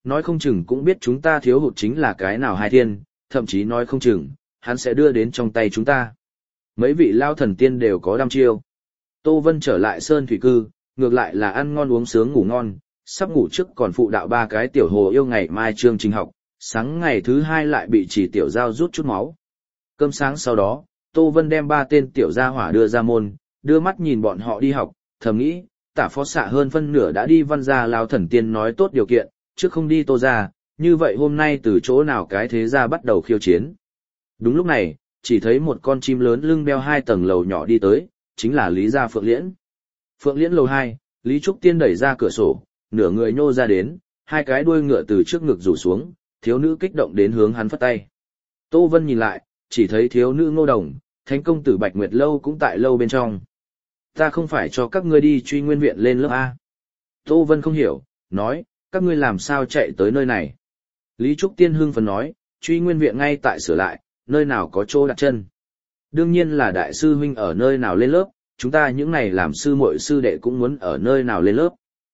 nói không chừng cũng biết chúng ta thiếu hụt chính là cái nào hai thiên, thậm chí nói không chừng, hắn sẽ đưa đến trong tay chúng ta. Mấy vị lao thần tiên đều có đăm chiêu. Tô Vân trở lại Sơn Thủy Cư, ngược lại là ăn ngon uống sướng ngủ ngon, sắp ngủ trước còn phụ đạo ba cái tiểu hồ yêu ngày mai chương trình học, sáng ngày thứ hai lại bị chỉ tiểu giao rút chút máu. Cơm sáng sau đó, Tô Vân đem ba tên tiểu gia hỏa đưa ra môn, đưa mắt nhìn bọn họ đi học, thầm nghĩ, Tả Phó Xạ hơn phân nửa đã đi Văn gia lao thần tiên nói tốt điều kiện, chứ không đi Tô gia, như vậy hôm nay từ chỗ nào cái thế gia bắt đầu khiêu chiến. Đúng lúc này, chỉ thấy một con chim lớn lưng đeo 2 tầng lầu nhỏ đi tới, chính là Lý gia Phượng Liễn. Phượng Liễn lầu 2, Lý Trúc Tiên đẩy ra cửa sổ, nửa người nhô ra đến, 2 cái đuôi ngựa từ trước ngực rủ xuống, thiếu nữ kích động đến hướng hắn phất tay. Tô Vân nhìn lại, chỉ thấy thiếu nữ Ngô Đồng, Thánh công tử Bạch Nguyệt lâu cũng tại lâu bên trong. Ta không phải cho các ngươi đi Truy Nguyên viện lên lớp A. Tô Vân không hiểu, nói, các ngươi làm sao chạy tới nơi này. Lý Trúc Tiên hưng phấn nói, Truy Nguyên viện ngay tại sửa lại, nơi nào có chỗ đặt chân. Đương nhiên là đại sư huynh ở nơi nào lên lớp, chúng ta những này làm sư muội sư đệ cũng muốn ở nơi nào lên lớp.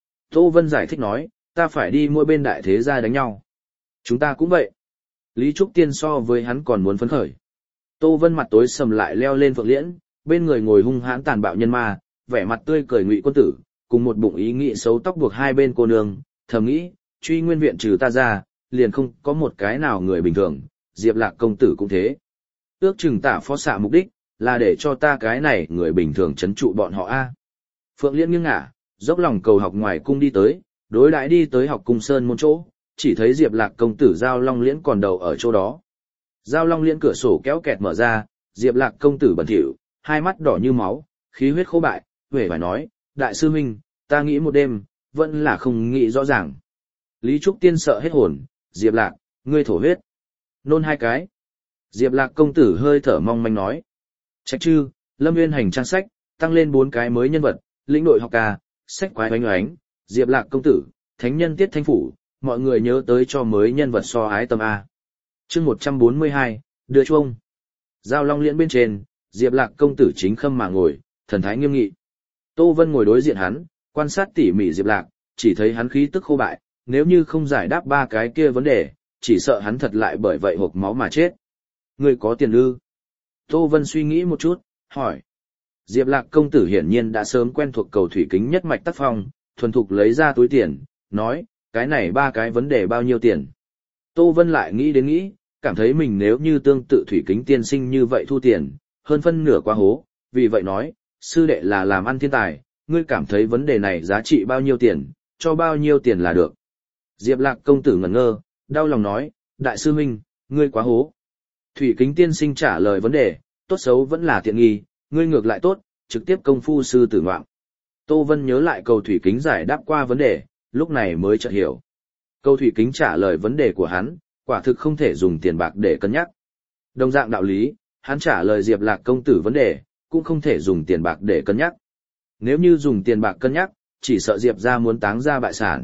Tô Vân giải thích nói, ta phải đi mỗi bên đại thế gia đánh nhau. Chúng ta cũng vậy. Lý Trúc Tiên so với hắn còn muốn phấn khởi. Tô Vân mặt tối sầm lại leo lên Phượng Liễn, bên người ngồi hung hãn tàn bạo nhân ma, vẻ mặt tươi cười Ngụy quân tử, cùng một bụng ý nghĩ xấu tóc buộc hai bên cô nương, thầm nghĩ, Truy Nguyên viện trừ ta ra, liền không có một cái nào người bình thường, Diệp Lạc công tử cũng thế. Ước chừng Tả Phó Xạ mục đích là để cho ta cái này người bình thường trấn trụ bọn họ a. Phượng Liễn nghiêng ngả, dốc lòng cầu học ngoài cung đi tới, đối đãi đi tới học cung sơn môn chỗ, chỉ thấy Diệp Lạc công tử Giao Long Liễn còn đầu ở chỗ đó. Giao Long Liễn cửa sổ kéo kẹt mở ra, Diệp Lạc công tử bẩn thỉu, hai mắt đỏ như máu, khí huyết khô bại, huệ phải nói, đại sư huynh, ta nghĩ một đêm, vẫn là không nghĩ rõ ràng. Lý Trúc Tiên sợ hết hồn, Diệp Lạc, ngươi thổ huyết. Nôn 2 cái. Diệp Lạc công tử hơi thở mong manh nói. Trách chư, Lâm Nguyên hành trang sách, tăng lên 4 cái mới nhân vật, lĩnh đội học ca, sách quái oánh oánh, Diệp Lạc công tử, thánh nhân tiết thanh phủ, mọi người nhớ tới cho mới nhân vật so ái tâm A. Chương 142, đưa chuông. Giao Long Liễn bên trên, Diệp Lạc công tử chính khâm mà ngồi, thần thái nghiêm nghị. Tô Vân ngồi đối diện hắn, quan sát tỉ mỉ Diệp Lạc, chỉ thấy hắn khí tức khô bại, nếu như không giải đáp 3 cái kia vấn đề, chỉ sợ hắn thật lại bởi vậy hộc máu mà chết. Ngươi có tiền ư? Tô Vân suy nghĩ một chút, hỏi. Diệp Lạc công tử hiển nhiên đã sớm quen thuộc cầu thủy kính nhất mạch tác phong, thuần thục lấy ra túi tiền, nói, cái này 3 cái vấn đề bao nhiêu tiền? Tô Vân lại nghĩ đến nghĩ, cảm thấy mình nếu như tương tự thủy kính tiên sinh như vậy thu tiền, hơn phân nửa quá hố, vì vậy nói, sư đệ là làm ăn thiên tài, ngươi cảm thấy vấn đề này giá trị bao nhiêu tiền, cho bao nhiêu tiền là được. Diệp Lạc công tử ngẩn ngơ, đau lòng nói, đại sư huynh, ngươi quá hố. Thủy kính tiên sinh trả lời vấn đề, tốt xấu vẫn là tiện nghi, ngươi ngược lại tốt, trực tiếp công phu sư tử ngoạm. Tô Vân nhớ lại cầu thủy kính giải đáp qua vấn đề, lúc này mới chợt hiểu. Cầu thủy kính trả lời vấn đề của hắn, quả thực không thể dùng tiền bạc để cân nhắc. Đồng dạng đạo lý, hắn trả lời Diệp Lạc công tử vấn đề, cũng không thể dùng tiền bạc để cân nhắc. Nếu như dùng tiền bạc cân nhắc, chỉ sợ Diệp ra muốn táng ra bại sản.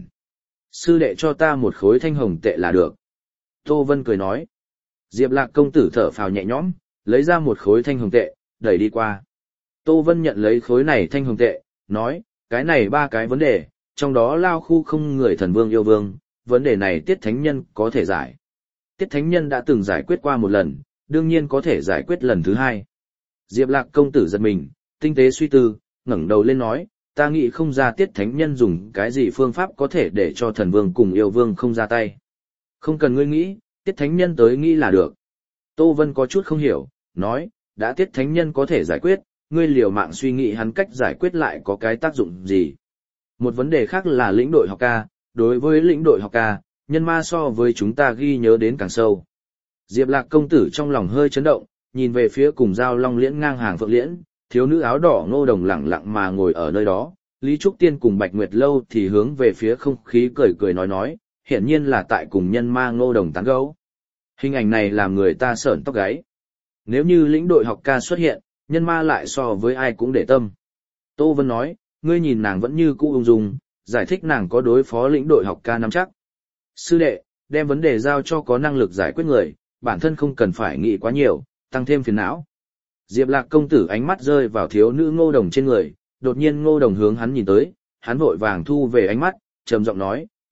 Sư đệ cho ta một khối thanh hồng tệ là được. Tô Vân cười nói. Diệp Lạc công tử thở phào nhẹ nhõm, lấy ra một khối thanh hồng tệ, đẩy đi qua. Tô Vân nhận lấy khối này thanh hồng tệ, nói, cái này 3 cái vấn đề, trong đó lao khu không người thần vương yêu vương, vấn đề này Tiết Thánh Nhân có thể giải. Tiết Thánh Nhân đã từng giải quyết qua một lần, đương nhiên có thể giải quyết lần thứ 2. Diệp Lạc công tử giật mình, tinh tế suy tư, ngẩng đầu lên nói, ta nghĩ không ra Tiết Thánh Nhân dùng cái gì phương pháp có thể để cho thần vương cùng yêu vương không ra tay. Không cần ngươi nghĩ, Tiết Thánh Nhân tới nghĩ là được. Tô Vân có chút không hiểu, nói, đã Tiết Thánh Nhân có thể giải quyết, ngươi liều mạng suy nghĩ hắn cách giải quyết lại có cái tác dụng gì. Một vấn đề khác là lĩnh đội học ca, đối với lĩnh đội học ca, nhân ma so với chúng ta ghi nhớ đến càng sâu. Diệp Lạc công tử trong lòng hơi chấn động, nhìn về phía cùng Giao Long Liễn ngang hàng Phượng Liễn, thiếu nữ áo đỏ Ngô Đồng lẳng lặng mà ngồi ở nơi đó, Lý Trúc Tiên cùng Bạch Nguyệt lâu thì hướng về phía không khí cười cười nói, hiển nhiên là tại cùng nhân ma Ngô Đồng tán gẫu. Hình ảnh này làm người ta sởn tóc gáy. Nếu như lĩnh đội học ca xuất hiện, nhân ma lại so với ai cũng để tâm. Tô Vân nói, ngươi nhìn nàng vẫn như cũ ung dung, giải thích nàng có đối phó lĩnh đội học ca nắm chắc. Sư đệ, đem vấn đề giao cho có năng lực giải quyết người, bản thân không cần phải nghĩ quá nhiều, tăng thêm phiền não. Diệp Lạc công tử ánh mắt rơi vào thiếu nữ Ngô Đồng trên người, đột nhiên Ngô Đồng hướng hắn nhìn tới, hắn vội vàng thu về ánh mắt, trầm giọng nói,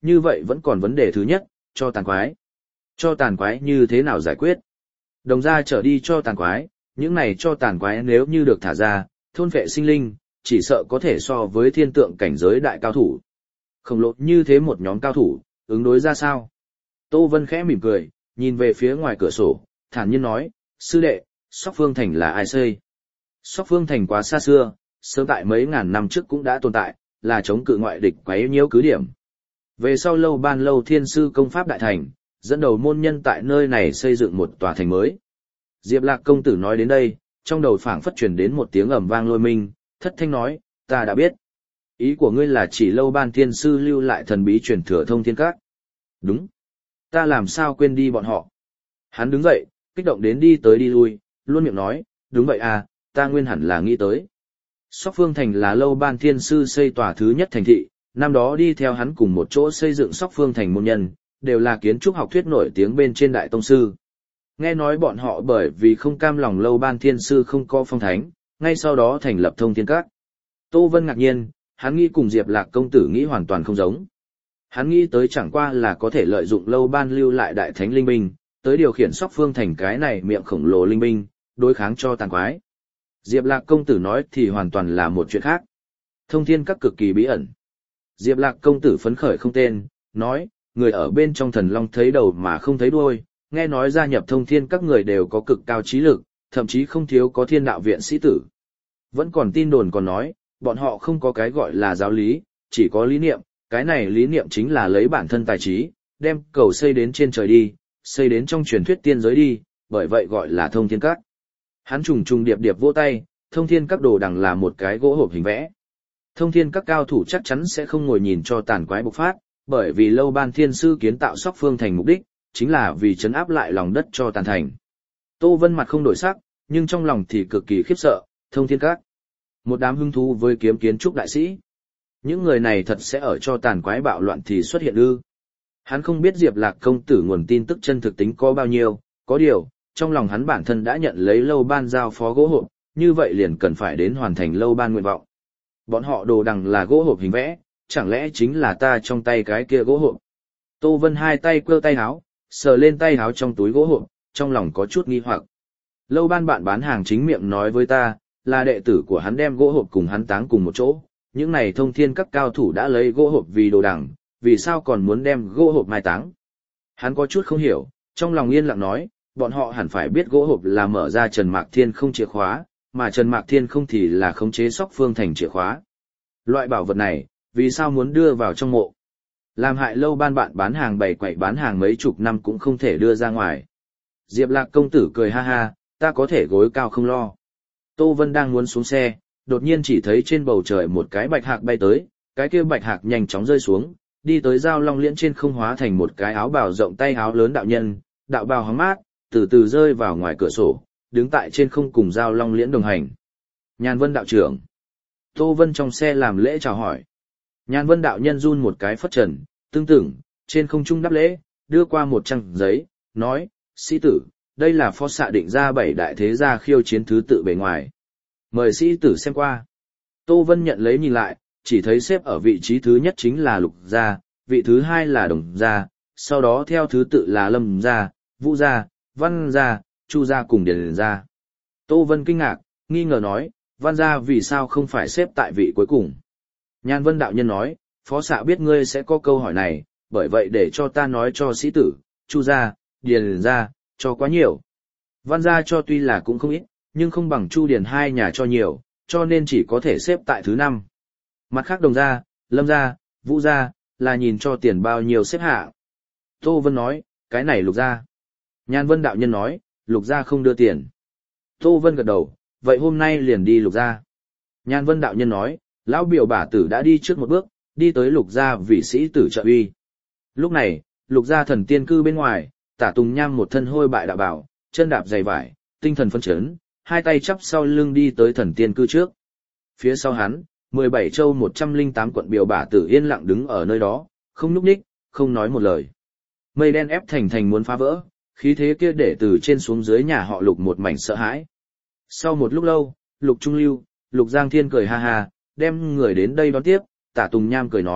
như vậy vẫn còn vấn đề thứ nhất, cho tàn quái. Cho tàn quái như thế nào giải quyết? Đồng ra trở đi cho tàn quái, những này cho tàn quái nếu như được thả ra, thôn vệ sinh linh, chỉ sợ có thể so với thiên tượng cảnh giới đại cao thủ. Khổng lồ như thế một nhóm cao thủ, ứng đối ra sao? Tô Vân khẽ mỉm cười, nhìn về phía ngoài cửa sổ, thản nhiên nói, sư đệ, Sóc Phương Thành là ai xây? Sóc Phương Thành quá xa xưa, sớm tại mấy ngàn năm trước cũng đã tồn tại, là chống cự ngoại địch quấy nhiễu cứ điểm. Về sau lâu ban lâu thiên sư công pháp đại thành, dẫn đầu môn nhân tại nơi này xây dựng một tòa thành mới. Diệp Lạc công tử nói đến đây, trong đầu phảng phất truyền đến một tiếng ầm vang lôi minh, thất thanh nói, ta đã biết. Ý của ngươi là chỉ lâu ban thiên sư lưu lại thần bí truyền thừa thông thiên các. Đúng. Ta làm sao quên đi bọn họ. Hắn đứng dậy, kích động đến đi tới đi lui, luôn miệng nói, đúng vậy à, ta nguyên hẳn là nghĩ tới. Sóc Phương Thành là lâu ban thiên sư xây tòa thứ nhất thành thị, năm đó đi theo hắn cùng một chỗ xây dựng Sóc Phương Thành môn nhân, đều là kiến trúc học thuyết nổi tiếng bên trên đại tông sư. Nghe nói bọn họ bởi vì không cam lòng lâu ban thiên sư không có phong thánh, ngay sau đó thành lập thông thiên các. Tô Vân ngạc nhiên, hắn nghĩ cùng Diệp Lạc công tử nghĩ hoàn toàn không giống. Hắn nghĩ tới chẳng qua là có thể lợi dụng lâu ban lưu lại đại thánh linh binh, tới điều khiển Sóc Phương Thành cái này miệng khổng lồ linh binh, đối kháng cho tàn quái. Diệp Lạc công tử nói thì hoàn toàn là một chuyện khác. Thông thiên các cực kỳ bí ẩn. Diệp Lạc công tử phấn khởi không tên, nói, người ở bên trong thần long thấy đầu mà không thấy đuôi, nghe nói gia nhập thông thiên các người đều có cực cao trí lực, thậm chí không thiếu có thiên đạo viện sĩ tử. Vẫn còn tin đồn còn nói, bọn họ không có cái gọi là giáo lý, chỉ có lý niệm, cái này lý niệm chính là lấy bản thân tài trí, đem cầu xây đến trên trời đi, xây đến trong truyền thuyết tiên giới đi, bởi vậy gọi là thông thiên các. Hắn trùng trùng điệp điệp vỗ tay, thông thiên các đồ đằng là một cái gỗ hộp hình vẽ. Thông thiên các cao thủ chắc chắn sẽ không ngồi nhìn cho tàn quái bộc phát, bởi vì lâu ban thiên sư kiến tạo Sóc Phương Thành mục đích, chính là vì trấn áp lại lòng đất cho tàn thành. Tô Vân mặt không đổi sắc, nhưng trong lòng thì cực kỳ khiếp sợ, thông thiên các. Một đám hứng thú với kiếm kiến trúc đại sĩ. Những người này thật sẽ ở cho tàn quái bạo loạn thì xuất hiện ư. Hắn không biết Diệp Lạc công tử nguồn tin tức chân thực tính có bao nhiêu, có điều, trong lòng hắn bản thân đã nhận lấy lâu ban giao phó gỗ hộp, như vậy liền cần phải đến hoàn thành lâu ban nguyện vọng. Bọn họ đồ đằng là gỗ hộp hình vẽ, chẳng lẽ chính là ta trong tay cái kia gỗ hộp. Tô Vân hai tay quơ tay áo, sờ lên tay áo trong túi gỗ hộp, trong lòng có chút nghi hoặc. Lâu ban bạn bán hàng chính miệng nói với ta, là đệ tử của hắn đem gỗ hộp cùng hắn táng cùng một chỗ, những này thông thiên các cao thủ đã lấy gỗ hộp vì đồ đằng, vì sao còn muốn đem gỗ hộp mai táng. Hắn có chút không hiểu, trong lòng yên lặng nói, bọn họ hẳn phải biết gỗ hộp là mở ra Trần Mạc Thiên không chìa khóa, mà Trần Mạc Thiên không thì là khống chế Sóc Phương Thành chìa khóa. Loại bảo vật này, vì sao muốn đưa vào trong mộ? Làm hại lâu ban bạn bán hàng bày quậy bán hàng mấy chục năm cũng không thể đưa ra ngoài. Diệp Lạc công tử cười ha ha, ta có thể gối cao không lo. Tô Vân đang muốn xuống xe, đột nhiên chỉ thấy trên bầu trời một cái bạch hạc bay tới, cái kia bạch hạc nhanh chóng rơi xuống, đi tới giao long liễn trên không hóa thành một cái áo bào rộng tay áo lớn đạo nhân, đạo bào hóng mát, từ từ rơi vào ngoài cửa sổ, đứng tại trên không cùng giao long liễn đồng hành. Nhàn Vân đạo trưởng. Tô Vân trong xe làm lễ chào hỏi. Nhàn Vân đạo nhân run một cái phất trần, tương tưởng, trên không trung đáp lễ, đưa qua một trang giấy, nói, sĩ tử, đây là phó xạ định ra 7 đại thế gia khiêu chiến thứ tự bề ngoài. Mời sĩ tử xem qua. Tô Vân nhận lấy nhìn lại, chỉ thấy xếp ở vị trí thứ nhất chính là Lục gia, vị thứ hai là Đồng gia, sau đó theo thứ tự là Lâm gia, Vũ gia, Văn gia, Chu gia cùng Điền gia. Tô Vân kinh ngạc, nghi ngờ nói, Văn gia vì sao không phải xếp tại vị cuối cùng. Nhan Vân đạo nhân nói, phó xạ biết ngươi sẽ có câu hỏi này, bởi vậy để cho ta nói cho sĩ tử, Chu gia, Điền gia, cho quá nhiều. Văn gia cho tuy là cũng không ít, nhưng không bằng Chu Điền hai nhà cho nhiều, cho nên chỉ có thể xếp tại thứ 5. Mặt khác Đồng gia, Lâm gia, Vũ gia, là nhìn cho tiền bao nhiêu xếp hạ. Tô Vân nói, cái này Lục gia. Nhan Vân đạo nhân nói, Lục gia không đưa tiền. Tô Vân gật đầu, vậy hôm nay liền đi Lục gia. Nhan Vân đạo nhân nói, lão biểu bả tử đã đi trước một bước, đi tới Lục gia vì sĩ tử trợ uy. Lúc này, Lục gia thần tiên cư bên ngoài, Tả Tùng Nham một thân hôi bại đạo bào, chân đạp giày vải, tinh thần phấn chấn, hai tay chắp sau lưng đi tới thần tiên cư trước. Phía sau hắn, 17 châu 108 quận biểu bả tử yên lặng đứng ở nơi đó, không nhúc nhích, không nói một lời. Mây đen ép thành muốn phá vỡ, khí thế kia để từ trên xuống dưới nhà họ Lục một mảnh sợ hãi. Sau một lúc lâu, Lục Trung Lưu, Lục Giang Thiên cười ha ha, đem người đến đây đón tiếp, Tả Tùng Nham cười nói,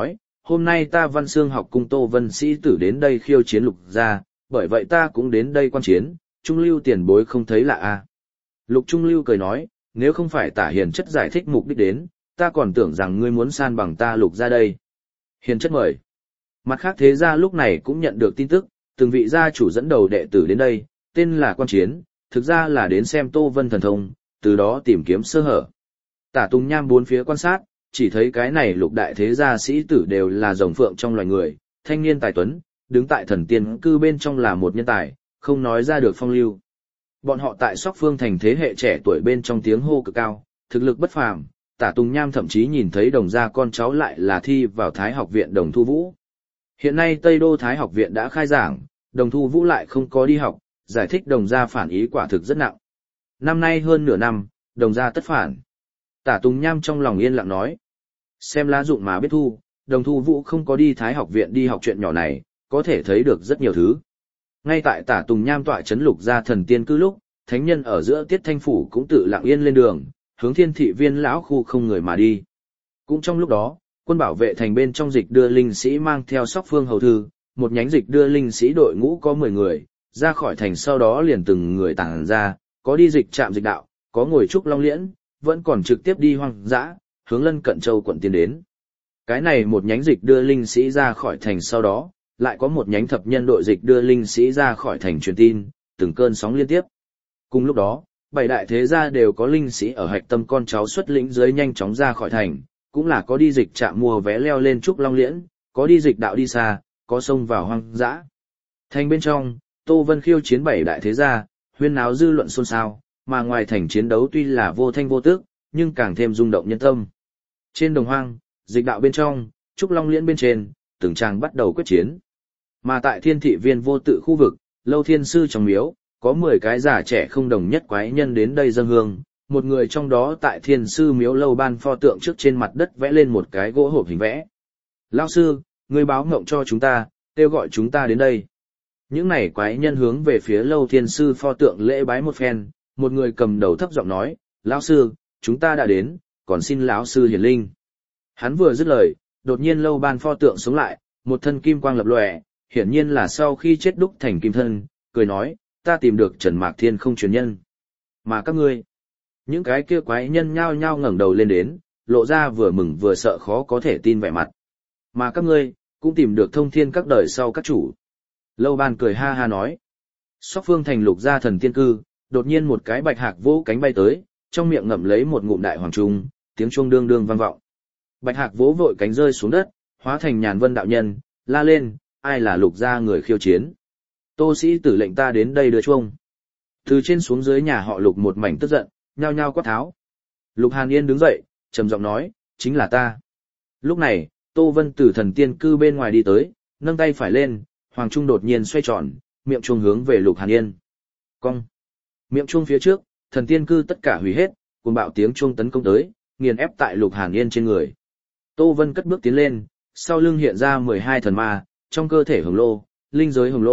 hôm nay ta Văn Xương học cung Tô Vân sĩ tử đến đây khiêu chiến Lục gia, bởi vậy ta cũng đến đây quan chiến, Trung Lưu tiền bối không thấy lạ à. Lục Trung Lưu cười nói, nếu không phải Tả Hiền chất giải thích mục đích đến, ta còn tưởng rằng ngươi muốn san bằng ta Lục gia đây. Hiền chất mời. Mặt khác thế gia lúc này cũng nhận được tin tức, từng vị gia chủ dẫn đầu đệ tử đến đây, tên là quan chiến, thực ra là đến xem Tô Vân thần thông, từ đó tìm kiếm sơ hở. Tả Tùng Nham bốn phía quan sát, chỉ thấy cái này lục đại thế gia sĩ tử đều là rồng phượng trong loài người, thanh niên tài tuấn, đứng tại thần tiên cư bên trong là một nhân tài, không nói ra được phong lưu. Bọn họ tại Sóc Phương thành thế hệ trẻ tuổi bên trong tiếng hô cực cao, thực lực bất phàm, Tả Tùng Nham thậm chí nhìn thấy đồng gia con cháu lại là thi vào Thái học viện Đồng Thu Vũ. Hiện nay Tây Đô Thái học viện đã khai giảng, Đồng Thu Vũ lại không có đi học, giải thích đồng gia phản ý quả thực rất nặng. Năm nay hơn nửa năm, đồng gia tất phản. Tả Tùng Nham trong lòng yên lặng nói. Xem lá dụng mà biết thu, Đồng Thu Vũ không có đi Thái học viện đi học chuyện nhỏ này, có thể thấy được rất nhiều thứ. Ngay tại Tả Tùng Nham tọa chấn Lục gia thần tiên cư lúc, thánh nhân ở giữa Tiết Thanh Phủ cũng tự lặng yên lên đường, hướng Thiên Thị Viên lão khu không người mà đi. Cũng trong lúc đó, quân bảo vệ thành bên trong dịch đưa linh sĩ mang theo Sóc Phương hầu thư, một nhánh dịch đưa linh sĩ đội ngũ có 10 người, ra khỏi thành sau đó liền từng người tản ra, có đi dịch trạm dịch đạo, có ngồi trúc long liễn, vẫn còn trực tiếp đi hoang dã, hướng lân cận châu quận tiến đến. Cái này một nhánh dịch đưa linh sĩ ra khỏi thành sau đó, lại có một nhánh thập nhân đội dịch đưa linh sĩ ra khỏi thành truyền tin, từng cơn sóng liên tiếp. Cùng lúc đó, 7 đại thế gia đều có linh sĩ ở hạch tâm con cháu xuất lĩnh dưới nhanh chóng ra khỏi thành, cũng là có đi dịch trạm mua vé leo lên trúc long liễn, có đi dịch đạo đi xa, có xông vào hoang dã. Thành bên trong, Tô Vân khiêu chiến 7 đại thế gia, huyên náo dư luận xôn xao, mà ngoài thành chiến đấu tuy là vô thanh vô tức, nhưng càng thêm rung động nhân tâm. Trên đồng hoang, dịch đạo bên trong, trúc long liễn bên trên, từng tràng bắt đầu quyết chiến. Mà tại Thiên Thị Viên vô tự khu vực, Lâu Thiên Sư trong miếu, có 10 cái già trẻ không đồng nhất quái nhân đến đây dâng hương, một người trong đó tại Thiên Sư miếu Lâu ban pho tượng trước trên mặt đất vẽ lên một cái gỗ hộp hình vẽ. Lão sư, người báo ngộng cho chúng ta, kêu gọi chúng ta đến đây. Những này quái nhân hướng về phía Lâu Thiên Sư pho tượng lễ bái một phen, một người cầm đầu thấp giọng nói, lão sư, chúng ta đã đến, còn xin lão sư hiển linh. Hắn vừa dứt lời, đột nhiên Lâu ban pho tượng sống lại, một thân kim quang lập lòe, hiển nhiên là sau khi chết đúc thành kim thân, cười nói, ta tìm được Trần Mạc Thiên không truyền nhân. Mà các ngươi, những cái kia quái nhân nhao nhao ngẩng đầu lên đến, lộ ra vừa mừng vừa sợ khó có thể tin vẻ mặt. Mà các ngươi, cũng tìm được thông thiên các đời sau các chủ. Lâu Ban cười ha ha nói. Sóc Phương thành Lục gia thần tiên cư, đột nhiên một cái bạch hạc vỗ cánh bay tới, trong miệng ngậm lấy một ngụm đại hoàng trung, tiếng chuông đương đương vang vọng. Bạch hạc vỗ vội cánh rơi xuống đất, hóa thành nhàn vân đạo nhân, la lên, ai là Lục gia người khiêu chiến. Tô sĩ tử lệnh ta đến đây đưa chuông. Từ trên xuống dưới nhà họ Lục một mảnh tức giận, nhao nhao quát tháo. Lục Hàn Yên đứng dậy, trầm giọng nói, chính là ta. Lúc này, Tô Vân từ thần tiên cư bên ngoài đi tới, nâng tay phải lên, hoàng trung đột nhiên xoay tròn, miệng chuông hướng về Lục Hàn Yên. Cong. Miệng chuông phía trước, thần tiên cư tất cả hủy hết, cuồng bạo tiếng chuông tấn công tới, nghiền ép tại Lục Hàn Yên trên người. Tô Vân cất bước tiến lên, sau lưng hiện ra 12 thần ma, trong cơ thể hồng lô, linh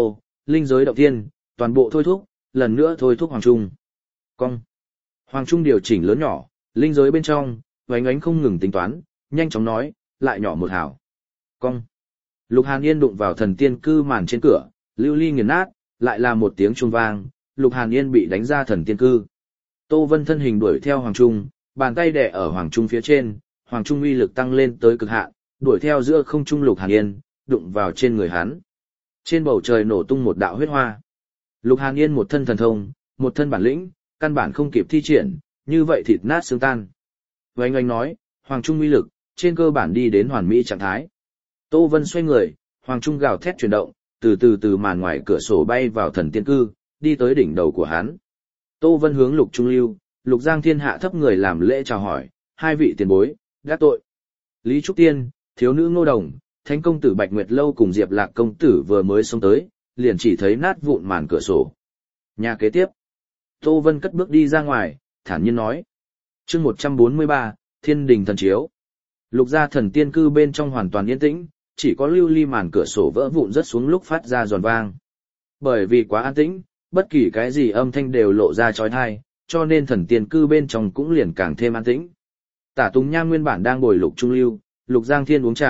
giới động thiên, toàn bộ thôi thúc, lần nữa thôi thúc hoàng trung. Cong. Hoàng trung điều chỉnh lớn nhỏ, linh giới bên trong, oánh ánh không ngừng tính toán, nhanh chóng nói, lại nhỏ một hào. Cong. Lục Hàn Yên đụng vào thần tiên cư màn trên cửa, lưu ly nghiền nát, lại là một tiếng chuông vang, Lục Hàn Yên bị đánh ra thần tiên cư. Tô Vân thân hình đuổi theo hoàng trung, bàn tay đè ở hoàng trung phía trên, hoàng trung uy lực tăng lên tới cực hạn, đuổi theo giữa không trung Lục Hàn Yên, đụng vào trên người hắn. Trên bầu trời nổ tung một đạo huyết hoa. Lục Hàn Yên một thân thần thông, một thân bản lĩnh, căn bản không kịp thi triển, như vậy thịt nát xương tan. Vành Anh nói, hoàng trung uy lực, trên cơ bản đi đến hoàn mỹ trạng thái. Tô Vân xoay người, hoàng trung gào thét chuyển động, từ màn ngoài cửa sổ bay vào thần tiên cư, đi tới đỉnh đầu của hắn. Tô Vân hướng Lục Trung Lưu, Lục Giang Thiên hạ thấp người làm lễ chào hỏi, hai vị tiền bối, gác tội. Lý Trúc Tiên, thiếu nữ Ngô Đồng, Thánh công tử Bạch Nguyệt Lâu cùng Diệp Lạc công tử vừa mới xông tới, liền chỉ thấy nát vụn màn cửa sổ. Nhà kế tiếp, Tô Vân cất bước đi ra ngoài, thản nhiên nói. Chương 143, Thiên đình thần chiếu. Lục gia thần tiên cư bên trong hoàn toàn yên tĩnh, chỉ có lưu ly màn cửa sổ vỡ vụn rất xuống lúc phát ra giòn vang. Bởi vì quá an tĩnh, bất kỳ cái gì âm thanh đều lộ ra chói tai, cho nên thần tiên cư bên trong cũng liền càng thêm an tĩnh. Tả Tùng Nham nguyên bản đang bồi Lục Trung Lưu, Lục Giang Thiên uống trà,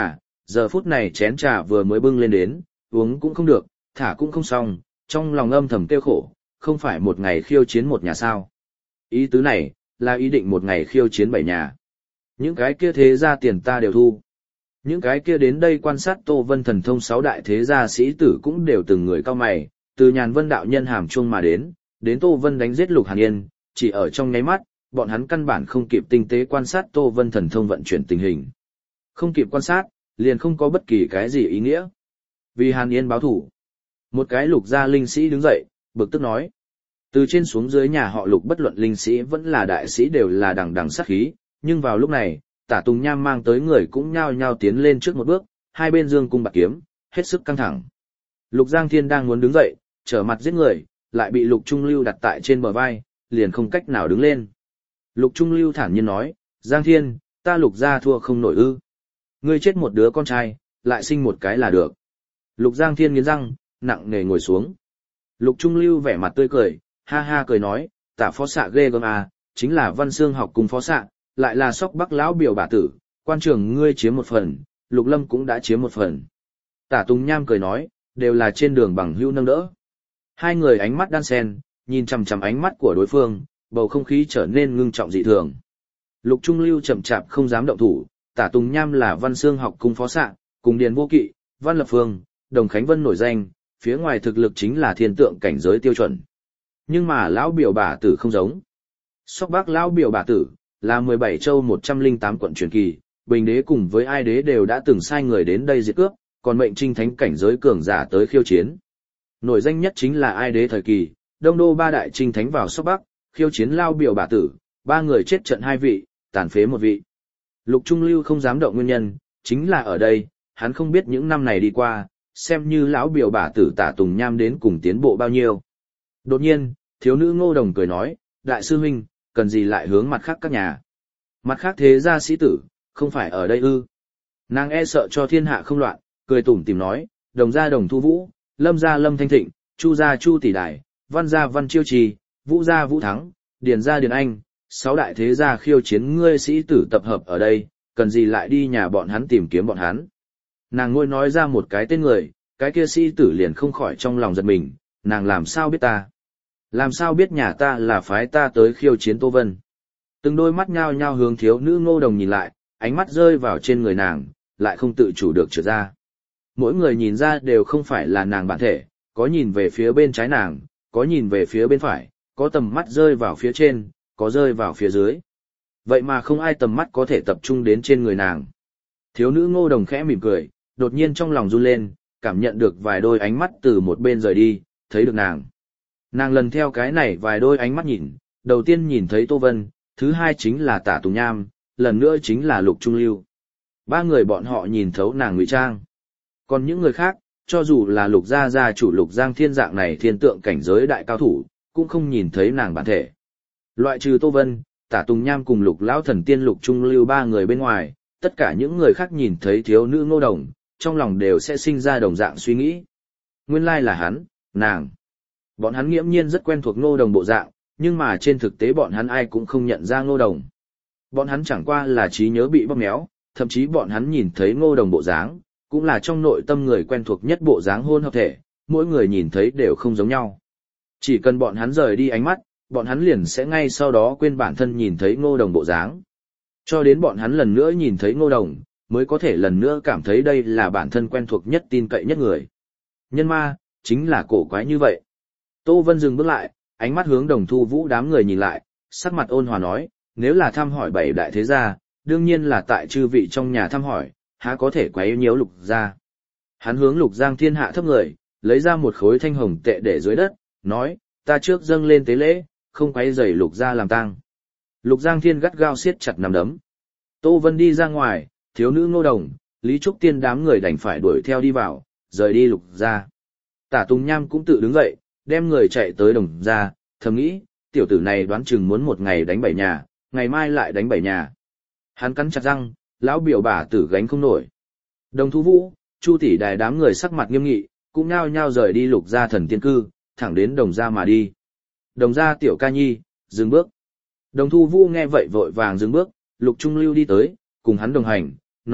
giờ phút này chén trà vừa mới bưng lên đến, uống cũng không được, thả cũng không xong, trong lòng âm thầm kêu khổ, không phải một ngày khiêu chiến một nhà sao. Ý tứ này, là ý định một ngày khiêu chiến 7 nhà. Những cái kia thế gia tiền ta đều thu. Những cái kia đến đây quan sát Tô Vân thần thông 6 đại thế gia sĩ tử cũng đều từng người cao mày, từ Nhàn Vân đạo nhân hàm chuông mà đến Tô Vân đánh giết Lục Hàn Yên, chỉ ở trong nháy mắt, bọn hắn căn bản không kịp tinh tế quan sát Tô Vân thần thông vận chuyển tình hình. Không kịp quan sát, liền không có bất kỳ cái gì ý nghĩa. Vì Hàn Yên báo thủ. Một cái Lục gia linh sĩ đứng dậy, bực tức nói. Từ trên xuống dưới nhà họ Lục bất luận linh sĩ vẫn là đại sĩ đều là đằng đằng sát khí, nhưng vào lúc này, Tả Tùng Nham mang tới người cũng nhao nhao tiến lên trước một bước, hai bên dương cung bạc kiếm, hết sức căng thẳng. Lục Giang Thiên đang muốn đứng dậy, trở mặt giết người, lại bị Lục Trung Lưu đặt tại trên bờ vai, liền không cách nào đứng lên. Lục Trung Lưu thản nhiên nói, Giang Thiên, ta Lục gia thua không nổi ư. Ngươi chết một đứa con trai, lại sinh một cái là được. Lục Giang Thiên nghiến răng, nặng nề ngồi xuống. Lục Trung Lưu vẻ mặt tươi cười, ha ha cười nói, Tả phó xạ ghê gớm à, chính là Văn Xương học cùng phó xạ, lại là Sóc Bắc lão biểu bà tử, quan trường ngươi chiếm một phần, Lục Lâm cũng đã chiếm một phần. Tả Tùng Nham cười nói, đều là trên đường bằng hữu nâng đỡ. Hai người ánh mắt đan sen, nhìn chằm chằm ánh mắt của đối phương, bầu không khí trở nên ngưng trọng dị thường. Lục Trung Lưu chậm chạp không dám động thủ, Tả Tùng Nham là Văn Xương học cung phó xạ, cùng Điền Vô Kỵ, Văn Lập Phương, Đồng Khánh Vân nổi danh, phía ngoài thực lực chính là thiên tượng cảnh giới tiêu chuẩn. Nhưng mà lão biểu bà tử không giống. Sóc Bắc lão biểu bà tử là 17 châu 108 quận truyền kỳ, Bình Đế cùng với Ai Đế đều đã từng sai người đến đây diệt cướp, còn mệnh trinh thánh cảnh giới cường giả tới khiêu chiến. Nổi danh nhất chính là Ai Đế thời kỳ, Đông Đô ba đại trinh thánh vào Sóc Bắc, khiêu chiến lao biểu bà tử, ba người chết trận 2 vị, tàn phế 1 vị. Lục Trung Lưu không dám động nguyên nhân, chính là ở đây, hắn không biết những năm này đi qua, xem như lão biểu bà tử Tả Tùng Nham đến cùng tiến bộ bao nhiêu. Đột nhiên, thiếu nữ Ngô Đồng cười nói, đại sư huynh, cần gì lại hướng mặt khác các nhà. Mặt khác thế gia sĩ tử, không phải ở đây ư. Nàng e sợ cho thiên hạ không loạn, cười tủm tìm nói, Đồng gia Đồng Thu Vũ, Lâm gia Lâm Thanh Thịnh, Chu gia Chu Tỷ Đài, Văn gia Văn Chiêu Trì, Vũ gia Vũ Thắng, Điền gia Điền Anh, 6 đại thế gia khiêu chiến ngươi sĩ tử tập hợp ở đây, cần gì lại đi nhà bọn hắn tìm kiếm bọn hắn. Nàng ngôi nói ra một cái tên người, cái kia sĩ tử liền không khỏi trong lòng giật mình, nàng làm sao biết ta? Làm sao biết nhà ta là phái ta tới khiêu chiến Tô Vân? Từng đôi mắt nhao nhao hướng thiếu nữ Ngô Đồng nhìn lại, ánh mắt rơi vào trên người nàng, lại không tự chủ được trượt ra. Mỗi người nhìn ra đều không phải là nàng bản thể, có nhìn về phía bên trái nàng, có nhìn về phía bên phải, có tầm mắt rơi vào phía trên, có rơi vào phía dưới. Vậy mà không ai tầm mắt có thể tập trung đến trên người nàng. Thiếu nữ Ngô Đồng khẽ mỉm cười, đột nhiên trong lòng run lên, cảm nhận được vài đôi ánh mắt từ một bên rời đi, thấy được nàng. Nàng lần theo cái này vài đôi ánh mắt nhìn, đầu tiên nhìn thấy Tô Vân, thứ hai chính là Tả Tùng Nham, lần nữa chính là Lục Trung Lưu. 3 người bọn họ nhìn thấu nàng ngụy trang. Còn những người khác, cho dù là Lục gia chủ Lục Giang Thiên dạng này thiên tượng cảnh giới đại cao thủ, cũng không nhìn thấy nàng bản thể. Loại trừ Tô Vân, Tả Tùng Nham cùng Lục Lão Thần Tiên Lục Trung Lưu 3 người bên ngoài, tất cả những người khác nhìn thấy thiếu nữ Ngô Đồng, trong lòng đều sẽ sinh ra đồng dạng suy nghĩ. Nguyên lai là hắn, nàng. Bọn hắn nghiễm nhiên rất quen thuộc Ngô Đồng bộ dạng, nhưng mà trên thực tế bọn hắn ai cũng không nhận ra Ngô Đồng. Bọn hắn chẳng qua là trí nhớ bị bóp méo, thậm chí bọn hắn nhìn thấy Ngô Đồng bộ dáng, cũng là trong nội tâm người quen thuộc nhất bộ dáng hôn hợp thể, mỗi người nhìn thấy đều không giống nhau. Chỉ cần bọn hắn rời đi ánh mắt, bọn hắn liền sẽ ngay sau đó quên bản thân nhìn thấy Ngô Đồng bộ dáng. Cho đến bọn hắn lần nữa nhìn thấy Ngô Đồng, mới có thể lần nữa cảm thấy đây là bản thân quen thuộc nhất tin cậy nhất người. Nhân ma, chính là cổ quái như vậy. Tô Vân dừng bước lại, ánh mắt hướng Đồng Thu Vũ đám người nhìn lại, sắc mặt ôn hòa nói, nếu là thăm hỏi 7 đại thế gia, đương nhiên là tại chư vị trong nhà thăm hỏi, há có thể quấy nhiễu Lục gia. Hắn hướng Lục Giang Thiên hạ thấp người, lấy ra một khối thanh hồng tệ để dưới đất, nói, ta trước dâng lên tế lễ, không quấy rầy Lục gia làm tang. Lục Giang Thiên gắt gao siết chặt nắm đấm. Tô Vân đi ra ngoài, thiếu nữ Ngô Đồng, Lý Trúc Tiên đám người đành phải đuổi theo đi vào, rời đi Lục gia. Tả Tùng Nham cũng tự đứng dậy, đem người chạy tới Đồng gia, thầm nghĩ, tiểu tử này đoán chừng muốn một ngày đánh 7 nhà, ngày mai lại đánh 7 nhà. Hắn cắn chặt răng, lão biểu bà tử gánh không nổi. Đồng Thu Vũ, Chu Tỷ Đài đám người sắc mặt nghiêm nghị, cũng nhao nhao rời đi Lục gia thần tiên cư, thẳng đến Đồng gia mà đi. Đồng gia tiểu ca nhi, dừng bước. Đồng Thu Vũ nghe vậy vội vàng dừng bước, Lục Trung Lưu đi tới, cùng hắn đồng hành, nói,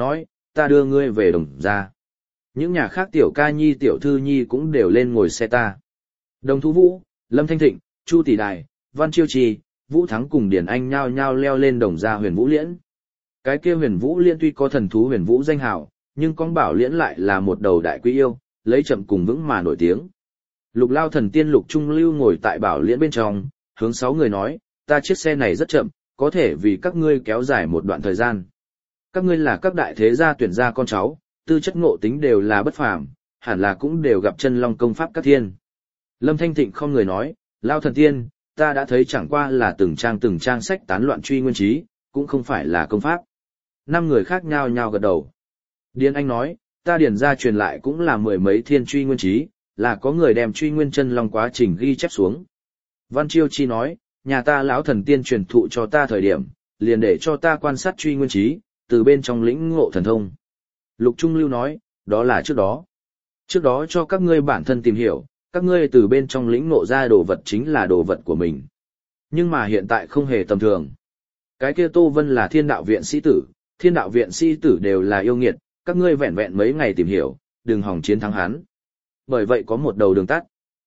ta đưa ngươi về Đồng gia. Những nhà khác tiểu ca nhi tiểu thư nhi cũng đều lên ngồi xe ta. Đồng Thu Vũ, Lâm Thanh Thịnh, Chu Tỷ Đài, Văn Chiêu Trì, Vũ Thắng cùng Điển Anh nhao nhao leo lên Đồng gia Huyền Vũ Liễn. Cái kia Huyền Vũ Liễn tuy có thần thú Huyền Vũ danh hào, nhưng con bảo liễn lại là một đầu đại quý yêu, lấy chậm cùng vững mà nổi tiếng. Lục Lao thần tiên Lục Trung Lưu ngồi tại bảo liễn bên trong, hướng 6 người nói, ta chiếc xe này rất chậm, có thể vì các ngươi kéo dài một đoạn thời gian. Các ngươi là các đại thế gia tuyển gia con cháu, tư chất ngộ tính đều là bất phàm, hẳn là cũng đều gặp chân long công pháp các thiên. Lâm Thanh Thịnh không người nói, Lao thần tiên, ta đã thấy chẳng qua là từng trang sách tán loạn truy nguyên trí, cũng không phải là công pháp. 5 người khác nhao nhao gật đầu. Điền Anh nói, ta điền ra truyền lại cũng là 10 mấy thiên truy nguyên trí, là có người đem truy nguyên chân long quá trình ghi chép xuống. Văn Chiêu Chi nói, nhà ta lão thần tiên truyền thụ cho ta thời điểm, liền để cho ta quan sát truy nguyên trí, từ bên trong lĩnh ngộ thần thông. Lục Trung Lưu nói, đó là trước đó. Trước đó cho các ngươi bản thân tìm hiểu, các ngươi từ bên trong lĩnh ngộ ra đồ vật chính là đồ vật của mình. Nhưng mà hiện tại không hề tầm thường. Cái kia Tô Vân là thiên đạo viện sĩ tử, thiên đạo viện sĩ tử đều là yêu nghiệt, các ngươi vẹn vẹn mấy ngày tìm hiểu, đừng hòng chiến thắng hắn. Bởi vậy có một đầu đường tắt.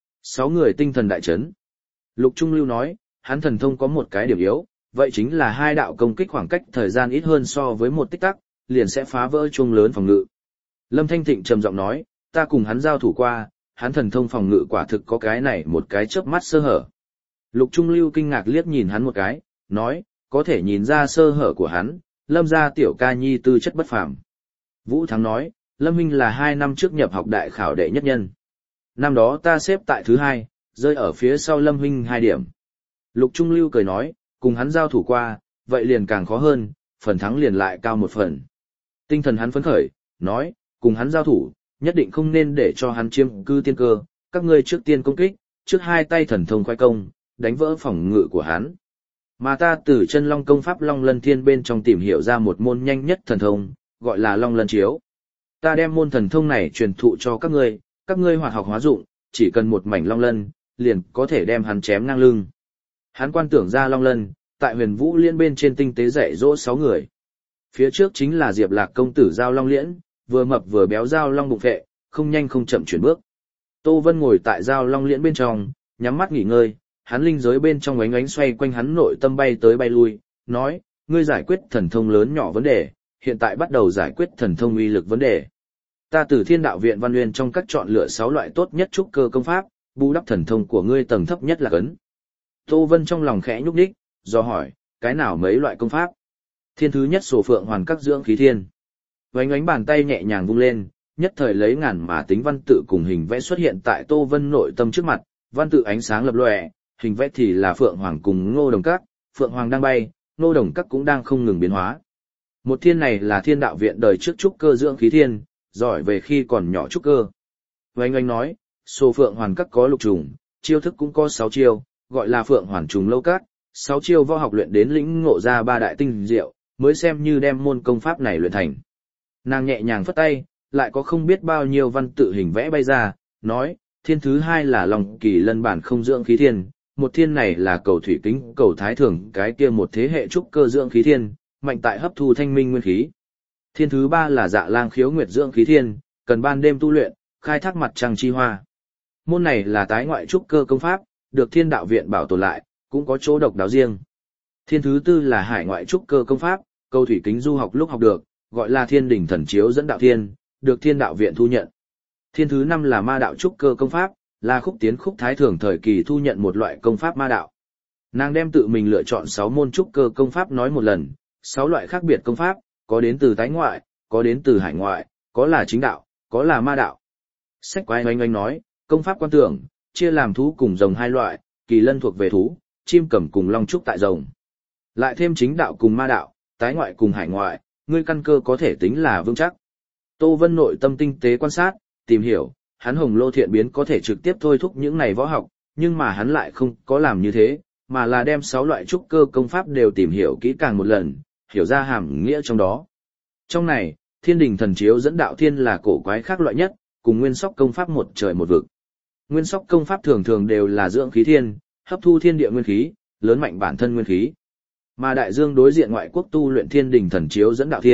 6 người tinh thần đại chấn. Lục Trung Lưu nói, hắn thần thông có một cái điểm yếu, vậy chính là 2 đạo công kích khoảng cách thời gian ít hơn so với một tích tắc, liền sẽ phá vỡ chuông lớn phòng ngự. Lâm Thanh Thịnh trầm giọng nói, ta cùng hắn giao thủ qua, hắn thần thông phòng ngự quả thực có cái này một cái chớp mắt sơ hở. Lục Trung Lưu kinh ngạc liếc nhìn hắn một cái, nói, có thể nhìn ra sơ hở của hắn, Lâm gia tiểu ca nhi tư chất bất phàm. Vũ Thắng nói, Lâm Minh là 2 năm trước nhập học đại khảo đệ nhất nhân. Năm đó ta xếp tại thứ 2, rơi ở phía sau Lâm Minh 2 điểm. Lục Trung Lưu cười nói, cùng hắn giao thủ qua, vậy liền càng khó hơn, phần thắng liền lại cao một phần. Tinh thần hắn phấn khởi, nói, cùng hắn giao thủ, nhất định không nên để cho hắn chiếm cư tiên cơ, các ngươi trước tiên công kích, trước 2 tay thần thông khoái công, đánh vỡ phòng ngự của hắn. Mà ta từ chân long công pháp Long Lân Thiên bên trong tìm hiểu ra một môn nhanh nhất thần thông, gọi là Long Lân Chiếu. Ta đem môn thần thông này truyền thụ cho các ngươi hoạt học hóa dụng, chỉ cần một mảnh Long Lân, liền có thể đem hắn chém ngang lưng. Hắn quan tưởng ra Long Lân, tại Huyền Vũ Liễn bên trên tinh tế dạy dỗ 6 người. Phía trước chính là Diệp Lạc công tử giao Long Liễn, vừa mập vừa béo giao Long bụng vệ, không nhanh không chậm chuyển bước. Tô Vân ngồi tại giao Long Liễn bên trong, nhắm mắt nghỉ ngơi, hắn linh giới bên trong ánh ánh xoay quanh hắn nội tâm bay tới bay lui, nói, ngươi giải quyết thần thông lớn nhỏ vấn đề, hiện tại bắt đầu giải quyết thần thông uy lực vấn đề. Ta từ Thiên Đạo viện Văn Nguyên trong các chọn lựa 6 loại tốt nhất trúc cơ công pháp, bù đắp thần thông của ngươi tầng thấp nhất là cấn. Tô Vân trong lòng khẽ nhúc nhích, do hỏi, cái nào mấy loại công pháp? Thiên thứ nhất Sổ Phượng Hoàn các dưỡng khí thiên. Vánh ánh bàn tay nhẹ nhàng vung lên, nhất thời lấy ngàn mà tính văn tự cùng hình vẽ xuất hiện tại Tô Vân nội tâm trước mặt, văn tự ánh sáng lập lòe, hình vẽ thì là Phượng Hoàng cùng Ngô Đồng Các, Phượng Hoàng đang bay, Ngô Đồng Các cũng đang không ngừng biến hóa. Một thiên này là Thiên Đạo viện đời trước trúc cơ dưỡng khí thiên, giỏi về khi còn nhỏ trúc cơ. Vánh ánh nói, Sổ Phượng Hoàn các có lục trùng, chiêu thức cũng có 6 chiêu, gọi là Phượng Hoàn trùng lâu các, 6 chiêu võ học luyện đến lĩnh ngộ ra 3 đại tinh diệu, mới xem như đem môn công pháp này luyện thành. Nàng nhẹ nhàng phất tay, lại có không biết bao nhiêu văn tự hình vẽ bay ra, nói, thiên thứ 2 là Long Kỳ Lân bản không dưỡng khí thiên, một thiên này là cầu thủy kính cầu thái thường cái kia một thế hệ trúc cơ dưỡng khí thiên, mạnh tại hấp thu thanh minh nguyên khí. Thiên thứ 3 là Dạ Lang khiếu nguyệt dưỡng khí thiên, cần ban đêm tu luyện, khai thác mặt trăng chi hoa. Môn này là tái ngoại trúc cơ công pháp, được Thiên Đạo viện bảo tồn lại, cũng có chỗ độc đáo riêng. Thiên thứ 4 là hải ngoại trúc cơ công pháp, cầu thủy kính du học lúc học được, gọi là Thiên đỉnh thần chiếu dẫn đạo thiên, được Thiên Đạo viện thu nhận. Thiên thứ 5 là ma đạo trúc cơ công pháp, là khúc tiến khúc thái thường thời kỳ thu nhận một loại công pháp ma đạo. Nàng đem tự mình lựa chọn 6 môn trúc cơ công pháp nói một lần, 6 loại khác biệt công pháp, có đến từ tái ngoại, có đến từ hải ngoại, có là chính đạo, có là ma đạo. Sách Quái Oanh Oanh nói, công pháp quan tưởng, chia làm thú cùng rồng 2 loại, kỳ lân thuộc về thú, chim cẩm cùng long trúc tại rồng. Lại thêm chính đạo cùng ma đạo, tái ngoại cùng hải ngoại, ngươi căn cơ có thể tính là vững chắc. Tô Vân nội tâm tinh tế quan sát, tìm hiểu, hắn Hồng Lô Thiện Biến có thể trực tiếp thôi thúc những này võ học, nhưng mà hắn lại không có làm như thế, mà là đem 6 loại trúc cơ công pháp đều tìm hiểu kỹ càng một lần, hiểu ra hàm nghĩa trong đó. Trong này, Thiên đỉnh thần chiếu dẫn đạo thiên là cổ quái khác loại nhất, cùng Nguyên Sóc công pháp một trời một vực. Nguyên Sóc công pháp thường thường đều là dưỡng khí thiên, hấp thu thiên địa nguyên khí, lớn mạnh bản thân nguyên khí. Mà đại dương đối diện ngoại quốc tu luyện Thiên đỉnh thần chiếu dẫn đạo thiên,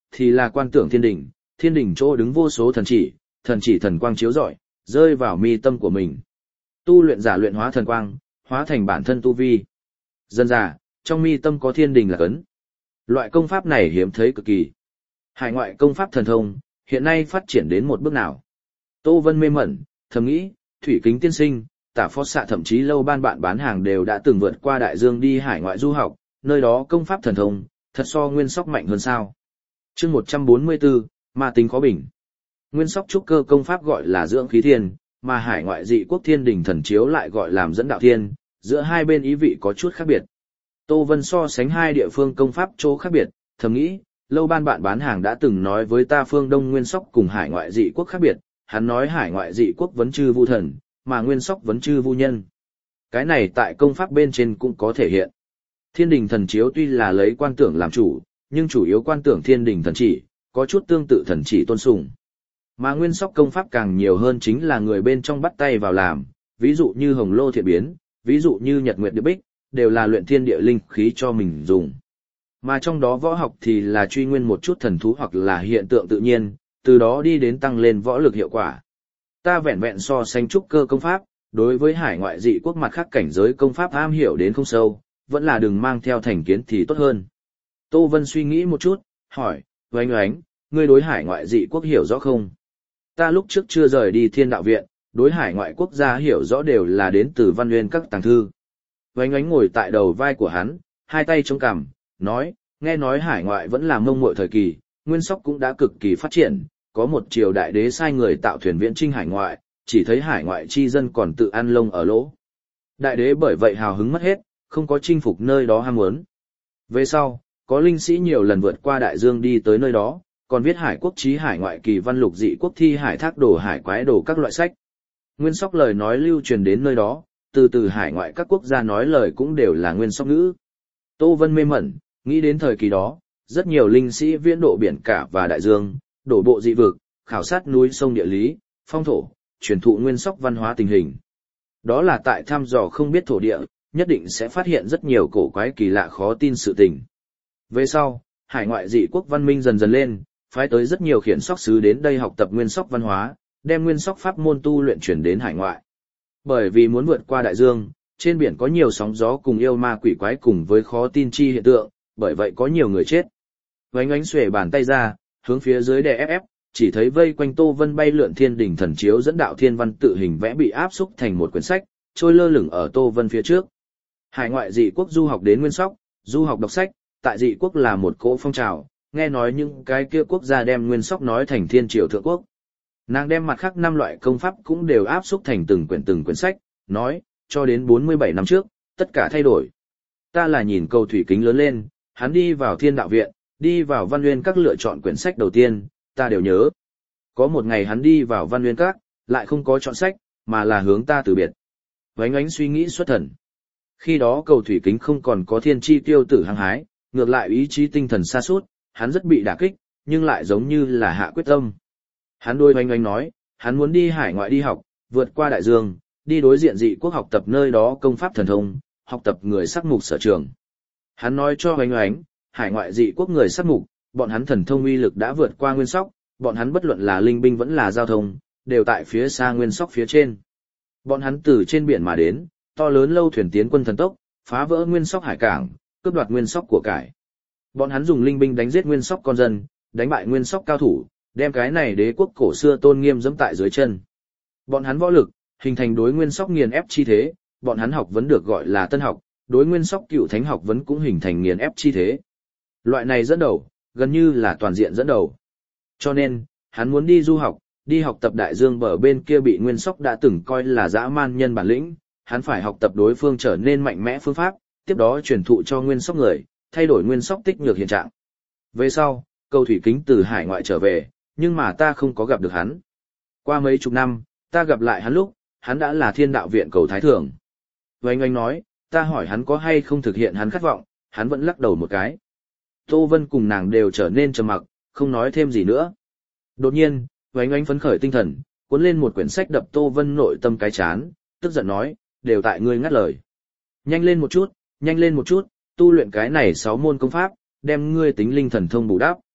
thì là quan tưởng thiên đỉnh chỗ đứng vô số thần chỉ thần quang chiếu rọi, rơi vào mi tâm của mình. Tu luyện giả luyện hóa thần quang, hóa thành bản thân tu vi. Dần dà, trong mi tâm có thiên đình là cấn. Loại công pháp này hiếm thấy cực kỳ. Hải ngoại công pháp thần thông, hiện nay phát triển đến một bước nào? Tô Vân mê mẩn, thầm nghĩ, Thủy Kính tiên sinh, Tả Phó Xạ thậm chí Lâu Ban bạn bán hàng đều đã từng vượt qua đại dương đi hải ngoại du học, nơi đó công pháp thần thông, thật so Nguyên Sóc mạnh hơn sao? Chương 144, Ma tính khó bình. Nguyên Sóc trúc cơ công pháp gọi là dưỡng khí thiên, mà hải ngoại dị quốc thiên đình thần chiếu lại gọi làm dẫn đạo thiên, giữa hai bên ý vị có chút khác biệt. Tô Vân so sánh hai địa phương công pháp chỗ khác biệt, thầm nghĩ, Lâu Ban bạn bán hàng đã từng nói với ta phương Đông Nguyên Sóc cùng hải ngoại dị quốc khác biệt, hắn nói hải ngoại dị quốc vấn chư vu thần, mà Nguyên Sóc vấn chư vu nhân. Cái này tại công pháp bên trên cũng có thể hiện. Thiên đình thần chiếu tuy là lấy quan tưởng làm chủ, nhưng chủ yếu quan tưởng thiên đình thần chỉ, có chút tương tự thần chỉ tôn sùng. Mà Nguyên Sóc công pháp càng nhiều hơn chính là người bên trong bắt tay vào làm, ví dụ như Hồng Lô Thiện Biến, ví dụ như Nhật Nguyệt Điệp Bích, đều là luyện thiên địa linh khí cho mình dùng. Mà trong đó võ học thì là truy nguyên một chút thần thú hoặc là hiện tượng tự nhiên, từ đó đi đến tăng lên võ lực hiệu quả. Ta vẹn vẹn so sánh trúc cơ công pháp, đối với hải ngoại dị quốc mặt khác cảnh giới công pháp am hiểu đến không sâu, vẫn là đừng mang theo thành kiến thì tốt hơn. Tô Vân suy nghĩ một chút, hỏi, Oánh Oánh, ngươi đối hải ngoại dị quốc hiểu rõ không? Ta lúc trước chưa rời đi Thiên Đạo Viện, đối hải ngoại quốc gia hiểu rõ đều là đến từ văn nguyên các tàng thư. Oánh Oánh ngồi tại đầu vai của hắn, hai tay chống cằm, nói, nghe nói hải ngoại vẫn là Mông Muội thời kỳ, Nguyên Sóc cũng đã cực kỳ phát triển, có một triều đại đế sai người tạo thuyền viễn chinh hải ngoại, chỉ thấy hải ngoại chi dân còn tự ăn lông ở lỗ. Đại đế bởi vậy hào hứng mất hết, không có chinh phục nơi đó ham muốn. Về sau, có linh sĩ nhiều lần vượt qua đại dương đi tới nơi đó, còn viết hải quốc chí hải ngoại kỳ văn lục dị quốc thi hải thác đồ hải quái đồ các loại sách. Nguyên Sóc lời nói lưu truyền đến nơi đó, từ từ hải ngoại các quốc gia nói lời cũng đều là Nguyên Sóc ngữ. Tô Vân mê mẩn, nghĩ đến thời kỳ đó, rất nhiều linh sĩ viễn độ biển cả và đại dương, đổ bộ dị vực, khảo sát núi sông địa lý, phong thổ, truyền thụ Nguyên Sóc văn hóa tình hình. Đó là tại thăm dò không biết thổ địa, nhất định sẽ phát hiện rất nhiều cổ quái kỳ lạ khó tin sự tình. Về sau, hải ngoại dị quốc văn minh dần dần lên, phái tới rất nhiều khiển sóc sứ đến đây học tập Nguyên Sóc văn hóa, đem Nguyên Sóc pháp môn tu luyện chuyển đến hải ngoại. Bởi vì muốn vượt qua đại dương, trên biển có nhiều sóng gió cùng yêu ma quỷ quái cùng với khó tin chi hiện tượng, bởi vậy có nhiều người chết. Oánh Oánh xuề bàn tay ra, hướng phía dưới đè ép, chỉ thấy vây quanh Tô Vân bay lượn thiên đỉnh thần chiếu dẫn đạo thiên văn tự hình vẽ bị áp xúc thành một quyển sách, trôi lơ lửng ở Tô Vân phía trước. Hải ngoại dị quốc du học đến Nguyên Sóc, du học đọc sách, tại dị quốc là một cỗ phong trào, nghe nói những cái kia quốc gia đem Nguyên Sóc nói thành thiên triều thượng quốc. Nàng đem mặt khác 5 loại công pháp cũng đều áp xúc thành từng quyển sách, nói, cho đến 47 năm trước, tất cả thay đổi. Ta là nhìn Cầu Thủy Kính lớn lên, hắn đi vào Thiên Đạo Viện, đi vào Văn Nguyên Các lựa chọn quyển sách đầu tiên, ta đều nhớ. Có một ngày hắn đi vào Văn Nguyên Các, lại không có chọn sách, mà là hướng ta từ biệt. Oánh Oánh suy nghĩ xuất thần. Khi đó Cầu Thủy Kính không còn có thiên chi tiêu tử hăng hái, ngược lại ý chí tinh thần sa sút, hắn rất bị đả kích, nhưng lại giống như là hạ quyết tâm. Hắn đôi Oánh Oánh nói, hắn muốn đi hải ngoại đi học, vượt qua đại dương, đi đối diện dị quốc học tập nơi đó công pháp thần thông, học tập người sắc mục sở trường. Hắn nói cho Oánh Oánh, hải ngoại dị quốc người sắc mục, bọn hắn thần thông uy lực đã vượt qua Nguyên Sóc, bọn hắn bất luận là linh binh vẫn là giao thông, đều tại phía xa Nguyên Sóc phía trên. Bọn hắn từ trên biển mà đến, to lớn lâu thuyền tiến quân thần tốc, phá vỡ Nguyên Sóc hải cảng, cướp đoạt Nguyên Sóc của cải. Bọn hắn dùng linh binh đánh giết Nguyên Sóc con dân, đánh bại Nguyên Sóc cao thủ, đem cái này đế quốc cổ xưa tôn nghiêm dẫm tại dưới chân. Bọn hắn võ lực hình thành đối Nguyên Sóc nghiền ép chi thế, bọn hắn học vấn được gọi là tân học, đối Nguyên Sóc cựu thánh học vấn cũng hình thành nghiền ép chi thế. Loại này dẫn đầu, gần như là toàn diện dẫn đầu. Cho nên, hắn muốn đi du học, đi học tập đại dương bờ bên kia bị Nguyên Sóc đã từng coi là dã man nhân bản lĩnh, hắn phải học tập đối phương trở nên mạnh mẽ phương pháp, tiếp đó truyền thụ cho Nguyên Sóc người, thay đổi Nguyên Sóc tích nhược hiện trạng. Về sau, Cầu Thủy Kính từ hải ngoại trở về, nhưng mà ta không có gặp được hắn. Qua mấy chục năm, ta gặp lại hắn lúc, hắn đã là Thiên Đạo Viện Cầu Thái Thượng. Oánh Oánh nói, ta hỏi hắn có hay không thực hiện hắn khát vọng, hắn vẫn lắc đầu một cái. Tô Vân cùng nàng đều trở nên trầm mặc, không nói thêm gì nữa. Đột nhiên, Oánh Oánh phấn khởi tinh thần, cuốn lên một quyển sách đập Tô Vân nội tâm cái chán, tức giận nói, đều tại ngươi ngắt lời. Nhanh lên một chút, tu luyện cái này 6 môn công pháp, đem ngươi tính linh thần thông bù đắp.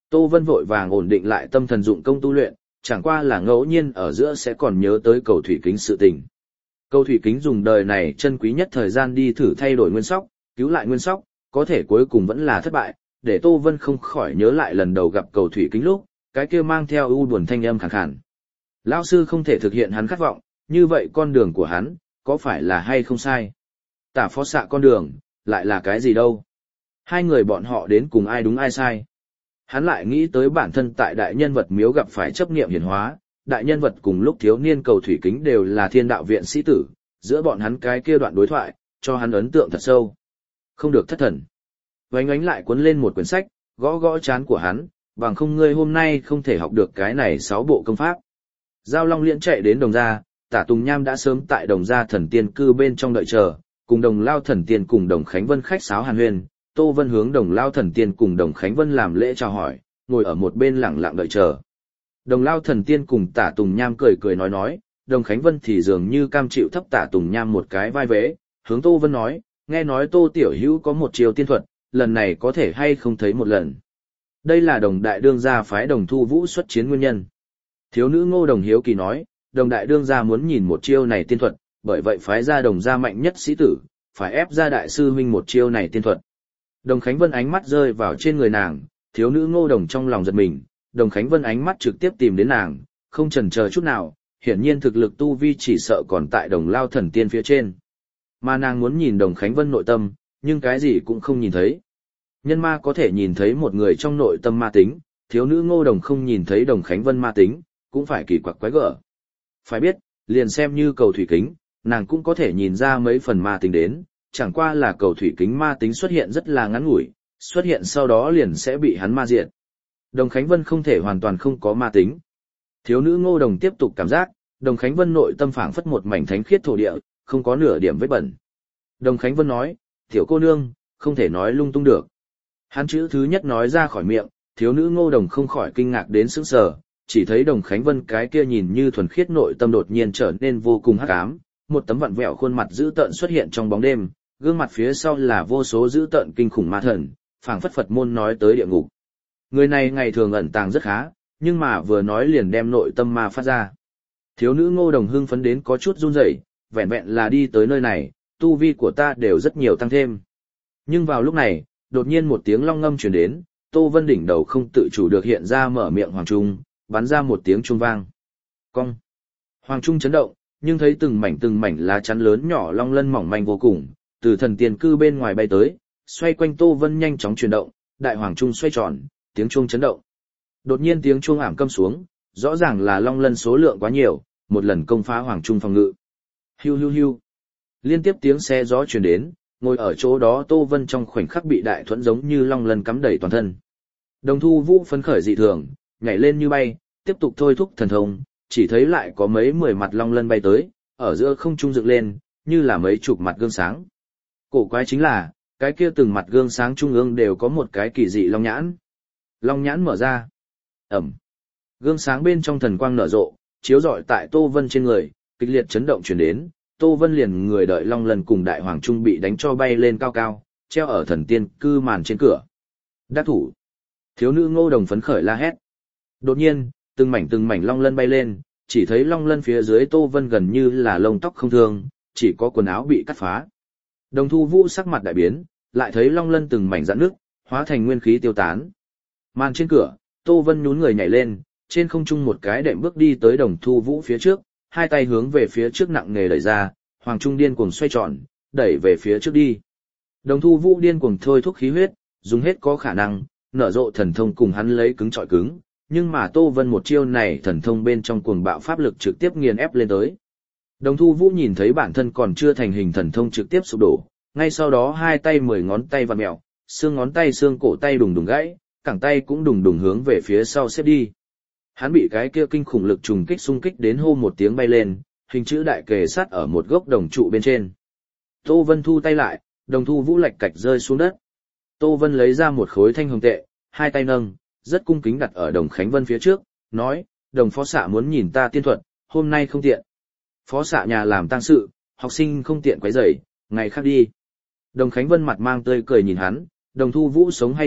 Tô Vân vội vàng ổn định lại tâm thần dụng công tu luyện, chẳng qua là ngẫu nhiên ở giữa sẽ còn nhớ tới cầu thủy kính sự tình. Cầu thủy kính dùng đời này chân quý nhất thời gian đi thử thay đổi nguyên sóc, cứu lại nguyên sóc, có thể cuối cùng vẫn là thất bại, để Tô Vân không khỏi nhớ lại lần đầu gặp cầu thủy kính lúc, cái kia mang theo ưu buồn thanh âm khàn khàn. Lão sư không thể thực hiện hắn khát vọng, như vậy con đường của hắn, có phải là hay không sai? Tả phó xạ con đường, lại là cái gì đâu? Hai người bọn họ đến cùng ai đúng ai sai? Hắn lại nghĩ tới bản thân tại đại nhân vật miếu gặp phải chấp niệm hiển hóa, đại nhân vật cùng lúc thiếu niên cầu thủy kính đều là thiên đạo viện sĩ tử, giữa bọn hắn cái kia đoạn đối thoại, cho hắn ấn tượng thật sâu. Không được thất thần. Vánh ánh lại cuốn lên một quyển sách, gõ gõ trán của hắn, bằng không ngươi hôm nay không thể học được cái này 6 bộ công pháp. Giao Long Liễn chạy đến Đồng Gia, Tả Tùng Nham đã sớm tại Đồng Gia thần tiên cư bên trong đợi chờ, cùng Đồng Lao thần tiên cùng Đồng Khánh Vân khách sáo hàn huyên. Tô Vân hướng Đồng Lao thần tiên cùng Đồng Khánh Vân làm lễ chào hỏi, ngồi ở một bên lặng lặng đợi chờ. Đồng Lao thần tiên cùng Tả Tùng Nham cười cười nói, Đồng Khánh Vân thì dường như cam chịu thấp Tả Tùng Nham một cái vai vế, hướng Tô Vân nói, nghe nói Tô Tiểu Hữu có một chiêu tiên thuật, lần này có thể hay không thấy một lần. Đây là Đồng đại đương gia phái Đồng Thu Vũ xuất chiến nguyên nhân. Thiếu nữ Ngô Đồng hiếu kỳ nói, Đồng đại đương gia muốn nhìn một chiêu này tiên thuật, bởi vậy phái ra Đồng gia mạnh nhất sĩ tử, phải ép ra đại sư huynh một chiêu này tiên thuật. Đồng Khánh Vân ánh mắt rơi vào trên người nàng, thiếu nữ Ngô Đồng trong lòng giật mình, Đồng Khánh Vân ánh mắt trực tiếp tìm đến nàng, không chần chờ chút nào, hiển nhiên thực lực tu vi chỉ sợ còn tại Đồng Lao thần tiên phía trên. Mà nàng muốn nhìn Đồng Khánh Vân nội tâm, nhưng cái gì cũng không nhìn thấy. Nhân ma có thể nhìn thấy một người trong nội tâm ma tính, thiếu nữ Ngô Đồng không nhìn thấy Đồng Khánh Vân ma tính, cũng phải kỳ quặc quái gở. Phải biết, liền xem như cầu thủy kính, nàng cũng có thể nhìn ra mấy phần ma tính đến, chẳng qua là cầu thủy kính ma tính xuất hiện rất là ngắn ngủi, xuất hiện sau đó liền sẽ bị hắn ma diệt. Đồng Khánh Vân không thể hoàn toàn không có ma tính. Thiếu nữ Ngô Đồng tiếp tục cảm giác, Đồng Khánh Vân nội tâm phảng phất một mảnh thánh khiết thổ địa, không có nửa điểm vết bẩn. Đồng Khánh Vân nói, tiểu cô nương, không thể nói lung tung được. Hắn chữ thứ nhất nói ra khỏi miệng, thiếu nữ Ngô Đồng không khỏi kinh ngạc đến sững sờ, chỉ thấy Đồng Khánh Vân cái kia nhìn như thuần khiết nội tâm đột nhiên trở nên vô cùng hắc ám, một tấm vặn vẹo khuôn mặt dữ tợn xuất hiện trong bóng đêm, gương mặt phía sau là vô số dữ tợn kinh khủng ma thần, phảng phất Phật môn nói tới địa ngục. Người này ngày thường ẩn tàng rất khá, nhưng mà vừa nói liền đem nội tâm ma phát ra. Thiếu nữ Ngô Đồng hưng phấn đến có chút run rẩy, vẹn vẹn là đi tới nơi này, tu vi của ta đều rất nhiều tăng thêm. Nhưng vào lúc này, đột nhiên một tiếng long ngâm truyền đến, Tô Vân đỉnh đầu không tự chủ được hiện ra mở miệng hoàng trung, bắn ra một tiếng chuông vang. Cong. Hoàng trung chấn động, nhưng thấy từng mảnh lá chắn lớn nhỏ long lân mỏng manh vô cùng, từ thần tiên cư bên ngoài bay tới, xoay quanh Tô Vân nhanh chóng chuyển động, đại hoàng trung xoay tròn, tiếng chuông chấn động. Đột nhiên tiếng chuông ảm câm xuống, rõ ràng là long lân số lượng quá nhiều, một lần công phá hoàng trung phòng ngự. Hiu hiu hiu. Liên tiếp tiếng xe gió truyền đến, ngồi ở chỗ đó Tô Vân trong khoảnh khắc bị đại thuẫn giống như long lân cắm đầy toàn thân. Đồng Thu Vũ phấn khởi dị thường, nhảy lên như bay, tiếp tục thôi thúc thần thông, chỉ thấy lại có mấy 10 mặt long lân bay tới, ở giữa không trung dựng lên, như là mấy chục mặt gương sáng. Cổ quái chính là, cái kia từng mặt gương sáng trung ương đều có một cái kỳ dị long nhãn. Long nhãn mở ra. Ẩm. Gương sáng bên trong thần quang nở rộ, chiếu rọi tại Tô Vân trên người, kịch liệt chấn động truyền đến, Tô Vân liền người đợi long lần cùng đại hoàng trung bị đánh cho bay lên cao cao, treo ở thần tiên cư màn trên cửa. Đắc thủ. Thiếu nữ Ngô Đồng phấn khởi la hét. Đột nhiên, từng mảnh long lân bay lên, chỉ thấy long lân phía dưới Tô Vân gần như là lông tóc không thương, chỉ có quần áo bị cắt phá. Đồng Thu Vũ sắc mặt đại biến, lại thấy long lân từng mảnh rạn nước, hóa thành nguyên khí tiêu tán. Màn trên cửa, Tô Vân nhún người nhảy lên, trên không trung một cái đệm bước đi tới Đồng Thu Vũ phía trước, hai tay hướng về phía trước nặng nề đẩy ra, hoàng trung điên cuồng xoay tròn, đẩy về phía trước đi. Đồng Thu Vũ điên cuồng thôi thúc khí huyết, dùng hết có khả năng, nở rộ thần thông cùng hắn lấy cứng trọi cứng, nhưng mà Tô Vân một chiêu này thần thông bên trong cuồng bạo pháp lực trực tiếp nghiền ép lên tới. Đồng Thu Vũ nhìn thấy bản thân còn chưa thành hình thần thông trực tiếp sụp đổ, ngay sau đó hai tay 10 ngón tay vặn mèo, xương ngón tay xương cổ tay đùng đùng gãy, cẳng tay cũng đùng đùng hướng về phía sau xếp đi. Hắn bị cái kia kinh khủng lực trùng kích xung kích đến hô một tiếng bay lên, hình chữ đại kề sát ở một gốc đồng trụ bên trên. Tô Vân thu tay lại, Đồng Thu Vũ lạch cạch rơi xuống đất. Tô Vân lấy ra một khối thanh hồng tệ, hai tay nâng, rất cung kính đặt ở Đồng Khánh Vân phía trước, nói, Đồng phó xạ muốn nhìn ta tiên thuật, hôm nay không tiện. Phó xạ nhà làm tang sự, học sinh không tiện quấy rầy, ngày khác đi. Đồng Khánh Vân mặt mang tươi cười nhìn hắn, Đồng Thu Vũ sống hay chết,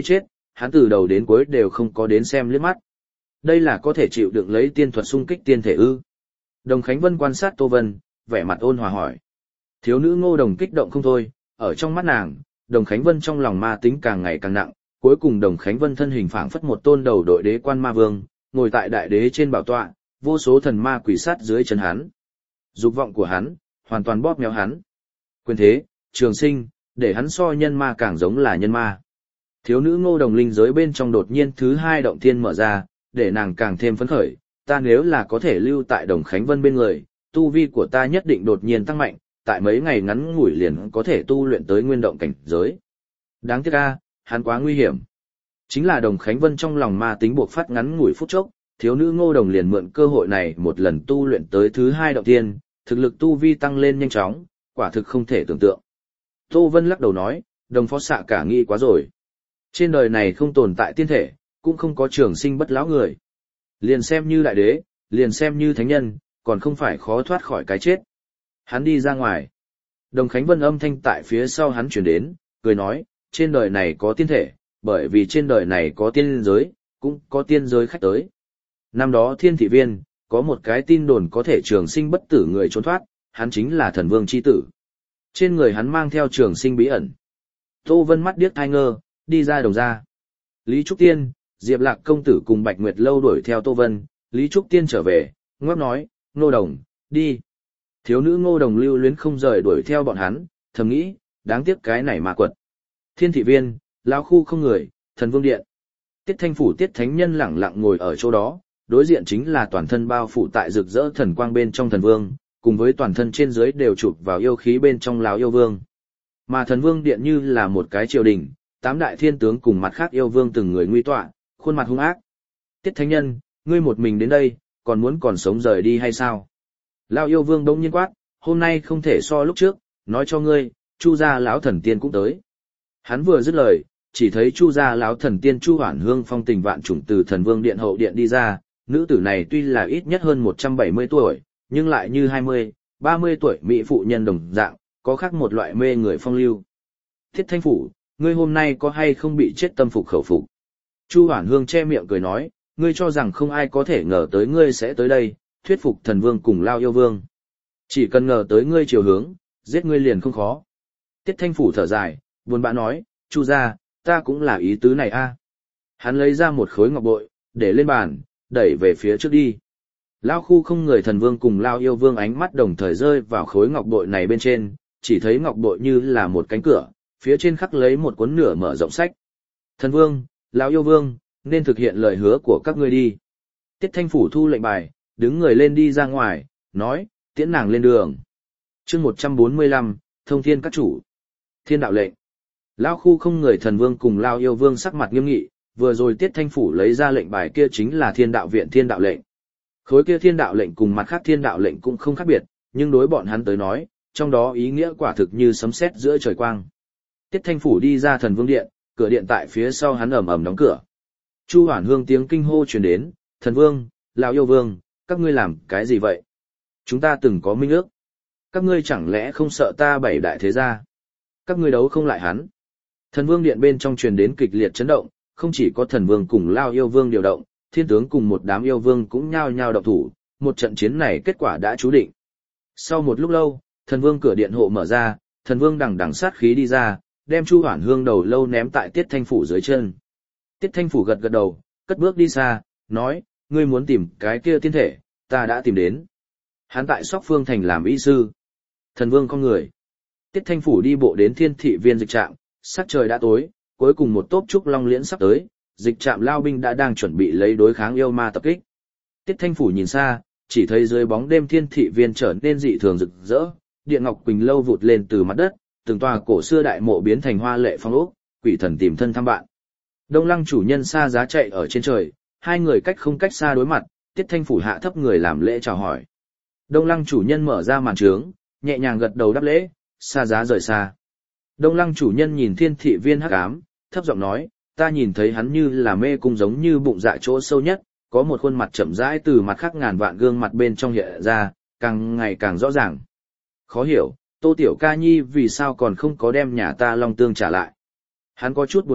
hắn từ đầu đến cuối đều không có đến xem liếc mắt. Đây là có thể chịu đựng lấy tiên thuật xung kích tiên thể ư? Đồng Khánh Vân quan sát Tô Vân, vẻ mặt ôn hòa hỏi. Thiếu nữ Ngô Đồng kích động không thôi, ở trong mắt nàng, Đồng Khánh Vân trong lòng ma tính càng ngày càng nặng, cuối cùng Đồng Khánh Vân thân hình phảng phất một tôn đầu đội đế quan ma vương, ngồi tại đại đế trên bảo tọa, vô số thần ma quỷ sát dưới chân hắn. Dục vọng của hắn, hoàn toàn bóp méo hắn. Quyền thế, trường sinh, để hắn so nhân ma càng giống là nhân ma. Thiếu nữ Ngô Đồng linh giới bên trong đột nhiên thứ hai động thiên mở ra, để nàng càng thêm phấn khởi, ta nếu là có thể lưu tại Đồng Khánh Vân bên người, tu vi của ta nhất định đột nhiên tăng mạnh, tại mấy ngày ngắn ngủi liền có thể tu luyện tới nguyên động cảnh giới. Đáng tiếc a, hắn quá nguy hiểm. Chính là Đồng Khánh Vân trong lòng ma tính buộc phát ngắn ngủi phút chốc, thiếu nữ Ngô Đồng liền mượn cơ hội này một lần tu luyện tới thứ hai động thiên, thực lực tu vi tăng lên nhanh chóng, quả thực không thể tưởng tượng. Tô Vân lắc đầu nói, Đồng phó xạ cả nghĩ quá rồi. Trên đời này không tồn tại tiên thể, cũng không có trường sinh bất lão người. Liền xem như đại đế, liền xem như thánh nhân, còn không phải khó thoát khỏi cái chết. Hắn đi ra ngoài. Đồng Khánh Vân âm thanh tại phía sau hắn chuyển đến, cười nói, trên đời này có tiên thể, bởi vì trên đời này có tiên giới, cũng có tiên giới khách tới. Năm đó Thiên Thị Viên, có một cái tin đồn có thể trường sinh bất tử người trốn thoát, hắn chính là thần vương chi tử. Trên người hắn mang theo trường sinh bí ẩn. Tô Vân mắt điếc thai ngơ, đi ra đồng ra. Lý Trúc Tiên, Diệp Lạc công tử cùng Bạch Nguyệt Lâu đuổi theo Tô Vân, Lý Trúc Tiên trở về, ngoắc nói, Ngô Đồng, đi. Thiếu nữ Ngô Đồng lưu luyến không rời đuổi theo bọn hắn, thầm nghĩ, đáng tiếc cái này mà quật. Thiên Thị Viên, lão khu không người, thần vương điện. Tiết Thanh Phủ Tiết Thánh Nhân lẳng lặng ngồi ở chỗ đó, đối diện chính là toàn thân bao phủ tại rực rỡ thần quang bên trong thần vương, cùng với toàn thân trên dưới đều chụp vào yêu khí bên trong lão yêu vương. Mà thần vương điện như là một cái triều đình, tám đại thiên tướng cùng mặt khác yêu vương từng người nguy tọa, khuôn mặt hung ác. Tiết Thánh Nhân, ngươi một mình đến đây, còn muốn còn sống rời đi hay sao? Lão yêu vương bỗng nhiên quát, hôm nay không thể so lúc trước, nói cho ngươi, Chu gia lão thần tiên cũng tới. Hắn vừa dứt lời, chỉ thấy Chu gia lão thần tiên Chu Hoản Hương phong tình vạn trùng từ thần vương điện hậu điện đi ra, nữ tử này tuy là ít nhất hơn 170 tuổi, nhưng lại như 20, 30 tuổi mỹ phụ nhân đồng dạng, có khác một loại mê người phong lưu. Thiết Thanh Phủ, ngươi hôm nay có hay không bị chết tâm phục khẩu phục? Chu Hoản Hương che miệng cười nói, ngươi cho rằng không ai có thể ngờ tới ngươi sẽ tới đây, thuyết phục thần vương cùng lao yêu vương. Chỉ cần ngờ tới ngươi chiều hướng, giết ngươi liền không khó. Tiết Thanh Phủ thở dài, buồn bã nói, Chu gia, ta cũng là ý tứ này a. Hắn lấy ra một khối ngọc bội, để lên bàn, đẩy về phía trước đi. Lao khu không người thần vương cùng lao yêu vương ánh mắt đồng thời rơi vào khối ngọc bội này bên trên, chỉ thấy ngọc bội như là một cánh cửa, phía trên khắc lấy một cuốn nửa mở rộng sách. Thần vương, lao yêu vương, nên thực hiện lời hứa của các ngươi đi. Tiết Thanh Phủ thu lệnh bài, đứng người lên đi ra ngoài, nói, tiễn nàng lên đường. Chương 145, Thông Thiên các chủ. Thiên đạo lệnh. Lao khu không người thần vương cùng lao yêu vương sắc mặt nghiêm nghị, vừa rồi Tiết Thanh Phủ lấy ra lệnh bài kia chính là Thiên đạo viện thiên đạo lệnh. Khối kia thiên đạo lệnh cùng mặt khác thiên đạo lệnh cũng không khác biệt, nhưng đối bọn hắn tới nói, trong đó ý nghĩa quả thực như sấm sét giữa trời quang. Tiết Thanh Phủ đi ra thần vương điện, cửa điện tại phía sau hắn ầm ầm đóng cửa. Chu Hoản Hương tiếng kinh hô truyền đến, thần vương, lão yêu vương, các ngươi làm cái gì vậy? Chúng ta từng có minh ước. Các ngươi chẳng lẽ không sợ ta bảy đại thế gia? Các ngươi đấu không lại hắn. Thần vương điện bên trong truyền đến kịch liệt chấn động, không chỉ có thần vương cùng lao yêu vương điều động, thiên tướng cùng một đám yêu vương cũng nhao nhao động thủ, một trận chiến này kết quả đã chú định. Sau một lúc lâu, thần vương cửa điện hộ mở ra, thần vương đằng đằng sát khí đi ra, đem Chu Hoản Hương đầu lâu ném tại Tiết Thanh Phủ dưới chân. Tiết Thanh Phủ gật gật đầu, cất bước đi xa, nói, ngươi muốn tìm cái kia tiên thể, ta đã tìm đến. Hắn tại Sóc Phương Thành làm y sư. Thần vương con người. Tiết Thanh Phủ đi bộ đến Thiên Thị Viên dịch trạm, sắc trời đã tối, cuối cùng một tốp trúc long liễn sắp tới, dịch trạm lao binh đã đang chuẩn bị lấy đối kháng yêu ma tập kích. Tiết Thanh Phủ nhìn xa, chỉ thấy dưới bóng đêm Thiên Thị Viên trở nên dị thường rực rỡ, điện ngọc quỳnh lâu vụt lên từ mặt đất, từng tòa cổ xưa đại mộ biến thành hoa lệ phong ốc, quỷ thần tìm thân thăm bạn. Đông Lăng chủ nhân xa giá chạy ở trên trời, hai người cách không cách xa đối mặt, Tiết Thanh Phủ hạ thấp người làm lễ chào hỏi. Đông Lăng chủ nhân mở ra màn trướng, nhẹ nhàng gật đầu đáp lễ, xa giá rời xa. Đông Lăng chủ nhân nhìn Thiên Thị Viên hắc ám, thấp giọng nói, ta nhìn thấy hắn như là mê cung giống như bụng dạ chỗ sâu nhất, có một khuôn mặt chậm rãi từ mặt khác ngàn vạn gương mặt bên trong hiện ra, càng ngày càng rõ ràng. Khó hiểu, Tô Tiểu Ca Nhi vì sao còn không có đem nhà ta Long Tương trả lại. Hắn có chút buồn bực,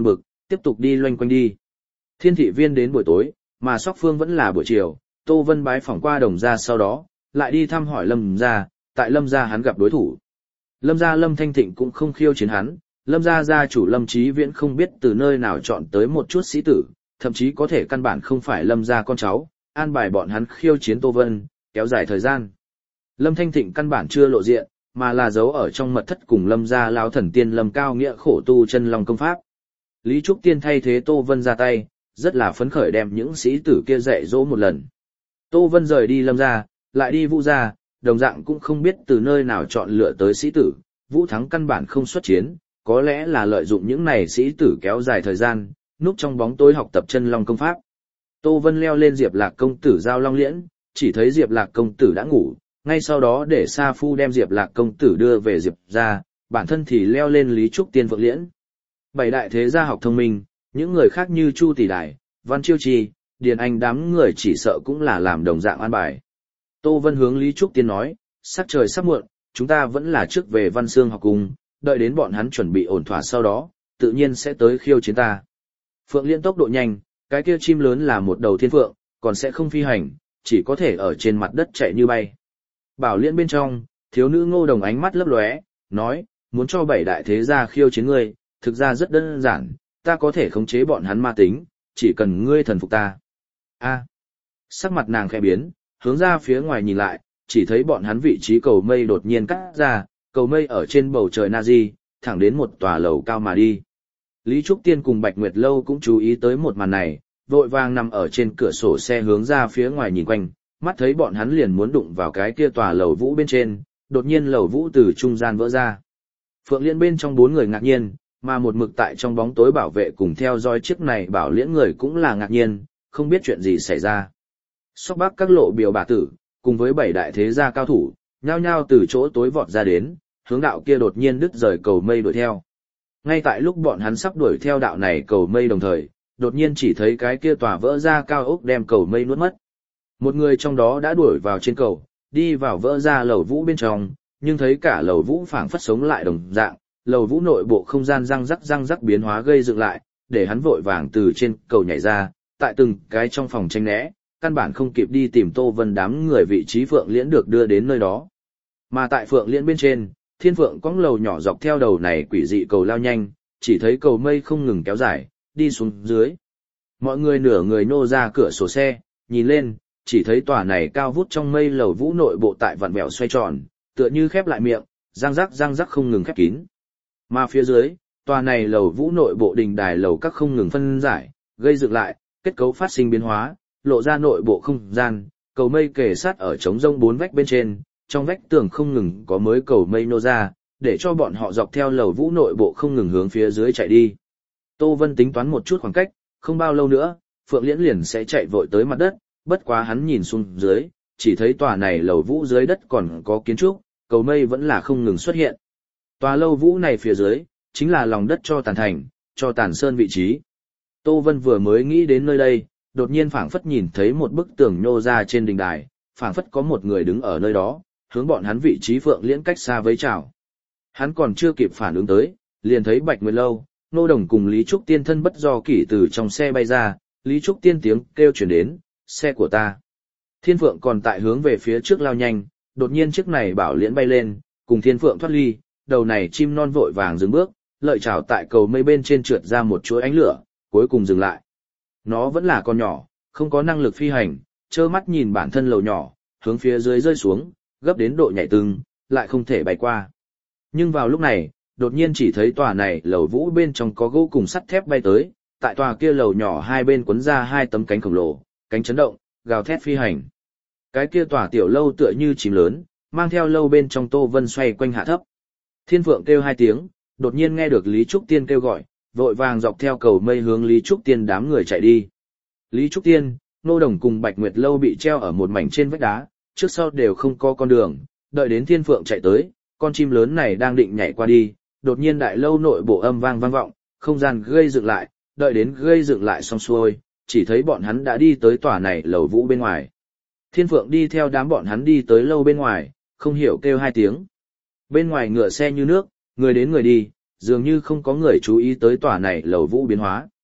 tiếp tục đi loanh quanh đi. Thiên thị viên đến buổi tối, mà Sóc Phương vẫn là buổi chiều, Tô Vân bái phỏng qua Đồng gia sau đó, lại đi thăm hỏi Lâm gia, tại Lâm gia hắn gặp đối thủ. Lâm gia Lâm Thanh Thịnh cũng không khiêu chiến hắn, Lâm gia gia chủ Lâm Chí Viễn không biết từ nơi nào chọn tới một chút sĩ tử, thậm chí có thể căn bản không phải Lâm gia con cháu, an bài bọn hắn khiêu chiến Tô Vân, kéo dài thời gian. Lâm Thanh Thịnh căn bản chưa lộ diện, mà là giấu ở trong mật thất cùng Lâm gia lão thần tiên Lâm Cao Nghĩa khổ tu chân long công pháp. Lý Trúc Tiên thay thế Tô Vân ra tay, rất là phấn khởi đem những sĩ tử kia dạy dỗ một lần. Tô Vân rời đi Lâm gia, lại đi Vũ gia, đồng dạng cũng không biết từ nơi nào chọn lựa tới sĩ tử, Vũ Thắng căn bản không xuất chiến, có lẽ là lợi dụng những này sĩ tử kéo dài thời gian, núp trong bóng tối học tập chân long công pháp. Tô Vân leo lên Diệp Lạc công tử giao long liễn, chỉ thấy Diệp Lạc công tử đã ngủ, ngay sau đó để Sa Phu đem Diệp Lạc công tử đưa về Diệp gia, bản thân thì leo lên Lý Trúc Tiên Phượng liễn. Bảy đại thế gia học thông minh, những người khác như Chu Tỷ Đài, Văn Chiêu Trì, Điền Anh đám người chỉ sợ cũng là làm đồng dạng an bài. Tô Vân hướng Lý Trúc Tiên nói, sắc trời sắp muộn, chúng ta vẫn là trước về Văn Xương học cùng, đợi đến bọn hắn chuẩn bị ổn thỏa sau đó, tự nhiên sẽ tới khiêu chiến ta. Phượng Liên tốc độ nhanh, cái kia chim lớn là một đầu thiên phượng, còn sẽ không phi hành, chỉ có thể ở trên mặt đất chạy như bay. Bảo Liên bên trong, thiếu nữ Ngô Đồng ánh mắt lấp lóe, nói, muốn cho bảy đại thế gia khiêu chiến ngươi, thực ra rất đơn giản, ta có thể khống chế bọn hắn ma tính, chỉ cần ngươi thần phục ta. Sắc mặt nàng khẽ biến, hướng ra phía ngoài nhìn lại, chỉ thấy bọn hắn vị trí cầu mây đột nhiên cắt ra, cầu mây ở trên bầu trời Nazi, thẳng đến một tòa lầu cao mà đi. Lý Trúc Tiên cùng Bạch Nguyệt Lâu cũng chú ý tới một màn này, vội vàng nằm ở trên cửa sổ xe hướng ra phía ngoài nhìn quanh, mắt thấy bọn hắn liền muốn đụng vào cái kia tòa lầu vũ bên trên, đột nhiên lầu vũ từ trung gian vỡ ra. Phượng Liên bên trong 4 người ngạc nhiên, mà một mực tại trong bóng tối bảo vệ cùng theo dõi chiếc này bảo liễn người cũng là ngạc nhiên, không biết chuyện gì xảy ra. Sóc Bắc các lộ biểu bà tử, cùng với 7 đại thế gia cao thủ, nhao nhao từ chỗ tối vọt ra đến, hướng đạo kia đột nhiên đứt rời cầu mây đuổi theo. Ngay tại lúc bọn hắn sắp đuổi theo đạo này cầu mây đồng thời, đột nhiên chỉ thấy cái kia tòa vỡ ra cao ốc đem cầu mây nuốt mất. Một người trong đó đã đuổi vào trên cầu, đi vào vỡ ra lầu vũ bên trong, nhưng thấy cả lầu vũ phảng phất sống lại đồng dạng, lầu vũ nội bộ không gian răng rắc biến hóa gây dựng lại, để hắn vội vàng từ trên cầu nhảy ra, tại từng cái trong phòng tranh né, căn bản không kịp đi tìm Tô Vân đám người vị trí Phượng Liễn được đưa đến nơi đó. Mà tại Phượng Liễn bên trên, Thiên Phượng cõng lầu nhỏ dọc theo đầu này quỷ dị cầu lao nhanh, chỉ thấy cầu mây không ngừng kéo dài, đi xuống dưới. Mọi người nửa người nô ra cửa sổ xe, nhìn lên, chỉ thấy tòa này cao vút trong mây lầu vũ nội bộ tại vặn vẹo xoay tròn, tựa như khép lại miệng, răng rắc không ngừng khép kín. Mà phía dưới, tòa này lầu vũ nội bộ đình đài lầu các không ngừng phân giải, gây dựng lại, kết cấu phát sinh biến hóa, lộ ra nội bộ không gian, cầu mây kề sát ở trống rông 4 vách bên trên, trong vách tường không ngừng có mới cầu mây nô ra, để cho bọn họ dọc theo lầu vũ nội bộ không ngừng hướng phía dưới chạy đi. Tô Vân tính toán một chút khoảng cách, không bao lâu nữa, Phượng Liễn liền sẽ chạy vội tới mặt đất, bất quá hắn nhìn xuống dưới, chỉ thấy tòa này lầu vũ dưới đất còn có kiến trúc, cầu mây vẫn là không ngừng xuất hiện. Tòa lâu vũ này phía dưới, chính là lòng đất cho tàn thành, cho tàn sơn vị trí. Tô Vân vừa mới nghĩ đến nơi đây, đột nhiên phảng phất nhìn thấy một bức tường nhô ra trên đình đài, phảng phất có một người đứng ở nơi đó, hướng bọn hắn vị trí Phượng Liễn cách xa với chào. Hắn còn chưa kịp phản ứng tới, liền thấy Bạch Nguyệt Lâu, Nô Đồng cùng Lý Trúc Tiên thân bất do kỷ từ trong xe bay ra, Lý Trúc Tiên tiếng kêu chuyển đến, xe của ta. Thiên Phượng còn tại hướng về phía trước lao nhanh, đột nhiên chiếc này bảo liễn bay lên, cùng Thiên Phượng thoát ly, đầu này chim non vội vàng dừng bước, lợi chảo tại cầu mây bên trên trượt ra một chuỗi ánh lửa, cuối cùng dừng lại. Nó vẫn là con nhỏ, không có năng lực phi hành, trơ mắt nhìn bản thân lầu nhỏ, hướng phía dưới rơi xuống, gấp đến độ nhảy từng, lại không thể bay qua. Nhưng vào lúc này, đột nhiên chỉ thấy tòa này lầu vũ bên trong có gỗ cùng sắt thép bay tới, tại tòa kia lầu nhỏ hai bên quấn ra 2 tấm cánh khổng lồ, cánh chấn động, gào thét phi hành. Cái kia tòa tiểu lâu tựa như chim lớn, mang theo lâu bên trong Tô Vân xoay quanh hạ thấp. Thiên Phượng kêu 2 tiếng, đột nhiên nghe được Lý Trúc Tiên kêu gọi, vội vàng dọc theo cầu mây hướng Lý Trúc Tiên đám người chạy đi. Lý Trúc Tiên, Nô Đồng cùng Bạch Nguyệt Lâu bị treo ở một mảnh trên vách đá, trước sau đều không có con đường, đợi đến Thiên Phượng chạy tới, con chim lớn này đang định nhảy qua đi, đột nhiên đại lâu nội bộ âm vang vang vọng, không gian gây dựng lại, đợi đến gây dựng lại xong xuôi, chỉ thấy bọn hắn đã đi tới tòa này lầu vũ bên ngoài. Thiên Phượng đi theo đám bọn hắn đi tới lâu bên ngoài, không hiểu kêu 2 tiếng. Bên ngoài ngựa xe như nước, người đến người đi, dường như không có người chú ý tới tòa này lầu vũ biến hóa.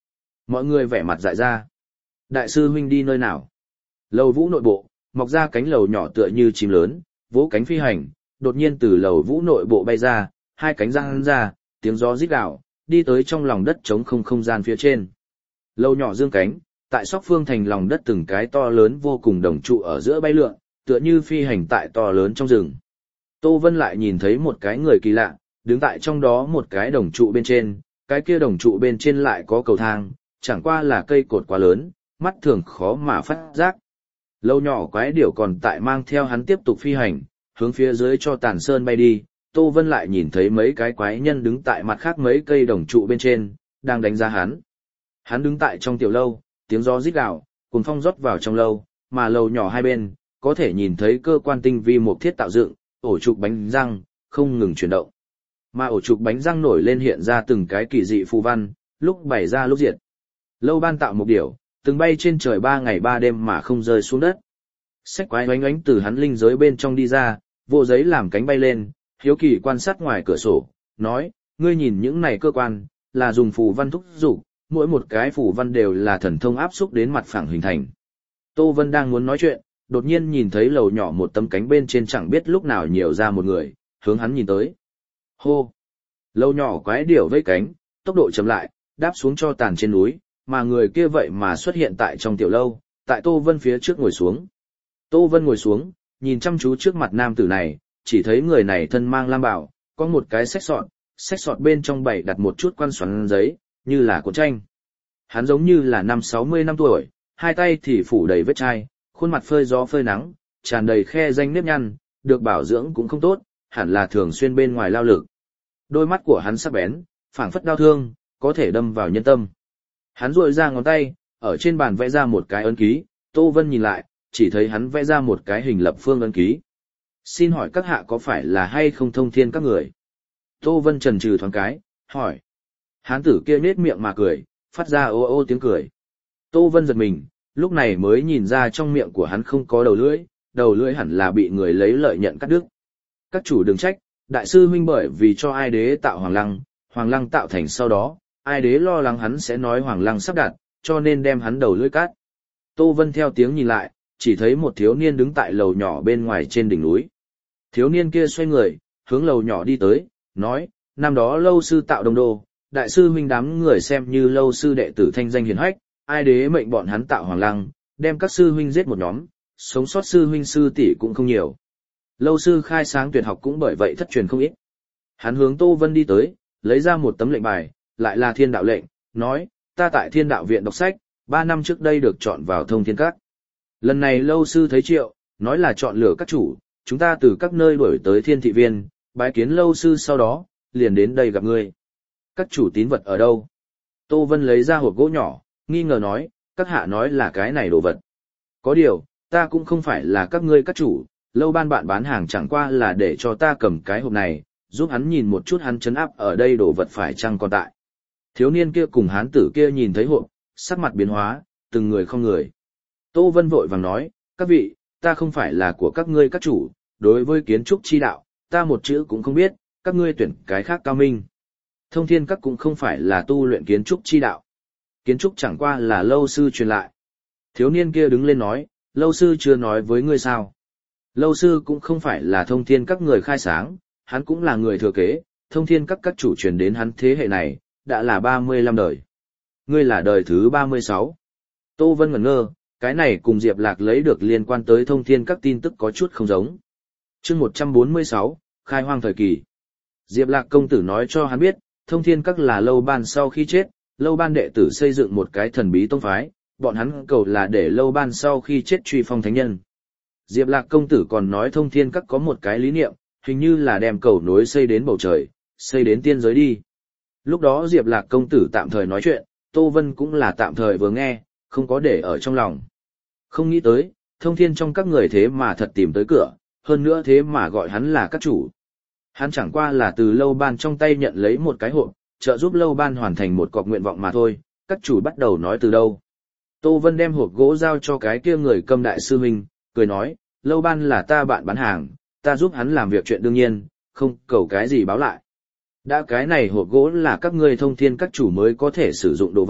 Mọi người vẻ mặt dại ra. Đại sư huynh đi nơi nào? Lầu vũ nội bộ, mọc ra cánh lầu nhỏ tựa như chim lớn, vỗ cánh phi hành, đột nhiên từ lầu vũ nội bộ bay ra, hai cánh răng ra, tiếng gió rít gào, đi tới trong lòng đất trống không không gian phía trên. Lầu nhỏ dương cánh, tại sóc phương thành lòng đất từng cái to lớn vô cùng đồng trụ ở giữa bay lượn, tựa như phi hành tại to lớn trong rừng. Tô Vân lại nhìn thấy một cái người kỳ lạ, đứng tại trong đó một cái đồng trụ bên trên, cái kia đồng trụ bên trên lại có cầu thang, chẳng qua là cây cột quá lớn, mắt thường khó mà phát giác. Lâu nhỏ quái điểu còn tại mang theo hắn tiếp tục phi hành, hướng phía dưới cho tàn sơn bay đi. Tô Vân lại nhìn thấy mấy cái quái nhân đứng tại mặt khác mấy cây đồng trụ bên trên, đang đánh giá hắn. Hắn đứng tại trong tiểu lâu, tiếng gió rít gào, cuồng phong rót vào trong lâu, mà lầu nhỏ hai bên, có thể nhìn thấy cơ quan tinh vi một thiết tạo dựng, ổ trục bánh răng, không ngừng chuyển động. Mà ổ trục bánh răng nổi lên hiện ra từng cái kỳ dị phù văn, lúc bày ra lúc diệt. Lâu ban tạo một điểu, từng bay trên trời 3 ngày 3 đêm mà không rơi xuống đất. Sách quái oánh oánh từ hắn linh giới bên trong đi ra, vô giấy làm cánh bay lên, hiếu kỳ quan sát ngoài cửa sổ, nói, ngươi nhìn những này cơ quan, là dùng phù văn thúc dục, mỗi một cái phù văn đều là thần thông áp xúc đến mặt phẳng hình thành. Tô Vân đang muốn nói chuyện, đột nhiên nhìn thấy lầu nhỏ một tấm cánh bên trên chẳng biết lúc nào nhiều ra một người, hướng hắn nhìn tới. Hô! Lầu nhỏ quái điểu vẫy cánh, tốc độ chậm lại, đáp xuống cho tàn trên núi, mà người kia vậy mà xuất hiện tại trong tiểu lâu, tại Tô Vân phía trước ngồi xuống. Tô Vân ngồi xuống, nhìn chăm chú trước mặt nam tử này, chỉ thấy người này thân mang lam bảo, có một cái sách sọt bên trong bày đặt một chút quan xoắn giấy, như là cuốn tranh. Hắn giống như là 60 năm tuổi, hai tay thì phủ đầy vết chai, khuôn mặt phơi gió phơi nắng, tràn đầy khe danh nếp nhăn, được bảo dưỡng cũng không tốt, hẳn là thường xuyên bên ngoài lao lực. Đôi mắt của hắn sắc bén, phảng phất đao thương, có thể đâm vào nhân tâm. Hắn duỗi ra ngón tay, ở trên bàn vẽ ra một cái ấn ký, Tô Vân nhìn lại, chỉ thấy hắn vẽ ra một cái hình lập phương ấn ký. Xin hỏi các hạ có phải là hay không thông thiên các người? Tô Vân chần chừ thoáng cái, hỏi. Hán tử kia nhếch miệng mà cười, phát ra ô ô tiếng cười. Tô Vân giật mình, lúc này mới nhìn ra trong miệng của hắn không có đầu lưỡi hẳn là bị người lấy lợi nhận cắt đứt. Các chủ đừng trách, đại sư huynh bởi vì cho ai đế tạo hoàng lăng tạo thành sau đó, ai đế lo lắng hắn sẽ nói hoàng lăng sắp đặt, cho nên đem hắn đầu lưỡi cắt. Tô Vân theo tiếng nhìn lại, chỉ thấy một thiếu niên đứng tại lầu nhỏ bên ngoài trên đỉnh núi. Thiếu niên kia xoay người, hướng lầu nhỏ đi tới, nói, năm đó lâu sư tạo đông đô, đại sư huynh đám người xem như lâu sư đệ tử thanh danh hiển hách, ai đế mệnh bọn hắn tạo hoàng lăng, đem các sư huynh giết một nhóm, sống sót sư huynh sư tỷ cũng không nhiều. Lâu sư khai sáng tuyệt học cũng bởi vậy thất truyền không ít. Hắn hướng Tô Vân đi tới, lấy ra một tấm lệnh bài, lại là thiên đạo lệnh, nói, ta tại thiên đạo viện đọc sách, 3 năm trước đây được chọn vào thông thiên các. Lần này lâu sư thấy triệu, nói là chọn lựa các chủ, chúng ta từ các nơi đuổi tới thiên thị viên, bái kiến lâu sư sau đó, liền đến đây gặp ngươi. Các chủ tín vật ở đâu? Tô Vân lấy ra hộp gỗ nhỏ, nghi ngờ nói, các hạ nói là cái này đồ vật. Có điều, ta cũng không phải là các ngươi các chủ, lâu ban bạn bán hàng chẳng qua là để cho ta cầm cái hộp này, giúp hắn nhìn một chút hắn trấn áp ở đây đồ vật phải chăng còn tại. Thiếu niên kia cùng hán tử kia nhìn thấy hộp, sắc mặt biến hóa, từng người không người. Tô Vân vội vàng nói, các vị, ta không phải là của các ngươi các chủ, đối với kiến trúc chi đạo, ta một chữ cũng không biết, các ngươi tuyển cái khác cao minh. Thông thiên các cũng không phải là tu luyện kiến trúc chi đạo. Kiến trúc chẳng qua là lâu sư truyền lại. Thiếu niên kia đứng lên nói, lâu sư chưa nói với ngươi sao. Lâu sư cũng không phải là thông thiên các người khai sáng, hắn cũng là người thừa kế, thông thiên các chủ truyền đến hắn thế hệ này, đã là 35 đời. Ngươi là đời thứ 36. Tô Vân ngẩn ngơ, cái này cùng Diệp Lạc lấy được liên quan tới thông thiên các tin tức có chút không giống. Chương 146, khai hoang thời kỳ. Diệp Lạc công tử nói cho hắn biết, thông thiên các là lâu ban sau khi chết, lâu ban đệ tử xây dựng một cái thần bí tông phái, bọn hắn cầu là để lâu ban sau khi chết truy phong thánh nhân. Diệp Lạc công tử còn nói thông thiên các có một cái lý niệm, hình như là đem cầu nối xây đến bầu trời, xây đến tiên giới đi. Lúc đó Diệp Lạc công tử tạm thời nói chuyện, Tô Vân cũng là tạm thời vừa nghe, không có để ở trong lòng. Không nghĩ tới, thông thiên trong các người thế mà thật tìm tới cửa, hơn nữa thế mà gọi hắn là các chủ. Hắn chẳng qua là từ lâu ban trong tay nhận lấy một cái hộp, trợ giúp lâu ban hoàn thành một cọc nguyện vọng mà thôi, các chủ bắt đầu nói từ đâu. Tô Vân đem hộp gỗ giao cho cái kia người Câm đại sư huynh, cười nói, lâu ban là ta bạn bán hàng, ta giúp hắn làm việc chuyện đương nhiên, không cầu cái gì báo lại. Đã cái này hộp gỗ là các ngươi thông thiên các chủ mới có thể sử dụng đồ vật,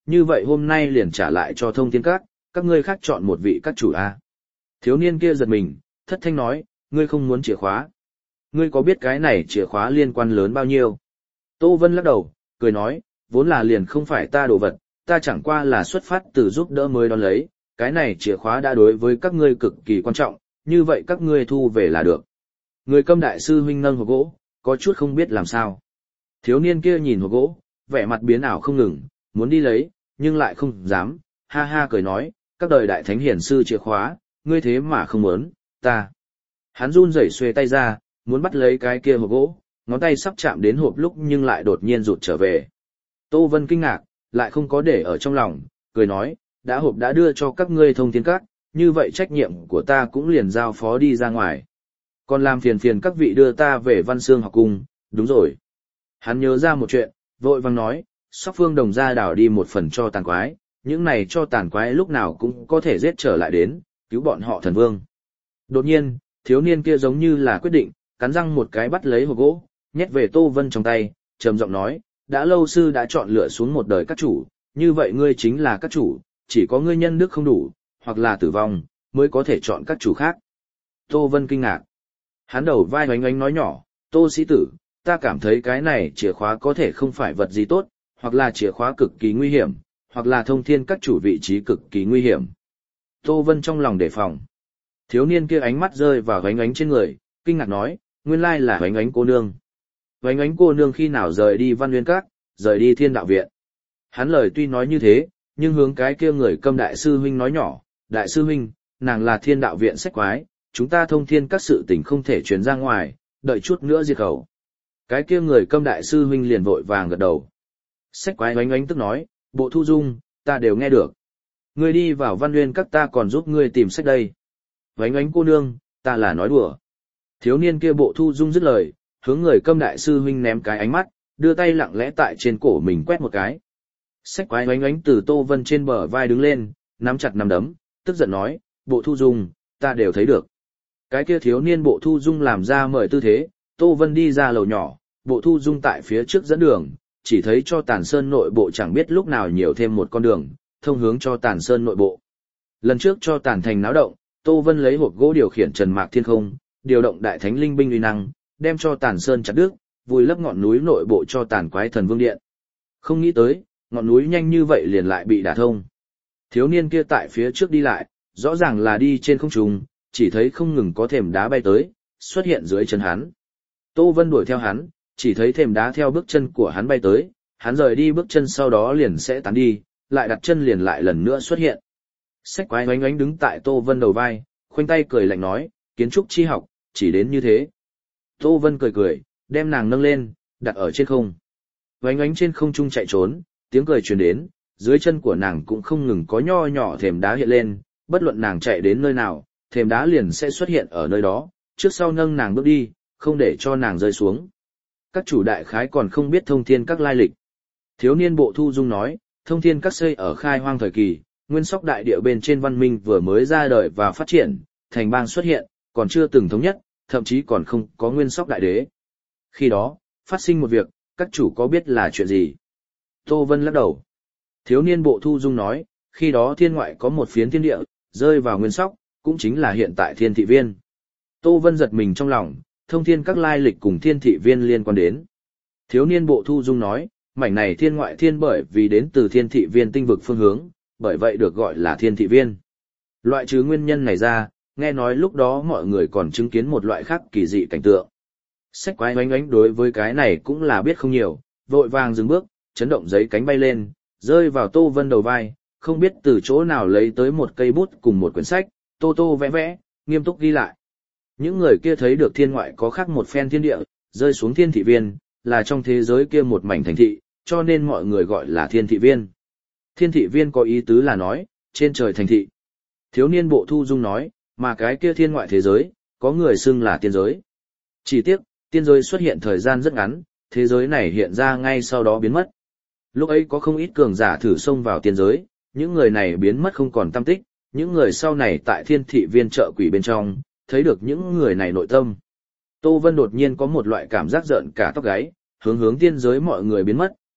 như vậy hôm nay liền trả lại cho thông thiên các ngươi khác chọn một vị các chủ a. Thiếu niên kia giật mình, thất thanh nói, ngươi không muốn chìa khóa. Ngươi có biết cái này chìa khóa liên quan lớn bao nhiêu? Tô Vân lắc đầu, cười nói, vốn là liền không phải ta đồ vật, ta chẳng qua là xuất phát từ giúp đỡ mới đón lấy, cái này chìa khóa đã đối với các ngươi cực kỳ quan trọng, như vậy các ngươi thu về là được. Người Câm đại sư huynh nâng hộp gỗ, có chút không biết làm sao. Thiếu niên kia nhìn hộp gỗ, vẻ mặt biến ảo không ngừng, muốn đi lấy, nhưng lại không dám, ha ha cười nói, các đời đại thánh hiển sư chìa khóa, ngươi thế mà không muốn, ta. Hắn run rẩy xuề tay ra, muốn bắt lấy cái kia hộp gỗ, ngón tay sắp chạm đến hộp lúc nhưng lại đột nhiên rụt trở về. Tô Vân kinh ngạc, lại không có để ở trong lòng, cười nói, đã hộp đã đưa cho các ngươi thông thiên các, như vậy trách nhiệm của ta cũng liền giao phó đi ra ngoài. Còn làm phiền phiền các vị đưa ta về Văn Xương học cung, đúng rồi. Hắn nhớ ra một chuyện, vội vàng nói, Sóc Phương Đồng gia đảo đi một phần cho tàn quái, những này cho tàn quái lúc nào cũng có thể giết trở lại đến, cứu bọn họ thần vương. Đột nhiên, thiếu niên kia giống như là quyết định, cắn răng một cái bắt lấy hộp gỗ, nhét về Tô Vân trong tay, trầm giọng nói, đã lâu sư đã chọn lựa xuống một đời các chủ, như vậy ngươi chính là các chủ, chỉ có ngươi nhân đức không đủ, hoặc là tử vong, mới có thể chọn các chủ khác. Tô Vân kinh ngạc. Hắn đầu vai oánh oánh nói nhỏ, Tô sĩ tử, ta cảm thấy cái này chìa khóa có thể không phải vật gì tốt, hoặc là chìa khóa cực kỳ nguy hiểm, hoặc là thông thiên các chủ vị trí cực kỳ nguy hiểm. Tô Vân trong lòng đề phòng. Thiếu niên kia ánh mắt rơi vào oánh oánh trên người, kinh ngạc nói, nguyên lai là oánh oánh cô nương. Oánh oánh cô nương khi nào rời đi Văn Nguyên Các, rời đi Thiên Đạo Viện. Hắn lời tuy nói như thế, nhưng hướng cái kia người Câm đại sư huynh nói nhỏ, đại sư huynh, nàng là Thiên Đạo Viện sách quái, chúng ta thông thiên các sự tình không thể truyền ra ngoài, đợi chút nữa diệt khẩu. Cái kia người Câm đại sư huynh liền vội vàng gật đầu. Sách quái oánh oánh tức nói, Bộ Thu Dung, ta đều nghe được. Ngươi đi vào Văn Nguyên Các ta còn giúp ngươi tìm sách đây. Oánh oánh cô nương, ta là nói đùa. Thiếu niên kia Bộ Thu Dung dứt lời, hướng người Câm đại sư huynh ném cái ánh mắt, đưa tay lặng lẽ tại trên cổ mình quét một cái. Sách quái oánh oánh từ Tô Vân trên bờ vai đứng lên, nắm chặt nắm đấm, tức giận nói, Bộ Thu Dung, ta đều thấy được. Cái kia thiếu niên Bộ Thu Dung làm ra mời tư thế, Tô Vân đi ra lầu nhỏ, Bộ Thu Dung tại phía trước dẫn đường, chỉ thấy cho Tàn Sơn nội bộ chẳng biết lúc nào nhiều thêm một con đường, thông hướng cho Tàn Sơn nội bộ. Lần trước cho Tàn Thành náo động, Tô Vân lấy hộp gỗ điều khiển Trần Mạc Thiên Không, điều động đại thánh linh binh uy năng, đem cho Tàn Sơn chặt đứt, vùi lấp ngọn núi nội bộ cho Tàn Quái Thần Vương Điện. Không nghĩ tới, ngọn núi nhanh như vậy liền lại bị đả thông. Thiếu niên kia tại phía trước đi lại, rõ ràng là đi trên không trung, chỉ thấy không ngừng có thềm đá bay tới, xuất hiện dưới chân hắn. Tô Vân đuổi theo hắn, chỉ thấy thềm đá theo bước chân của hắn bay tới, hắn rời đi bước chân sau đó liền sẽ tán đi, lại đặt chân liền lại lần nữa xuất hiện. Sách quái oánh oánh đứng tại Tô Vân đầu vai, khoanh tay cười lạnh nói, kiến trúc chi học, chỉ đến như thế. Tô Vân cười cười, đem nàng nâng lên, đặt ở trên không. Oánh oánh trên không trung chạy trốn, tiếng cười truyền đến, dưới chân của nàng cũng không ngừng có nho nhỏ thềm đá hiện lên, bất luận nàng chạy đến nơi nào, thềm đá liền sẽ xuất hiện ở nơi đó, trước sau nâng nàng bước đi, không để cho nàng rơi xuống. Các chủ đại khái còn không biết thông thiên các lai lịch. Thiếu niên Bộ Thu Dung nói, thông thiên các xây ở khai hoang thời kỳ, nguyên sóc đại địa bên trên văn minh vừa mới ra đời và phát triển, thành bang xuất hiện, còn chưa từng thống nhất, thậm chí còn không có nguyên sóc đại đế. Khi đó, phát sinh một việc, các chủ có biết là chuyện gì? Tô Vân lắc đầu. Thiếu niên Bộ Thu Dung nói, khi đó thiên ngoại có một phiến thiên địa, rơi vào nguyên sóc, cũng chính là hiện tại Thiên Thị Viên. Tô Vân giật mình trong lòng, thông thiên các lai lịch cùng Thiên Thị Viên liên quan đến. Thiếu niên Bộ Thu Dung nói, mảnh này thiên ngoại thiên bởi vì đến từ Thiên Thị Viên tinh vực phương hướng, bởi vậy được gọi là Thiên Thị Viên. Loại trừ nguyên nhân này ra, nghe nói lúc đó mọi người còn chứng kiến một loại khác kỳ dị cảnh tượng. Sách quái oánh oánh đối với cái này cũng là biết không nhiều, vội vàng dừng bước, chấn động giấy cánh bay lên, rơi vào Tô Vân đầu vai, không biết từ chỗ nào lấy tới một cây bút cùng một quyển sách, tô vẽ vẽ, nghiêm túc ghi lại. Những người kia thấy được thiên ngoại có khác một phen thiên địa, rơi xuống Thiên Thị Viên, là trong thế giới kia một mảnh thành thị, cho nên mọi người gọi là Thiên Thị Viên. Thiên Thị Viên có ý tứ là nói, trên trời thành thị. Thiếu niên Bộ Thu Dung nói, mà cái kia thiên ngoại thế giới, có người xưng là tiên giới. Chỉ tiếc, tiên giới xuất hiện thời gian rất ngắn, thế giới này hiện ra ngay sau đó biến mất. Lúc ấy có không ít cường giả thử xông vào tiên giới, những người này biến mất không còn tăm tích, những người sau này tại Thiên Thị Viên chợ quỷ bên trong, thấy được những người này nội tâm. Tô Vân đột nhiên có một loại cảm giác giận cả tóc gáy, hướng tiên giới mọi người biến mất,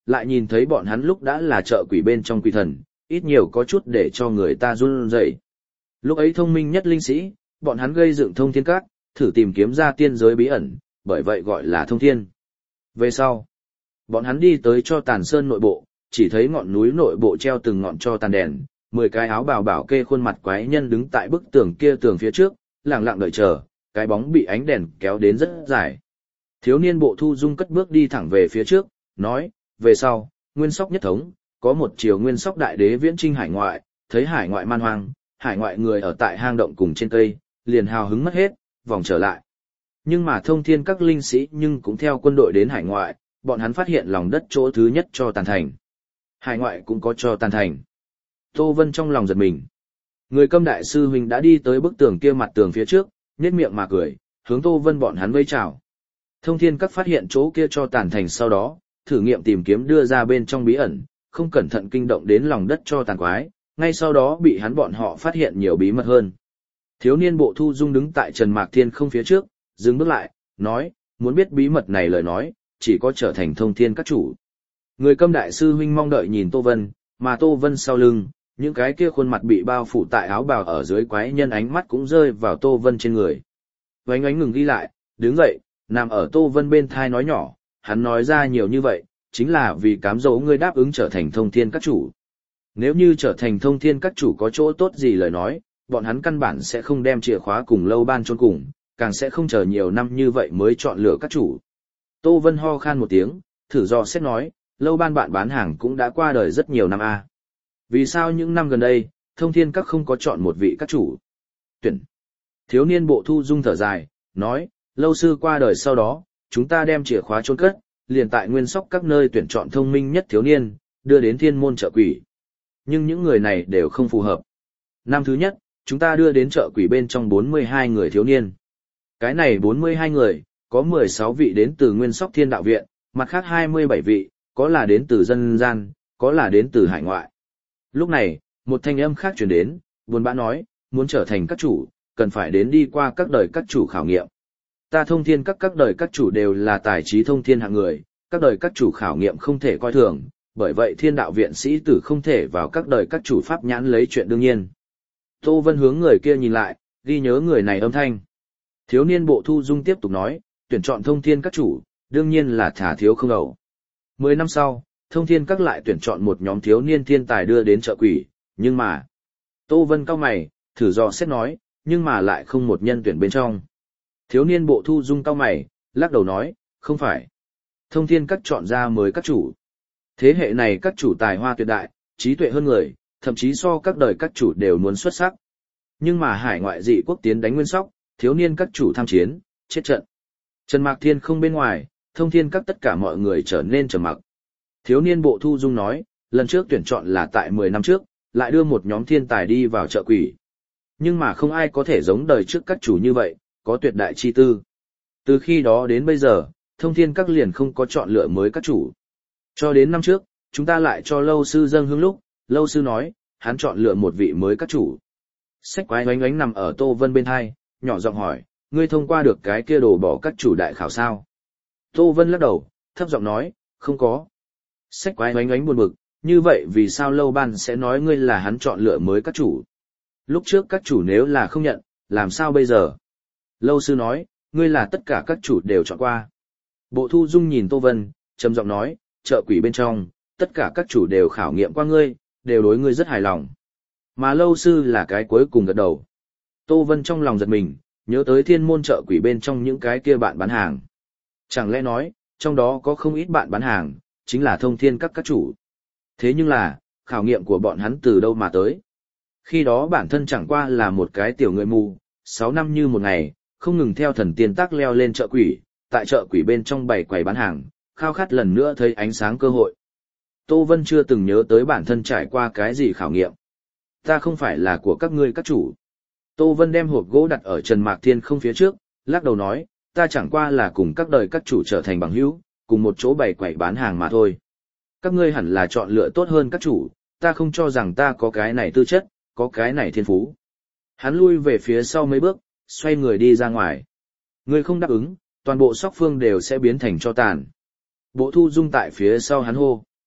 lại nhìn thấy bọn hắn lúc đã là chợ quỷ bên trong quỷ thần, ít nhiều có chút để cho người ta run rẩy. Lúc ấy thông minh nhất linh sĩ, bọn hắn gây dựng thông thiên các, thử tìm kiếm ra tiên giới bí ẩn, bởi vậy gọi là thông thiên. Về sau, bọn hắn đi tới cho tàn sơn nội bộ, chỉ thấy ngọn núi nội bộ treo từng ngọn cho tàn đèn, 10 cái áo bào bảo kê khuôn mặt quái nhân đứng tại bức tường kia tường phía trước, lặng lặng đợi chờ, cái bóng bị ánh đèn kéo đến rất dài. Thiếu niên Bộ Thu Dung cất bước đi thẳng về phía trước, nói, về sau, Nguyên Sóc nhất thống, có một chiều Nguyên Sóc đại đế viễn chinh hải ngoại, thấy hải ngoại man hoang, hải ngoại người ở tại hang động cùng trên cây, liền hào hứng mất hết, vòng trở lại. Nhưng mà thông thiên các linh sĩ nhưng cũng theo quân đội đến hải ngoại, bọn hắn phát hiện lòng đất chỗ thứ nhất cho tàn thành. Hải ngoại cũng có cho tàn thành. Tô Vân trong lòng giật mình. Người Câm đại sư huynh đã đi tới bức tường kia mặt tường phía trước, nhếch miệng mà cười, hướng Tô Vân bọn hắn vây chào. Thông thiên các phát hiện chỗ kia cho tàn thành sau đó, thử nghiệm tìm kiếm đưa ra bên trong bí ẩn, không cẩn thận kinh động đến lòng đất cho tàn quái, ngay sau đó bị hắn bọn họ phát hiện nhiều bí mật hơn. Thiếu niên Bộ Thu Dung đứng tại Trần Mạc Thiên không phía trước, dừng bước lại, nói, muốn biết bí mật này lời nói, chỉ có trở thành thông thiên các chủ. Người Câm đại sư huynh mong đợi nhìn Tô Vân, mà Tô Vân sau lưng, những cái kia khuôn mặt bị bao phủ tại áo bào ở dưới quái nhân ánh mắt cũng rơi vào Tô Vân trên người. Vánh ánh ngừng ghi lại, đứng dậy, nằm ở Tô Vân bên thai nói nhỏ, hắn nói ra nhiều như vậy, chính là vì cám dỗ ngươi đáp ứng trở thành thông thiên các chủ. Nếu như trở thành thông thiên các chủ có chỗ tốt gì lời nói, bọn hắn căn bản sẽ không đem chìa khóa cùng Lâu Ban chôn cùng, càng sẽ không chờ nhiều năm như vậy mới chọn lựa các chủ. Tô Vân ho khan một tiếng, thử dò xét nói, Lâu Ban bạn bán hàng cũng đã qua đời rất nhiều năm a. Vì sao những năm gần đây, thông thiên các không có chọn một vị các chủ? Tuyển. Thiếu niên Bộ Thu Dung thở dài, nói, Lâu sư qua đời sau đó, chúng ta đem chìa khóa chôn cất, liền tại Nguyên Sóc các nơi tuyển chọn thông minh nhất thiếu niên, đưa đến thiên môn chợ quỷ. Nhưng những người này đều không phù hợp. Năm thứ nhất, chúng ta đưa đến chợ quỷ bên trong 42 người thiếu niên. Cái này 42 người, có 16 vị đến từ Nguyên Sóc Thiên Đạo Viện, mặt khác 27 vị, có là đến từ dân gian, có là đến từ hải ngoại. Lúc này, một thanh âm khác truyền đến, buồn bã nói, muốn trở thành các chủ, cần phải đến đi qua các đời các chủ khảo nghiệm. Ta thông thiên các đời các chủ đều là tài trí thông thiên hạng người, các đời các chủ khảo nghiệm không thể coi thường, bởi vậy Thiên Đạo Viện sĩ tử không thể vào các đời các chủ pháp nhãn lấy chuyện đương nhiên. Tô Vân hướng người kia nhìn lại, ghi nhớ người này âm thanh. Thiếu niên Bộ Thu Dung tiếp tục nói, tuyển chọn thông thiên các chủ, đương nhiên là thả thiếu không ẩu. 10 năm sau, thông thiên các lại tuyển chọn một nhóm thiếu niên thiên tài đưa đến chợ quỷ, nhưng mà... Tô Vân cau mày, thử dò xét nói, nhưng mà lại không một nhân tuyển bên trong. Thiếu niên Bộ Thu Dung cau mày, lắc đầu nói, không phải. Thông thiên các chọn ra mới các chủ. Thế hệ này các chủ tài hoa tuyệt đại, trí tuệ hơn người, thậm chí so các đời các chủ đều muốn xuất sắc. Nhưng mà hải ngoại dị quốc tiến đánh Nguyên Sóc, thiếu niên các chủ tham chiến, chết trận. Trần Mạc Thiên không bên ngoài, thông thiên các tất cả mọi người trở nên trầm mặc. Thiếu niên Bộ Thu Dung nói, lần trước tuyển chọn là tại 10 năm trước, lại đưa một nhóm thiên tài đi vào chợ quỷ. Nhưng mà không ai có thể giống đời trước các chủ như vậy, có tuyệt đại chi tư. Từ khi đó đến bây giờ, thông thiên các liền không có chọn lựa mới các chủ. Cho đến năm trước, chúng ta lại cho Lâu sư dâng hương lúc, Lâu sư nói, hắn chọn lựa một vị mới các chủ. Sách quái oánh oánh nằm ở Tô Vân bên hai, nhỏ giọng hỏi, ngươi thông qua được cái kia đồ bỏ các chủ đại khảo sao? Tô Vân lắc đầu, thấp giọng nói, không có. Sách quái oánh oánh buồn bực, như vậy vì sao Lâu Ban sẽ nói ngươi là hắn chọn lựa mới các chủ? Lúc trước các chủ nếu là không nhận, làm sao bây giờ? Lâu sư nói, ngươi là tất cả các chủ đều chọn qua. Bộ Thu Dung nhìn Tô Vân, trầm giọng nói, chợ quỷ bên trong, tất cả các chủ đều khảo nghiệm qua ngươi, đều đối ngươi rất hài lòng. Mà Lâu sư là cái cuối cùng gật đầu. Tô Vân trong lòng giật mình, nhớ tới thiên môn chợ quỷ bên trong những cái kia bạn bán hàng. Chẳng lẽ nói, trong đó có không ít bạn bán hàng, chính là thông thiên các chủ. Thế nhưng là, khảo nghiệm của bọn hắn từ đâu mà tới? Khi đó bản thân chẳng qua là một cái tiểu người mù, 6 năm như một ngày, không ngừng theo thần tiên tác leo lên chợ quỷ, tại chợ quỷ bên trong bày quầy bán hàng, khao khát lần nữa thấy ánh sáng cơ hội. Tô Vân chưa từng nhớ tới bản thân trải qua cái gì khảo nghiệm. Ta không phải là của các ngươi các chủ. Tô Vân đem hộp gỗ đặt ở Trần Mạc Thiên không phía trước, lắc đầu nói, ta chẳng qua là cùng các đời các chủ trở thành bằng hữu, cùng một chỗ bày quầy bán hàng mà thôi. Các ngươi hẳn là chọn lựa tốt hơn các chủ, ta không cho rằng ta có cái này tư chất, có cái này thiên phú. Hắn lui về phía sau mấy bước, xoay người đi ra ngoài. Ngươi không đáp ứng, toàn bộ Sóc Phương đều sẽ biến thành tro tàn. Bộ Thu Dung tại phía sau hắn hô.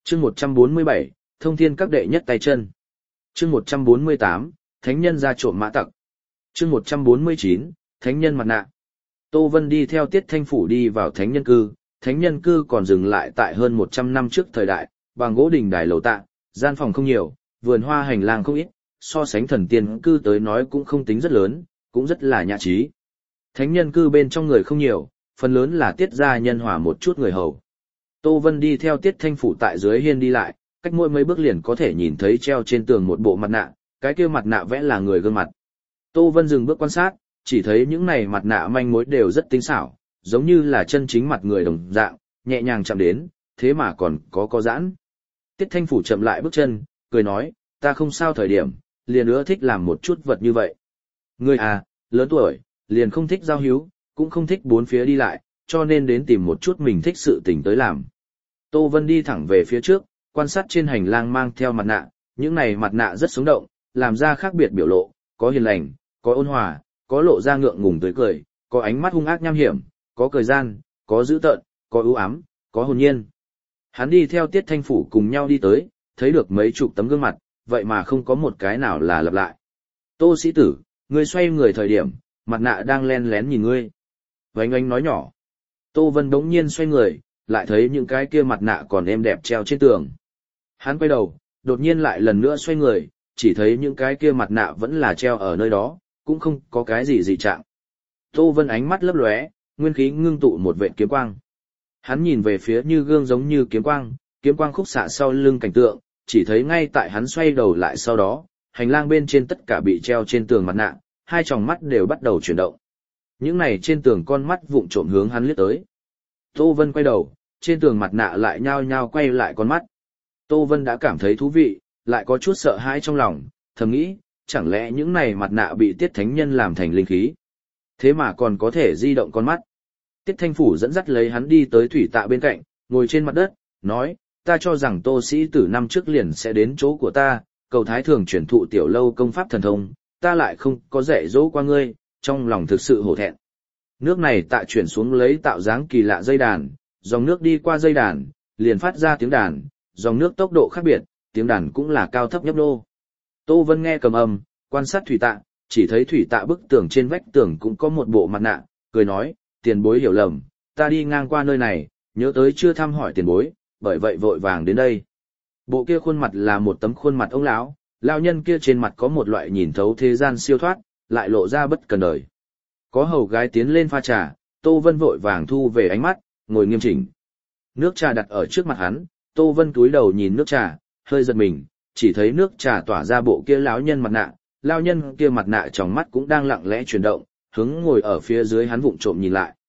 Chương 147, Thông Thiên các đệ nhất tay chân. Chương 148, Thánh nhân ra trộm mã tặc. Chương 149, Thánh nhân mặt nạ. Tô Vân đi theo Tiết Thanh Phủ đi vào Thánh nhân cư. Thánh nhân cư còn dừng lại tại hơn 100 năm trước thời đại, bằng gỗ đình đài lầu tạ, gian phòng không nhiều, vườn hoa hành lang không ít, so sánh thần tiên cư tới nói cũng không tính rất lớn, cũng rất là nhã trí. Thánh nhân cư bên trong người không nhiều, phần lớn là Tiết gia nhân hòa một chút người hầu. Tô Vân đi theo Tiết Thanh Phủ tại dưới hiên đi lại, cách mỗi mấy bước liền có thể nhìn thấy treo trên tường một bộ mặt nạ, cái kia mặt nạ vẽ là người gương mặt. Tô Vân dừng bước quan sát, chỉ thấy những này mặt nạ manh mối đều rất tinh xảo, giống như là chân chính mặt người đồng dạng, nhẹ nhàng chạm đến, thế mà còn có giãn. Tiết Thanh Phủ chậm lại bước chân, cười nói, ta không sao thời điểm, liền ưa thích làm một chút vật như vậy. Ngươi à, lớn tuổi, liền không thích giao hữu, cũng không thích bốn phía đi lại, cho nên đến tìm một chút mình thích sự tình tới làm. Tô Vân đi thẳng về phía trước, quan sát trên hành lang mang theo mặt nạ, những này mặt nạ rất sống động, làm ra khác biệt biểu lộ, có hiền lành, có ôn hòa, có lộ ra ngượng ngùng tới cười, có ánh mắt hung ác nham hiểm, có cười gian, có dữ tợn, có ưu ám, có hồn nhiên. Hắn đi theo Tiết Thanh Phủ cùng nhau đi tới, thấy được mấy chục tấm gương mặt, vậy mà không có một cái nào là lặp lại. Tô sĩ tử, ngươi xoay người thời điểm, mặt nạ đang len lén nhìn ngươi. Vánh Ánh nói nhỏ. Tô Vân đống nhiên xoay người, lại thấy những cái kia mặt nạ còn êm đẹp treo trên tường. Hắn quay đầu, đột nhiên lại lần nữa xoay người, chỉ thấy những cái kia mặt nạ vẫn là treo ở nơi đó, cũng không có cái gì dị trạng. Tô Vân ánh mắt lấp lóe, nguyên khí ngưng tụ một vệt kiếm quang. Hắn nhìn về phía như gương giống như kiếm quang khúc xạ sau lưng cảnh tượng, chỉ thấy ngay tại hắn xoay đầu lại sau đó, hành lang bên trên tất cả bị treo trên tường mặt nạ, hai tròng mắt đều bắt đầu chuyển động. Những này trên tường con mắt vụng trộm hướng hắn liếc tới. Tô Vân quay đầu, trên tường mặt nạ lại nhao nhao quay lại con mắt. Tô Vân đã cảm thấy thú vị, lại có chút sợ hãi trong lòng, thầm nghĩ, chẳng lẽ những này mặt nạ bị Tiết Thánh Nhân làm thành linh khí. Thế mà còn có thể di động con mắt. Tiết Thanh Phủ dẫn dắt lấy hắn đi tới thủy tạ bên cạnh, ngồi trên mặt đất, nói, ta cho rằng Tô sĩ tử năm trước liền sẽ đến chỗ của ta, cầu thái thường chuyển thụ tiểu lâu công pháp thần thông, ta lại không có dạy dỗ qua ngươi, trong lòng thực sự hổ thẹn. Nước này tạ chuyển xuống lấy tạo dáng kỳ lạ dây đàn, dòng nước đi qua dây đàn, liền phát ra tiếng đàn, dòng nước tốc độ khác biệt, tiếng đàn cũng là cao thấp nhấp nô. Tô Vân nghe cầm âm, quan sát thủy tạ, chỉ thấy thủy tạ bức tường trên vách tường cũng có một bộ mặt nạ, cười nói, tiền bối hiểu lầm, ta đi ngang qua nơi này, nhớ tới chưa thăm hỏi tiền bối, bởi vậy vội vàng đến đây. Bộ kia khuôn mặt là một tấm khuôn mặt ông lão, lão nhân kia trên mặt có một loại nhìn thấu thế gian siêu thoát, lại lộ ra bất cần đời. Có hầu gái tiến lên pha trà, Tô Vân vội vàng thu về ánh mắt, ngồi nghiêm chỉnh. Nước trà đặt ở trước mặt hắn, Tô Vân cúi đầu nhìn nước trà, hơi giật mình, chỉ thấy nước trà tỏa ra bộ kia lão nhân mặt nạ, lão nhân kia mặt nạ trong mắt cũng đang lặng lẽ chuyển động, hướng ngồi ở phía dưới hắn vụng trộm nhìn lại.